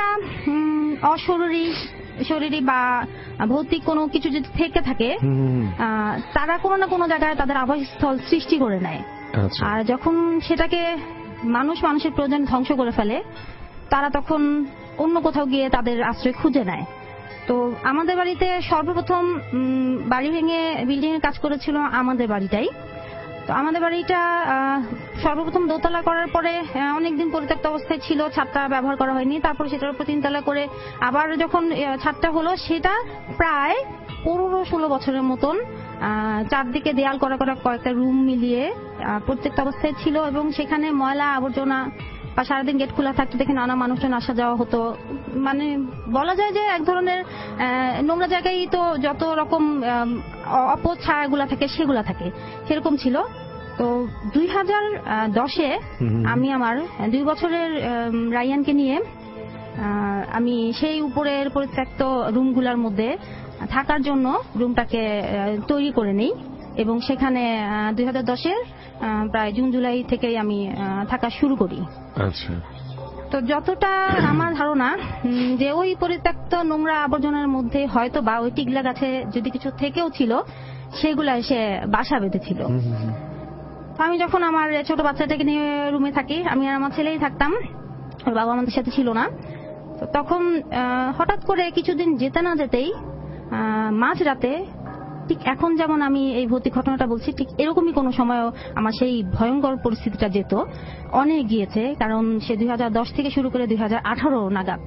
অশরীরী বা ভৌতিক কোনো কিছু যদি থেকে থাকে, তারা কোনো না কোনো জায়গায় তাদের আবাসস্থল সৃষ্টি করে নেয়। আর যখন সেটাকে মানুষের প্রয়োজন ধ্বংস করে ফেলে, তারা তখন অন্য কোথাও গিয়ে তাদের আশ্রয় খুঁজে নেয়। তো আমাদের বাড়িতে সর্বপ্রথম বাড়ি ভেঙে বিল্ডিং এর কাজ করেছিল আমাদের বাড়িটাই। তো আমাদের বাড়িটা সর্বপ্রথম দোতলা করার পরে অনেকদিন পরিত্যক্ত অবস্থায় ছিল, ছাদটা ব্যবহার করা হয়নি। তারপর সেটার উপর 3তলা করে আবার যখন ছাদটা হলো, সেটা প্রায় 15-16 বছরের মতন চারদিকে দেয়াল করা কয়েকটা রুম মিলিয়ে প্রত্যেকটা অবস্থায় ছিল, এবং সেখানে ময়লা আবর্জনা বা সারাদিন গেট খোলা থাকতে দেখে নানা মানুষজন আসা যাওয়া হতো। মানে বলা যায় যে এক ধরনের নোংরা জায়গায় তো যত রকম অপছায়াগুলা থাকে সেগুলা থাকে, সেরকম ছিল। তো 2010-এ আমি আমার 2 বছরের রায়ানকে নিয়ে আমি সেই উপরের পরিত্যক্ত রুমগুলোর মধ্যে থাকার জন্য রুমটাকে তৈরি করে নেই, এবং সেখানে 2010-এর প্রায় জুন জুলাই থেকেই আমি থাকা শুরু করি। তো যতটা আমার ধারণা যে ওই পরিত্যক্ত নোংরা আবর্জনার মধ্যে হয়তো বা ওই টিগলা গাছে যদি কিছু থেকেও ছিল, সেগুলা এসে বাসা বেঁধেছিল। আমি যখন আমার ছোট বাচ্চাটাকে নিয়ে রুমে থাকি, আমি আর আমার ছেলেই থাকতাম, ওর বাবা আমাদের সাথে ছিল না। তো তখন হঠাৎ করে কিছুদিন যেতে না যেতেই মাঝরাতে, ঠিক এখন যেমন আমি এই ভৌতিক ঘটনাটা বলছি, ঠিক এরকমই কোনো সময় আমার সেই ভয়ঙ্কর পরিস্থিতিটা যেত, অনেক গিয়েছে, কারণ সে 2010 থেকে শুরু করে 2018 নাগাদ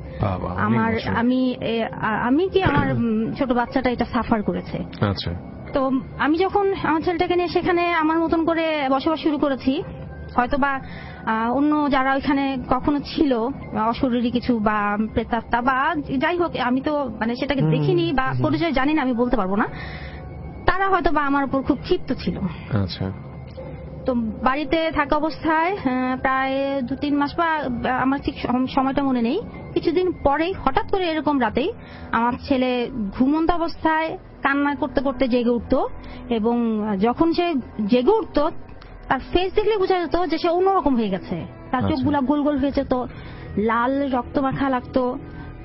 আমি কি আমার ছোট বাচ্চাটা এটা সাফার করেছে। তো আমি যখন আমার ছেলেটাকে নিয়ে সেখানে আমার মতন করে বসবাস শুরু করেছি, হয়তোবা অন্য যারা ওইখানে কখনো ছিল অশরীরী কিছু বা প্রেতাত্মা বা যাই হোক, আমি তো মানে সেটাকে দেখিনি বা পরিচয় জানি না, আমি বলতে পারবো না, তারা হয়তো বা আমার উপর খুব ক্ষিপ্ত ছিল। তো বাড়িতে থাকা অবস্থায় প্রায় 2-3 মাস বা আমার ঠিক সময়টা মনে নেই, কিছুদিন পরেই হঠাৎ করে এরকম রাতেই আমার ছেলে ঘুমন্ত অবস্থায় কান্না করতে করতে জেগে উঠতো, এবং যখন সে জেগে উঠতো তার ফেস দেখলে বোঝা যেত যে সে অন্যরকম হয়ে গেছে, তার চোখগুলা গোল গোল হয়ে যেত, লাল রক্ত মাখা লাগতো,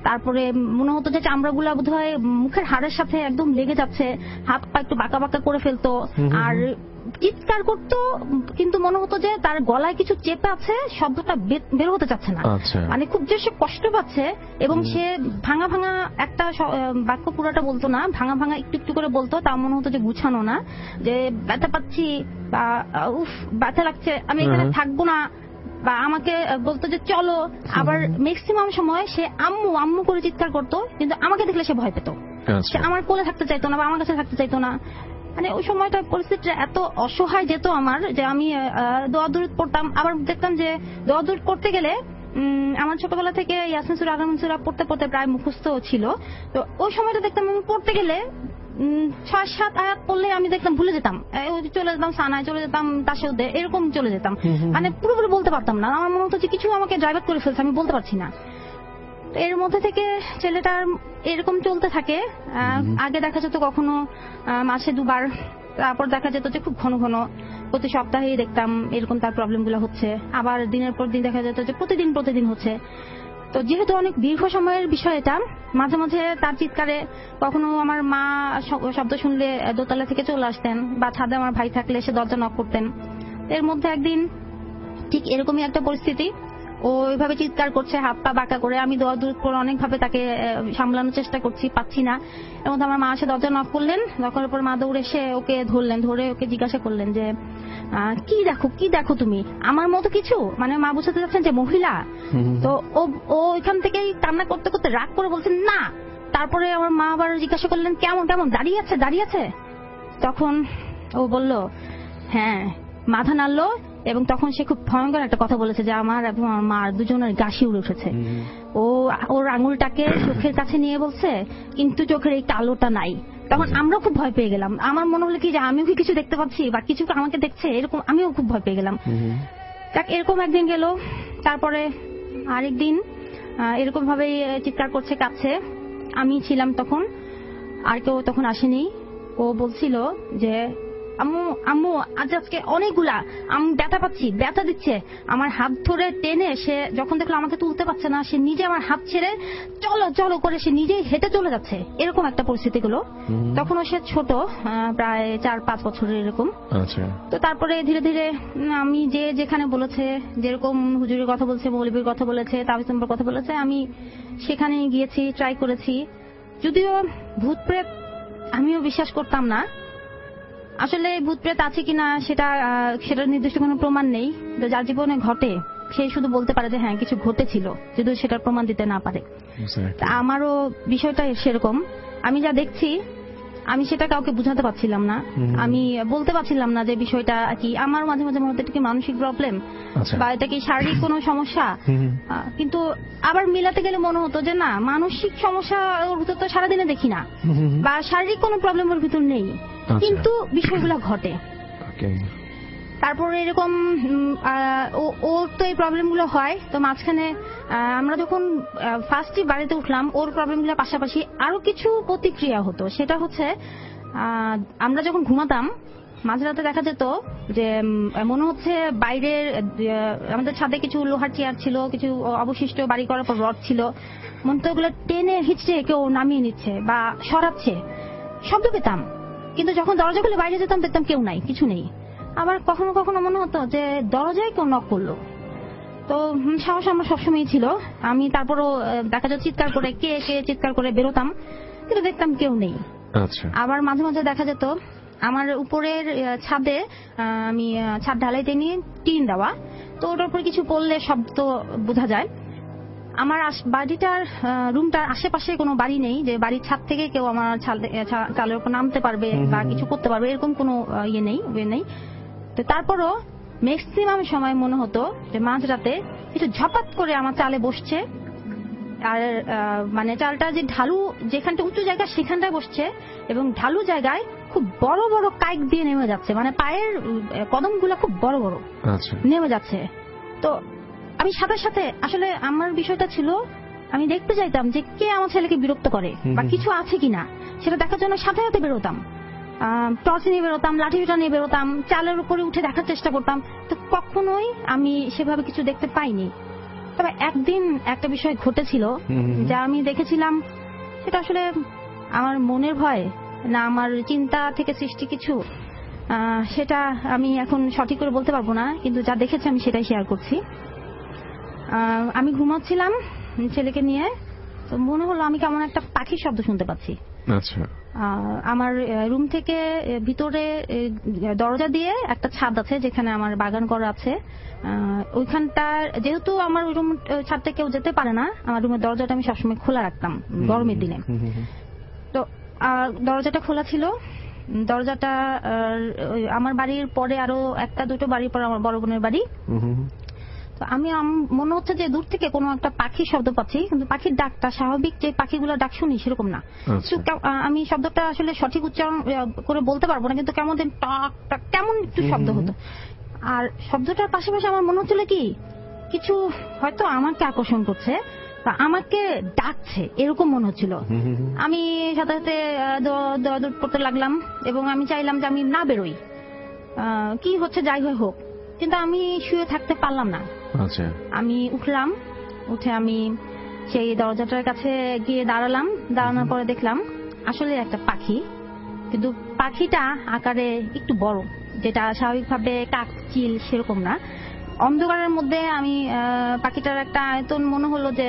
তারপরে মনে হতো যে চামড়াগুলা বোধহয় মুখের হাড়ের সাথে একদম লেগে যাচ্ছে, হাত পা একটু বাঁকা বাঁকা করে ফেলতো, আর চিৎকার করতো কিন্তু মনে হতো যে তার গলায় কিছু চেপে আছে, শব্দটা বের হতে চাচ্ছে না, মানে খুব যে সে কষ্ট পাচ্ছে। এবং সে ভাঙা ভাঙা একটা বাক্য পুরোটা বলতো না, ভাঙা ভাঙা একটু একটু করে বলতো, তা মনে হতো যে গুছানো না, যে ব্যথা পাচ্ছি বা উফ ব্যথা লাগছে, আমি এখানে থাকবো না, বা আমাকে বলতো যে চলো। আবার ম্যাক্সিমাম সময় সে আম্মু আম্মু করে চিৎকার করতো, কিন্তু আমাকে দেখলে সে ভয় পেত, সে আমার কোলে থাকতে চাইতো না বা আমার কাছে থাকতে চাইতো না। মানে ওই সময়টা পরিস্থিতিটা এত অসহায় যেত আমার, যে আমি দোয়া দরুদ পড়তাম। আবার দেখতাম যে দোয়া দরুদ করতে গেলে আমার ছোটবেলা থেকে ইয়াসিন সূরা আগামী সূরা পড়তে পড়তে প্রায় মুখস্থ ছিল, তো ওই সময়টা দেখতাম আমি পড়তে গেলে 6-7 আয়াত পড়লে আমি দেখতাম ভুলে যেতাম, চলে যেতাম সানায়, চলে যেতাম তাশাহুদে, এরকম চলে যেতাম, মানে পুরোপুরি বলতে পারতাম না। আমার মনে হতো যে কিছু আমাকে ড্রাইভার করে ফেলছে, আমি বলতে পারছি না। এর মধ্যে থেকে ছেলেটার এরকম চলতে থাকে। আগে দেখা যেত কখনো মাসে 2 বার, তারপর দেখা যেত যে খুব ঘন ঘন প্রতি সপ্তাহেই দেখতাম এরকম তার প্রবলেম গুলো হচ্ছে। আবার দিনের পর দিন দেখা যেত যে প্রতিদিন হচ্ছে। তো যেহেতু অনেক দীর্ঘ সময়ের বিষয় এটা, মাঝে মাঝে তার চিৎকারে কখনো আমার মা শব্দ শুনলে দোতলা থেকে চলে আসতেন, বা ছাদে আমার ভাই থাকলে সে দরজা নক করতেন। এর মধ্যে একদিন ঠিক এরকমই একটা পরিস্থিতি, ও ওইভাবে চিৎকার করছে হাত পা বাঁকা করে, আমি দোয়া দূর করে অনেকভাবে তাকে সামলানোর চেষ্টা করছি, পাচ্ছি না। এর মধ্যে আমার মা এসে দরজা নক করলেন, নকের উপর মা দৌড়ে এসে ওকে ধরলেন, ধরে ওকে জিজ্ঞাসা করলেন যে কি দেখো তুমি, আমার মতো কিছু, মানে মা বুঝাতে যাচ্ছেন যে মহিলা। তো ও ওইখান থেকেই কান্না করতে করতে রাগ করে বলছেন না। তারপরে আমার মা আবার জিজ্ঞাসা করলেন কেমন দাঁড়িয়ে আছে। তখন ও বলল হ্যাঁ, মাথা নাড়লো, এবং তখন সে খুব ভয়ঙ্কর একটা কথা বলেছে যে আমার এবং আমার মার দুজনের গাশি উড়ে উঠেছে। ওর আঙুলটাকে চোখের কাছে নিয়ে বলছে কিন্তু চোখের এই কালোটা নাই। তখন আমরা খুব ভয় পেয়ে গেলাম। আমার মনে হলো কি যে আমিও কি কিছু দেখতে পাচ্ছি বা কিছু আমাকে দেখছে, এরকম আমিও খুব ভয় পেয়ে গেলাম। এরকম একদিন গেল, তারপরে আরেকদিন এরকম ভাবে চিৎকার করছে কাছে, আমি ছিলাম তখন, আর কেউ তখন আসেনি। ও বলছিল যে আম্মু আজকে অনেকগুলা আমি ব্যথা পাচ্ছি, ব্যথা দিচ্ছে। আমার হাত ধরে টেনে সে যখন দেখলো আমাকে তুলতে পারছে না, সে নিজে আমার হাত ছেড়ে চলো করে সে নিজেই হেঁটে চলে যাচ্ছে। এরকম একটা পরিস্থিতি গুলো। তখনও সে ছোট, প্রায় 4-5 বছরের এরকম। তো তারপরে ধীরে ধীরে আমি যেখানে বলেছে, যেরকম হুজুরের কথা বলছে, মৌলবীর কথা বলেছে, তাবিজ নম্বর কথা বলেছে, আমি সেখানে গিয়েছি, ট্রাই করেছি। যদিও ভূত প্রেত আমিও বিশ্বাস করতাম না। আসলে ভূত প্রেত আছে কিনা সেটা নির্দিষ্ট কোনো প্রমাণ নেই। যার জীবনে ঘটে সেই শুধু বলতে পারে যে হ্যাঁ কিছু ঘটেছিল, যদি সেটার প্রমাণ দিতে না পারে। আমারও বিষয়টা সেরকম। আমি যা দেখছি আমি সেটা কাউকে বুঝাতে পারছিলাম না, আমি বলতে পারছিলাম না যে বিষয়টা কি। আমার মাঝে মাঝে মনে হতো এটা কি মানসিক প্রবলেম বা এটা কি শারীরিক কোনো সমস্যা, কিন্তু আবার মিলাতে গেলে মনে হতো যে না, মানসিক সমস্যা ওর ভিতর তো সারাদিনে দেখি না, বা শারীরিক কোনো প্রবলেম ওর ভিতর নেই, কিন্তু বিষয়গুলো ঘটে। তারপরে এরকম ওর তো এই প্রবলেম গুলো হয়। তো মাঝখানে আমরা যখন ফার্স্টই বাড়িতে উঠলাম, ওর প্রবলেম গুলো পাশাপাশি আরো কিছু প্রতিক্রিয়া হতো। সেটা হচ্ছে আমরা যখন ঘুমাতাম মাঝরাতে দেখা যেত যে মনে হচ্ছে বাইরের আমাদের ছাদে কিছু লোহার চেয়ার ছিল, কিছু অবশিষ্ট বাড়ি করার পর রড ছিল, মনে তো ওগুলো টেনে হিচড়ে কেউ নামিয়ে নিচ্ছে বা সরাচ্ছে, শব্দ পেতাম। কিন্তু যখন দরজা খুলে বাইরে যেতাম দেখতাম কেউ নাই, কিছু নেই। আবার কখনো কখনো মনে হতো যে দরজায় কেউ নক করলো। তো সাহস আমার সবসময় ছিল। আমি তারপরও দেখা যায় চিৎকার করে কে চিৎকার করে বেরোতাম, কিন্তু দেখতাম কেউ নেই। আবার মাঝে মাঝে দেখা যেত আমার উপরের ছাদে, আমি ছাদ ঢালাইতে নিয়ে টিন দেওয়া, তো ওটার উপরে কিছু পড়লে শব্দ বোঝা যায়। আমার বাড়িটার রুমটার আশেপাশে কোনো বাড়ি নেই যে বাড়ির ছাদ থেকে কেউ আমার চালের উপর নামতে পারবে বা কিছু করতে পারবে, এরকম কোনো ইয়ে নেই। তো তারপরও ম্যাক্সিমাম সময় মনে হতো যে মাঝরাতে কিছু ঝপাত করে আমার চালে বসছে, আর মানে চালটা যে ঢালু যেখানটা উঁচু জায়গা সেখানটায় বসছে, এবং ঢালু জায়গায় খুব বড় বড় কাইক দিয়ে নেমে যাচ্ছে, মানে পায়ের কদমগুলো খুব বড় বড় নেমে যাচ্ছে। তো আমি সাথে সাথে আসলে আমার বিষয়টা ছিল আমি দেখতে চাইতাম যে কে আমার ছেলেকে বিরক্ত করে বা কিছু আছে কিনা, সেটা দেখার জন্য সাথে সাথে বেরোতাম, টর্চ নিয়ে বেরোতাম, লাঠিটা নিয়ে বেরোতাম, চালের উপরে উঠে দেখার চেষ্টা করতাম। তো কখনোই আমি সেভাবে কিছু দেখতে পাইনি। তবে একদিন একটা বিষয় ঘটেছিল যা আমি দেখেছিলাম, সেটা আসলে আমার মনের ভয় না আমার চিন্তা থেকে সৃষ্টি কিছু, সেটা আমি এখন সঠিক করে বলতে পারবো না, কিন্তু যা দেখেছি আমি সেটাই শেয়ার করছি। আমি ঘুমাচ্ছিলাম ছেলেকে নিয়ে, তো মনে হলো আমি কেমন একটা পাখির শব্দ শুনতে পাচ্ছি। আচ্ছা। আমার রুম থেকে ভিতরে দরজা দিয়ে একটা ছাদ আছে যেখানে আমার বাগান করা আছে, ওইখানটা যেহেতু আমার ওই রুম ছাদটা কেউ যেতে পারে না, আমার রুমের দরজাটা আমি সবসময় খোলা রাখতাম গরমের দিনে। তো দরজাটা খোলা ছিল, দরজাটা আমার বাড়ির পরে আরো একটা দুটো বাড়ির পর আমার বড় বোনের বাড়ি। তো আমি মনে হচ্ছে যে দূর থেকে কোনো একটা পাখির শব্দ পাচ্ছি, কিন্তু পাখির ডাকটা স্বাভাবিক যে পাখিগুলো ডাক শুনি সেরকম না। আমি শব্দটা আসলে সঠিক উচ্চারণ করে বলতে পারবো না, কিন্তু কেমন টাক টাক কেমন একটু শব্দ হতো। আর শব্দটার পাশাপাশি আমার মনে হচ্ছিল কি কিছু হয়তো আমাকে আকর্ষণ করছে বা আমাকে ডাকছে, এরকম মনে হচ্ছিল। আমি সাথে সাথে দৌড় করতে লাগলাম এবং আমি চাইলাম যে আমি না বেরোই, কি হচ্ছে যাই হোক, কিন্তু আমি শুয়ে থাকতে পারলাম না। আমি উঠলাম, উঠে আমি সেই দরজাটার কাছে গিয়ে দাঁড়ালাম। দাঁড়ানোর পরে দেখলাম আসলে একটা পাখি, কিন্তু পাখিটা আকারে একটু বড়, যেটা স্বাভাবিকভাবে কাক চিল সেরকম না। অন্ধকারের মধ্যে আমি পাখিটার একটা আয়তন মনে হলো যে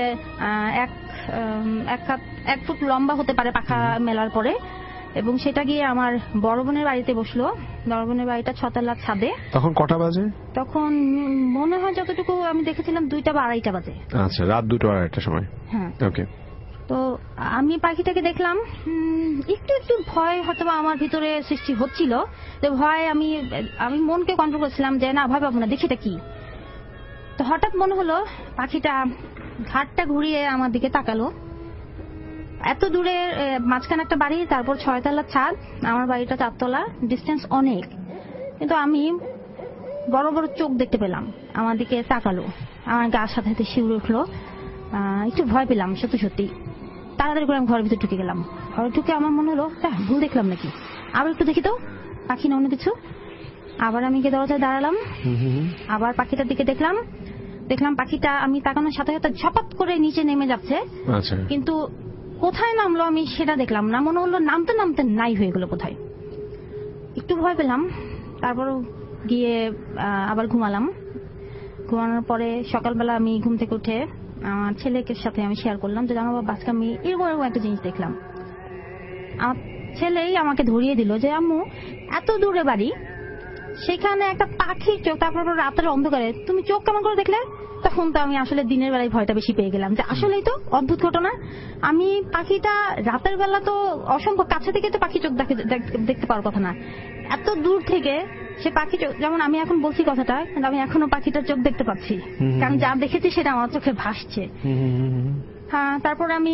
1 ফুট লম্বা হতে পারে পাখা মেলার পরে, এবং সেটা গিয়ে আমার বড় বোনের বাড়িতে বসলো। বড় বোনের বাড়িটা 6 তলার ছাদে। তখন কটা বাজে? তখন মনে হয় যতটুকু আমি দেখেছিলাম 2টা বা 2:30 বাজে। আচ্ছা, রাত 2টা 2:30 সময়। হ্যাঁ, ওকে। তো আমি পাখিটাকে দেখলাম, একটু একটু ভয় হয়তো আমার ভিতরে সৃষ্টি হচ্ছিল। তো ভয় আমি মনকে কন্ট্রোল করছিলাম যে না ভয় পাবো না, দেখি এটা কি। তো হঠাৎ মনে হলো পাখিটা ঘাটটা ঘুরিয়ে আমার দিকে তাকালো। এত দূরে মাঝখানে একটা বাড়ি, তারপর 6 তলার ছাদ, আমার বাড়িটা 4 তলা, ডিস্টেন্স অনেক, কিন্তু আমি বড় বড় চোখ দেখতে পেলাম, আমার দিকে তাকালো। আমার গার সাথে সাথে শিউরে উঠলো, একটু ভয় পেলাম সত্যি সত্যি। তাড়াতাড়ি করে আমি ঘরের ভিতরে ঢুকে গেলাম। ঘরে ঢুকে আমার মনে হলো ভুল দেখলাম নাকি, আবার একটু দেখি তো পাখি না অন্য কিছু। আবার আমি গিয়ে দরজায় দাঁড়ালাম, আবার পাখিটার দিকে দেখলাম পাখিটা আমি তাকানোর সাথে সাথে ঝপাত করে নিচে নেমে যাচ্ছে। কিন্তু কোথায় নামলো আমি সেটা দেখলাম না, মনে হলো নামতে নামতে নাই হয়ে গেল কোথায়। একটু ভয় পেলাম, তারপর গিয়ে আবার ঘুমালাম। ঘুমানোর পরে সকালবেলা আমি ঘুম থেকে উঠে আমার ছেলেকে সাথে আমি শেয়ার করলাম যে জানো বাবা, আজকে আমি এরকম একটা জিনিস দেখলাম। আমার ছেলেই আমাকে ধরিয়ে দিল যে আম্মু, এত দূরে বাড়ি, সেখানে একটা পাখির চোখ, তারপর রাতের অন্ধকারে তুমি চোখ কেমন করে দেখলে? তখন তো আমি আসলে দিনের বেলায় ভয়টা বেশি পেয়ে গেলাম যে আসলেই তো অদ্ভুত ঘটনা। আমি পাখিটা রাতের বেলা তো অসম্ভব কাছে থেকে তো পাখি চোখ দেখতে পাওয়ার কথা না, এত দূর থেকে সে পাখি চোখ, যেমন আমি এখন বলছি কথাটা, কিন্তু আমি এখনো পাখিটার চোখ দেখতে পাচ্ছি, কারণ যা দেখেছি সেটা আমার চোখে ভাসছে। হ্যাঁ, তারপর আমি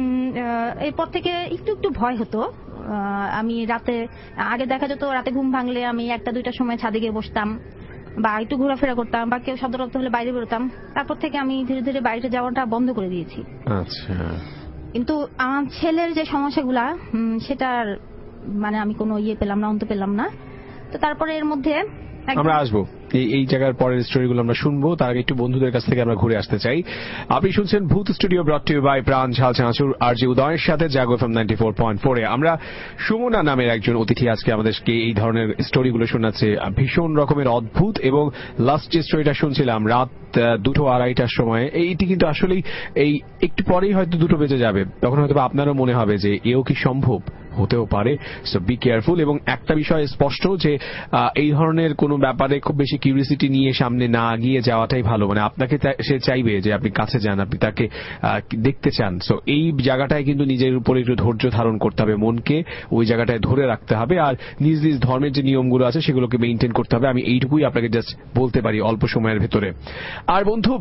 এরপর থেকে একটু একটু ভয় হতো। আমি রাতে আগে দেখা যেত রাতে ঘুম ভাঙলে আমি 1টা-2টার সময় ছাদে গিয়ে বসতাম বা একটু ঘোরাফেরা করতাম বা কেউ শব্দ হলে বাইরে বেরোতাম। তারপর থেকে আমি ধীরে ধীরে বাইরে যাওয়াটা বন্ধ করে দিয়েছি। আচ্ছা, কিন্তু আমার ছেলের যে সমস্যাগুলা সেটার মানে আমি কোনো পেলাম না, অন্ত পেলাম না। তো তারপরে এর মধ্যে আমরা আসবো এই জায়গার পরের স্টোরিগুলো আমরা শুনবো, তার আগে একটু বন্ধুদের কাছ থেকে আমরা ঘুরে আসতে চাই। আপনি শুনছেন ভূত studio, brought to you by Pran Jhal চানাচুর আরজি উদয়ের সাথে জাগো এফএম 94.4 আমরা সুমনা নামের একজন অতিথি আজকে আমাদেরকে এই ধরনের স্টোরিগুলো শোনাচ্ছে, ভীষণ রকমের অদ্ভুত। এবং লাস্ট যে স্টোরিটা শুনছিলাম রাত 2-2:30টার সময়, এইটি কিন্তু আসলেই এই একটু পরেই হয়তো 2টো বেজে যাবে, তখন হয়তো আপনারও মনে হবে যে এও কি সম্ভব, হতেও পারে। So be careful. এবং একটা বিষয় স্পষ্ট যে এই ধরনের কোনো ব্যাপারে খুব বেশি কিউরিয়াসিটি নিয়ে সামনে না গিয়ে যাওয়াটাই ভালো। মানে আপনাকে সে চাইবে যে আপনি কাছে যান, আপনি তাকে দেখতে চান। সো এই জায়গাটায় কিন্তু নিজের উপরে একটু ধৈর্য ধারণ করতে হবে, মনকে ওই জায়গাটায় ধরে রাখতে হবে, আর নিজ নিজ ধর্মের যে নিয়মগুলো আছে সেগুলোকে মেইনটেইন করতে হবে। আমি এইটুকুই আপনাকে জাস্ট বলতে পারি অল্প সময়ের ভেতরে। আর বন্ধু,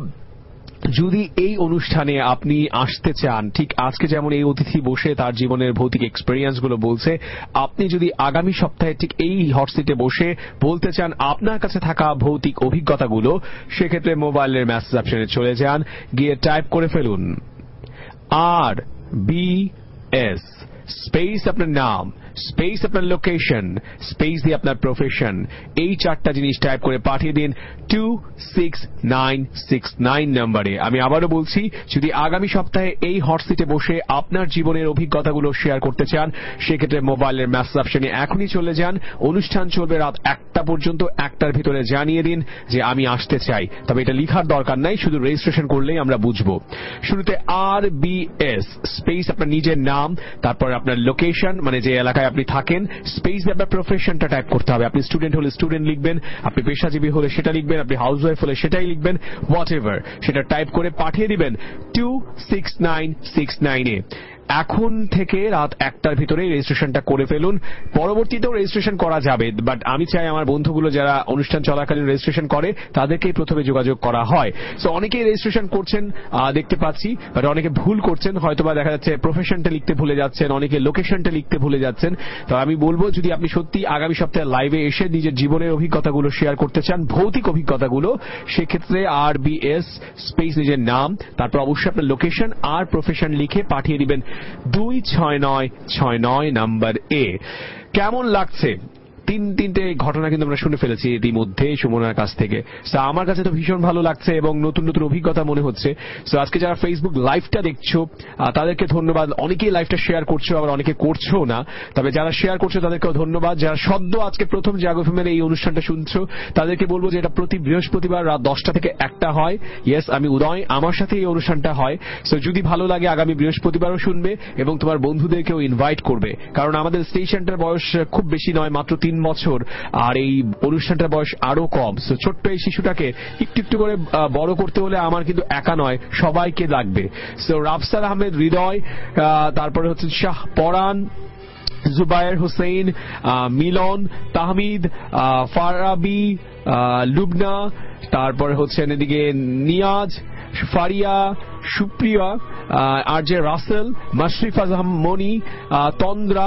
যদি এই অনুষ্ঠানে আপনি আসতে চান, ঠিক আজকে যেমন এই অতিথি বসে তার জীবনের ভৌতিক এক্সপেরিয়েন্স গুলো বলছে, আপনি যদি আগামী সপ্তাহে ঠিক এই হট সিটে বসে বলতে চান আপনার কাছে থাকা ভৌতিক অভিজ্ঞতাগুলো, সেক্ষেত্রে মোবাইলের মেসেজ অপশনে চলে যান, গিয়ে টাইপ করে ফেলুন RBS স্পেস আপনার নাম, স্পেস আপনার লোকেশন, স্পেস দিয়ে আপনার প্রফেশন, এই 4টা জিনিস টাইপ করে পাঠিয়ে দিন 26969 নম্বরে। আমি আবারও বলছি, যদি আগামী সপ্তাহে এই হট সিটে বসে আপনার জীবনের অভিজ্ঞতাগুলো শেয়ার করতে চান, সেক্ষেত্রে মোবাইলের মেসেজ অপশনে এখনই চলে যান। অনুষ্ঠান চলবে রাত 1টা পর্যন্ত। 1টার ভিতরে জানিয়ে দিন যে আমি আসতে চাই। তবে এটা লিখার দরকার নাই, শুধু রেজিস্ট্রেশন করলেই আমরা বুঝবো। শুরুতে RBS স্পেস আপনার নিজের নাম, তারপর আপনার লোকেশন মানে যে এলাকায় আপনি থাকেন, স্পেস আপনার প্রফেশনটা টাইপ করতে হবে। আপনি স্টুডেন্ট হলে স্টুডেন্ট লিখবেন, আপনি পেশাজীবী হলে সেটা লিখবেন, আপনি হাউসওয়াইফ হলে সেটাই লিখবেন, হোয়াট এভার, সেটা টাইপ করে পাঠিয়ে দিবেন 26969 এ। এখন থেকে রাত 1টার ভিতরে রেজিস্ট্রেশনটা করে ফেলুন। পরবর্তীতেও রেজিস্ট্রেশন করা যাবে, বাট আমি চাই আমার বন্ধুগুলো যারা অনুষ্ঠান চলাকালীন রেজিস্ট্রেশন করে তাদেরকেই প্রথমে যোগাযোগ করা হয়। সো অনেকেই রেজিস্ট্রেশন করছেন দেখতে পাচ্ছি, বাট অনেকে ভুল করছেন, হয়তোবা দেখা যাচ্ছে প্রফেশনটা লিখতে ভুলে যাচ্ছেন, অনেকে লোকেশনটা লিখতে ভুলে যাচ্ছেন। তো আমি বলবো, যদি আপনি সত্যি আগামী সপ্তাহে লাইভে এসে নিজের জীবনের অভিজ্ঞতাগুলো শেয়ার করতে চান, ভৌতিক অভিজ্ঞতাগুলো, সেক্ষেত্রে RBS স্পেস নিজের নাম, তারপর অবশ্যই আপনার লোকেশন আর প্রফেশন লিখে পাঠিয়ে দিবেন 26969 নাম্বার এ। কেমন লাগছে? তিনটে ঘটনা কিন্তু আমরা শুনে ফেলেছি ইতিমধ্যে সুমনার কাছ থেকে। আমার কাছে তো ভীষণ ভালো লাগছে এবং নতুন নতুন অভিজ্ঞতা মনে হচ্ছে। সো আজকে যারা ফেসবুক লাইভটা দেখছো তাদেরকে ধন্যবাদ। অনেকেই লাইভটা শেয়ার করছো, আবার অনেকে করছো না, তবে যারা শেয়ার করছো তাদেরকেও ধন্যবাদ। যারা সদ্য আজকে প্রথম জাগো এফএম এর এই অনুষ্ঠানটা শুনছো তাদেরকে বলবো যে এটা প্রতি বৃহস্পতিবার রাত 10টা থেকে 1টা হয়। ইয়েস, আমি উদয়, আমার সাথে এই অনুষ্ঠানটা হয়। সো যদি ভালো লাগে আগামী বৃহস্পতিবারও শুনবে এবং তোমার বন্ধুদেরকেও ইনভাইট করবে, কারণ আমাদের স্টেশনটার বয়স খুব বেশি নয়, মাত্র 3 বছর, আর এই অনুষ্ঠানটার বয়স আরো কম। সো ছোট্ট এই শিশুটাকে একটু একটু করে বড় করতে হলে আমার কিন্তু একা নয়, সবাইকে লাগবে। সো রাফসার আহমেদ হৃদয়, তারপরে হচ্ছে শাহ পরান, জুবায়ের হোসেন, মিলন, তাহমিদ, ফারাবি, লুবনা, তারপরে হচ্ছেন এদিকে নিয়াজ, ফারিয়া, সুপ্রিয়া, RJ রাসেল, মাশরিফ আজম মনি, তন্দ্রা,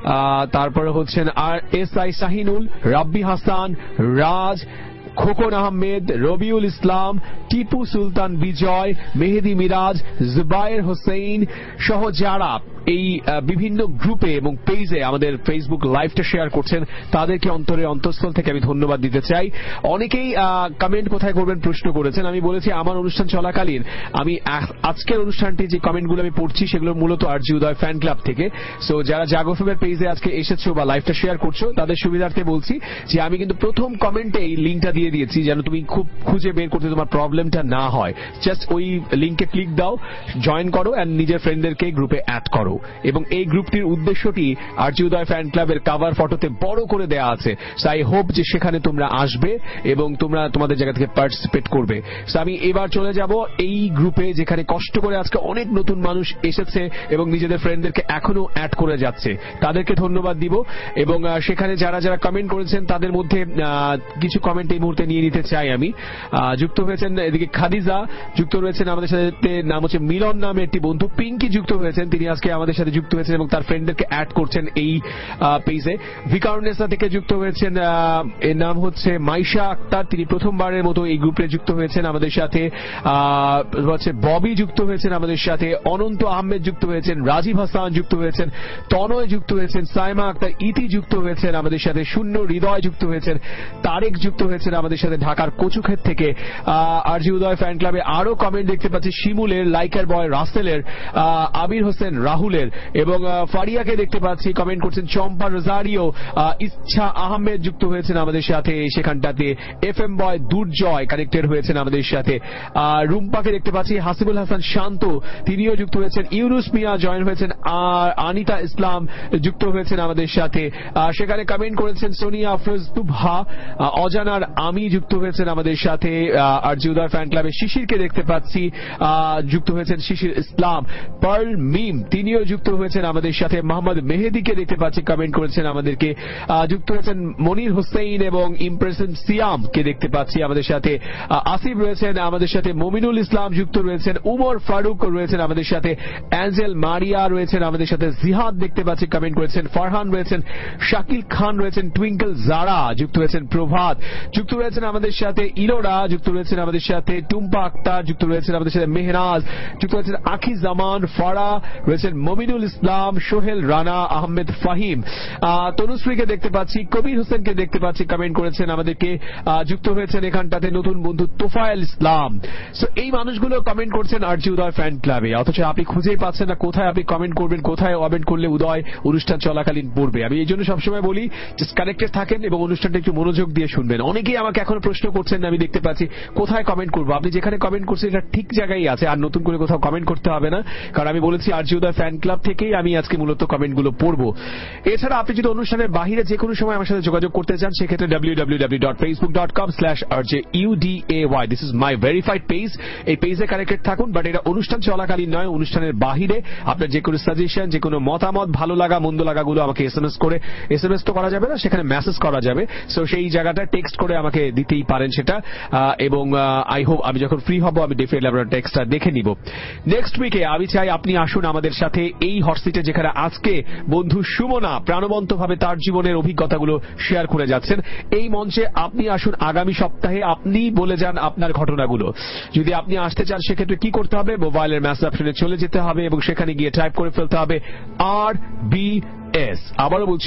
তারপরে হচ্ছেন SI শাহিনুল, রাব্বি হাসান, রাজ, খোকন আহমেদ, রবিউল ইসলাম, টিপু সুলতান বিজয়, মেহেদি মিরাজ, জুবায়ের হোসেন সহ যারা এই বিভিন্ন গ্রুপে এবং পেজে আমাদের ফেসবুক লাইভটা শেয়ার করছেন তাদেরকে অন্তরের অন্তঃস্থল থেকে আমি ধন্যবাদ দিতে চাই। অনেকেই কমেন্ট কোথায় করবেন প্রশ্ন করেছেন। আমি বলেছি আমার অনুষ্ঠান চলাকালীন আমি আজকের অনুষ্ঠানটি যে কমেন্টগুলো আমি পড়ছি সেগুলো মূলত আরজি উদয় ফ্যান ক্লাব থেকে। সো যারা জাগো এফএম পেজে আজকে এসেছো বা লাইভটা শেয়ার করছো তাদের সুবিধার্থে বলছি যে আমি কিন্তু প্রথম কমেন্টে এই লিঙ্কটা দিয়ে দিয়েছি, যেন তুমি খুব খুঁজে বের করতে তোমার প্রবলেমটা না হয়। জাস্ট ওই লিঙ্কে ক্লিক দাও, জয়েন করো এন্ড নিজের ফ্রেন্ডদেরকে গ্রুপে অ্যাড করো। এবং এই গ্রুপটির উদ্দেশ্যটি আরজি উদয় ফ্যান ক্লাবের কভার ফটোতে বড় করে দেওয়া আছে। সো আই হোপ যে সেখানে তোমরা আসবে এবং তোমরা তোমাদের জায়গা থেকে পার্টিসিপেট করবে। সো আমি এবার চলে যাব এই গ্রুপে যেখানে কষ্ট করে আজকে অনেক নতুন মানুষ এসেছে এবং নিজেদের ফ্রেন্ডদেরকে এখনো অ্যাড করে যাচ্ছে, তাদেরকে ধন্যবাদ দিব। এবং সেখানে যারা যারা কমেন্ট করেছেন তাদের মধ্যে কিছু কমেন্ট এই মুহূর্তে নিয়ে নিতে চাই আমি। যুক্ত হয়েছেন এদিকে খাদিজা, যুক্ত রয়েছেন আমাদের সাথে, নাম হচ্ছে মিলন নামে একটি বন্ধু, পিঙ্কি যুক্ত হয়েছেন, তিনি আজকে আমাদের সাথে যুক্ত হয়েছেন এবং তার ফ্রেন্ডদেরকে অ্যাড করছেন এই পেজে। ভিকারুন্নেসা থেকে যুক্ত হয়েছেন, এর নাম হচ্ছে মাইশা আক্তার, তিনি প্রথমবারের মতো এই গ্রুপে যুক্ত হয়েছেন আমাদের সাথে। হচ্ছে ববি যুক্ত হয়েছেন আমাদের সাথে, অনন্ত আহমেদ যুক্ত হয়েছেন, রাজীব হাসান যুক্ত হয়েছেন, তনয় যুক্ত হয়েছেন, সাইমা আক্তার, ইতি যুক্ত হয়েছেন আমাদের সাথে, শূন্য হৃদয় যুক্ত হয়েছেন, তারেক যুক্ত হয়েছেন আমাদের সাথে ঢাকার কচুক্ষেত থেকে। আরজি উদয় ফ্যান ক্লাবে আরো কমেন্ট দেখতে পাচ্ছি, শিমুলের, লাইকার বয় রাসেলের, আবির হোসেন রাহুলের এবং ফারিয়াকে দেখতে পাচ্ছি কমেন্ট করছেন, চম্পা রোজারিও, ইচ্ছা আহমেদ যুক্ত হয়েছেন আমাদের সাথে সেখানটাতে, FM বয় দুর্জয় কানেক্টেড হয়েছেন আমাদের সাথে, রুম্পাকে দেখতে পাচ্ছি, হাসিবুল হাসান শান্ত তিনিও যুক্ত হয়েছেন, ইউনুস মিয়া জয়েন হয়েছেন, আর আনিতা ইসলাম যুক্ত হয়েছেন আমাদের সাথে। সেখানে কমেন্ট করেছেন সোনিয়া আফরোজ তুবহা, অজানার আমি যুক্ত হয়েছেন আমাদের সাথে। আরজি উদয় ফ্যান ক্লাবে শিশিরকে দেখতে পাচ্ছি, যুক্ত হয়েছেন শিশির ইসলাম, পার্ল মিম তিনিও যুক্ত হয়েছেন আমাদের সাথে, মোহাম্মদ মেহেদিকে দেখতে পাচ্ছি কমেন্ট করেছেন আমাদেরকে, যুক্ত হয়েছেন মনির হোসেন এবং ইমপ্রেশন সিয়ামকে দেখতে পাচ্ছি আমাদের সাথে, আসিফ রয়েছেন আমাদের সাথে, মমিনুল ইসলাম যুক্ত রয়েছেন, উমর ফারুক রয়েছেন আমাদের সাথে, অ্যাঞ্জেল মারিয়া রয়েছেন আমাদের সাথে, জিহাদ দেখতে পাচ্ছি কমেন্ট করেছেন, ফারহান রয়েছেন, শাকিল খান রয়েছেন, টুইঙ্কল জারা যুক্ত হয়েছেন, প্রভাত যুক্ত রয়েছেন আমাদের সাথে, ইলোরা যুক্ত রয়েছেন আমাদের সাথে, টুম্পা আক্তার যুক্ত রয়েছেন আমাদের সাথে, মেহরাজ যুক্ত রয়েছেন, আখি জামান, ফারা রয়েছেন, মমিনুল ইসলাম, সোহেল রানা, আহমেদ ফাহিম, তনুশ্রীকে দেখতে পাচ্ছি, কবির হোসেনকে দেখতে পাচ্ছি কমেন্ট করেছেন আমাদেরকে, যুক্ত হয়েছেন এখানটাতে নতুন বন্ধু তোফায়েল ইসলাম। সো এই মানুষগুলো কমেন্ট করছেন আরজি উদয় ফ্যান ক্লাবে, অথচ আপনি খুঁজেই পাচ্ছেন না কোথায় আপনি কমেন্ট করবেন, কোথায় কমেন্ট করলে উদয় অনুষ্ঠান চলাকালীন পড়বে। আমি এই জন্য সবসময় বলি জাস্ট কানেক্টেড থাকেন এবং অনুষ্ঠানটা একটু মনোযোগ দিয়ে শুনবেন। অনেকেই আমাকে এখন প্রশ্ন করছেন, আমি দেখতে পাচ্ছি কোথায় কমেন্ট করবো। আপনি যেখানে কমেন্ট করছেন এটা ঠিক জায়গায় আছে, আর নতুন করে কোথাও কমেন্ট করতে হবে না, কারণ আমি বলেছি আরজি উদয় ফ্যান ক্লাব থেকেই আমি আজকে মূলত কমেন্টগুলো পড়বো। এছাড়া আপনি যদি অনুষ্ঠানের বাহিরে যে কোনো সময় আমার সাথে যোগাযোগ করতে চান, সেক্ষেত্রে www.facebook.com/rjuday, this is my verified page. এই পেজে কানেক্টেড থাকুন, বাট এটা অনুষ্ঠান চলাকালীন নয়, অনুষ্ঠানের বাহিরে আপনার যে কোনো সাজেশন, যে কোনো মতামত, ভালো লাগা মন্দ লাগাগুলো আমাকে এসএমএস তো করা যাবে না, সেখানে মেসেজ করা যাবে। সো সেই জায়গাটা টেক্সট করে আমাকে দিতেই পারেন সেটা, এবং আই হোপ আমি যখন ফ্রি হব আমি ডেফিনেটলি আপনার টেক্সটটা দেখে নিব। নেক্সট উইকে আমি চাই আপনি আসুন আমাদের সাথে এই হটসিটে, যেখানে আজকে বন্ধু সুমনা প্রাণবন্ত ভাবে তার জীবনের অভিজ্ঞতাগুলো শেয়ার করে যাচ্ছেন। এই মঞ্চে আপনি আসুন আগামী সপ্তাহে, আপনি বলে যান আপনার ঘটনাগুলো। যদি আপনি আসতে চান সেক্ষেত্রে কি করতে হবে, মোবাইলের মেসেজ অপশনে চলে যেতে হবে এবং সেখানে গিয়ে টাইপ করে ফেলতে হবে RBS। আবারও বলছি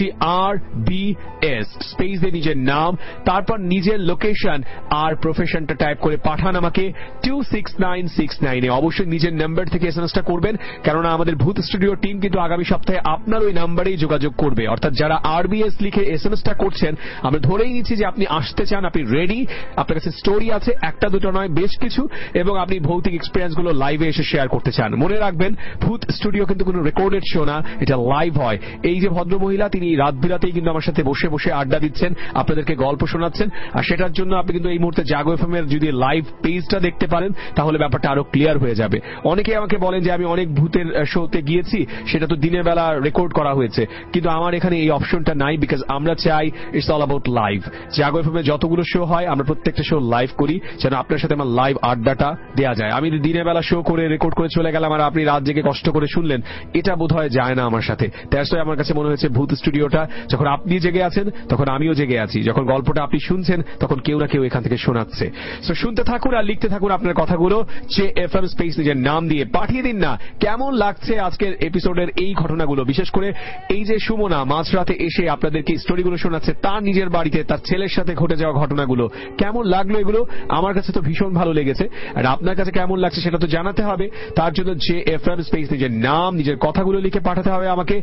RBS, স্পেস দিয়ে নিজের নাম, তারপর নিজের লোকেশন আর প্রফেশনটা টাইপ করে পাঠান আমাকে 26969-এ। অবশ্যই নিজের নাম্বার থেকে এসএমএসটা করবেন, কেননা আমাদের ভূত স্টুডিও টিম কিন্তু আগামী সপ্তাহে আপনার ওই নাম্বারেই যোগাযোগ করবে। অর্থাৎ যারা RBS লিখে এসএমএসটা করছেন, আমরা ধরেই নিচ্ছি যে আপনি আসতে চান, আপনি রেডি, আপনার কাছে স্টোরি আছে, একটা দুটো নয় বেশ কিছু, এবং আপনি ভৌতিক এক্সপিরিয়েন্স গুলো লাইভে এসে শেয়ার করতে চান। মনে রাখবেন ভূত স্টুডিও কিন্তু কোনো রেকর্ডেড শো না, এটা লাইভ হয়। এই যে ভদ্র মহিলা, তিনি রাত বিরাতেই কিন্তু আমার সাথে বসে বসে আড্ডা দিচ্ছেন, আপনাদেরকে গল্প শোনাচ্ছেন, আর সেটার জন্য আপনি কিন্তু এই মুহূর্তে জাগো এফএম এর যদি লাইভ পেজটা দেখতে পারেন তাহলে ব্যাপারটা আরো ক্লিয়ার হয়ে যাবে। অনেকে আমাকে বলেন যে আমি অনেক ভূতের শোতে গিয়েছি, সেটা তো দিনের বেলা রেকর্ড করা হয়েছে, কিন্তু আমার এখানে এই অপশনটা নাই, বিকজ আমরা চাই it's all about live. Jago FM এ যতগুলো শো হয় আমরা প্রত্যেকটা শো লাইভ করি, যেন আপনার সাথে আমার লাইভ আড্ডাটা দেওয়া যায়। আমি দিনের বেলা শো করে রেকর্ড করে চলে গেলাম আর আপনি রাত জেগে কষ্ট করে শুনলেন, এটা বোধহয় যায় না আমার সাথে। তাই আমার কাছে মনে হয়েছে ভূত স্টুডিওটা যখন আপনি জেগে আছেন তখন আমিও জেগে আছি, যখন গল্পটা আপনি শুনছেন তখন কেউ না কেউ এখান থেকে শোনাচ্ছে। সো শুনতে থাকুন আর লিখতে থাকুন আপনার কথাগুলো JFM স্পেস নিজের নাম দিয়ে পাঠিয়ে দিন না। কেমন লাগছে আজকের এপিসোডের এই ঘটনাগুলো, বিশেষ করে এই যে সুমনা মাঝরাতে এসে আপনাদেরকে স্টোরিগুলো শোনাচ্ছে তার নিজের বাড়িতে তার ছেলের সাথে ঘটে যাওয়া ঘটনাগুলো, কেমন লাগলো এগুলো? আমার কাছে তো ভীষণ ভালো লেগেছে, আর আপনার কাছে কেমন লাগছে সেটা তো জানাতে হবে। তার জন্য JFM স্পেস নিজের নাম নিজের কথাগুলো লিখে পাঠাতে হবে আমাকে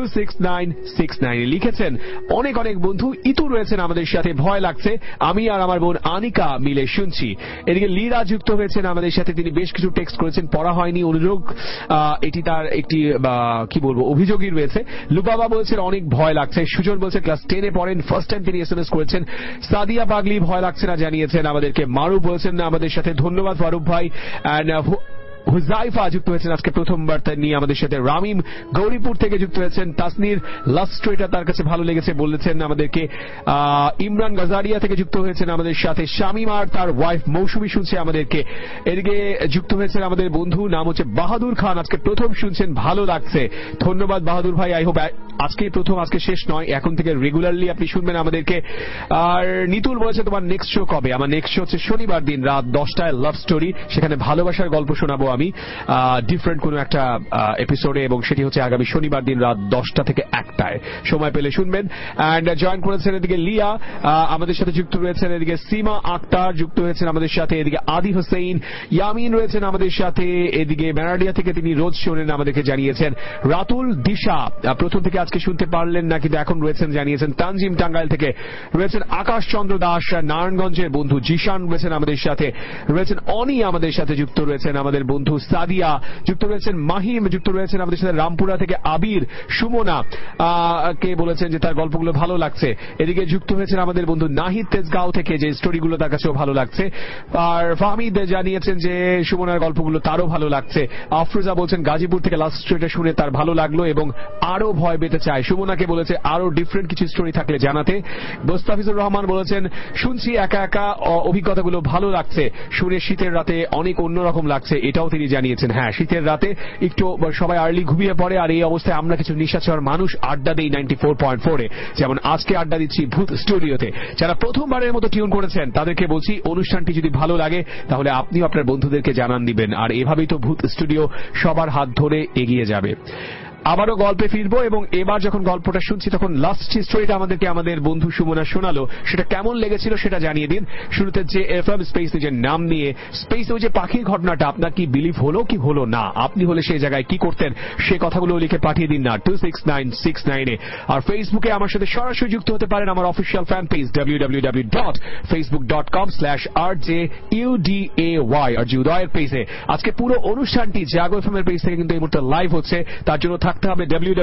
26969। লিখেছেন অনেক অনেক বন্ধু, ইতু রয়েছেন আমাদের সাথে, ভয় লাগছে, আমি আর আমার বোন আনিকা মিলে শুনছি। এদিকে লীরা যুক্ত হয়েছেন আমাদের সাথে, তিনি বেশ কিছু টেক্সট করেছেন, পড়া হয়নি, অনুযোগ এটি তার একটি কি বলবো অভিযোগই রয়েছে। লুবাবা বলছেন অনেক ভয় লাগছে। সুজন বলছে ক্লাস 10-এ পড়েন, ফার্স্ট টাইম তিনি এসএমএস করেছেন। সাদিয়া পাগলি ভয় লাগছে না জানিয়েছেন আমাদেরকে। মারুফ বলছেন না আমাদের সাথে, ধন্যবাদ ফারুক ভাই। হুজাইফা যুক্ত হয়েছেন আজকে প্রথমবার নিয়ে আমাদের সাথে। রামিম গৌরীপুর থেকে যুক্ত হয়েছেন। তাসনির লাভ স্টোরিটা তার কাছে ভালো লেগেছে বলেছেন আমাদেরকে। ইমরান গাজারিয়া থেকে যুক্ত হয়েছেন আমাদের সাথে। শামিম আর তার ওয়াইফ মৌসুমী শুনছে আমাদেরকে। এদিকে যুক্ত হয়েছেন আমাদের বন্ধু, নাম হচ্ছে বাহাদুর খান, আজকে প্রথম শুনছেন, ভালো লাগছে, ধন্যবাদ বাহাদুর ভাই। আই হোপ আজকেই প্রথম, আজকে শেষ নয়, এখন থেকে রেগুলারলি আপনি শুনবেন আমাদেরকে। আর নিতুল বলেছে তোমার নেক্সট শো কবে? আমার নেক্সট শো হচ্ছে শনিবার দিন রাত 10টায়, লাভ স্টোরি, সেখানে ভালোবাসার গল্প শোনাবো আমি ডিফারেন্ট কোনো একটা এপিসোডে, এবং সেটি হচ্ছে আগামী শনিবার দিন রাত 10টা থেকে 1টায়, সময় পেলে শুনবেন। অ্যান্ড জয়েন করেছেন এদিকে লিয়া আমাদের সাথে যুক্ত রয়েছেন, এদিকে সীমা আক্তার যুক্ত হয়েছেন আমাদের সাথে, এদিকে আদি হোসেন, ইয়ামিন রয়েছেন আমাদের সাথে, এদিকে ম্যারাডিয়া থেকে তিনি রোজ শোনেন আমাদেরকে জানিয়েছেন। রাতুল দিশা প্রথম থেকে আজকে শুনতে পারলেন না কিন্তু এখন রয়েছেন জানিয়েছেন। তানজিম টাঙ্গাইল থেকে রয়েছেন। আকাশ চন্দ্র দাস নারায়ণগঞ্জের বন্ধু। জিশান রয়েছেন আমাদের সাথে, রয়েছেন অনি আমাদের সাথে যুক্ত রয়েছেন আমাদের বন্ধু। সাদিয়া যুক্ত রয়েছেন। মাহিম যুক্ত রয়েছেন আমাদের সাথে। রামপুরা থেকে আবির। সুমনা কে বলেছেন যে তার গল্পগুলো ভালো লাগছে। এদিকে যুক্ত হয়েছেন আমাদের বন্ধু নাহিদ তেজগাঁও থেকে, যে স্টোরিগুলো তার কাছেও ভালো লাগছে। আর ফাহমিদ জানিয়েছেন যে সুমনার গল্পগুলো তারও ভালো লাগছে। আফরোজা বলছেন গাজীপুর থেকে লাস্ট স্টোরিটা শুনে তার ভালো লাগলো এবং আরো ভয় পেতে চায়। সুমনাকে বলেছে আরো ডিফারেন্ট কিছু স্টোরি থাকলে জানাতে। মোস্তাফিজুর রহমান বলেছেন শুনছি একা একা অভিজ্ঞতাগুলো ভালো লাগছে, শুনে শীতের রাতে অনেক অন্যরকম লাগছে, এটাও তিনি জানিয়েছেন। হ্যাঁ, শীতের রাতে একটু সবাই আর্লি ঘুমিয়ে পড়ে, আর এই অবস্থায় আমরা কিছু নিশাচর মানুষ আড্ডা দেই 94.4-এ, যেমন আজকে আড্ডা দিচ্ছি ভূত স্টুডিওতে। যারা প্রথমবারের মতো টিউন করেছেন তাদেরকে বলছি অনুষ্ঠানটি যদি ভালো লাগে তাহলে আপনিও আপনার বন্ধুদেরকে জানান দিবেন, আর এভাবেই তো ভূত স্টুডিও সবার হাত ধরে এগিয়ে যাবে। আবারও গল্পে ফিরবো, এবং এবার যখন গল্পটা শুনছি তখন লাস্ট স্টোরিটা আমাদেরকে আমাদের বন্ধু সুমনা শোনালো, সেটা কেমন লেগেছিল সেটা জানিয়ে দিন। শুরুতে যে এফএম স্পেস নিজের নাম নিয়ে স্পেস ওই যে পাখির ঘটনাটা আপনার কি বিলিভ হলো কি হলো না, আপনি হলে সেই জায়গায় কি করতেন, সে কথাগুলো লিখে পাঠিয়ে দিন না 26969 আর ফেসবুকে আমার সাথে সরাসরি যুক্ত হতে পারেন আমার অফিসিয়াল ফ্যান পেজ www.facebook.com/RJUDAY উদয়ের পেজে। আজকে পুরো অনুষ্ঠানটি জাগো এফএম এর পেজ থেকে কিন্তু এই মুহূর্তে লাইভ হচ্ছে, তার জন্য থাকতে হবে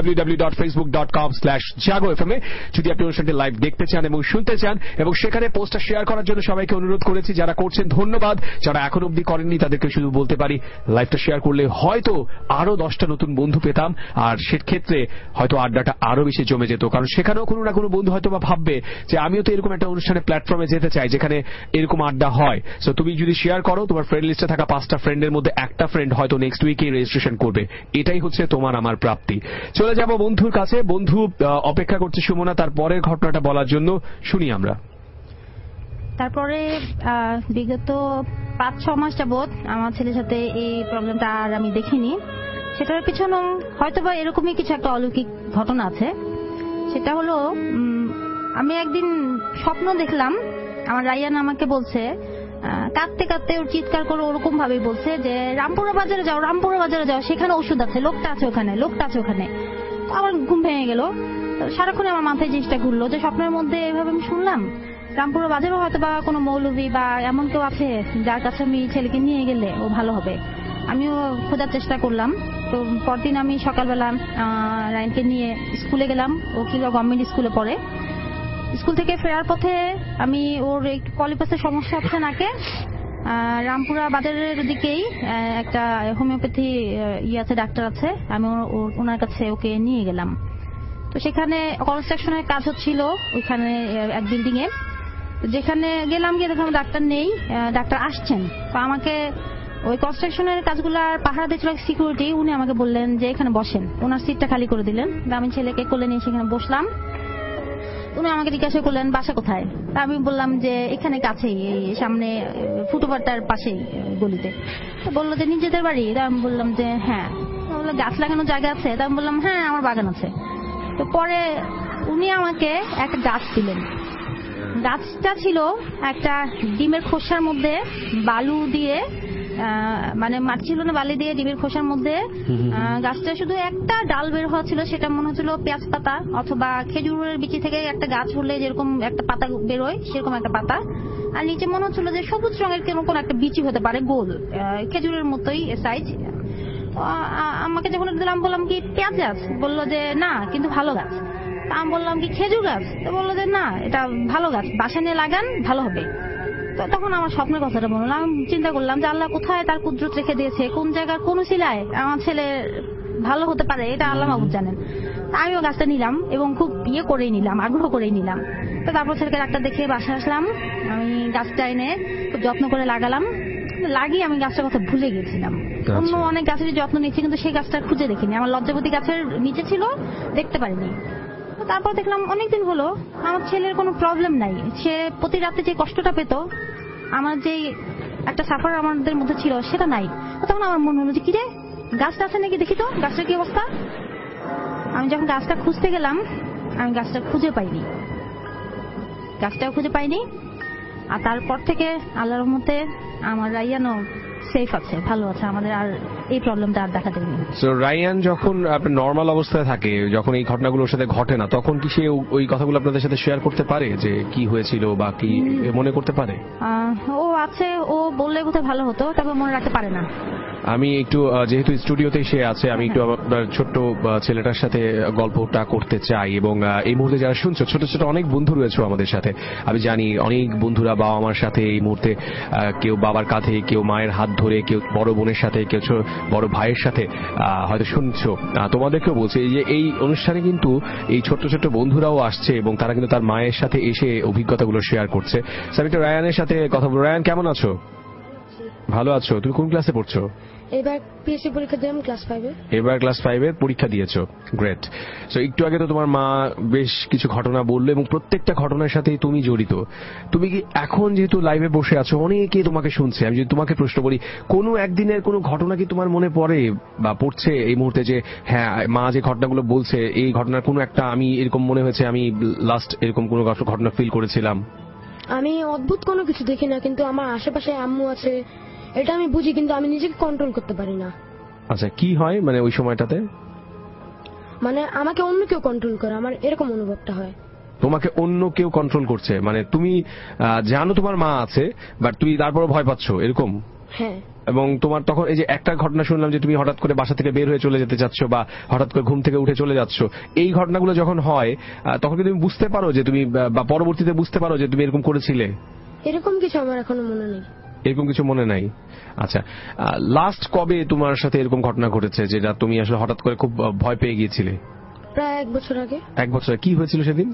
www.facebook.com/JagoFM এ যদি আপনি অনুষ্ঠানটি লাইভ দেখতে চান এবং শুনতে চান, এবং সেখানে পোস্টটা শেয়ার করার জন্য সবাইকে অনুরোধ করেছি। যারা করছেন ধন্যবাদ, যারা এখন অবধি করেননি তাদেরকে শুধু বলতে পারি লাইভটা শেয়ার করলে হয়তো আরো 10টা নতুন বন্ধু পেতাম, আর সেক্ষেত্রে হয়তো আড্ডাটা আরো বেশি জমে যেত, কারণ সেখানেও কোনো না কোনো বন্ধু হয়তো বা ভাববে যে আমিও তো এরকম একটা অনুষ্ঠানে প্ল্যাটফর্মে যেতে চাই যেখানে এরকম আড্ডা হয়। সো তুমি যদি শেয়ার করো, তোমার ফ্রেন্ড লিস্টে থাকা 5টা ফ্রেন্ডের মধ্যে একটা ফ্রেন্ড হয়তো নেক্সট উইকে রেজিস্ট্রেশন করবে। এটাই হচ্ছে তোমার আমার প্রাপ্তি। চলে যাব বন্ধুর কাছে। বন্ধু অপেক্ষা করছে সুমনা তার পরের ঘটনাটা বলার জন্য, শুনি আমরা। তারপরে বিগত 5-6 মাস যাবৎ আমার ছেলের সাথে এই প্রবলেমটা আর আমি দেখিনি। সেটার পিছনে হয়তোবা এরকমই কিছু একটা অলৌকিক ঘটনা আছে। সেটা হলো আমি একদিন স্বপ্ন দেখলাম, আমার রায়ান আমাকে বলছে, কাঁদতে কাঁদতে ওর চিৎকার করে ওরকম ভাবে বলছে যে রামপুরা বাজারে যাও, রামপুরা বাজারে যাও, সেখানে ওষুধ আছে, লোকটা আছে ওখানে, লোকটা আছে ওখানে। আমার ঘুম ভেঙে গেল। সারাক্ষণ আমার মাথায় জিনিসটা ঘুরলো যে স্বপ্নের মধ্যে এভাবে আমি শুনলাম রামপুরা বাজারে হয়তো বা কোনো মৌলভী বা এমন কেউ আছে যার কাছে আমি ছেলেকে নিয়ে গেলে ও ভালো হবে। আমিও খোঁজার চেষ্টা করলাম। তো পরদিন আমি সকালবেলা রায়ানকে নিয়ে স্কুলে গেলাম। ও কি গভর্নমেন্ট স্কুলে পড়ে। স্কুল থেকে ফেরার পথে আমি ওর একটু পলিপাসের সমস্যা হচ্ছে নাকে, রামপুরা বাজারের দিকেই একটা হোমিওপ্যাথি আছে, ডাক্তার আছে, আমি ওনার কাছে ওকে নিয়ে গেলাম। তো সেখানে কনস্ট্রাকশনের কাজ হচ্ছিল ওইখানে এক বিল্ডিং এ। যেখানে গেলাম, গিয়ে দেখলাম ডাক্তার নেই, ডাক্তার আসছেন। তো আমাকে ওই কনস্ট্রাকশনের কাজগুলার পাহারা দিচ্ছিল সিকিউরিটি, উনি আমাকে বললেন যে এখানে বসেন, ওনার সিটটা খালি করে দিলেন। আমি ছেলেকে কোলে নিয়ে সেখানে বসলাম। উনি আমাকে জিজ্ঞাসা করলেন বাসা কোথায়। তা আমি বললাম যে এখানে কাছেই, এই সামনে ফুটওভারটার পাশেই গলিতে। বললো যে নিজেদের বাড়ি। তা আমি বললাম যে হ্যাঁ। বললো গাছ লাগানো জায়গা আছে। তা আমি বললাম হ্যাঁ আমার বাগান আছে। তো পরে উনি আমাকে একটা গাছ দিলেন। গাছটা ছিল একটা ডিমের খোসার মধ্যে বালু দিয়ে, মানে মাটি ছিল না, বালি দিয়ে ডিমের খোসার মধ্যে গাছটা শুধু একটা ডাল বের হওয়া ছিল। সেটা মনে হচ্ছিল পেঁয়াজ পাতা অথবা খেজুরের বিচি থেকে একটা গাছ হলে যেরকম একটা পাতা বেরোয় সেরকম একটা পাতা, আর নিচে মনে হচ্ছিল যে সবুজ রঙের কোন একটা বিচি হতে পারে, গোল খেজুরের মতোই সাইজ। আমাকে যখন দিলাম বললাম কি পেঁয়াজ গাছ? বললো যে না, কিন্তু ভালো গাছ। আমি বললাম কি খেজুর গাছ? তো বললো যে না, এটা ভালো গাছ, বাসা নিয়ে লাগান, ভালো হবে। তো তখন আমার স্বপ্নের কথাটা বললাম। চিন্তা করলাম যে আল্লাহ কোথায় তার কুদরত রেখে দিয়েছে, কোন জায়গার কোন শিলায় আমার ছেলে ভালো হতে পারে, এটা আল্লাহ মাহবুব জানেন। আমিও গাছটা নিলাম এবং খুব করেই নিলাম, আগ্রহ করেই নিলাম। তো তারপর ছেলেকে ডাক্তার দেখে বাসায় আসলাম। আমি গাছটা এনে খুব যত্ন করে লাগালাম। লাগিয়ে আমি গাছটার কথা ভুলে গেছিলাম। অন্য অনেক গাছের যত্ন নিচ্ছি, কিন্তু সেই গাছটা খুঁজে দেখিনি। আমার লজ্জাবতী গাছের নিচে ছিল, দেখতে পারিনি। তারপর দেখলাম অনেকদিন হলো আমার ছেলের কোনো প্রবলেম নাই। সে প্রতি রাতে যে কষ্টটা পেত, আমার যে একটা সাফার আমাদের মধ্যে ছিল, সেটা নাই। তখন আমার মনে হলো যে কিরে, গাছটা আছে নাকি, দেখি তো গাছটার কি অবস্থা। আমি যখন গাছটা খুঁজতে গেলাম, আমি গাছটা খুঁজে পাইনি, গাছটাও খুঁজে পাইনি। আর তারপর থেকে আল্লাহর রহমতে আমার রায়ানও সেফ আছে, ভালো আছে, আমাদের আর এই প্রবলেমটা আর দেখা দেয়নি। সো রায়ান যখন আপনার নরমাল অবস্থায় থাকে, যখন এই ঘটনাগুলোর সাথে ঘটে না, তখন কি সে ওই কথাগুলো আপনাদের সাথে শেয়ার করতে পারে যে কি হয়েছিল বা কি মনে করতে পারে? ও আছে, ও বললে বোধহয় ভালো হতো, তবে মনে রাখতে পারে না। আমি একটু, যেহেতু স্টুডিওতে সে আছে, আমি একটু আপনার ছোট্ট ছেলেটার সাথে গল্পটা করতে চাই। এবং এই মুহূর্তে যারা শুনছো, ছোট ছোট অনেক বন্ধু রয়েছে আমাদের সাথে। আমি জানি অনেক বন্ধুরা বাবা মার সাথে এই মুহূর্তে, কেউ বাবার কাঁধে, কেউ মায়ের হাত ধরে, কেউ বড় বোনের সাথে, কেউ বড় ভাইয়ের সাথে হয়তো শুনছো। তোমাদেরকেও বলছি যে এই অনুষ্ঠানে কিন্তু এই ছোট্ট ছোট্ট বন্ধুরাও আসছে এবং তারা কিন্তু তার মায়ের সাথে এসে অভিজ্ঞতাগুলো শেয়ার করছে। আমি একটু রায়ানের সাথে কথা বলবো। রায়ান, কেমন আছো? ভালো আছো? তুমি কোন ক্লাসে পড়ছো? এবার পিএসসি পরীক্ষা দিলাম ক্লাস 5-এ। এবার ক্লাস 5-এর পরীক্ষা দিয়েছো, গ্রেট। সো একটু আগে তো তোমার মা বেশ কিছু ঘটনা বললো এবং প্রত্যেকটা ঘটনার সাথেই তুমি জড়িত। তুমি কি এখন যেহেতু লাইভে বসে আছো, অনেকেই তোমাকে শুনছে, আমি যদি তোমাকে প্রশ্ন করি, কোনো একদিনের কোনো ঘটনা কি তোমার মনে পড়ে বা পড়ছে এই মুহূর্তে যে হ্যাঁ মা যে ঘটনাগুলো বলছে এই ঘটনার কোনো একটা আমি এরকম মনে হয়েছে আমি লাস্ট এরকম কোনো ঘটনা ফিল করেছিলাম? আমি অদ্ভুত কোনো কিছু দেখি না, কিন্তু আমার আশেপাশে আম্মু আছে এটা আমি বুঝি, কিন্তু আমি নিজেকে কন্ট্রোল করতে পারি না। আচ্ছা, কি হয় মানে ওই সময়টাতে? মানে আমাকে অন্য কেউ কন্ট্রোল করে, আমার এরকম অনুভবটা হয়। তোমাকে অন্য কেউ কন্ট্রোল করছে, মানে তুমি জানো তোমার মা আছে বাট তুমি তারপরও ভয় পাচ্ছ এরকম? হ্যাঁ। এবং তোমার তখন এই যে একটা ঘটনা শুনলাম যে তুমি হঠাৎ করে বাসা থেকে বের হয়ে চলে যেতে চাচ্ছ বা হঠাৎ করে ঘুম থেকে উঠে চলে যাচ্ছ, এই ঘটনাগুলো যখন হয় তখন কি তুমি বুঝতে পারো যে তুমি বা পরবর্তীতে বুঝতে পারো যে তুমি এরকম করেছিলে? এরকম কিছু আমার এখনো মনে নেই। এরকম কিছু মনে নাই? আচ্ছা, লাস্ট কবে তোমার সাথে এরকম ঘটনা ঘটেছে যেটা তুমি আসলে হঠাৎ করে খুব ভয় পেয়ে গিয়েছিলে? প্রায় 1 বছর আগে। 1 বছর? কি হয়েছিল সেদিন?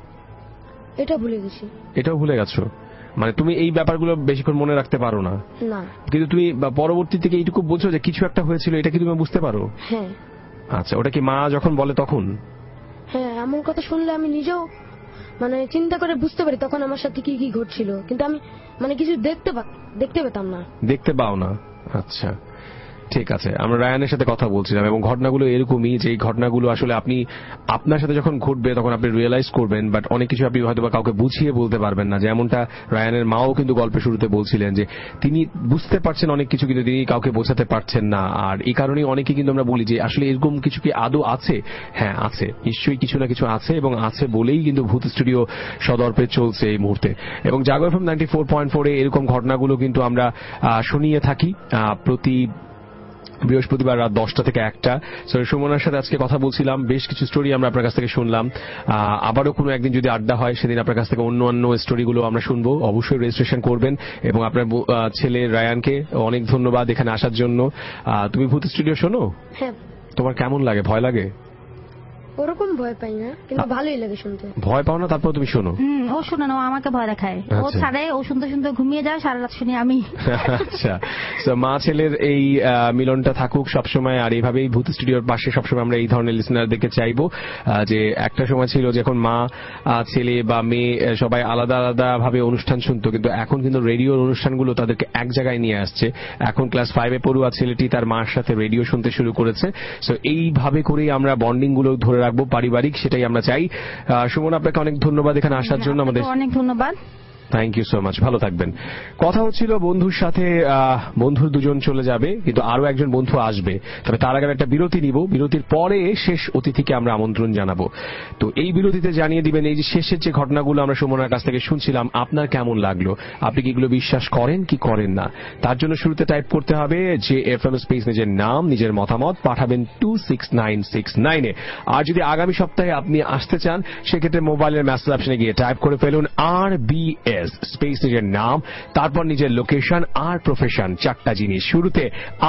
এটা ভুলে গেছি। এটাও ভুলে গেছো? মানে তুমি এই ব্যাপারগুলো বেশিক্ষণ মনে রাখতে পারো না? না। কিন্তু তুমি পরবর্তী থেকে এইটুকু বলছো যে কিছু একটা হয়েছিল, এটা কি তুমি বুঝতে পারো? হ্যাঁ। আচ্ছা, ওটা কি মা যখন বলে তখন? হ্যাঁ, আমার কথা শুনলে আমি নিজেও মানে চিন্তা করে বুঝতে পারি তখন আমার সাথে কি কি ঘটছিল, কিন্তু আমি মানে কিছু দেখতে পেতাম না। দেখতে পাও না? আচ্ছা, ঠিক আছে। আমরা রায়ানের সাথে কথা বলছিলাম এবং ঘটনাগুলো এরকমই যে এই ঘটনাগুলো আসলে আপনি আপনার সাথে যখন ঘটবে তখন আপনি রিয়েলাইজ করবেন, বাট অনেক কিছু আপনি হয়তো বা কাউকে বুঝিয়ে বলতে পারবেন না। যেমনটা রায়ানের মাও কিন্তু গল্পের শুরুতে বলছিলেন যে তিনি বুঝতে পারছেন অনেক কিছু কিন্তু তিনি কাউকে বোঝাতে পারছেন না। আর এই কারণেই অনেকে কিন্তু আমরা বলি যে আসলে এরকম কিছু কি আদৌ আছে? হ্যাঁ আছে, নিশ্চয়ই কিছু না কিছু আছে এবং আছে বলেই কিন্তু ভূত স্টুডিও সদর্পে চলছে এই মুহূর্তে। এবং জাগো এফএম 94.4-এ এরকম ঘটনাগুলো কিন্তু আমরা শুনিয়ে থাকি প্রতি বৃহস্পতিবার রাত 10টা থেকে 1টা। সুমনার সাথে আজকে কথা বলছিলাম, বেশ কিছু স্টোরি আমরা আপনার কাছ থেকে শুনলাম। আবারও কোনো একদিন যদি আড্ডা হয় সেদিন আপনার কাছ থেকে অন্য স্টোরিগুলো আমরা শুনবো। অবশ্যই রেজিস্ট্রেশন করবেন এবং আপনার ছেলে রায়ানকে অনেক ধন্যবাদ এখানে আসার জন্য। তুমি ভূত স্টুডিও শোনো? হ্যাঁ। তোমার কেমন লাগে? ভয় লাগে? ওরকম ভয় পাই না, কিন্তু ভালোই লাগে শুনতে। ভয় পাও না তারপর তুমি শোনো? ও শুনে না, আমাকে ভয় দেখায়। ও ছাড়ে, ও শুনতে শুনতে ঘুমিয়ে যায়, সারা রাত শুনি আমি। আচ্ছা, মা ছেলের এই মিলনটা থাকুক সবসময়, আর এইভাবেই ভূত স্টুডিওর পাশে সবসময় আমরা এই ধরনের লিসনারদেরকে চাইবো। যে একটা সময় ছিল যখন মা ছেলে বা মেয়ে সবাই আলাদা আলাদা ভাবে অনুষ্ঠান শুনতো, কিন্তু এখন কিন্তু রেডিওর অনুষ্ঠানগুলো তাদেরকে এক জায়গায় নিয়ে আসছে। এখন ক্লাস 5-এ পড়ুয়া ছেলেটি তার মার সাথে রেডিও শুনতে শুরু করেছে। সো এইভাবে করেই আমরা বন্ডিং গুলো ধরে রাখবো পারিবারিক, সেটাই আমরা চাই। সুমন, আপনাকে অনেক ধন্যবাদ এখানে আসার জন্য। আমাদের অনেক ধন্যবাদ। থ্যাংক ইউ সো মাচ, ভালো থাকবেন। কথা হচ্ছিল বন্ধুর সাথে, বন্ধুর দুজন চলে যাবে কিন্তু আরো একজন বন্ধু আসবে, তবে তার আগে একটা বিরতি নিব। বিরতির পরে শেষ অতিথিকে আমরা আমন্ত্রণ জানাবো। তো এই বিরতিতে জানিয়ে দিবেন এই যে শেষের যে ঘটনাগুলো আমরা সুমনার কাছ থেকে শুনছিলাম আপনার কেমন লাগলো, আপনি কি এগুলো বিশ্বাস করেন কি করেন না। তার জন্য শুরুতে টাইপ করতে হবে যে এফএম স্পেস, নিজের নাম, নিজের মতামত পাঠাবেন 26969-এ। আর যদি আগামী সপ্তাহে আপনি আসতে চান সেক্ষেত্রে মোবাইলের মেসেজ অপশনে গিয়ে টাইপ করে ফেলুন RBS স্পেস, নিজের নাম, তারপর নিজের লোকেশন আর প্রফেশন, 4টা জিনিস। শুরুতে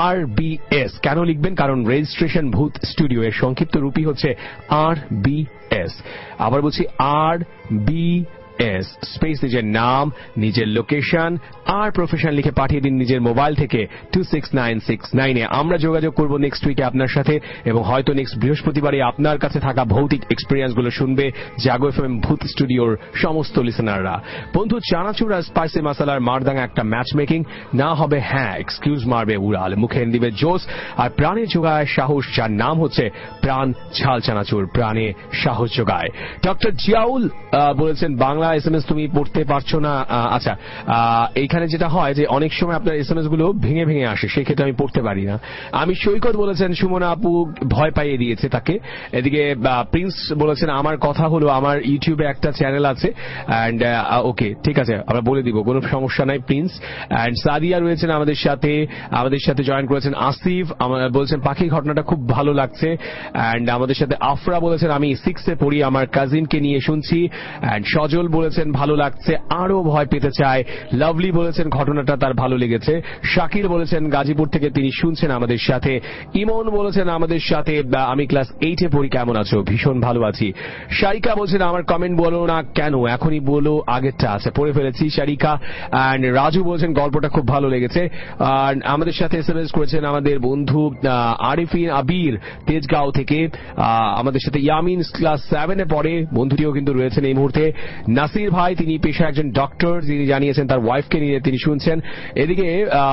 RBS কেন লিখবেন? কারণ রেজিস্ট্রেশন ভূত স্টুডিও এর সংক্ষিপ্ত রূপই হচ্ছে RBS। আবার বলছি RBS স্পেস, নিজের নাম, নিজের লোকেশন আর প্রফেশন লিখে পাঠিয়ে দিন নিজের মোবাইল থেকে 26969-এ। আমরা যোগাযোগ করব নেক্সট উইকে আপনার সাথে এবং হয়তো নেক্সট বৃহস্পতিবারে আপনার কাছে থাকা ভৌতিক এক্সপিরিয়েন্স গুলো শুনবে জাগো এফএম ভূত স্টুডিওর সমস্ত লিসনাররা। বন্ধু, চানাচুর আর স্পাইসি মশলার মারদাঙ্গা একটা ম্যাচ মেকিং না হবে, হ্যাঁ এক্সকিউজ মারবে উড়াল, মুখে দিবে জোস আর প্রাণে যোগায় সাহস, যার নাম হচ্ছে প্রাণ ঝাল চানাচুর, প্রাণে সাহস যোগায়। ডক্টর জিয়াউল বলেছেন বাংলা SMS তুমি পড়তে পারছো না। আচ্ছা, এইখানে যেটা হয় যে অনেক সময় আপনার SMS গুলো ভেঙে ভেঙে আসে, সেই ক্ষেত্রে আমি পড়তে পারি না। আমি সৈকত বলেছেন সুমনা আপু ভয় পাইয়ে দিয়েছে তাকে। এদিকে প্রিন্স বলেছেন আমার কথা হলো আমার ইউটিউবে একটা চ্যানেল আছে এন্ড ওকে ঠিক আছে আমরা বলে দিব, কোনো সমস্যা নাই প্রিন্স। এন্ড সাদিয়া রয়েছেন আমাদের সাথে জয়েন করেছেন। আসিফ বলছেন পাখির ঘটনাটা খুব ভালো লাগছে। এন্ড আমাদের সাথে আফরা বলেছেন আমি 6-এ পড়ি, আমার কাজিনকে নিয়ে শুনছি। এন্ড সজল বলেছেন ভালো লাগছে, আরো ভয় পেতে চায়। লাভলি বলেছেন ঘটনাটা তার ভালো লেগেছে। শাকির বলেছেন গাজীপুর থেকে তিনি শুনছেন আমাদের সাথে। ইমন বলেছেন আমাদের সাথে আমি ক্লাস 8-এ পড়ি, কেমন আছো? ভীষণ ভালো আছি। শারিকা বলছেন আমার কমেন্ট বলো না কেন, এখনই বলো, আগেরটা আছে পড়ে ফেলেছি শারিকা। এন্ড রাজু বলছেন গল্পটা খুব ভালো লেগেছে। আর আমাদের সাথে এসএমএস করেছেন আমাদের বন্ধু আরিফিন আবির তেজগাঁও থেকে। আমাদের সাথে ইয়ামিন ক্লাস 7-এ পড়ে, বন্ধুটিও কিন্তু রয়েছেন এই মুহূর্তে। নাসির ভাই তিনি পেশা একজন ডক্টর, তিনি জানিয়েছেন তার ওয়াইফকে নিয়ে তিনি শুনছেন। এদিকে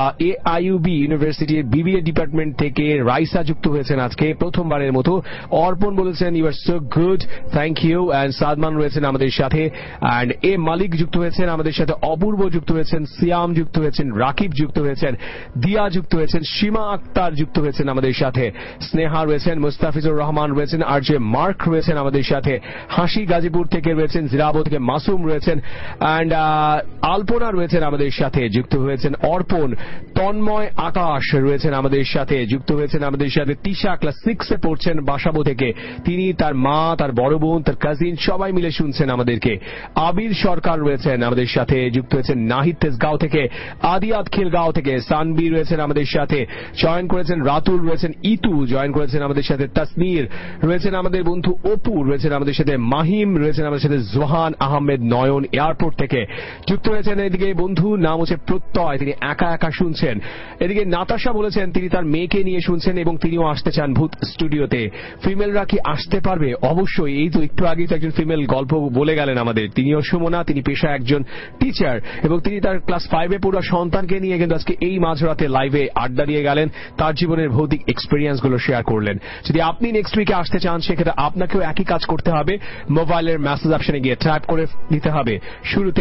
AIUB ইউনিভার্সিটির BBA ডিপার্টমেন্ট থেকে রাইসা যুক্ত হয়েছেন আজকে প্রথমবারের মতো। অর্পণ বলেছেন you are so good, thank you. And Sadman রয়েছেন আমাদের সাথে। এন্ড মালিক যুক্ত হয়েছেন আমাদের সাথে। অপূর্ব যুক্ত হয়েছেন। সিয়াম যুক্ত হয়েছেন। রাকিব যুক্ত হয়েছেন। দিয়া যুক্ত হয়েছেন। সীমা আক্তার যুক্ত হয়েছেন আমাদের সাথে। স্নেহা রয়েছেন। মুস্তাফিজুর রহমান রয়েছেন। RJ মার্ক রয়েছেন আমাদের সাথে। হাসি গাজীপুর থেকে রয়েছেন। জিরাবো থেকে মাসুম রয়েছেন। এন্ড আলপনা রয়েছেন আমাদের সাথে, যুক্ত হয়েছেন অর্পণ। তন্ময় আকাশ রয়েছেন আমাদের সাথে, যুক্ত হয়েছেন আমাদের সাথে। তিশা ক্লাস 6-এ পড়ছেন বাসাবো থেকে, তিনি তার মা, তার বড় বোন, তার কাজিন সবাই মিলে শুনছেন আমাদেরকে। আবির সরকার রয়েছেন আমাদের সাথে, যুক্ত হয়েছেন নাহিদ তেজগাঁও থেকে। আদিয়াত খিলগাঁও থেকে সানবি রয়েছেন আমাদের সাথে, জয়েন করেছেন। রাতুল রয়েছেন। ইতু জয়েন করেছেন আমাদের সাথে। তাসনির রয়েছেন আমাদের বন্ধু। অপু রয়েছেন আমাদের সাথে। মাহিম রয়েছেন আমাদের সাথে। জোহান আহমেদ নয়ন এয়ারপোর্ট থেকে যুক্ত হয়েছেন। এদিকে বন্ধু নাম হচ্ছে প্রত্যয়, তিনি একা একা শুনছেন। এদিকে নাতাশা বলেছেন তিনি তার মেয়েকে নিয়ে শুনছেন এবং তিনিও আসতে চান ভূত স্টুডিওতে। ফিমেলরা কি আসতে পারবে? অবশ্যই, এই তো একটু আগে তো একজন ফিমেল গল্প বলে গেলেন আমাদের, তিনিও সুমনা, তিনি পেশা একজন টিচার এবং তিনি তার ক্লাস 5-এ পড়া সন্তানকে নিয়ে কিন্তু আজকে এই মাঝরাতে লাইভে আড্ডা দিয়ে গেলেন, তার জীবনের ভৌতিক এক্সপিরিয়েন্স গুলো শেয়ার করলেন। যদি আপনি নেক্সট উইকে আসতে চান সেক্ষেত্রে আপনাকেও একই কাজ করতে হবে। মোবাইলের মেসেজ অপশনে গিয়ে টাইপ করে দিতে হবে শুরুতে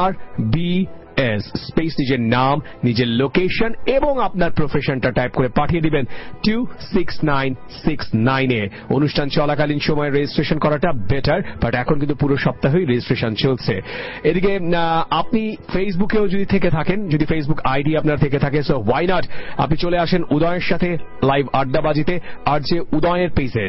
RBS স্পেস নিজের নাম, নিজের লোকেশন এবং আপনার প্রফেশনটা টাইপ করে পাঠিয়ে দিবেন 26969-এ। অনুষ্ঠান চলাকালীন সময় রেজিস্ট্রেশন করাটা বেটার, বাট এখন কিন্তু পুরো সপ্তাহেই রেজিস্ট্রেশন চলছে। এদিকে আপনি ফেসবুকেও যদি থেকে থাকেন, যদি ফেসবুক আইডি আপনার থেকে থাকে, সো হোয়াই নট আপনি চলে আসেন উদয়ের সাথে লাইভ আড্ডাবাজিতে RJ উদয়ের পেজে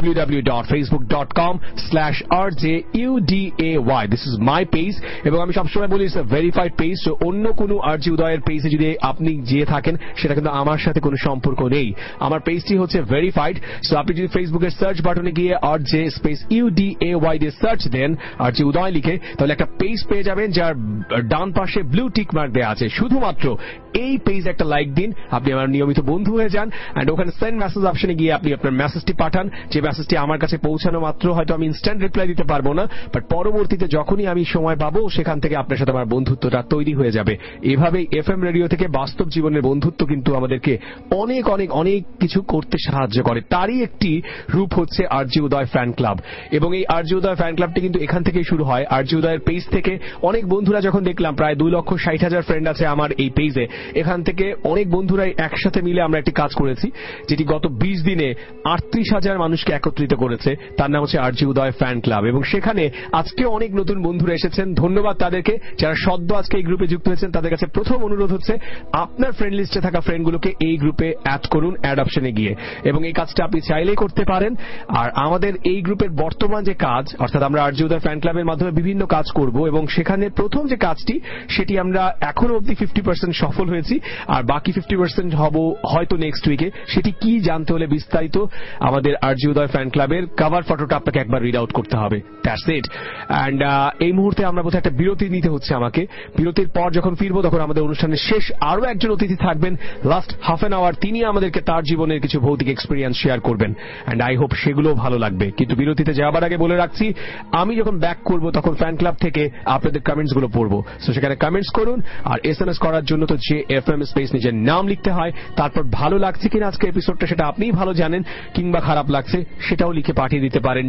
www.facebook.com/RJUDAY। This is my page এবং আমি সবসময় বলি ইটস আ ভেরিফাইড পেজ। অন্য কোনো RJ উদয়ের পেজে যদি আপনি যেয়ে থাকেন সেটা কিন্তু আমার সাথে কোনো সম্পর্ক নেই, আমার পেজটি হচ্ছে ভেরিফাইড। সো আপনি যদি ফেসবুকের সার্চ বাটনে গিয়ে RJ স্পেস UDAY দিয়ে সার্চ দেন, RJ উদয় লিখে, তাহলে একটা পেজ পেয়ে যাবেন যার ডান পাশে ব্লু টিক মার্ক দেওয়া আছে। শুধুমাত্র এই পেজ একটা লাইক দিন, আপনি আমার নিয়মিত বন্ধু হয়ে যান। এন্ড ওখানে সেন্ড মেসেজ অপশনে গিয়ে আপনি আপনার মেসেজটি পাঠান। যে মেসেজটি আমার কাছে পৌঁছানো মাত্র হয়তো আমি ইনস্ট্যান্ট রিপ্লাই দিতে পারবো না, বাট পরবর্তীতে যখনই আমি সময় পাবো সেখান থেকে আপনার সাথে আমার বন্ধুত্বটা তৈরি হয়ে যাবে। এভাবেই FM রেডিও থেকে বাস্তব জীবনের বন্ধুত্ব কিন্তু আমাদেরকে অনেক অনেক অনেক কিছু করতে সাহায্য করে। তারই একটি রূপ হচ্ছে RJ উদয় ফ্যান ক্লাব এবং এই RJ উদয় ফ্যান ক্লাবটি কিন্তু এখান থেকেই শুরু হয়। RJ উদয়ের পেজ থেকে অনেক বন্ধুরা যখন দেখলাম প্রায় 2,60,000 ফ্রেন্ড আছে আমার এই পেজে, এখান থেকে অনেক বন্ধুরাই একসাথে মিলে আমরা একটি কাজ করেছি যেটি গত 20 দিনে 38,000 মানুষকে একত্রিত করেছে। তার নাম হচ্ছে RJ উদয় ফ্যান ক্লাব এবং সেখানে আজকে অনেক নতুন বন্ধুরা এসেছেন। ধন্যবাদ তাদেরকে যারা সদ্য আজকে এই গ্রুপে যুক্ত হয়েছেন। তাদের কাছে প্রথম অনুরোধ হচ্ছে আপনার ফ্রেন্ড লিস্টে থাকা ফ্রেন্ডগুলোকে এই গ্রুপে অ্যাড করুন অ্যাড অপশনে গিয়ে, এবং এই কাজটা আপনি চাইলেই করতে পারেন। আর আমাদের এই গ্রুপের বর্তমান যে কাজ, অর্থাৎ আমরা RJ উদয় ফ্যান ক্লাবের মাধ্যমে বিভিন্ন কাজ করব এবং সেখানে প্রথম যে কাজটি সেটি আমরা এখনো অবধি 50% সফল হয়েছি আর বাকি 50% হব হয়তো নেক্সট উইকে। সেটি কি জানতে হলে বিস্তারিত আমাদের RJ উদয় ফ্যান ক্লাবের কভার ফটোটা আপনাকে একবার রিড আউট করতে হবে। That's it. এন্ড এই মুহূর্তে আমরা বোধহয় একটা বিরতি নিতে হচ্ছে আমাকে। বিরতির পর যখন ফিরবো তখন আমাদের অনুষ্ঠানের শেষ আরো একজন অতিথি থাকবেন লাস্ট হাফ এন আওয়ার, তিনি আমাদেরকে তার জীবনের কিছু ভৌতিক এক্সপিরিয়েন্স শেয়ার করবেন এন্ড আই হোপ সেগুলো ভালো লাগবে। কিন্তু বিরতিতে যাওয়ার আগে বলে রাখছি, আমি যখন ব্যাক করব তখন ফ্যান ক্লাব থেকে আপনাদের কমেন্টস গুলো পড়বো। সো সেখানে কমেন্টস করুন আর SMS করার জন্য তো JFM স্পেস নিজের নাম লিখতে হয়, তারপর ভালো লাগছে কিনা আজকে এপিসোডটা সেটা আপনিই ভালো জানেন, কিংবা খারাপ লাগছে সেটাও লিখে পাঠিয়ে দিতে পারেন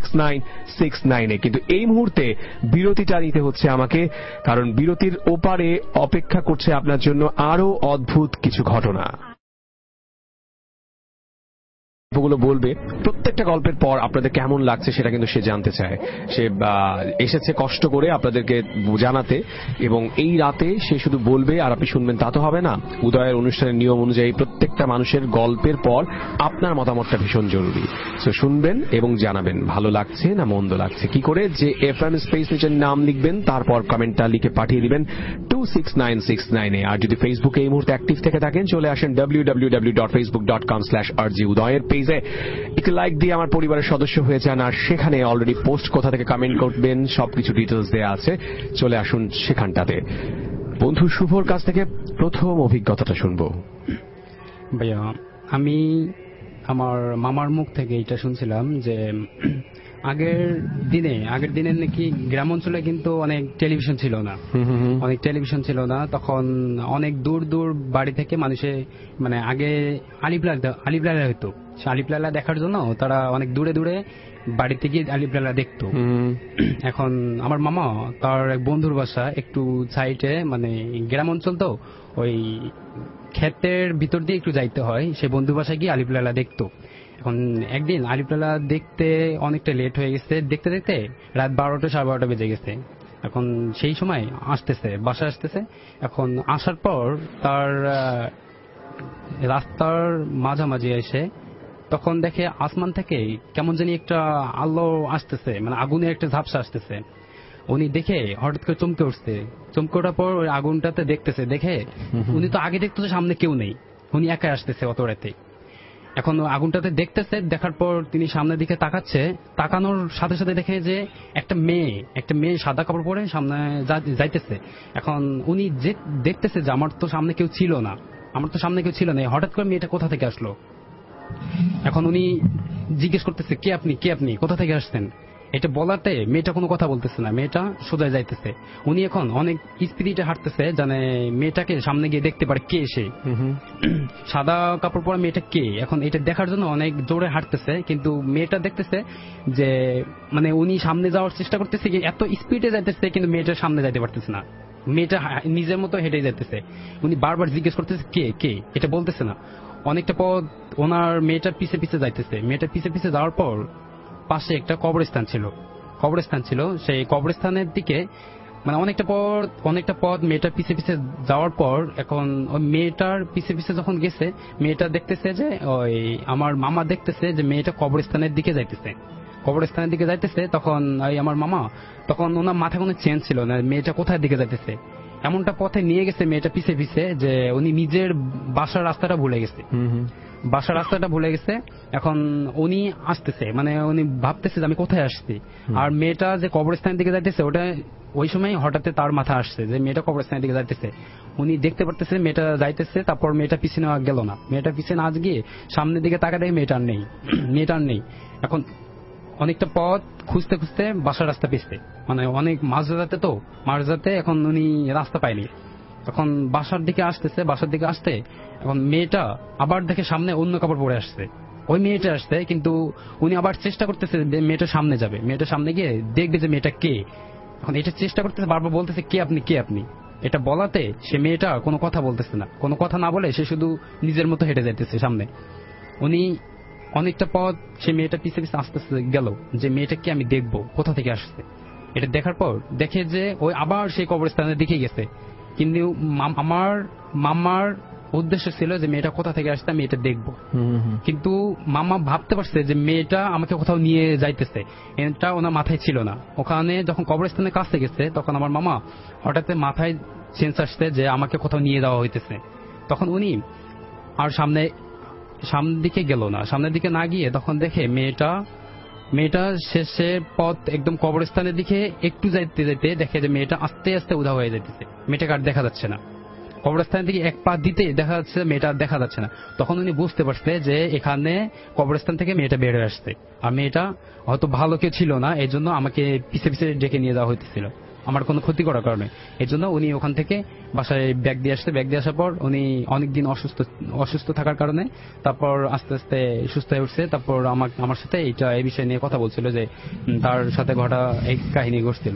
26969-এ। কিন্তু এই মুহূর্তে বিরতিটা নিতে হচ্ছে আমাকে, কারণ বিরতির ওপারে অপেক্ষা করছে আপনার জন্য আরো অদ্ভুত কিছু ঘটনা। গল্পগুলো বলবে, প্রত্যেকটা গল্পের পর আপনাদের কেমন লাগছে সেটা কিন্তু সে জানতে চায়। সে এসেছে কষ্ট করে আপনাদেরকে জানাতে, এবং এই রাতে সে শুধু বলবে আর আপনি শুনবেন তা তো হবে না। উদয়ের অনুষ্ঠানের নিয়ম অনুযায়ী প্রত্যেকটা মানুষের গল্পের পর আপনার মতামতটা ভীষণ জরুরি। সো শুনবেন এবং জানাবেন ভালো লাগছে না মন্দ লাগছে। কি করে? যে FM স্পেস নিচের নাম লিখবেন, তারপর কমেন্টটা লিখে পাঠিয়ে দিবেন 26969 এ। আর যদি ফেসবুকে এই মুহূর্তে অ্যাক্টিভ থেকে থাকেন, চলে আসেন www.facebook.com/rgudayer পেজে, একটু লাইক দিয়ে আমার পরিবারের সদস্য হয়ে যান। আর সেখানে অলরেডি পোস্ট কোথা থেকে কমেন্ট করবেন সবকিছু ডিটেলস দেওয়া আছে, চলে আসুন সেখানটাতে। বন্ধু শুভর কাছ থেকে প্রথম অভিজ্ঞতাটা শুনবো। ভাইয়া, আমি আমার মামার মুখ থেকে এটা শুনছিলাম যে আগের দিনে নাকি গ্রাম অঞ্চলে কিন্তু অনেক টেলিভিশন ছিল না, তখন অনেক দূর দূর বাড়ি থেকে মানুষে মানে আগে আলিপ্লালা হইতো। আলিপ্লালা দেখার জন্য তারা অনেক দূরে দূরে বাড়িতে গিয়ে আলিপ্লালা দেখতো। এখন আমার মামা তার এক বন্ধুর বাসা একটু সাইডে, মানে গ্রাম অঞ্চল তো ওই ক্ষেতের ভিতর দিয়ে একটু যাইতে হয়, সে বন্ধুর বাসায় গিয়ে আলিপ্লালা দেখতো। এখন একদিন আলিপ্লালা দেখতে অনেকটা লেট হয়ে গেছে, দেখতে দেখতে রাত 12টা 12:30 বেজে গেছে। এখন সেই সময় বাসা আসতেছে। এখন আসার পর তার রাস্তার মাঝামাঝি এসে তখন দেখে আসমান থেকে কেমন জানি একটা আলো আসতেছে, মানে আগুনের একটা ঝাপসা আসতেছে। উনি দেখে হঠাৎ করে চমকে উঠছে। চমকে ওঠার পর ওই আগুনটাতে দেখে উনি তো আগে দেখতো সামনে কেউ নেই, উনি একাই আসতেছে অত রাতে। এখন আগুনটাতে দেখতেছে, দেখার পর তিনি সামনের দিকে তাকানোর সাথে সাথে দেখে যে একটা মেয়ে সাদা কাপড় পরে সামনে যাইতেছে। এখন উনি যে দেখতেছে যে আমার তো সামনে কেউ ছিল না, হঠাৎ করে মেয়েটা কোথা থেকে আসলো। এখন উনি জিজ্ঞেস করতেছে, কে আপনি কোথা থেকে আসছেন? এটা বলাতে মেয়েটা কোনো কথা বলতেছে না, মেয়েটা সোজা যাইতেছে। উনি এখন অনেক স্পিডে হাঁটতেছে, জানে মেয়েটাকে সামনে গিয়ে দেখতে পারে কে সে, সাদা কাপড় পরা মেয়েটা কে। এখন এটা দেখার জন্য অনেক জোরে হাঁটতেছে, কিন্তু মেয়েটা দেখতেছে যে মানে উনি সামনে যাওয়ার চেষ্টা করতেছে, এত স্পিডে যাইতেছে কিন্তু মেয়েটার সামনে যাইতে পারতেছে না, মেয়েটা নিজের মতো হেঁটে যাইতেছে। উনি বারবার জিজ্ঞেস করতেছে কে, এটা বলতেছে না। অনেকটা পথ ওনার মেয়েটার পিছে পিছে যাইতেছে। মেয়েটার পিছে পিছে যাওয়ার পর পাশে একটা কবরস্থান ছিল। সেই কবরস্থানের দিকে মানে অনেকটা পথ মেয়েটার পিছে পিছে যাওয়ার পর এখন ওই মেয়েটার পিছে পিছে যখন গেছে, মেয়েটা দেখতেছে যে ওই আমার মামা দেখতেছে যে মেয়েটা কবরস্থানের দিকে যাইতেছে। তখন ওই আমার মামা তখন ওনার মাথায় কোনো চেঞ্জ ছিল না, মেয়েটা কোথায় দিকে যাইতেছে। এমনটা পথে নিয়ে গেছে মেয়েটা পিছে পিছে যে উনি নিজের বাসার রাস্তাটা ভুলে গেছে। এখন উনি আসতেছে, মানে উনি ভাবতেছে যে আমি কোথায় আসছি। আর মেয়েটা যে কবরস্থানের দিকে যাইতেছে, ওটা ওই সময় হঠাৎ তার মাথা আসছে যে মেয়েটা কবরস্থানের দিকে যাইতেছে। উনি দেখতে পারতেছে মেয়েটা যাইতেছে, তারপর মেয়েটা পিছনে গেল না। মেয়েটা পিছনে আজ গিয়ে সামনের দিকে তাকা দেখে মেয়েটা আর নেই। এখন অনেকটা পথ খুঁজতে বাসার রাস্তা পেয়েছে, মানে অনেক মাঝরাতে এখন উনি রাস্তা পায়নি। এখন বাসার দিকে আসতে এখন মেয়েটা আবার দেখে সামনে অন্য কাপড় পরে আসছে, ওই মেয়েটা আসছে, কিন্তু উনি আবার চেষ্টা করতেছে মেয়েটার সামনে যাবে, মেয়েটার সামনে গিয়ে দেখবে যে মেয়েটা কে। এখন এটা চেষ্টা করতেছে, বারবার বলতেছে কে আপনি। এটা বলাতে সে মেয়েটা কোনো কথা বলতেছে না, কোনো কথা না বলে সে শুধু নিজের মতো হেঁটে যাইতেছে সামনে। উনি অনেকটা পথ সে মেয়েটা পিছে পিছে আস্তে আস্তে গেল যে মেয়েটাকে আমি দেখবো কোথা থেকে আসছে। এটা দেখার পর দেখে যে ওই আবার সেই কবরস্থানের দিকে গেছে, কিন্তু আমার মামার উদ্দেশ্য ছিল যে মেয়েটা কোথা থেকে আসছে আমি এটা দেখবো। কিন্তু মামা ভাবতে পারছে যে মেয়েটা আমাকে কোথাও নিয়ে যাইতেছে, এটা ওনার মাথায় ছিল না। ওখানে যখন কবরস্থানের কাছে গেছে তখন আমার মামা হঠাৎ মাথায় সেন্স আসছে যে আমাকে কোথাও নিয়ে যাওয়া হইতেছে। তখন উনি আর সামনের দিকে গেল না, সামনের দিকে না গিয়ে তখন দেখে মেয়েটা শেষে পথ একদম কবরস্থানের দিকে একটু যাইতে দেখে যে মেয়েটা আস্তে আস্তে উধাও হয়ে যাইতেছে, মেয়েটাকে আর দেখা যাচ্ছে না। কবরস্থানের দিকে এক পা দিতে দেখা যাচ্ছে মেয়েটা দেখা যাচ্ছে না। তখন উনি বুঝতে পারছে যে এখানে কবরস্থান থেকে মেয়েটা বের হয়ে আসছে, আর মেয়েটা হয়তো ভালো কেউ ছিল না, এই জন্য আমাকে পিছে পিছে ডেকে নিয়ে যাওয়া হইতেছিল আমার কোনো ক্ষতি করার কারণে। এই জন্য উনি ওখান থেকে বাসায় ব্যাগ দিয়ে আসার পর উনি অনেকদিন অসুস্থ থাকার কারণে তারপর আস্তে আস্তে সুস্থ হয়ে উঠছে। তারপর আমার সাথে এই বিষয় নিয়ে কথা বলছিল যে তার সাথে ঘটা এই কাহিনী ঘটছিল।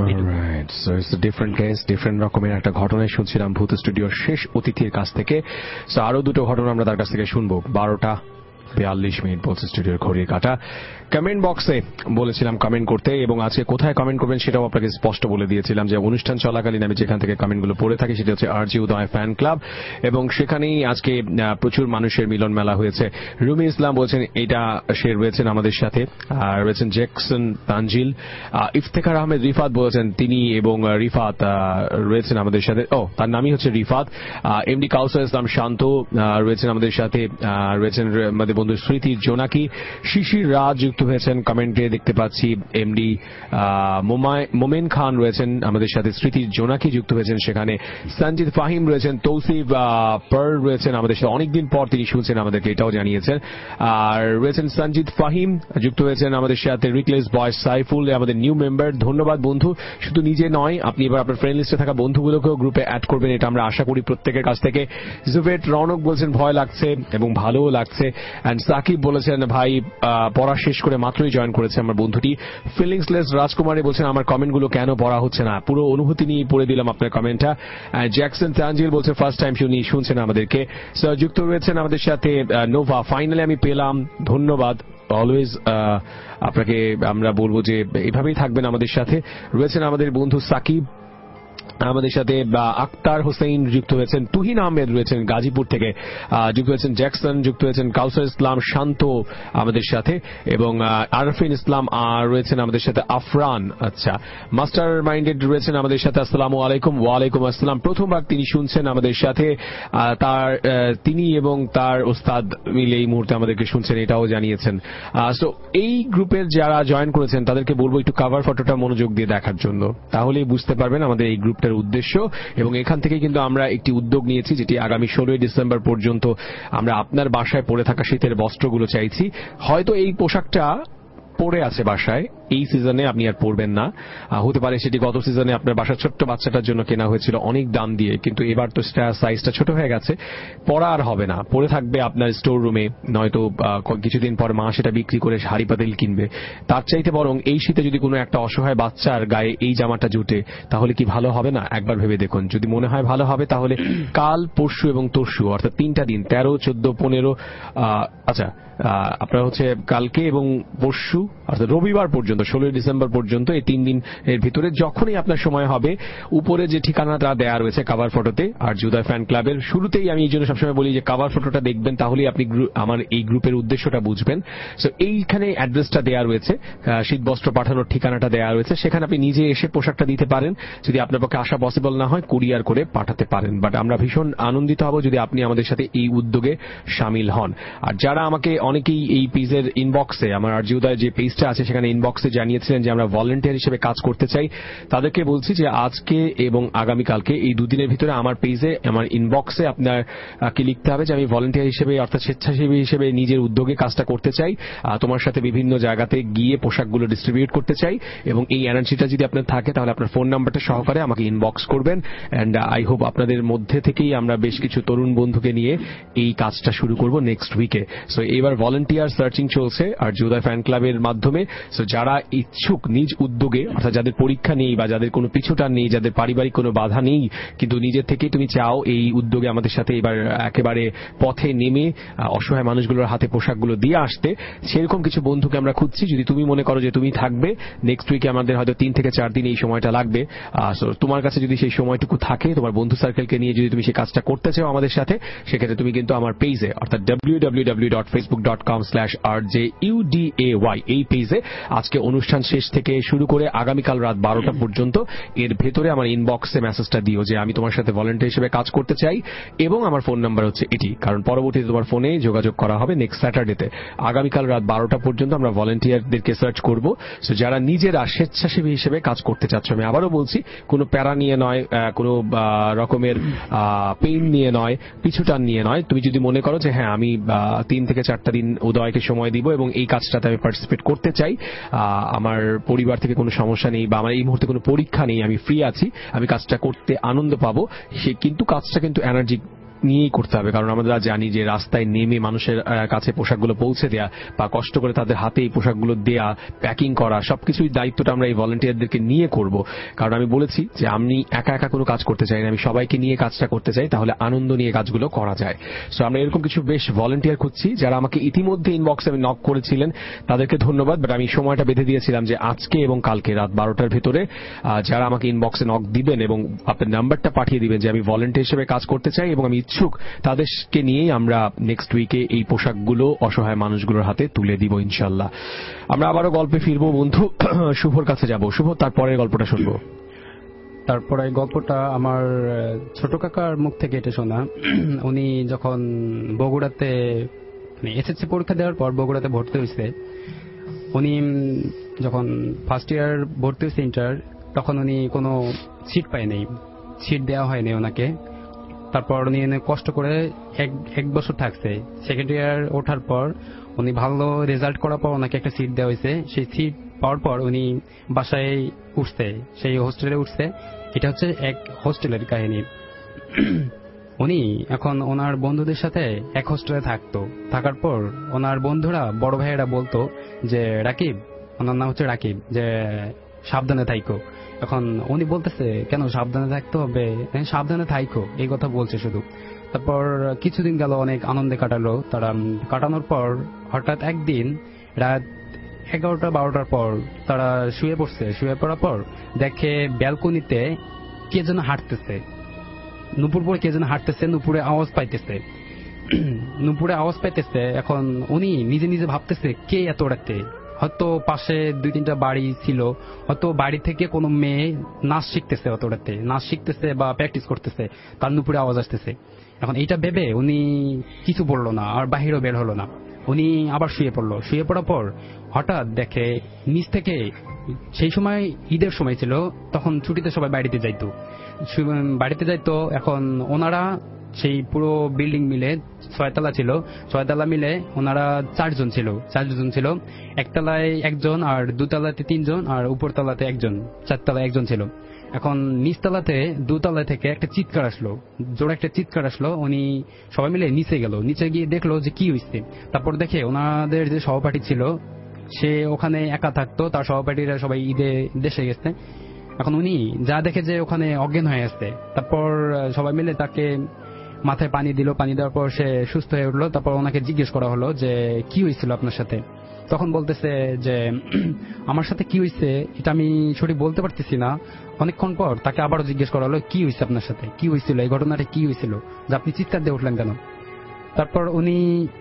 ডিফারেন্ট রকমের একটা ঘটনায় শুনছিলাম ভূত স্টুডিওর শেষ অতিথির কাছ থেকে। আরো দুটো ঘটনা আমরা তার কাছ থেকে শুনবো। 12টা 42 বলছে স্টুডিওর ঘড়ির কাঁটা। কমেন্ট বক্সে বলেছিলাম কমেন্ট করতে, এবং আজকে কোথায় কমেন্ট করবেন সেটাও আপনাকে স্পষ্ট বলে দিয়েছিলাম যে অনুষ্ঠান চলাকালীন আমি যেখান থেকে কমেন্টগুলো পড়ে থাকি সেটা হচ্ছে আরজি উদয় ফ্যান ক্লাব, এবং সেখানেই আজকে প্রচুর মানুষের মিলন মেলা হয়েছে। রুমি ইসলাম বলছেন এটা সে রয়েছেন আমাদের সাথে, আর রয়েছেন জ্যাকসন তানজিল। ইফতেখার আহমেদ রিফাত বলেছেন তিনি এবং রিফাত রয়েছেন আমাদের সাথে, তার নামই হচ্ছে রিফাত। এমডি কাউসার ইসলাম শান্ত রয়েছেন আমাদের সাথে, রয়েছেন আমাদের বন্ধু স্মৃতি জোনাকি। শিশির রাজ যুক্ত হয়েছেন কমেন্টে দেখতে পাচ্ছি। এমডি মোমেন খান রয়েছেন আমাদের সাথে, স্মৃতি জোনাকি যুক্ত হয়েছেন সেখানে। সঞ্জিত ফাহিম রয়েছেন, তৌসিফ পার রয়েছেন আমাদের সাথে, অনেকদিন পর তিনি শুনছেন আমাদেরকে এটাও জানিয়েছেন। আর রয়েছেন সঞ্জিত ফাহিম যুক্ত হয়েছেন আমাদের সাথে। রিকলেস বয় সাইফুল আমাদের নিউ মেম্বার, ধন্যবাদ বন্ধু। শুধু নিজে নয়, আপনি এবার আপনার ফ্রেন্ড লিস্টে থাকা বন্ধুগুলোকেও গ্রুপে অ্যাড করবেন, এটা আমরা আশা করি প্রত্যেকের কাছ থেকে। জুভেট রনক বলছেন ভয় লাগছে এবং ভালোও লাগছে। এন্ড সাকিব বলেছেন ভাই পড়া শেষ করে মাত্রই জয়েন করেছে আমার বন্ধুটি। ফিলিংসলেস রাজকুমারী বলছেন আমার কমেন্টগুলো কেন পড়া হচ্ছে না, পুরো অনুভূতি নিয়ে পড়ে দিলাম আপনার কমেন্টটা। জ্যাকসন তানজিল বলছে ফার্স্ট টাইম শুনছেন আমাদেরকে। যুক্ত রয়েছেন আমাদের সাথে নোভা, ফাইনালি আমি পেলাম, ধন্যবাদ। অলওয়েজ আপনাকে আমরা বলবো যে এভাবেই থাকবেন আমাদের সাথে। রয়েছেন আমাদের বন্ধু সাকিব আমাদের সাথে, আক্তার হোসেন যুক্ত হয়েছেন, তুহিন আহমেদ রয়েছেন গাজীপুর থেকে যুক্ত হয়েছেন, জ্যাকসন যুক্ত হয়েছেন, কাউসার ইসলাম শান্ত আমাদের সাথে, এবং আরফিন ইসলাম রয়েছেন আমাদের সাথে, আফরান আচ্ছা মাস্টার মাইন্ডেড রয়েছেন আমাদের সাথে। আসসালামু আলাইকুম। ওয়ালাইকুম আসসালাম। প্রথমবার তিনি শুনছেন আমাদের সাথে, তিনি এবং তার ওস্তাদ মিলে এই মুহূর্তে আমাদেরকে শুনছেন এটাও জানিয়েছেন। সো এই গ্রুপের যারা জয়েন করেছেন তাদেরকে বলবো একটু কভার ফটোটা মনোযোগ দিয়ে দেখার জন্য, তাহলেই বুঝতে পারবেন আমাদের এই গ্রুপটার উদ্দেশ্য। এবং এখান থেকে কিন্তু আমরা একটি উদ্যোগ নিয়েছি যেটি আগামী 16 ডিসেম্বর পর্যন্ত আমরা আপনার বাসায় পরে থাকা শীতের বস্ত্রগুলো চাইছি। হয়তো এই পোশাকটা পরে আছে বাসায়, এই সিজনে আপনি আর পরবেন না, হতে পারে সেটি গত সিজনে আপনার বাসার ছোট্ট বাচ্চাটার জন্য কেনা হয়েছিল অনেক দাম দিয়ে, কিন্তু এবার তো সাইজটা ছোট হয়ে গেছে, পরা আর হবে না, পরে থাকবে আপনার স্টোর রুমে, নয়তো কিছুদিন পর মা সেটা বিক্রি করে হাড়ি পাতিল কিনবে। তার চাইতে বরং এই শীতে যদি কোনো একটা অসহায় বাচ্চার গায়ে এই জামাটা জুটে তাহলে কি ভালো হবে না? একবার ভেবে দেখুন, যদি মনে হয় ভালো হবে তাহলে কাল, পরশু এবং তরশু অর্থাৎ 3টা দিন 13, 14, 15 আচ্ছা আপনার হচ্ছে কালকে এবং পরশু অর্থাৎ রবিবার পর্যন্ত 16 ডিসেম্বর পর্যন্ত এই 3 দিন এর ভিতরে যখনই আপনার সময় হবে, উপরে যে ঠিকানাটা দেওয়া রয়েছে কভার ফটোতে আর উদয় ফ্যান ক্লাবের শুরুতেই, আমি এই জন্য সবসময় বলি যে কভার ফটোটা দেখবেন, তাহলেই আপনি আমার এই গ্রুপের উদ্দেশ্যটা বুঝবেন। সো এইখানে অ্যাড্রেসটা দেওয়া রয়েছে, শীতবস্ত্র পাঠানোর ঠিকানাটা দেওয়া রয়েছে, সেখানে আপনি নিজে এসে পোশাকটা দিতে পারেন। যদি আপনার পক্ষে আসা পসিবল না হয় কুরিয়ার করে পাঠাতে পারেন, বাট আমরা ভীষণ আনন্দিত হব যদি আপনি আমাদের সাথে এই উদ্যোগে সামিল হন। আর যারা আমাকে অনেকেই এই পেজের ইনবক্সে, আমার আরজি উদয় যে পেজটা আছে সেখানে ইনবক্সে জানিয়েছিলেন যে আমরা ভলান্টিয়ার হিসেবে কাজ করতে চাই, তাদেরকে বলছি যে আজকে এবং আগামীকালকে এই দুদিনের ভিতরে আমার পেজে, আমার ইনবক্সে আপনাকে লিখতে হবে যে আমি ভলান্টিয়ার হিসেবে অর্থাৎ স্বেচ্ছাসেবী হিসেবে নিজের উদ্যোগে কাজটা করতে চাই, তোমার সাথে বিভিন্ন জায়গাতে গিয়ে পোশাকগুলো ডিস্ট্রিবিউট করতে চাই, এবং এই এনার্জিটা যদি আপনার থাকে তাহলে আপনার ফোন নাম্বারটা সহকারে আমাকে ইনবক্স করবেন। অ্যান্ড আই হোপ আপনাদের মধ্যে থেকেই আমরা বেশ কিছু তরুণ বন্ধুকে নিয়ে এই কাজটা শুরু করব নেক্সট উইকে। সো এবার ভলান্টিয়ার সার্চিং চলছে আর উদয় ফ্যান ক্লাবের মাধ্যমে। সো যারা ইচ্ছুক নিজ উদ্যোগে, অর্থাৎ যাদের পরীক্ষা নেই বা যাদের কোনো পিছুটান নেই, যাদের পারিবারিক কোনো বাধা নেই, কিন্তু নিজের থেকেই তুমি চাও এই উদ্যোগে আমাদের সাথে এবার একেবারে পথে নেমে অসহায় মানুষগুলোর হাতে পোশাকগুলো দিয়ে আসতে, সেরকম কিছু বন্ধুকে আমরা খুঁজছি। যদি তুমি মনে করো যে তুমি থাকবে নেক্সট উইকে, আমাদের হয়তো 3 থেকে 4 দিন এই সময়টা লাগবে, তোমার কাছে যদি সেই সময়টুকু থাকে, তোমার বন্ধু সার্কেলকে নিয়ে যদি তুমি সেই কাজটা করতে চাও আমাদের সাথে, সেক্ষেত্রে তুমি কিন্তু আমার পেজে অর্থাৎ www.facebook.com/rjuday এই পেজে আজকে অনুষ্ঠান শেষ থেকে শুরু করে আগামীকাল রাত 12টা পর্যন্ত এর ভেতরে আমার ইনবক্সে মেসেজটা দিও যে আমি তোমার সাথে ভলান্টিয়ার হিসেবে কাজ করতে চাই, এবং আমার ফোন নাম্বার হচ্ছে এটি, কারণ পরবর্তীতে তোমার ফোনে যোগাযোগ করা হবে নেক্সট স্যাটারডেতে। আগামীকাল রাত 12টা পর্যন্ত আমরা ভলান্টিয়ারদেরকে সার্চ করব। সো যারা নিজেরা স্বেচ্ছাসেবী হিসেবে কাজ করতে চাচ্ছ, আমি আবারও বলছি, কোনো প্যারা নিয়ে নয়, কোনো রকমের পেইন নিয়ে নয়, পিছুটান নিয়ে নয়, তুমি যদি মনে করো যে হ্যাঁ আমি 3 থেকে 4টা দিন উদয়কে সময় দিব এবং এই কাজটাতে আমি পার্টিসিপেট করতে চাই, আমার পরিবার থেকে কোনো সমস্যা নেই বা আমার এই মুহূর্তে কোনো পরীক্ষা নেই, আমি ফ্রি আছি, আমি কাজটা করতে আনন্দ পাবো, কিন্তু কাজটা কিন্তু এনার্জি নিয়েই করতে হবে, কারণ আমরা জানি যে রাস্তায় নেমে মানুষের কাছে পোশাকগুলো পৌঁছে দেয়া বা কষ্ট করে তাদের হাতে এই পোশাকগুলো দেয়া, প্যাকিং করা, সবকিছুই দায়িত্বটা আমরা এই ভলান্টিয়ারদেরকে নিয়ে করব। কারণ আমি বলেছি যে আমি একা একা কোনো কাজ করতে চাই না, আমি সবাইকে নিয়ে কাজটা করতে চাই, তাহলে আনন্দ নিয়ে কাজগুলো করা যায়। সো আমরা এরকম কিছু বেশ ভলান্টিয়ার খুঁজছি যারা আমাকে ইতিমধ্যে ইনবক্সে নক করেছিলেন, তাদেরকে ধন্যবাদ। বাট আমি সময়টা বেঁধে দিয়েছিলাম যে আজকে এবং কালকে রাত 12টার ভেতরে যারা আমাকে ইনবক্সে নক দিবেন এবং আপনার নাম্বারটা পাঠিয়ে দিবেন যে আমি ভলান্টিয়ার হিসেবে কাজ করতে চাই এবং আমি ইচ্ছুক, তাদেরকে নিয়েই আমরা নেক্সট উইকে এই পোশাকগুলো অসহায় মানুষগুলোর হাতে তুলে দিব ইনশাল্লাহ। আমরা আবারও গল্পে ফিরবো বন্ধু, শুভর কাছে যাব। শুভ, তারপরের গল্পটা শুনবো। তারপরে গল্পটা আমার ছোট কাকার মুখ থেকে এটা শোনা। উনি যখন বগুড়াতে এসএসসি পরীক্ষা দেওয়ার পর বগুড়াতে ভর্তি হয়েছে, উনি যখন ফার্স্ট ইয়ার ভর্তি হয়েছে ইন্টার, তখন উনি কোনো সিট পায়নি, সিট দেওয়া হয়নি ওনাকে। তারপর উনি কষ্ট করে এক বছর থাকছে। সেকেন্ড ইয়ার ওঠার পর উনি ভালো রেজাল্ট করার পর ওনাকে একটা সিট দেওয়া হয়েছে। সেই সিট পাওয়ার পর উনি বাসায় উঠছে, সেই হোস্টেলে উঠছে। এটা হচ্ছে এক হোস্টেলের কাহিনী। উনি এখন ওনার বন্ধুদের সাথে এক হোস্টেলে থাকতো। থাকার পর ওনার বন্ধুরা, বড় ভাইয়েরা বলতো যে রাকিব, ওনার নাম হচ্ছে রাকিব, যে সাবধানে থাইকো। এখন উনি বলতেছে কেন সাবধানে থাকতে হবে, সাবধানে থাইকো এই কথা বলছে শুধু। তারপর কিছুদিন গেল, অনেক আনন্দে কাটালো তারা। কাটানোর পর হঠাৎ একদিন রাত 11টা-12টার পর তারা শুয়ে পড়ছে। শুয়ে পড়ার পর দেখে ব্যালকনিতে কে যেন হাঁটতেছে, নুপুর পরে কে যেন হাঁটতেছে, নুপুরে আওয়াজ পাইতেছে, নুপুরে আওয়াজ পাইতেছে। এখন উনি নিজে নিজে ভাবতেছে কে এত রাতে, হয়তো পাশে 2-3টা বাড়ি ছিল, হয়তো বাড়ি থেকে কোনো মেয়ে নাচ শিখতেছে, অত রাতে নাচ শিখতেছে বা প্র্যাকটিস করতেছে, তার নুপুরে আওয়াজ আসতেছে। এখন এইটা ভেবে উনি কিছু বললো না, আর বাহিরও বের হলো না। উনি আবার শুয়ে পড়লো। শুয়ে পড়ার পর হঠাৎ দেখে নিচ থেকে, সেই সময় ঈদের সময় ছিল, তখন ছুটিতে সবাই বাড়িতে যাইতো। এখন ওনারা সেই পুরো বিল্ডিং মিলে 6 তলা ছিল, 6 তলা মিলে ওনারা 4 জন ছিল। একতলায় 1 জন, আর 2 তলাতে 3 জন, আর উপর তলাতে 1 জন, 4 তলায় 1 জন ছিল। এখন নিচতলাতে 2 তলা থেকে একটা চিৎকার আসলো, জোরে একটা চিৎকার আসলো। উনি সবাই মিলে নিচে গেল, নিচে গিয়ে দেখলো যে কি হয়েছে। তারপর দেখে ওনাদের যে সহপাঠী ছিল সে ওখানে একা থাকতো, তার সহপাঠীরা সবাই ঈদে দেশে গেছে। এখন উনি যা দেখে যে ওখানে অজ্ঞান হয়ে আসছে। তারপর সবাই মিলে তাকে মাথায় পানি দিল, পানি দেওয়ার পর সে সুস্থ হয়ে উঠলো। তারপর ওনাকে জিজ্ঞেস করা হলো যে কি হয়েছিল আপনার সাথে। তখন বলতেছে যে আমার সাথে কি হয়েছে এটা আমি সঠিক বলতে পারতেছি না। অনেকক্ষণ পর তাকে আবারও জিজ্ঞেস করা হলো কি হয়েছে আপনার সাথে, কি হয়েছিল, এই ঘটনাটা কি হয়েছিল যে আপনি চিৎকার দিয়ে উঠলেন কেন। তারপর উনি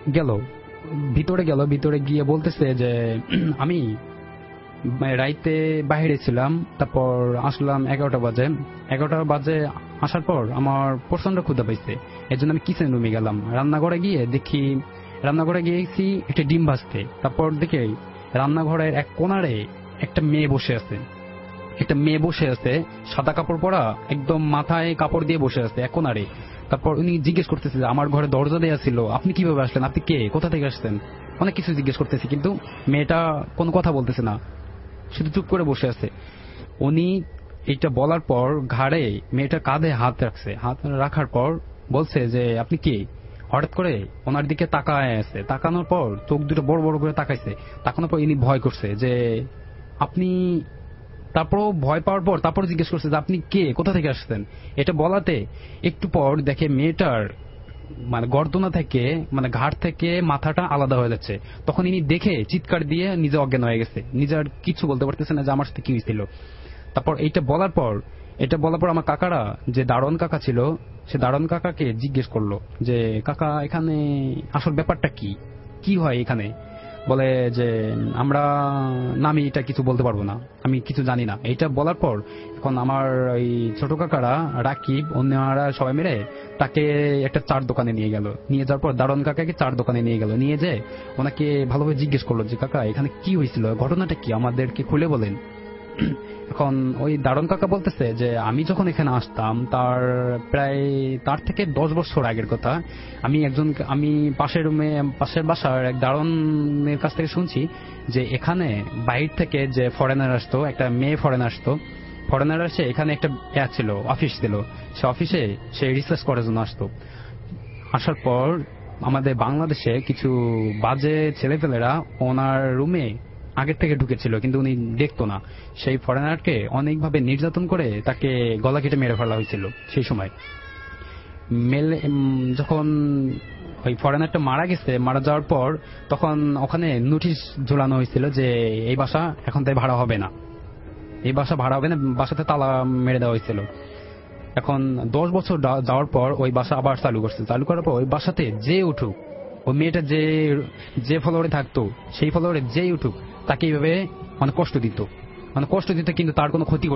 ভিতরে গিয়ে বলতেছে যে আমি রাইতে বাইরে ছিলাম, তারপর আসলাম 11টা বাজে। আসার পর আমার প্রচন্ড ক্ষুধা পাইছে, এর জন্য আমি কিচেন রুমে গেলাম। রান্নাঘরে গিয়েছি একটা ডিম ভাজতে। তারপর দেখে রান্নাঘরের এক কোণারে একটা মেয়ে বসে আছে, সাদা কাপড় পরা, একদম মাথায় কাপড় দিয়ে বসে আছে এক কোণারে। তারপর উনি জিজ্ঞেস করতেছে যে আমার ঘরে দরজা দেওয়া ছিল, আপনি কিভাবে আসলেন, আপনি কে, কোথা থেকে আসছেন, অনেক কিছু জিজ্ঞেস করতেছি, কিন্তু মেয়েটা কোনো কথা বলতেছে না, শুধু চুপ করে বসে আছে। উনি এটা বলার পর ঘাড়ে মেয়েটার কাঁধে হাত রাখছে। হাত রাখার পর বলছে যে আপনি কে। হঠাৎ করে ওনার দিকে তাকায় আছে, তাকানোর পর চোখ দুটো বড় বড় করে তাকাইছে। তাকানোর পর ইনি ভয় করছে যে আপনি, তারপরও ভয় পাওয়ার পর তারপর জিজ্ঞেস করছে যে আপনি কে, কোথা থেকে আসছেন। এটা বলাতে একটু পর দেখে মেয়েটার গর্দনা থেকে, ঘাড় থেকে মাথাটা আলাদা হয়ে যাচ্ছে। তখন ইনি দেখে চিৎকার দিয়ে নিজে অজ্ঞান হয়ে গেছে, নিজে আর কিছু বলতে পারতেছে না যে আমার সাথে কি হয়েছিল। তারপর এটা বলার পর আমার কাকারা, যে দারোয়ান কাকা ছিল, সে দারোয়ান কাকাকে জিজ্ঞেস করলো যে কাকা এখানে আসল ব্যাপারটা কি হয় এখানে। বলে যে আমি এটা কিছু বলতে পারবো না, আমি কিছু জানি না। এইটা বলার পর এখন আমার ওই ছোট কাকারা, রাকিব, অন্যরা সবাই মিলে তাকে একটা চার দোকানে নিয়ে গেল। নিয়ে যাওয়ার পর দারোয়ান কাকাকে চার দোকানে নিয়ে গেল। নিয়ে যে ওনাকে ভালোভাবে জিজ্ঞেস করলো যে কাকা এখানে কি হয়েছিল, ঘটনাটা কি, আমাদেরকে খুলে বলেন। এখন ওই দারোয়ান কাকা বলতেছে যে আমি যখন এখানে আসতাম তার থেকে 10 বছর আগের কথা। আমি পাশের বাসার এক দারোয়ানের কাছ থেকে শুনছি যে এখানে বাইরে থেকে যে ফরেনার আসতো, একটা মেয়ে ফরেনার আসে, এখানে একটা ছিল, অফিস ছিল, সে অফিসে সে রিসার্চ করার জন্য আসতো। আসার পর আমাদের বাংলাদেশে কিছু বাজে ছেলেপেলেরা ওনার রুমে আগের থেকে ঢুকেছিল, কিন্তু উনি দেখতো না। সেই ফরেনারকে অনেকভাবে নির্যাতন করে তাকে গলা কেটে মেরে ফেলা হয়েছিল। সেই সময় যখন ওই ফরেনারটা মারা গেছে, মারা যাওয়ার পর তখন ওখানে নোটিশ ঝোলানো হয়েছিল যে এই বাসা এখন তাই ভাড়া হবে না, এই বাসা ভাড়া হবে না, বাসাতে তালা মেরে দেওয়া হয়েছিল। এখন 10 বছর যাওয়ার পর ওই বাসা আবার চালু করছে। চালু করার পর ওই বাসাতে যে উঠুক, ওই মেয়েটা যে ফ্লোরে থাকতো সেই ফ্লোরে যে উঠুক তাকে এইভাবে অনেক কষ্ট দিত, কিন্তু তার কোনো ক্ষতি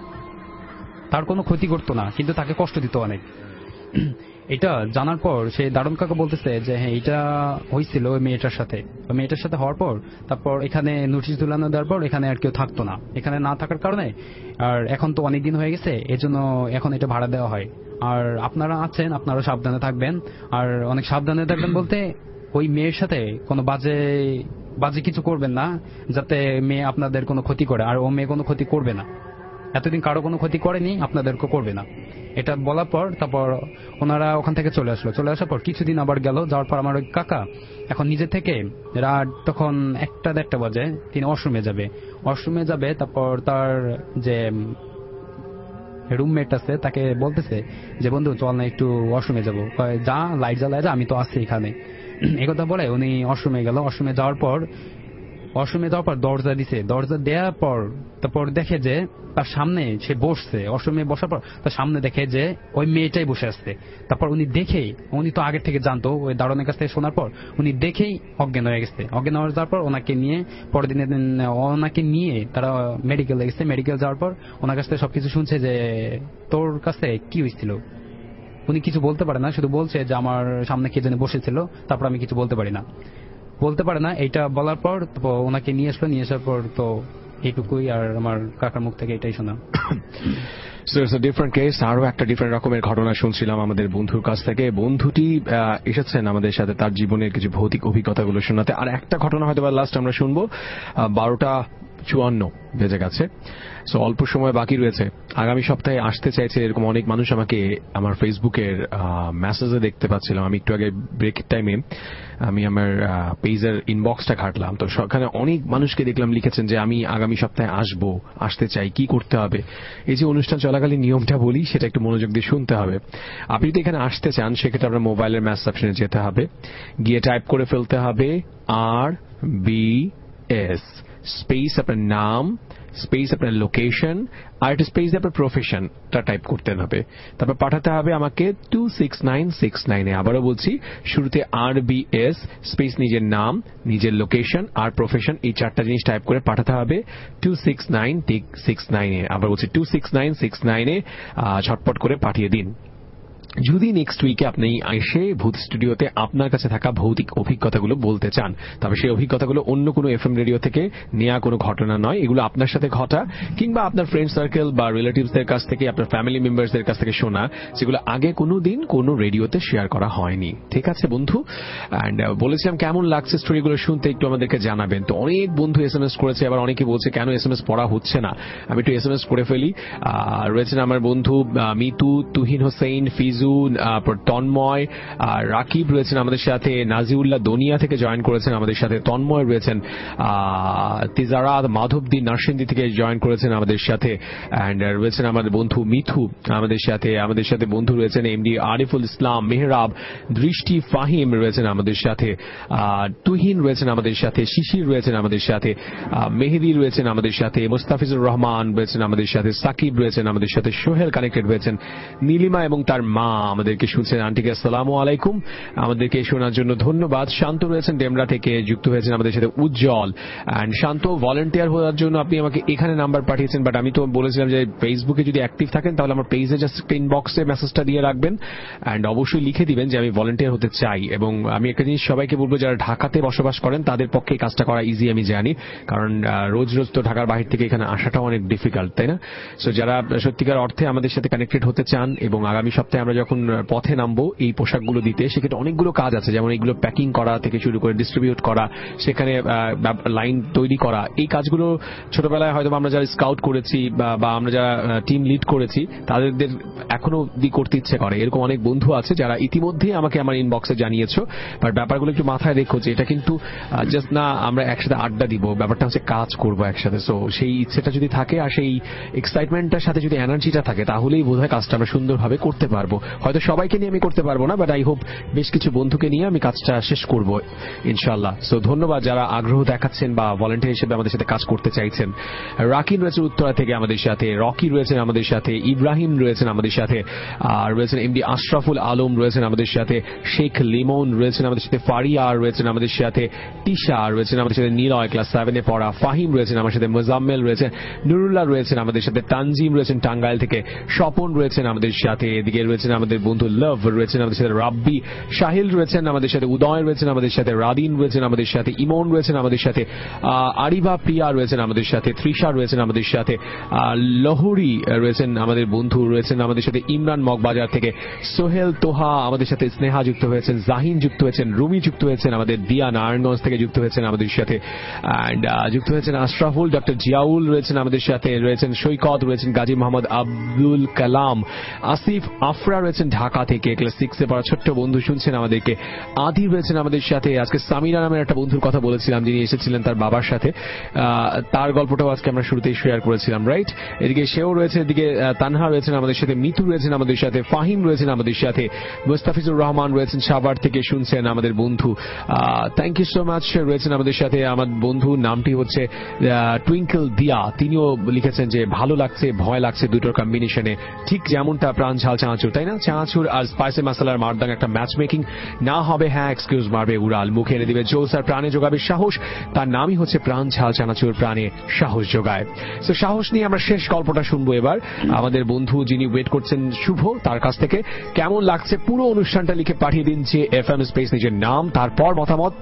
করতো না, কিন্তু তাকে কষ্ট দিত অনেক। এটা জানার পর সে দারুণ কাকা বলতেছে যে হ্যাঁ এটা হয়েছিল ওই মেয়েটার সাথে হওয়ার পর তারপর এখানে নোটিশ ঝুলানো দেওয়ার পর এখানে আর কেউ থাকতো না। এখানে না থাকার কারণে আর এখন তো অনেক দিন হয়ে গেছে, এজন্য এখন এটা ভাড়া দেওয়া হয়। আর আপনারা আছেন, আপনারা সাবধানে থাকবেন। আর অনেক সাবধানে থাকবেন বলতে ওই মেয়ের সাথে কোনো বাজে কিছু করবেন না, যাতে মেয়ে আপনাদের কোনো ক্ষতি করে। আর ও মেয়ে কোনো ক্ষতি করবে না, এতদিন কারো কোনো ক্ষতি করেনি, আপনাদেরকে করবে না। এটা বলার পর তারপর ওনারা ওখান থেকে চলে আসার পর কিছুদিন আবার গেল। যাওয়ার পর আমার ওই কাকা এখন নিজে থেকে রাত তখন 1-1:30 বাজে তিনি ওয়াশরুমে যাবে। তারপর তার যে রুমমেট আছে তাকে বলতেছে যে বন্ধু চল না একটু ওয়াশরুমে যাবো। যা, লাইট জ্বালায় যা, আমি তো আছি এখানে। একথা বলে উনি ওয়াশরুমে গেল। ওয়াশরুমে যাওয়ার পর দরজা দিছে। দরজা দেওয়ার পর তারপর দেখে যে তার সামনে সে বসছে। ওয়াশরুমে বসার পর তার সামনে দেখে যে ওই মেয়েটাই বসে আসছে। তারপর উনি তো আগের থেকে জানতো, ওই দারোয়ানের কাছ থেকে শোনার পর উনি দেখেই অজ্ঞান হয়ে গেছে। অজ্ঞান হয়ে যাওয়ার পর ওনাকে নিয়ে তারা মেডিকেলে গেছে। মেডিকেল যাওয়ার পর ওনার কাছ থেকে সবকিছু শুনছে যে তোর কাছে কি হয়েছিল। উনি কিছু বলতে পারে না, শুধু বলছে যে আমার সামনে কে যেন বসেছিল, তারপর আমি কিছু বলতে পারে না। এইটা বলার পর ওনাকে নিয়ে আসার পর তো এইটুকুই। আর আমার কাকার মুখ থেকে এটাই শোনা। So it's a different case. আরো একটা ডিফারেন্ট রকমের ঘটনা শুনছিলাম আমাদের বন্ধুর কাছ থেকে। বন্ধুটি এসেছেন আমাদের সাথে তার জীবনের কিছু ভৌতিক অভিজ্ঞতাগুলো শোনাতে। আর একটা ঘটনা হয়তো বা লাস্ট আমরা শুনবো। 12:54 বেজে গেছে। সো অল্প সময় বাকি রয়েছে। আগামী সপ্তাহে আসতে চাইছে এরকম অনেক মানুষ আমাকে আমার ফেসবুকের মেসেজে দেখতে পাচ্ছিলাম। আমি একটু আগে ব্রেকের টাইমে আমি আমার পেজের ইনবক্সটা ঘাটলাম, তো সেখানে অনেক মানুষকে দেখলাম লিখেছেন যে আমি আগামী সপ্তাহে আসতে চাই, কি করতে হবে। এই যে অনুষ্ঠান চলাকালীন নিয়মটা বলি সেটা একটু মনোযোগ দিয়ে শুনতে হবে। আপনি যদি এখানে আসতে চান সেক্ষেত্রে আপনার মোবাইলের মেসেজ অপশনে যেতে হবে, গিয়ে টাইপ করে ফেলতে হবে RBS স্পেস আপনার নাম, স্পেস আপনার লোকেশন, আর একটা স্পেস আপনার প্রফেশনটা টাইপ করতে হবে। তারপর পাঠাতে হবে আমাকে 26969 এ। আবারও বলছি, শুরুতে RBS স্পেস নিজের নাম, নিজের লোকেশন আর প্রফেশন, এই 4টা জিনিস টাইপ করে পাঠাতে হবে 26969 এ। আবার বলছি 26969 এ ঝটপট করে পাঠিয়ে দিন। যদি নেক্সট উইকে আপনি এসে ভূত স্টুডিওতে আপনার কাছে থাকা ভৌতিক অভিজ্ঞতাগুলো বলতে চান, তবে সেই অভিজ্ঞতাগুলো অন্য কোনো FM রেডিও থেকে নেওয়া কোনো ঘটনা নয়। এগুলো আপনার সাথে ঘটা কিংবা আপনার ফ্রেন্ড সার্কেল বা রিলেটিভসদের কাছ থেকে, আপনার ফ্যামিলি মেম্বারসদের কাছ থেকে শোনা, যেগুলো আগে কোনোদিন কোনো রেডিওতে শেয়ার করা হয়নি। ঠিক আছে বন্ধু? অ্যান্ড বলেছিলাম কেমন লাগছে স্টোরিগুলো শুনতে, একটু আমাদেরকে জানাবেন। তো অনেক বন্ধু SMS করেছে, আবার অনেকে বলছে কেন SMS পড়া হচ্ছে না। আমি একটু SMS করে ফেলি। রয়েছেন আমার বন্ধু মিতু, তুহিন হোসেন, ফিজু, তন্ময়, রাকিব রয়েছেন আমাদের সাথে, নাজিউল্লাহ দনিয়া থেকে জয়েন করেছেন আমাদের সাথে, তন্ময় রয়েছেন, তিজারাত মাধবদী নার্সিন্দি থেকে জয়েন করেছেন আমাদের সাথে, এন্ড রয়েছেন আমাদের বন্ধু মিথু আমাদের সাথে বন্ধু রয়েছেন MD আরিফুল ইসলাম, মেহরাব, দৃষ্টি, ফাহিম রয়েছেন আমাদের সাথে, তুহিন রয়েছেন আমাদের সাথে, শিশির রয়েছেন আমাদের সাথে, মেহেদি রয়েছেন আমাদের সাথে, মুস্তাফিজুর রহমান রয়েছেন আমাদের সাথে, সাকিব রয়েছেন আমাদের সাথে, সোহেল কানেক্টেড রয়েছেন, নীলিমা এবং তার মা আমাদেরকে শুনছেন। আন্টিকে আসসালামু আলাইকুম, আমাদেরকে শোনার জন্য ধন্যবাদ। শান্ত রয়েছেন ডেমরা থেকে, যুক্ত হয়েছেন আমাদের সাথে উজ্জ্বল। এন্ড শান্ত, ভলান্টিয়ার হওয়ার জন্য আপনি আমাকে এখানে নাম্বার পাঠিয়েছেন, বাট আমি তো বলেছিলাম যে ফেসবুকে যদি অ্যাক্টিভ থাকেন তাহলে আমার পেজে জাস্ট ইনবক্সে মেসেজটা দিয়ে রাখবেন এন্ড অবশ্যই লিখে দিবেন যে আমি ভলান্টিয়ার হতে চাই। এবং আমি একটা জিনিস সবাইকে বলবো, যারা ঢাকাতে বসবাস করেন তাদের পক্ষে কাজটা করা ইজি আমি জানি, কারণ রোজ রোজ তো ঢাকার বাহির থেকে এখানে আসাটাও অনেক ডিফিকাল্ট, তাই না? সো যারা সত্যিকার অর্থে আমাদের সাথে কানেক্টেড হতে চান এবং আগামী সপ্তাহে আমরা যখন পথে নামবো এই পোশাকগুলো দিতে, সেক্ষেত্রে অনেকগুলো কাজ আছে, যেমন এইগুলো প্যাকিং করা থেকে শুরু করে ডিস্ট্রিবিউট করা, সেখানে লাইন তৈরি করা। এই কাজগুলো ছোটবেলায় হয়তো আমরা যারা স্কাউট করেছি বা আমরা যারা টিম লিড করেছি তাদের এখনো করতে ইচ্ছে করে। এরকম অনেক বন্ধু আছে যারা ইতিমধ্যেই আমাকে আমার ইনবক্সে জানিয়েছো, বাট ব্যাপারগুলো একটু মাথায় রেখো যে এটা কিন্তু জাস্ট না আমরা একসাথে আড্ডা দিব, ব্যাপারটা হচ্ছে কাজ করবো একসাথে। সো সেই ইচ্ছেটা যদি থাকে আর সেই এক্সাইটমেন্টটার সাথে যদি এনার্জিটা থাকে তাহলেই বোধহয় কাজটা আমরা সুন্দরভাবে করতে পারবো। হয়তো সবাইকে নিয়ে আমি করতে পারবো না, বাট আই হোপ বেশ কিছু বন্ধুকে নিয়ে আমি কাজটা শেষ করবো ইনশাল্লাহ। সো ধন্যবাদ যারা আগ্রহ দেখাচ্ছেন বা ভলান্টিয়ার হিসেবে আমাদের সাথে কাজ করতে চাইছেন। রাকিন রয়েছে উত্তরা থেকে আমাদের সাথে, রকি রয়েছেন আমাদের সাথে, ইব্রাহিম রয়েছেন আমাদের সাথে, আর রয়েছেন এমডি আশরাফুল আলম রয়েছেন আমাদের সাথে, শেখ লিমন রয়েছেন আমাদের সাথে, ফারিয়া রয়েছেন আমাদের সাথে, টিশা রয়েছেন আমাদের সাথে, নিলয় ক্লাস 7 এ পড়া, ফাহিম রয়েছেন আমার সাথে, মোজাম্মেল রয়েছেন, নুরুল্লাহ রয়েছেন আমাদের সাথে, তানজিম রয়েছেন টাঙ্গাইল থেকে, স্বপন রয়েছেন আমাদের সাথে, এদিকে রয়েছেন আমাদের বন্ধু লভ রয়েছেন আমাদের সাথে, রাব্বি, শাহিল রয়েছেন আমাদের সাথে, উদয় রয়েছেন আমাদের সাথে, রাদিন রয়েছেন আমাদের সাথে, ইমন রয়েছেন আমাদের সাথে, আরিবা প্রিয়া রয়েছেন আমাদের সাথে, তৃষা রয়েছেন আমাদের সাথে, লহরি রয়েছেন আমাদের বন্ধু রয়েছেন আমাদের সাথে, ইমরান মগবাজার থেকে, সোহেল তোহা আমাদের সাথে, স্নেহা যুক্ত হয়েছেন, জাহিন যুক্ত হয়েছেন, রুমি যুক্ত হয়েছেন আমাদের, দিয়া নারায়ণগঞ্জ থেকে যুক্ত হয়েছেন আমাদের সাথে, অ্যান্ড যুক্ত হয়েছেন আশরাফুল, ডক্টর জিয়াউল রয়েছেন আমাদের সাথে, রয়েছেন সৈকত, রয়েছেন গাজী মোহাম্মদ আব্দুল কালাম, আসিফ আফরা রয়েছেন ঢাকা থেকে, ক্লাস 6 এ পড়া ছোট্ট বন্ধু শুনছেন আমাদেরকে, আদি রয়েছেন আমাদের সাথে। আজকে সামিরা নামের একটা বন্ধুর কথা বলেছিলাম যিনি এসেছিলেন তার বাবার সাথে, তার গল্পটাও আজকে আমরা শুরুতেই শেয়ার করেছিলাম, রাইট? এদিকে সেও রয়েছে, এদিকে তানহা রয়েছেন আমাদের সাথে, মিতু রয়েছেন আমাদের সাথে, ফাহিম রয়েছেন আমাদের সাথে, মুস্তাফিজুর রহমান রয়েছেন সাভার থেকে শুনছেন আমাদের বন্ধু, থ্যাংক ইউ সো মাচ রয়েছেন আমাদের সাথে। আমার বন্ধু নামটি হচ্ছে টুইঙ্কল দিয়া, তিনিও লিখেছেন যে ভালো লাগছে ভয় লাগছে দুটোর কম্বিনেশনে, ঠিক যেমনটা প্রাণ ঝাল চানাচুর, তাই না? চানাচুর আর স্পাইসি মশলার মারদাং একটা ম্যাচ মেকিং না হবে, হ্যাঁ এক্সকিউজ মারবে উড়াল, মুখে এনে দিবে জোস আর প্রাণে যোগাবে সাহস, তার নামই হচ্ছে প্রাণ ঝাল চানাচুর, প্রাণে সাহস যোগায়। তো সাহস নিয়ে আমরা শেষ গল্পটা শুনবো এবার আমাদের বন্ধু যিনি ওয়েট করছেন শুভ, তার কাছ থেকে। কেমন লাগছে পুরো অনুষ্ঠানটা লিখে পাঠিয়ে দিন যে FM স্পেস নিজের নাম, তারপর মতামত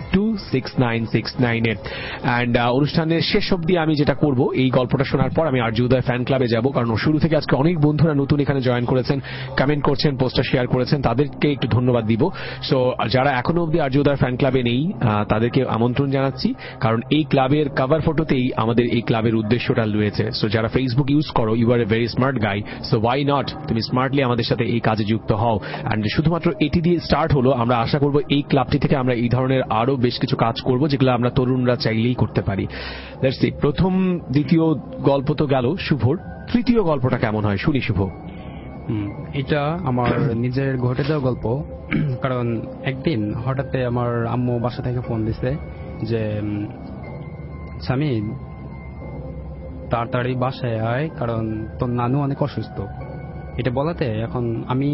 26969 এন্ড অনুষ্ঠানের শেষ অবধি আমি যেটা করব, এই গল্পটা শোনার পর আমি আরজি উদয় ফ্যান ক্লাবে যাব, কারণ শুরু থেকে আজকে অনেক বন্ধুরা নতুন এখানে জয়েন করেছেন, কমেন্ট করছেন, পোস্টার শেয়ার করেছেন, তাদেরকে একটু ধন্যবাদ দিব। সো যারা এখনো অবধি আরজি উদয় ফ্যান ক্লাবে নেই তাদেরকে আমন্ত্রণ জানাচ্ছি, কারণ এই ক্লাবের কভার ফটোতেই আমাদের এই ক্লাবের উদ্দেশ্যটা রয়েছে। সো যারা ফেসবুক ইউজ করো, you are a very smart guy, so why not তুমি স্মার্টলি আমাদের সাথে এই কাজে যুক্ত হও। এন্ড শুধুমাত্র এটি দিয়ে স্টার্ট হলো, আমরা আশা করব এই ক্লাবটি থেকে আমরা এই ধরনের আরো বেশ কিছু কাজ করব যেগুলো আমরা তরুণরা চাইলেই করতে পারি। লেটস সি, প্রথম দ্বিতীয় গল্প তো গেল শুভর, তৃতীয় গল্পটা কেমন হয় শুনি শুভ। এটা আমার নিজের ঘটে যাওয়া গল্প। কারণ একদিন হঠাৎ আমার আম্মু বাসা থেকে ফোন দিছে যে স্বামী তাড়াতাড়ি বাসায় আয়, কারণ তোর নানু অনেক অসুস্থ। এটা বলাতে এখন আমি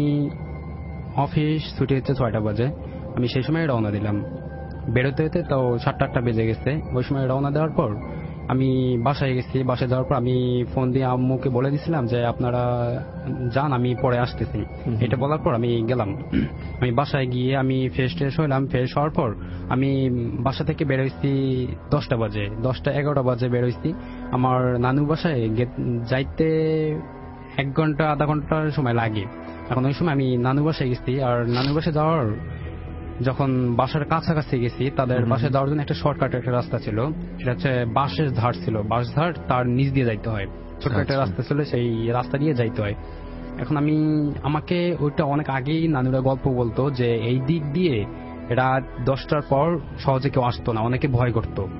অফিস ছুটি হচ্ছে 6টা বাজে, আমি সেই সময় রওনা দিলাম। বেরোতে হতে তাও 7-8টা বেজে গেছে। ওই সময় রওনা দেওয়ার পর আমি বাসায় গেছি। বাসায় যাওয়ার পর আমি ফোন দিয়ে আম্মুকে বলে দিছিলাম যে আপনারা যান, আমি পরে আসতেছি। এটা বলার পর আমি গেলাম। আমি বাসায় গিয়ে আমি ফ্রেশ হইলাম। ফ্রেশ হওয়ার পর আমি বাসা থেকে বেরোইছি 10টা বাজে, 10টা-11টা বাজে বেরোইছি। আমার নানুর বাসায় যাইতে 1 ঘন্টা আধা ঘন্টার সময় লাগে। এখন ওই সময় আমি নানুর বাসায় গেছি। আর নানুর বাসায় যাওয়ার যখন বাসার কাছাকাছি গেছি, তাদের বাসায় যাওয়ার জন্য একটা শর্টকাট একটা রাস্তা ছিল, সেটা হচ্ছে বাঁশের ধার ছিল। বাঁশ ধার, তার নিচ দিয়ে যাইতে হয়, ছোট্ট একটা রাস্তা ছিল, সেই রাস্তা দিয়ে যাইতে হয়। এখন আমাকে ওইটা অনেক আগেই নানুরা গল্প বলতো যে এই দিক দিয়ে রাত 10টার পর সহজে কেউ আসতো না, অনেকে ভয়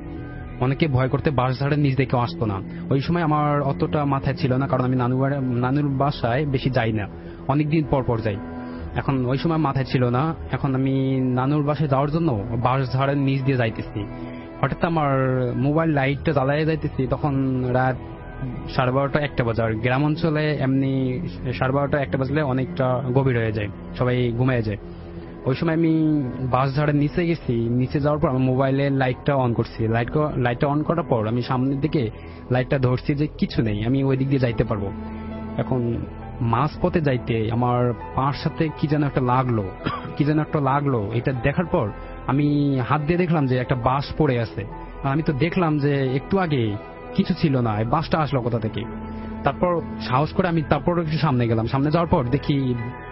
করতে বাঁশ ধারের নিচ দিয়ে কেউ আসতো না। ওই সময় আমার অতটা মাথায় ছিল না, কারণ আমি নানুর বাসায় বেশি যাই না, অনেকদিন পর যাই। এখন ওই সময় মাথায় ছিল না। এখন আমি নানুর বাসায় যাওয়ার জন্য বাঁশ ধারের নিচ দিয়ে যাইতেছি। হঠাৎ আমার মোবাইল লাইটটা জ্বালাইয়া যাইতেছি, তখন রাত 12:30-1টা বাজে। আর গ্রাম অঞ্চলে এমনি 12:30-1টা বাজলে অনেকটা গভীর হয়ে যায়, সবাই ঘুমিয়ে যায়। ওই সময় আমি বাঁশ ধারের নিচে গেছি। নিচে যাওয়ার পর আমি মোবাইলে লাইটটা অন করছি। লাইটটা অন করার পর আমি সামনের দিকে লাইটটা ধরছি যে কিছু নেই, আমি ওই দিক দিয়ে যাইতে পারবো। এখন মাঝ পথে যাইতে আমার পাঁর সাথে কি যেন একটা লাগলো। এটা দেখার পর আমি হাত দিয়ে দেখলাম যে একটা বাঁশ পড়ে আছে। আমি তো দেখলাম যে একটু আগে কিছু ছিল না, এই বাঁশটা আসলো কোথা থেকে। তারপর সাহস করে আমি একটু সামনে গেলাম। সামনে যাওয়ার পর দেখি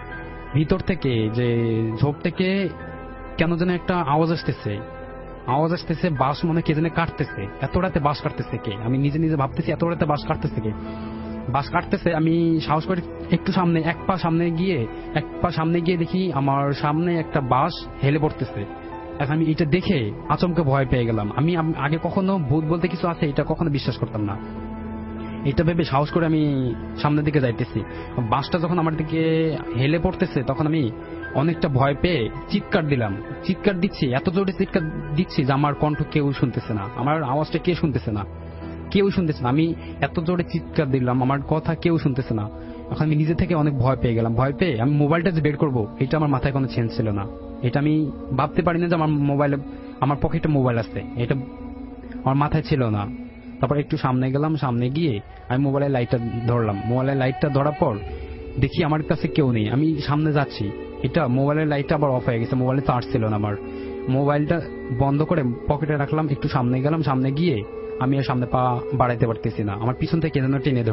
ভিতর থেকে যে ঝোপ থেকে কেন যেন একটা আওয়াজ আসতেছে, বাঁশ মনে কে যেন কাটতেছে। এত রাতে বাঁশ কাটতেছে কে? আমি নিজে নিজে ভাবতেছি এত রাতে বাঁশ কাটতেছে কে। বাঁশ কাটতেছে, আমি সাহস করে একটু সামনে এক পা সামনে গিয়ে দেখি আমার সামনে একটা বাঁশ হেলে পড়তেছে। এখন আমি এটা দেখে আচমকে ভয় পেয়ে গেলাম। আমি আগে কখনো ভূত বলতে কিছু আছে এটা কখনো বিশ্বাস করতাম না। এটা ভেবে সাহস করে আমি সামনের দিকে যাইতেছি। বাসটা যখন আমার দিকে হেলে পড়তেছে তখন আমি অনেকটা ভয় পেয়ে চিৎকার দিচ্ছি, এত জোরে চিৎকার দিচ্ছি যে আমার কণ্ঠ কেউ শুনতেছে না, আমার আওয়াজটা কেউ শুনতেছে না। আমি এত জোরে চিৎকার দিলাম, আমার কথা কেউ শুনতেছে না। এখন আমি নিজে থেকে অনেক ভয় পেয়ে গেলাম। ভয় পেয়ে আমি মোবাইলটা যে বের করবো এটা আমার মাথায় কোনো চেঞ্জ ছিল না। এটা আমি ভাবতে পারি না যে আমার পকেটে মোবাইল আছে, এটা আমার মাথায় ছিল না। তারপর একটু সামনে গেলাম, সামনে গিয়ে আমি মোবাইলের লাইটটা ধরলাম। মোবাইলের লাইটটা ধরার পর দেখি আমার কাছে কেউ নেই। আমি সামনে যাচ্ছি, এটা মোবাইলের লাইটটা আবার অফ হয়ে গেছে, মোবাইলে চার্জ ছিল না। আমার মোবাইলটা বন্ধ করে পকেটে রাখলাম, একটু সামনে গেলাম। সামনে গিয়ে আমি আর সামনে পা বাড়াইতে পারতেছি না, আমার পিছন থেকে কে যেন টেনে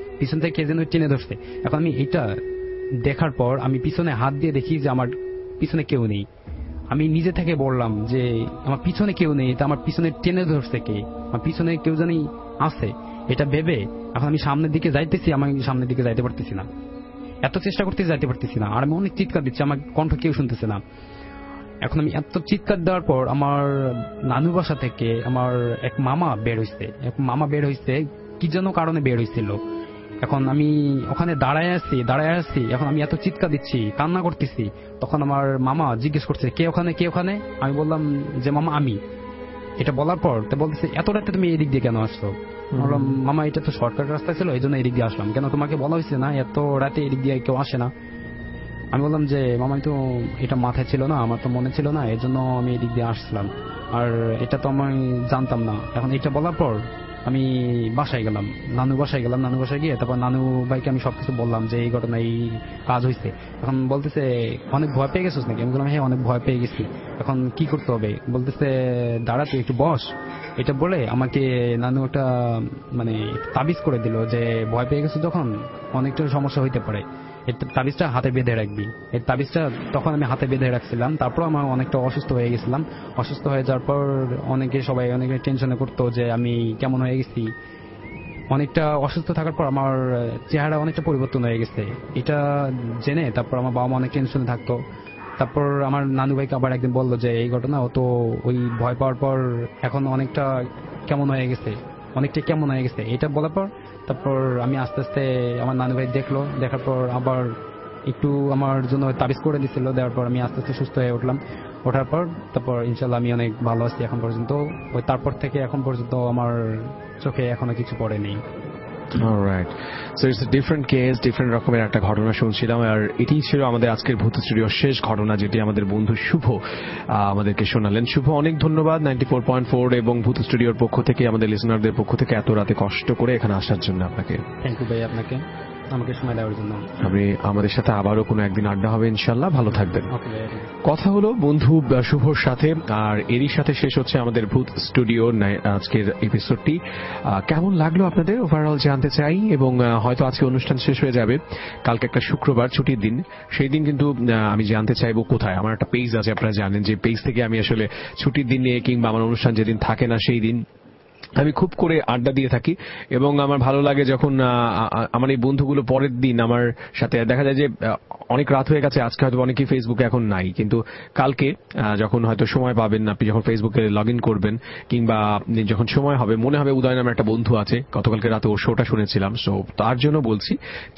ধরছে। এখন আমি এটা দেখার পর আমি পিছনে হাত দিয়ে দেখি যে আমার পিছনে কেউ নেই। আমি নিজে থেকে বললাম যে আমার পিছনে কেউ নেই, তা আমার পিছনে টেনে ধরছে কে? আমার পিছনে কেউ জানি আছে। এটা ভেবে এখন আমি সামনের দিকে যাইতেছি, আমি সামনের দিকে যাইতে পারতেছি না, এত চেষ্টা করতে যাইতে পারতেছি না। আর আমি অনেক চিৎকার দিচ্ছি, আমার কণ্ঠ কেউ শুনতেছে না। এখন আমি এত চিৎকার দেওয়ার পর আমার নানু বাসা থেকে আমার এক মামা বের হইছে, কি যেন কারণে বের হইছিল। এখন আমি ওখানে দাঁড়ায় আছি। এখন আমি এত চিৎকার দিচ্ছি, কান্না করতেছি। তখন আমার মামা জিজ্ঞেস করছে কে ওখানে? আমি বললাম যে মামা আমি। এটা বলার পর তো বলতেছে এত রাতে তুমি এদিক দিয়ে কেন আসছো? বললাম মামা এটা তো শর্টকাট রাস্তা ছিল, এই জন্য এদিক দিয়ে আসলাম। কেন তোমাকে বলা হয়েছে না এত রাতে এদিক দিয়ে কেউ আসে না? আমি বললাম যে মামা তো এটা মাথায় ছিল না, আমার তো মনে ছিল না, এর জন্য আমি এদিক দিয়ে আসলাম, আর এটা তো আমি জানতাম না। এখন এটা বলার পর আমি বাসায় গেলাম, নানু বাসায় গিয়ে তারপর নানু ভাইকে আমি সবকিছু বললাম যে এই ঘটনা, এই কাজ হয়েছে। এখন বলতেছে অনেক ভয় পেয়ে গেছিস নাকি? আমি বললাম হ্যাঁ অনেক ভয় পেয়ে গেছি। এখন কি করতে হবে? বলতেছে দাঁড়া তুই একটু বস। এটা বলে আমাকে নানু একটা তাবিজ করে দিল যে ভয় পেয়ে গেছো যখন অনেকটা সমস্যা হইতে পারে, এই তাবিজটা হাতে বেঁধে রাখবি। এই তাবিজটা তখন আমি হাতে বেঁধে রাখছিলাম। তারপর আমার অনেকটা অসুস্থ হয়ে গেছিলাম। অসুস্থ হয়ে যাওয়ার পর সবাই অনেকে টেনশনে করতো যে আমি কেমন হয়ে গেছি। অনেকটা অসুস্থ থাকার পর আমার চেহারা অনেকটা পরিবর্তন হয়ে গেছে। এটা জেনে তারপর আমার বাবা মা অনেক টেনশনে থাকতো। তারপর আমার নানু ভাইকে আবার একদিন বললো যে এই ঘটনা, ও তো ওই ভয় পাওয়ার পর এখন অনেকটা কেমন হয়ে গেছে। এটা বলার পর তারপর আমি আস্তে আস্তে আমার নানু ভাই দেখার পর আবার একটু আমার জন্য তাবিজ করে দিচ্ছিল। দেওয়ার পর আমি আস্তে আস্তে সুস্থ হয়ে উঠলাম। ওঠার পর তারপর ইনশাল্লাহ আমি অনেক ভালো আছি এখন পর্যন্ত। ওই তারপর থেকে এখন পর্যন্ত আমার চোখে এখনো কিছু পড়েনি। Alright, so it's a different case, different রকমের একটা ঘটনা শুনছিলাম। আর এটি ছিল আমাদের আজকের ভূত স্টুডিওর শেষ ঘটনা, যেটি আমাদের বন্ধু শুভ আমাদেরকে শোনালেন। শুভ, অনেক ধন্যবাদ 94.4 এবং ভূত স্টুডিওর পক্ষ থেকে, আমাদের লিসনারদের পক্ষ থেকে এত রাতে কষ্ট করে এখানে আসার জন্য আপনাকে থ্যাংক ইউ ভাই, আপনাকে আমাকে সময় দেওয়ার জন্য। আপনি আমাদের সাথে আবারও কোনো একদিন আড্ডা হবে ইনশাল্লাহ। ভালো থাকবেন। কথা হলো বন্ধু শুভর সাথে, আর এরই সাথে শেষ হচ্ছে আমাদের ভূত স্টুডিও আজকের এপিসোডটি। কেমন লাগলো আপনাদের ওভারঅল জানতে চাই। এবং হয়তো আজকে অনুষ্ঠান শেষ হয়ে যাবে, কালকে একটা শুক্রবার ছুটির দিন, সেই দিন কিন্তু আমি জানতে চাইবো কোথায়। আমার একটা পেজ আছে, আপনারা জানেন যে পেজ থেকে আমি আসলে ছুটির দিন নিয়ে কিংবা আমার অনুষ্ঠান যেদিন থাকে না সেই দিন আমি খুব করে আড্ডা দিয়ে থাকি। এবং আমার ভালো লাগে যখন আমার এই বন্ধুগুলো পরের দিন আমার সাথে দেখা যায় যে অনেক রাত হয়ে গেছে, আজকে হয়তো অনেকেই ফেসবুকে এখন নাই, কিন্তু কালকে যখন হয়তো সময় পাবেন, আপনি যখন ফেসবুকে লগ ইন করবেন কিংবা আপনি যখন সময় হবে, মনে হবে উদয় নামে একটা বন্ধু আছে, গতকালকে রাতে ওর শোটা শুনেছিলাম। সো তার জন্য বলছি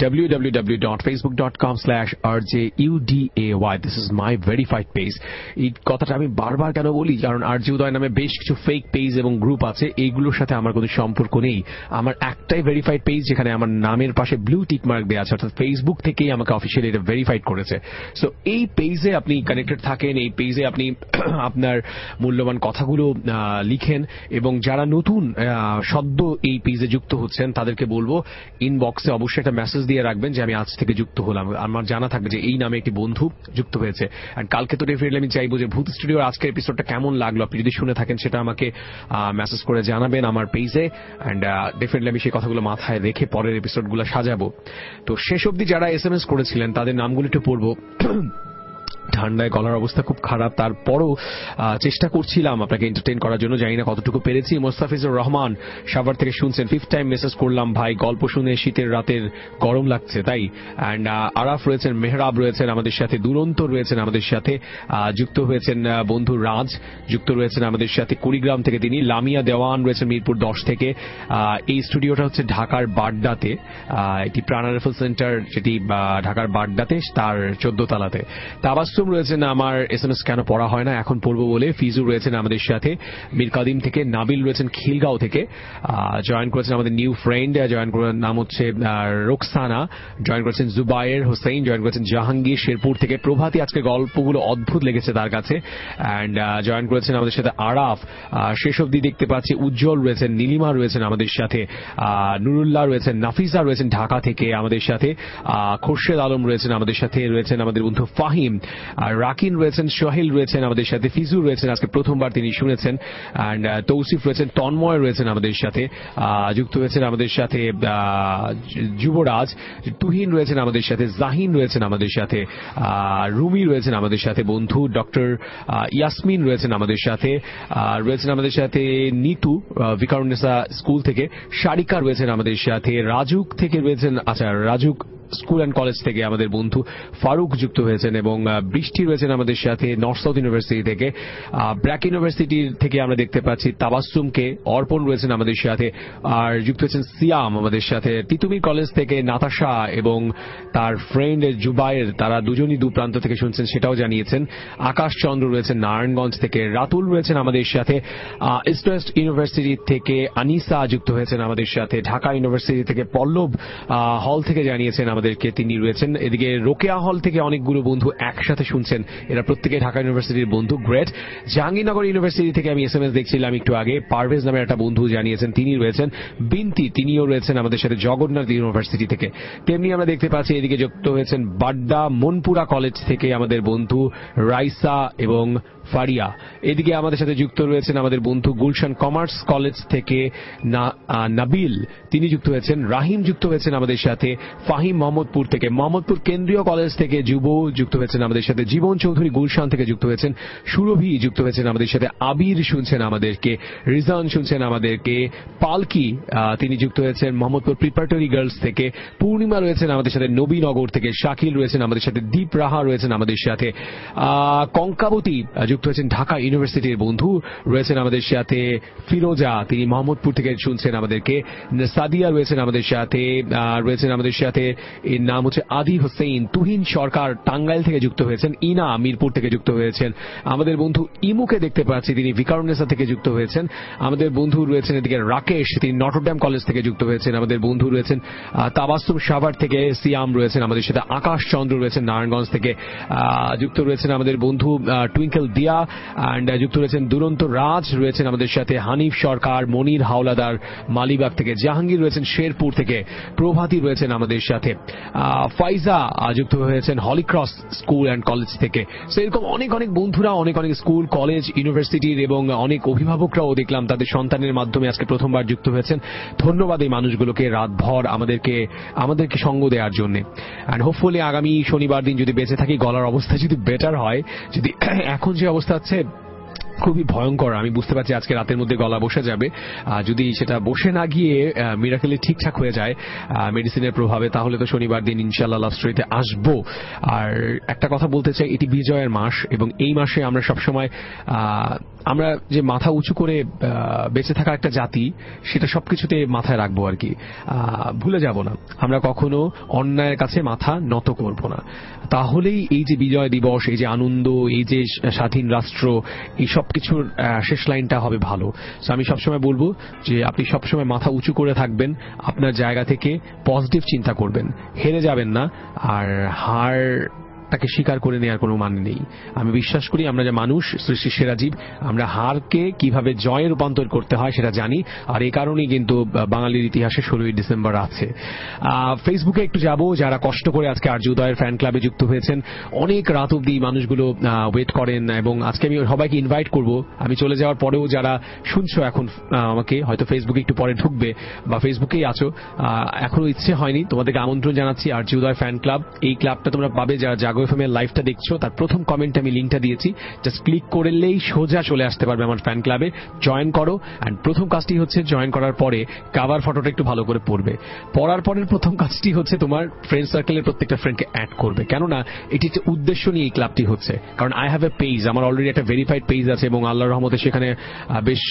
www.facebook.com/rjuday, this is my verified page. এই কথাটা আমি বারবার কেন বলি, কারণ আরজে উদয় নামে বেশ কিছু ফেক পেজ এবং গ্রুপ আছে, এইগুলোর সাথে আমার কোনো সম্পর্ক নেই। আমার একটাই ভেরিফাইড পেজ, যেখানে আমার নামের পাশে ব্লু টিক মার্ক দেওয়া আছে, অর্থাৎ ফেসবুক থেকেই আমাকে অফিসিয়ালি এটা ভেরিফাইড করেছে। সো এই পেজে আপনি কানেক্টেড থাকেন, এই পেজে আপনি আপনার মূল্যবান কথাগুলো লিখেন। এবং যারা নতুন সদ্য এই পেজে যুক্ত হচ্ছেন তাদেরকে বলবো ইনবক্সে অবশ্যই একটা মেসেজ দিয়ে রাখবেন যে আমি আজ থেকে যুক্ত হলাম। আমার জানা থাকবে যে এই নামে একটি বন্ধু যুক্ত হয়েছে। আর কালকে তো ডেফিনেটলি আমি চাইবো যে ভূত স্টুডিওর আজকের এপিসোডটা কেমন লাগলো, আপনি যদি শুনে থাকেন সেটা আমাকে মেসেজ করে জানাবেন। জানাবেন আমার পেজে, অ্যান্ড ডেফিনেটলি আমি সেই কথাগুলো মাথায় রেখে পরের এপিসোডগুলো সাজাবো। তো শেষ অবধি যারা SMS করেছিলেন তাদের নামগুলো একটু পড়বো। ঠান্ডায় গলার অবস্থা খুব খারাপ, তারপরও চেষ্টা করছিলাম আপনাকে এন্টারটেইন করার জন্য, জানি না কতটুকু পেরেছি। মোস্তাফিজুর রহমান সাভার থেকে শুনছেন, 5th টাইম মেসেজ করলাম ভাই, গল্প শুনে শীতের রাতের গরম লাগছে তাই। অ্যান্ড আরাফ রয়েছেন, মেহরাব রয়েছেন আমাদের সাথে, দুরন্ত রয়েছেন আমাদের সাথে, যুক্ত হয়েছেন বন্ধু রাজ, যুক্ত রয়েছেন আমাদের সাথে কুড়িগ্রাম থেকে তিনি, লামিয়া দেওয়ান রয়েছেন মিরপুর 10 থেকে। এই স্টুডিওটা হচ্ছে ঢাকার বাড্ডাতে, এটি প্রাণা রেফেল সেন্টার যেটি ঢাকার বাড্ডাতে, তার 14 তলাতে। তাবাসসুম রয়েছেন, আমার SMS কেন পড়া হয় না, এখন পড়বো বলে। ফিজু রয়েছেন আমাদের সাথে মীর কাদিম থেকে, নাবিল রয়েছেন খিলগাঁও থেকে, জয়েন করেছেন আমাদের নিউ ফ্রেন্ড, জয়েন করার নাম হচ্ছে রোকসানা, জয়েন করেছেন জুবায়ের হোসেন, জয়েন করেছেন জাহাঙ্গীর শেরপুর থেকে। প্রভাতী আজকে গল্পগুলো অদ্ভুত লেগেছে তার কাছে, অ্যান্ড জয়েন করেছেন আমাদের সাথে আরাফ। শেষ অবধি দেখতে পাচ্ছি উজ্জ্বল রয়েছেন, নীলিমা রয়েছেন আমাদের সাথে, নুরুল্লাহ রয়েছেন, নাফিজা রয়েছেন ঢাকা থেকে আমাদের সাথে, খোরশেদ আলম রয়েছেন আমাদের সাথে, রয়েছেন আমাদের বন্ধু ফাহিম, আর রাকিন রয়েছেন, সোহেল রয়েছেন আমাদের সাথে, ফিজু রয়েছেন, আজকে প্রথমবার তিনি শুনেছেন, অ্যান্ড তৌসিফ রয়েছেন, তন্ময় রয়েছেন আমাদের সাথে, যুক্ত হয়েছেন আমাদের সাথে যুবরাজ, তুহিন রয়েছেন আমাদের সাথে, জাহিন রয়েছেন আমাদের সাথে, রুমি রয়েছেন আমাদের সাথে, বন্ধু ডক্টর ইয়াসমিন রয়েছেন আমাদের সাথে, রয়েছেন আমাদের সাথে নিতু ভিকারুন্নেসা স্কুল থেকে, সারিকা রয়েছেন আমাদের সাথে, রাজুক থেকে রয়েছেন, আচ্ছা রাজুক স্কুল অ্যান্ড কলেজ থেকে আমাদের বন্ধু ফারুক যুক্ত হয়েছেন, এবং বৃষ্টি রয়েছেন আমাদের সাথে নর্থ সাউথ ইউনিভার্সিটি থেকে। ব্র্যাক ইউনিভার্সিটি থেকে আমরা দেখতে পাচ্ছি তাবাসসুমকে, অর্পণ রয়েছেন আমাদের সাথে, আর যুক্ত হয়েছেন সিয়াম আমাদের সাথে। তিতুমির কলেজ থেকে নাতাশা এবং তার ফ্রেন্ড জুবায়ের, তারা দুজনই দু প্রান্ত থেকে শুনছেন সেটাও জানিয়েছেন। আকাশ চন্দ্র রয়েছেন নারায়ণগঞ্জ থেকে, রাতুল রয়েছেন আমাদের সাথে, ইস্ট ওয়েস্ট ইউনিভার্সিটি থেকে আনিসা যুক্ত হয়েছেন আমাদের সাথে, ঢাকা ইউনিভার্সিটি থেকে পল্লব হল থেকে জানিয়েছেন আমাদেরকে তিনি রয়েছেন। এদিকে রোকেয়া হল থেকে অনেকগুলো বন্ধু একসাথে শুনছেন, এরা প্রত্যেকে ঢাকা ইউনিভার্সিটির বন্ধু, গ্রেট। জাহাঙ্গীরনগর ইউনিভার্সিটি থেকে আমি SMS দেখছিলাম একটু আগে, পারভেজ নামের একটা বন্ধু জানিয়েছেন তিনি রয়েছেন। বিনতি তিনিও রয়েছেন আমাদের সাথে জগন্নাথ ইউনিভার্সিটি থেকে। তেমনি আমরা দেখতে পাচ্ছি এদিকে যুক্ত হয়েছেন বাড্ডা মনপুরা কলেজ থেকে আমাদের বন্ধু রাইসা এবং ফারিয়া। এদিকে আমাদের সাথে যুক্ত রয়েছেন আমাদের বন্ধু গুলশান কমার্স কলেজ থেকে নাবিল, তিনি যুক্ত হয়েছেন। রাহিম যুক্ত হয়েছেন আমাদের সাথে, ফাহিম মোহাম্মদপুর থেকে, মোহাম্মদপুর কেন্দ্রীয় কলেজ থেকে যুব যুক্ত হয়েছেন আমাদের সাথে, জীবন চৌধুরী গুলশান থেকে যুক্ত হয়েছেন, সুরভি যুক্ত হয়েছেন আমাদের সাথে, আবির শুনছেন আমাদেরকে, রিজান শুনছেন আমাদেরকে, পালকি তিনি যুক্ত হয়েছেন মোহাম্মদপুর প্রিপারেটরি গার্লস থেকে, পূর্ণিমা রয়েছেন আমাদের সাথে নবীনগর থেকে, শাকিল রয়েছেন আমাদের সাথে, দীপ রাহা রয়েছেন আমাদের সাথে, কঙ্কাবতী যুক্ত হয়েছেন ঢাকা ইউনিভার্সিটির বন্ধু, রয়েছেন আমাদের সাথে ফিরোজা, তিনি মোহাম্মদপুর থেকে শুনছেন আমাদেরকে, সাদিয়া রয়েছেন আমাদের সাথে, রয়েছেন আমাদের সাথে, এর নাম হচ্ছে আদি হোসেন, তুহিন সরকার টাঙ্গাইল থেকে যুক্ত হয়েছেন, ইনা মিরপুর থেকে যুক্ত হয়েছেন, আমাদের বন্ধু ইমুকে দেখতে পাচ্ছি তিনি ভিকারুন্নেসা থেকে যুক্ত হয়েছেন, আমাদের বন্ধু রয়েছেন এদিকে রাকেশ, তিনি নটরডেম কলেজ থেকে যুক্ত হয়েছেন, আমাদের বন্ধু রয়েছেন তাবাসসুম সাভার থেকে, সিয়াম রয়েছেন আমাদের সাথে, আকাশ চন্দ্র রয়েছেন নারায়ণগঞ্জ থেকে, যুক্ত রয়েছেন আমাদের বন্ধু টুইঙ্কেল দিয়া, অ্যান্ড যুক্ত রয়েছেন দুরন্ত রাজ রয়েছেন আমাদের সাথে, হানিফ সরকার, মনির হাওলাদার মালিবাগ থেকে, জাহাঙ্গীর রয়েছেন শেরপুর থেকে, প্রভাতী রয়েছেন আমাদের সাথে, ফাইজা যুক্ত হয়েছেন হলিক্রস স্কুল অ্যান্ড কলেজ থেকে। সেরকম অনেক অনেক বন্ধুরা অনেক অনেক স্কুল কলেজ ইউনিভার্সিটির এবং অনেক অভিভাবকরাও দেখলাম তাদের সন্তানের মাধ্যমে আজকে প্রথমবার যুক্ত হয়েছেন। ধন্যবাদ এই মানুষগুলোকে রাতভর আমাদেরকে সঙ্গ দেওয়ার জন্য। অ্যান্ড হোপফুলি আগামী শনিবার দিন যদি বেঁচে থাকি, গলার অবস্থা যদি বেটার হয়, যদি এখন যে অবস্থা আছে খুবই ভয়ঙ্কর, আমি বুঝতে পারছি আজকে রাতের মধ্যে গলা বসে যাবে, যদি সেটা বসে না গিয়ে মিরাকেলি ঠিকঠাক হয়ে যায় মেডিসিনের প্রভাবে, তাহলে তো শনিবার দিন ইনশাআল্লাহ লাভ স্টোরিতে আসবো। আর একটা কথা বলতে চাই, এটি বিজয়ের মাস এবং এই মাসে আমরা সবসময় আমরা যে মাথা উঁচু করে বেঁচে থাকা একটা জাতি, সেটা সবকিছুতে মাথায় রাখবো আর কি, ভুলে যাব না, আমরা কখনো অন্যায়ের কাছে মাথা নত করব না। তাহলেই এই যে বিজয় দিবস, এই যে আনন্দ, এই যে স্বাধীন রাষ্ট্র, এই সবকিছুর শেষ লাইনটা হবে ভালো। আমি সবসময় বলবো যে আপনি সবসময় মাথা উঁচু করে থাকবেন, আপনার জায়গা থেকে পজিটিভ চিন্তা করবেন, হেরে যাবেন না। আর হার হারটাকে স্বীকার করে নেওয়ার কোনো মানে নেই। আমি বিশ্বাস করি আমরা যে মানুষ, সৃষ্টির সেরা জীব, আমরা হারকে কিভাবে জয়ে রূপান্তর করতে হয় সেটা জানি, আর এই কারণেই কিন্তু বাঙালির ইতিহাসে 16ই ডিসেম্বর আছে। ফেসবুকে একটু যাব, যারা কষ্ট করে আজকে আরজে উদয়ের ফ্যান ক্লাবে যুক্ত হয়েছেন, অনেক রাত অব্দি মানুষগুলো ওয়েট করেন, এবং আজকে আমি সবাইকে ইনভাইট করব, আমি চলে যাওয়ার পরেও যারা শুনছো এখন আমাকে, হয়তো ফেসবুকে একটু পরে ঢুকবে বা ফেসবুকেই আছো, এখনো ইচ্ছে হয়নি, তোমাদেরকে আমন্ত্রণ জানাচ্ছি আরজে উদয় ফ্যান ক্লাব। এই ক্লাবটা তোমরা পাবে যারা জাগো এফএম এর লাইভটা দেখছো, তার প্রথম কমেন্টে আমি লিঙ্কটা দিয়েছি, জাস্ট ক্লিক করলেই সোজা চলে আসতে পারবে আমার ফ্যান ক্লাবে, জয়েন করো। এন্ড প্রথম কাজটি হচ্ছে জয়েন করার পরে কভার ফটোটা একটু ভালো করে পড়বে, পড়ার পরের প্রথম কাজটি হচ্ছে তোমার ফ্রেন্ড সার্কেলের প্রত্যেকটা ফ্রেন্ডকে অ্যাড করবে, কেননা এটি উদ্দেশ্য নিয়ে এই ক্লাবটি হচ্ছে। কারণ আই হ্যাভ এ পেজ, আমার অলরেডি একটা ভেরিফাইড পেজ আছে, এবং আল্লাহর রহমতে সেখানে বেশ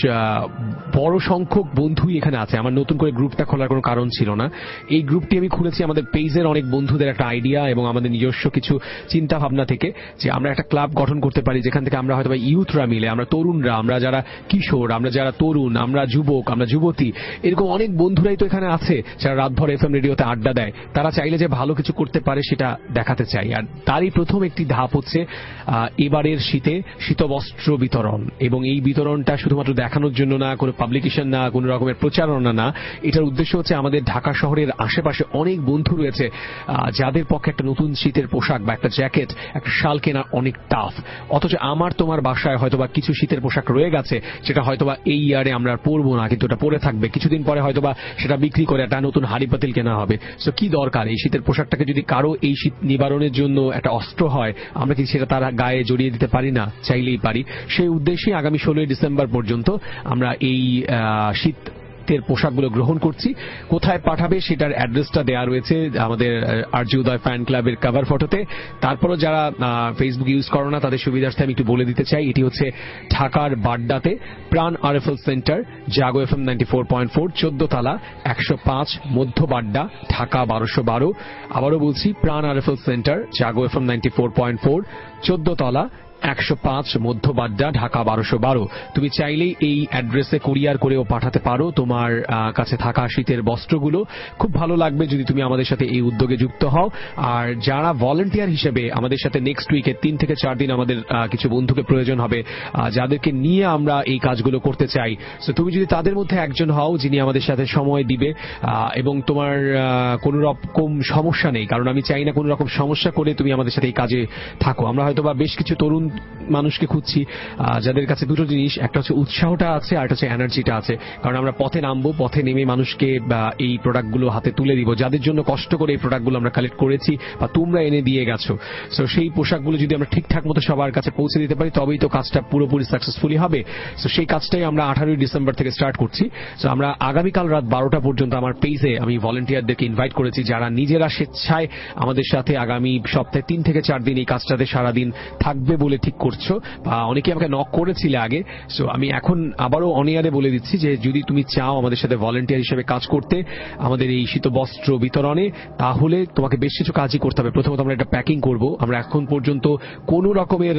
বড় সংখ্যক বন্ধুই এখানে আছে। আমার নতুন করে গ্রুপটা খোলার কোনো কারণ ছিল না। এই গ্রুপটি আমি খুলেছি আমাদের পেজের অনেক বন্ধুদের একটা আইডিয়া এবং আমাদের নিজস্ব কিছু চিন্তা ভাবনা থেকে, যে আমরা একটা ক্লাব গঠন করতে পারি যেখান থেকে আমরা হয়তো ইউথরা মিলে, আমরা তরুণরা, আমরা যারা কিশোর, আমরা যারা তরুণ, আমরা যুবক, আমরা যুবতী, এরকম অনেক বন্ধুরাই তো এখানে আছে যারা রাতভর এফএম রেডিওতে আড্ডা দেয়, তারা চাইলে যে ভালো কিছু করতে পারে সেটা দেখাতে চাই। আর তারই প্রথম একটি ধাপ হচ্ছে এবারের শীতে শীতবস্ত্র বিতরণ, এবং এই বিতরণটা শুধুমাত্র দেখানোর জন্য না, কোনো পাবলিকেশন না, কোনো রকমের প্রচারণা না, এটার উদ্দেশ্য হচ্ছে আমাদের ঢাকা শহরের আশেপাশে অনেক বন্ধু রয়েছে যাদের পক্ষে একটা নতুন শীতের পোশাক বা একটা জ্যাকেট, একটা শাল কেনা অনেক টাফ, অথচ আমার তোমার বাসায় হয়তোবা কিছু শীতের পোশাক রয়ে গেছে, সেটা হয়তোবা এই ইয়ারে আমরা পরবো না, কিন্তু ওটা পরে থাকবে, কিছুদিন পরে হয়তোবা সেটা বিক্রি করে একটা নতুন হাড়ি পাতিল কেনা হবে। সো কি দরকার, এই শীতের পোশাকটাকে যদি কারো এই শীত নিবারণের জন্য একটা অস্ত্র হয়, আমরা কি সেটা তার গায়ে জড়িয়ে দিতে পারি না? চাইলেই পারি। সেই উদ্দেশ্যে আগামী 16ই ডিসেম্বর পর্যন্ত আমরা এই শীত পোশাকগুলো গ্রহণ করছি। কোথায় পাঠাবে সেটার অ্যাড্রেসটা দেওয়া রয়েছে আমাদের আরজে উদয় ফ্যান ক্লাবের কভার ফটোতে। তারপরও যারা ফেসবুক ইউজ করো না তাদের সুবিধার্থে আমি একটু বলে দিতে চাই, এটি হচ্ছে ঢাকার বাড্ডাতে প্রাণ আরএফএল সেন্টার, জাগো এফএম 94.4, 14 তলা, 105 মধ্য বাড্ডা, ঢাকা 1212। আবারও বলছি, প্রাণ আরএফএল সেন্টার, জাগো এফএম 94.4, 14 তলা, 105 মধ্য বাড্ডা, ঢাকা 1212। তুমি চাইলেই এই অ্যাড্রেসে কুরিয়ার করেও পাঠাতে পারো তোমার কাছে থাকা শীতের বস্ত্রগুলো। খুব ভালো লাগবে যদি তুমি আমাদের সাথে এই উদ্যোগে যুক্ত হও। আর যারা ভলান্টিয়ার হিসেবে আমাদের সাথে নেক্সট উইকে 3 থেকে 4 দিন আমাদের কিছু বন্ধুকে প্রয়োজন হবে যাদেরকে নিয়ে আমরা এই কাজগুলো করতে চাই, তো তুমি যদি তাদের মধ্যে একজন হও যিনি আমাদের সাথে সময় দিবে, এবং তোমার কোনো রকম সমস্যা নেই, কারণ আমি চাই না কোনো রকম সমস্যা করে তুমি আমাদের সাথে এই কাজে থাকো। আমরা হয়তো বা বেশ কিছু তরুণ মানুষকে খুঁজছি যাদের কাছে দুটো জিনিস, একটা হচ্ছে উৎসাহটা আছে আর একটা হচ্ছে এনার্জিটা আছে। কারণ আমরা পথে নামবো, পথে নেমে মানুষকে এই প্রোডাক্টগুলো হাতে তুলে দিব, যাদের জন্য কষ্ট করে এই প্রোডাক্টগুলো আমরা কালেক্ট করেছি বা তোমরা এনে দিয়ে গেছো। সো সেই পোশাকগুলো যদি আমরা ঠিকঠাক মতো সবার কাছে পৌঁছে দিতে পারি তবেই তো কাজটা পুরোপুরি সাকসেসফুলি হবে। সো সেই কাজটাই আমরা 18ই ডিসেম্বর থেকে স্টার্ট করছি। সো আমরা আগামীকাল রাত 12টা পর্যন্ত আমার পেজে আমি ভলান্টিয়ারদেরকে ইনভাইট করেছি যারা নিজেরা স্বেচ্ছায় আমাদের সাথে আগামী সপ্তাহে 3 থেকে 4 দিন এই কাজটাতে সারাদিন থাকবে বলে ঠিক করছো, বা অনেকে আমাকে নক করেছিলে আগে। সো আমি এখন আবারও অনিয়ারে বলে দিচ্ছি যে যদি তুমি চাও আমাদের সাথে ভলান্টিয়ার হিসেবে কাজ করতে আমাদের এই শীত বস্ত্র বিতরণে, তাহলে তোমাকে বেশ কিছু কাজই করতে হবে। প্রথমত আমরা একটা প্যাকিং করব। আমরা এখন পর্যন্ত কোন রকমের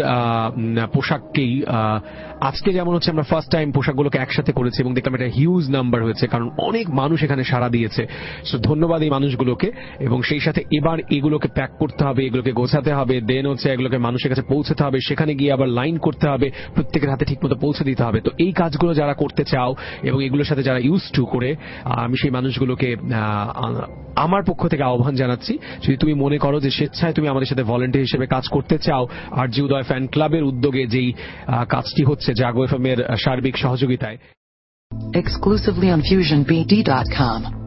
পোশাককেই, আজকে যেমন হচ্ছে আমরা ফার্স্ট টাইম পোশাকগুলোকে একসাথে করেছি এবং দেখলাম একটা হিউজ নাম্বার হয়েছে, কারণ অনেক মানুষ এখানে সাড়া দিয়েছে। সো ধন্যবাদ এই মানুষগুলোকে। এবং সেই সাথে এবার এগুলোকে প্যাক করতে হবে, এগুলোকে গোছাতে হবে, দেন হচ্ছে এগুলোকে মানুষের কাছে পৌঁছাতে হবে, সেখানে গিয়ে আবার লাইন করতে হবে, প্রত্যেকের হাতে ঠিকমতো পৌঁছে দিতে হবে। তো এই কাজগুলো যারা করতে চাও এবং এগুলোর সাথে যারা ইউজ টু করে, আমি সেই মানুষগুলোকে আমার পক্ষ থেকে আহ্বান জানাচ্ছি, যদি তুমি মনে করো যে স্বেচ্ছায় তুমি আমাদের সাথে ভলান্টিয়ার হিসেবে কাজ করতে চাও, আরজে উদয় ফ্যান ক্লাবের উদ্যোগে যেই কাজটি হচ্ছে জাগো এফএম এর সার্বিক সহযোগিতায়। Exclusively on FusionBD.com.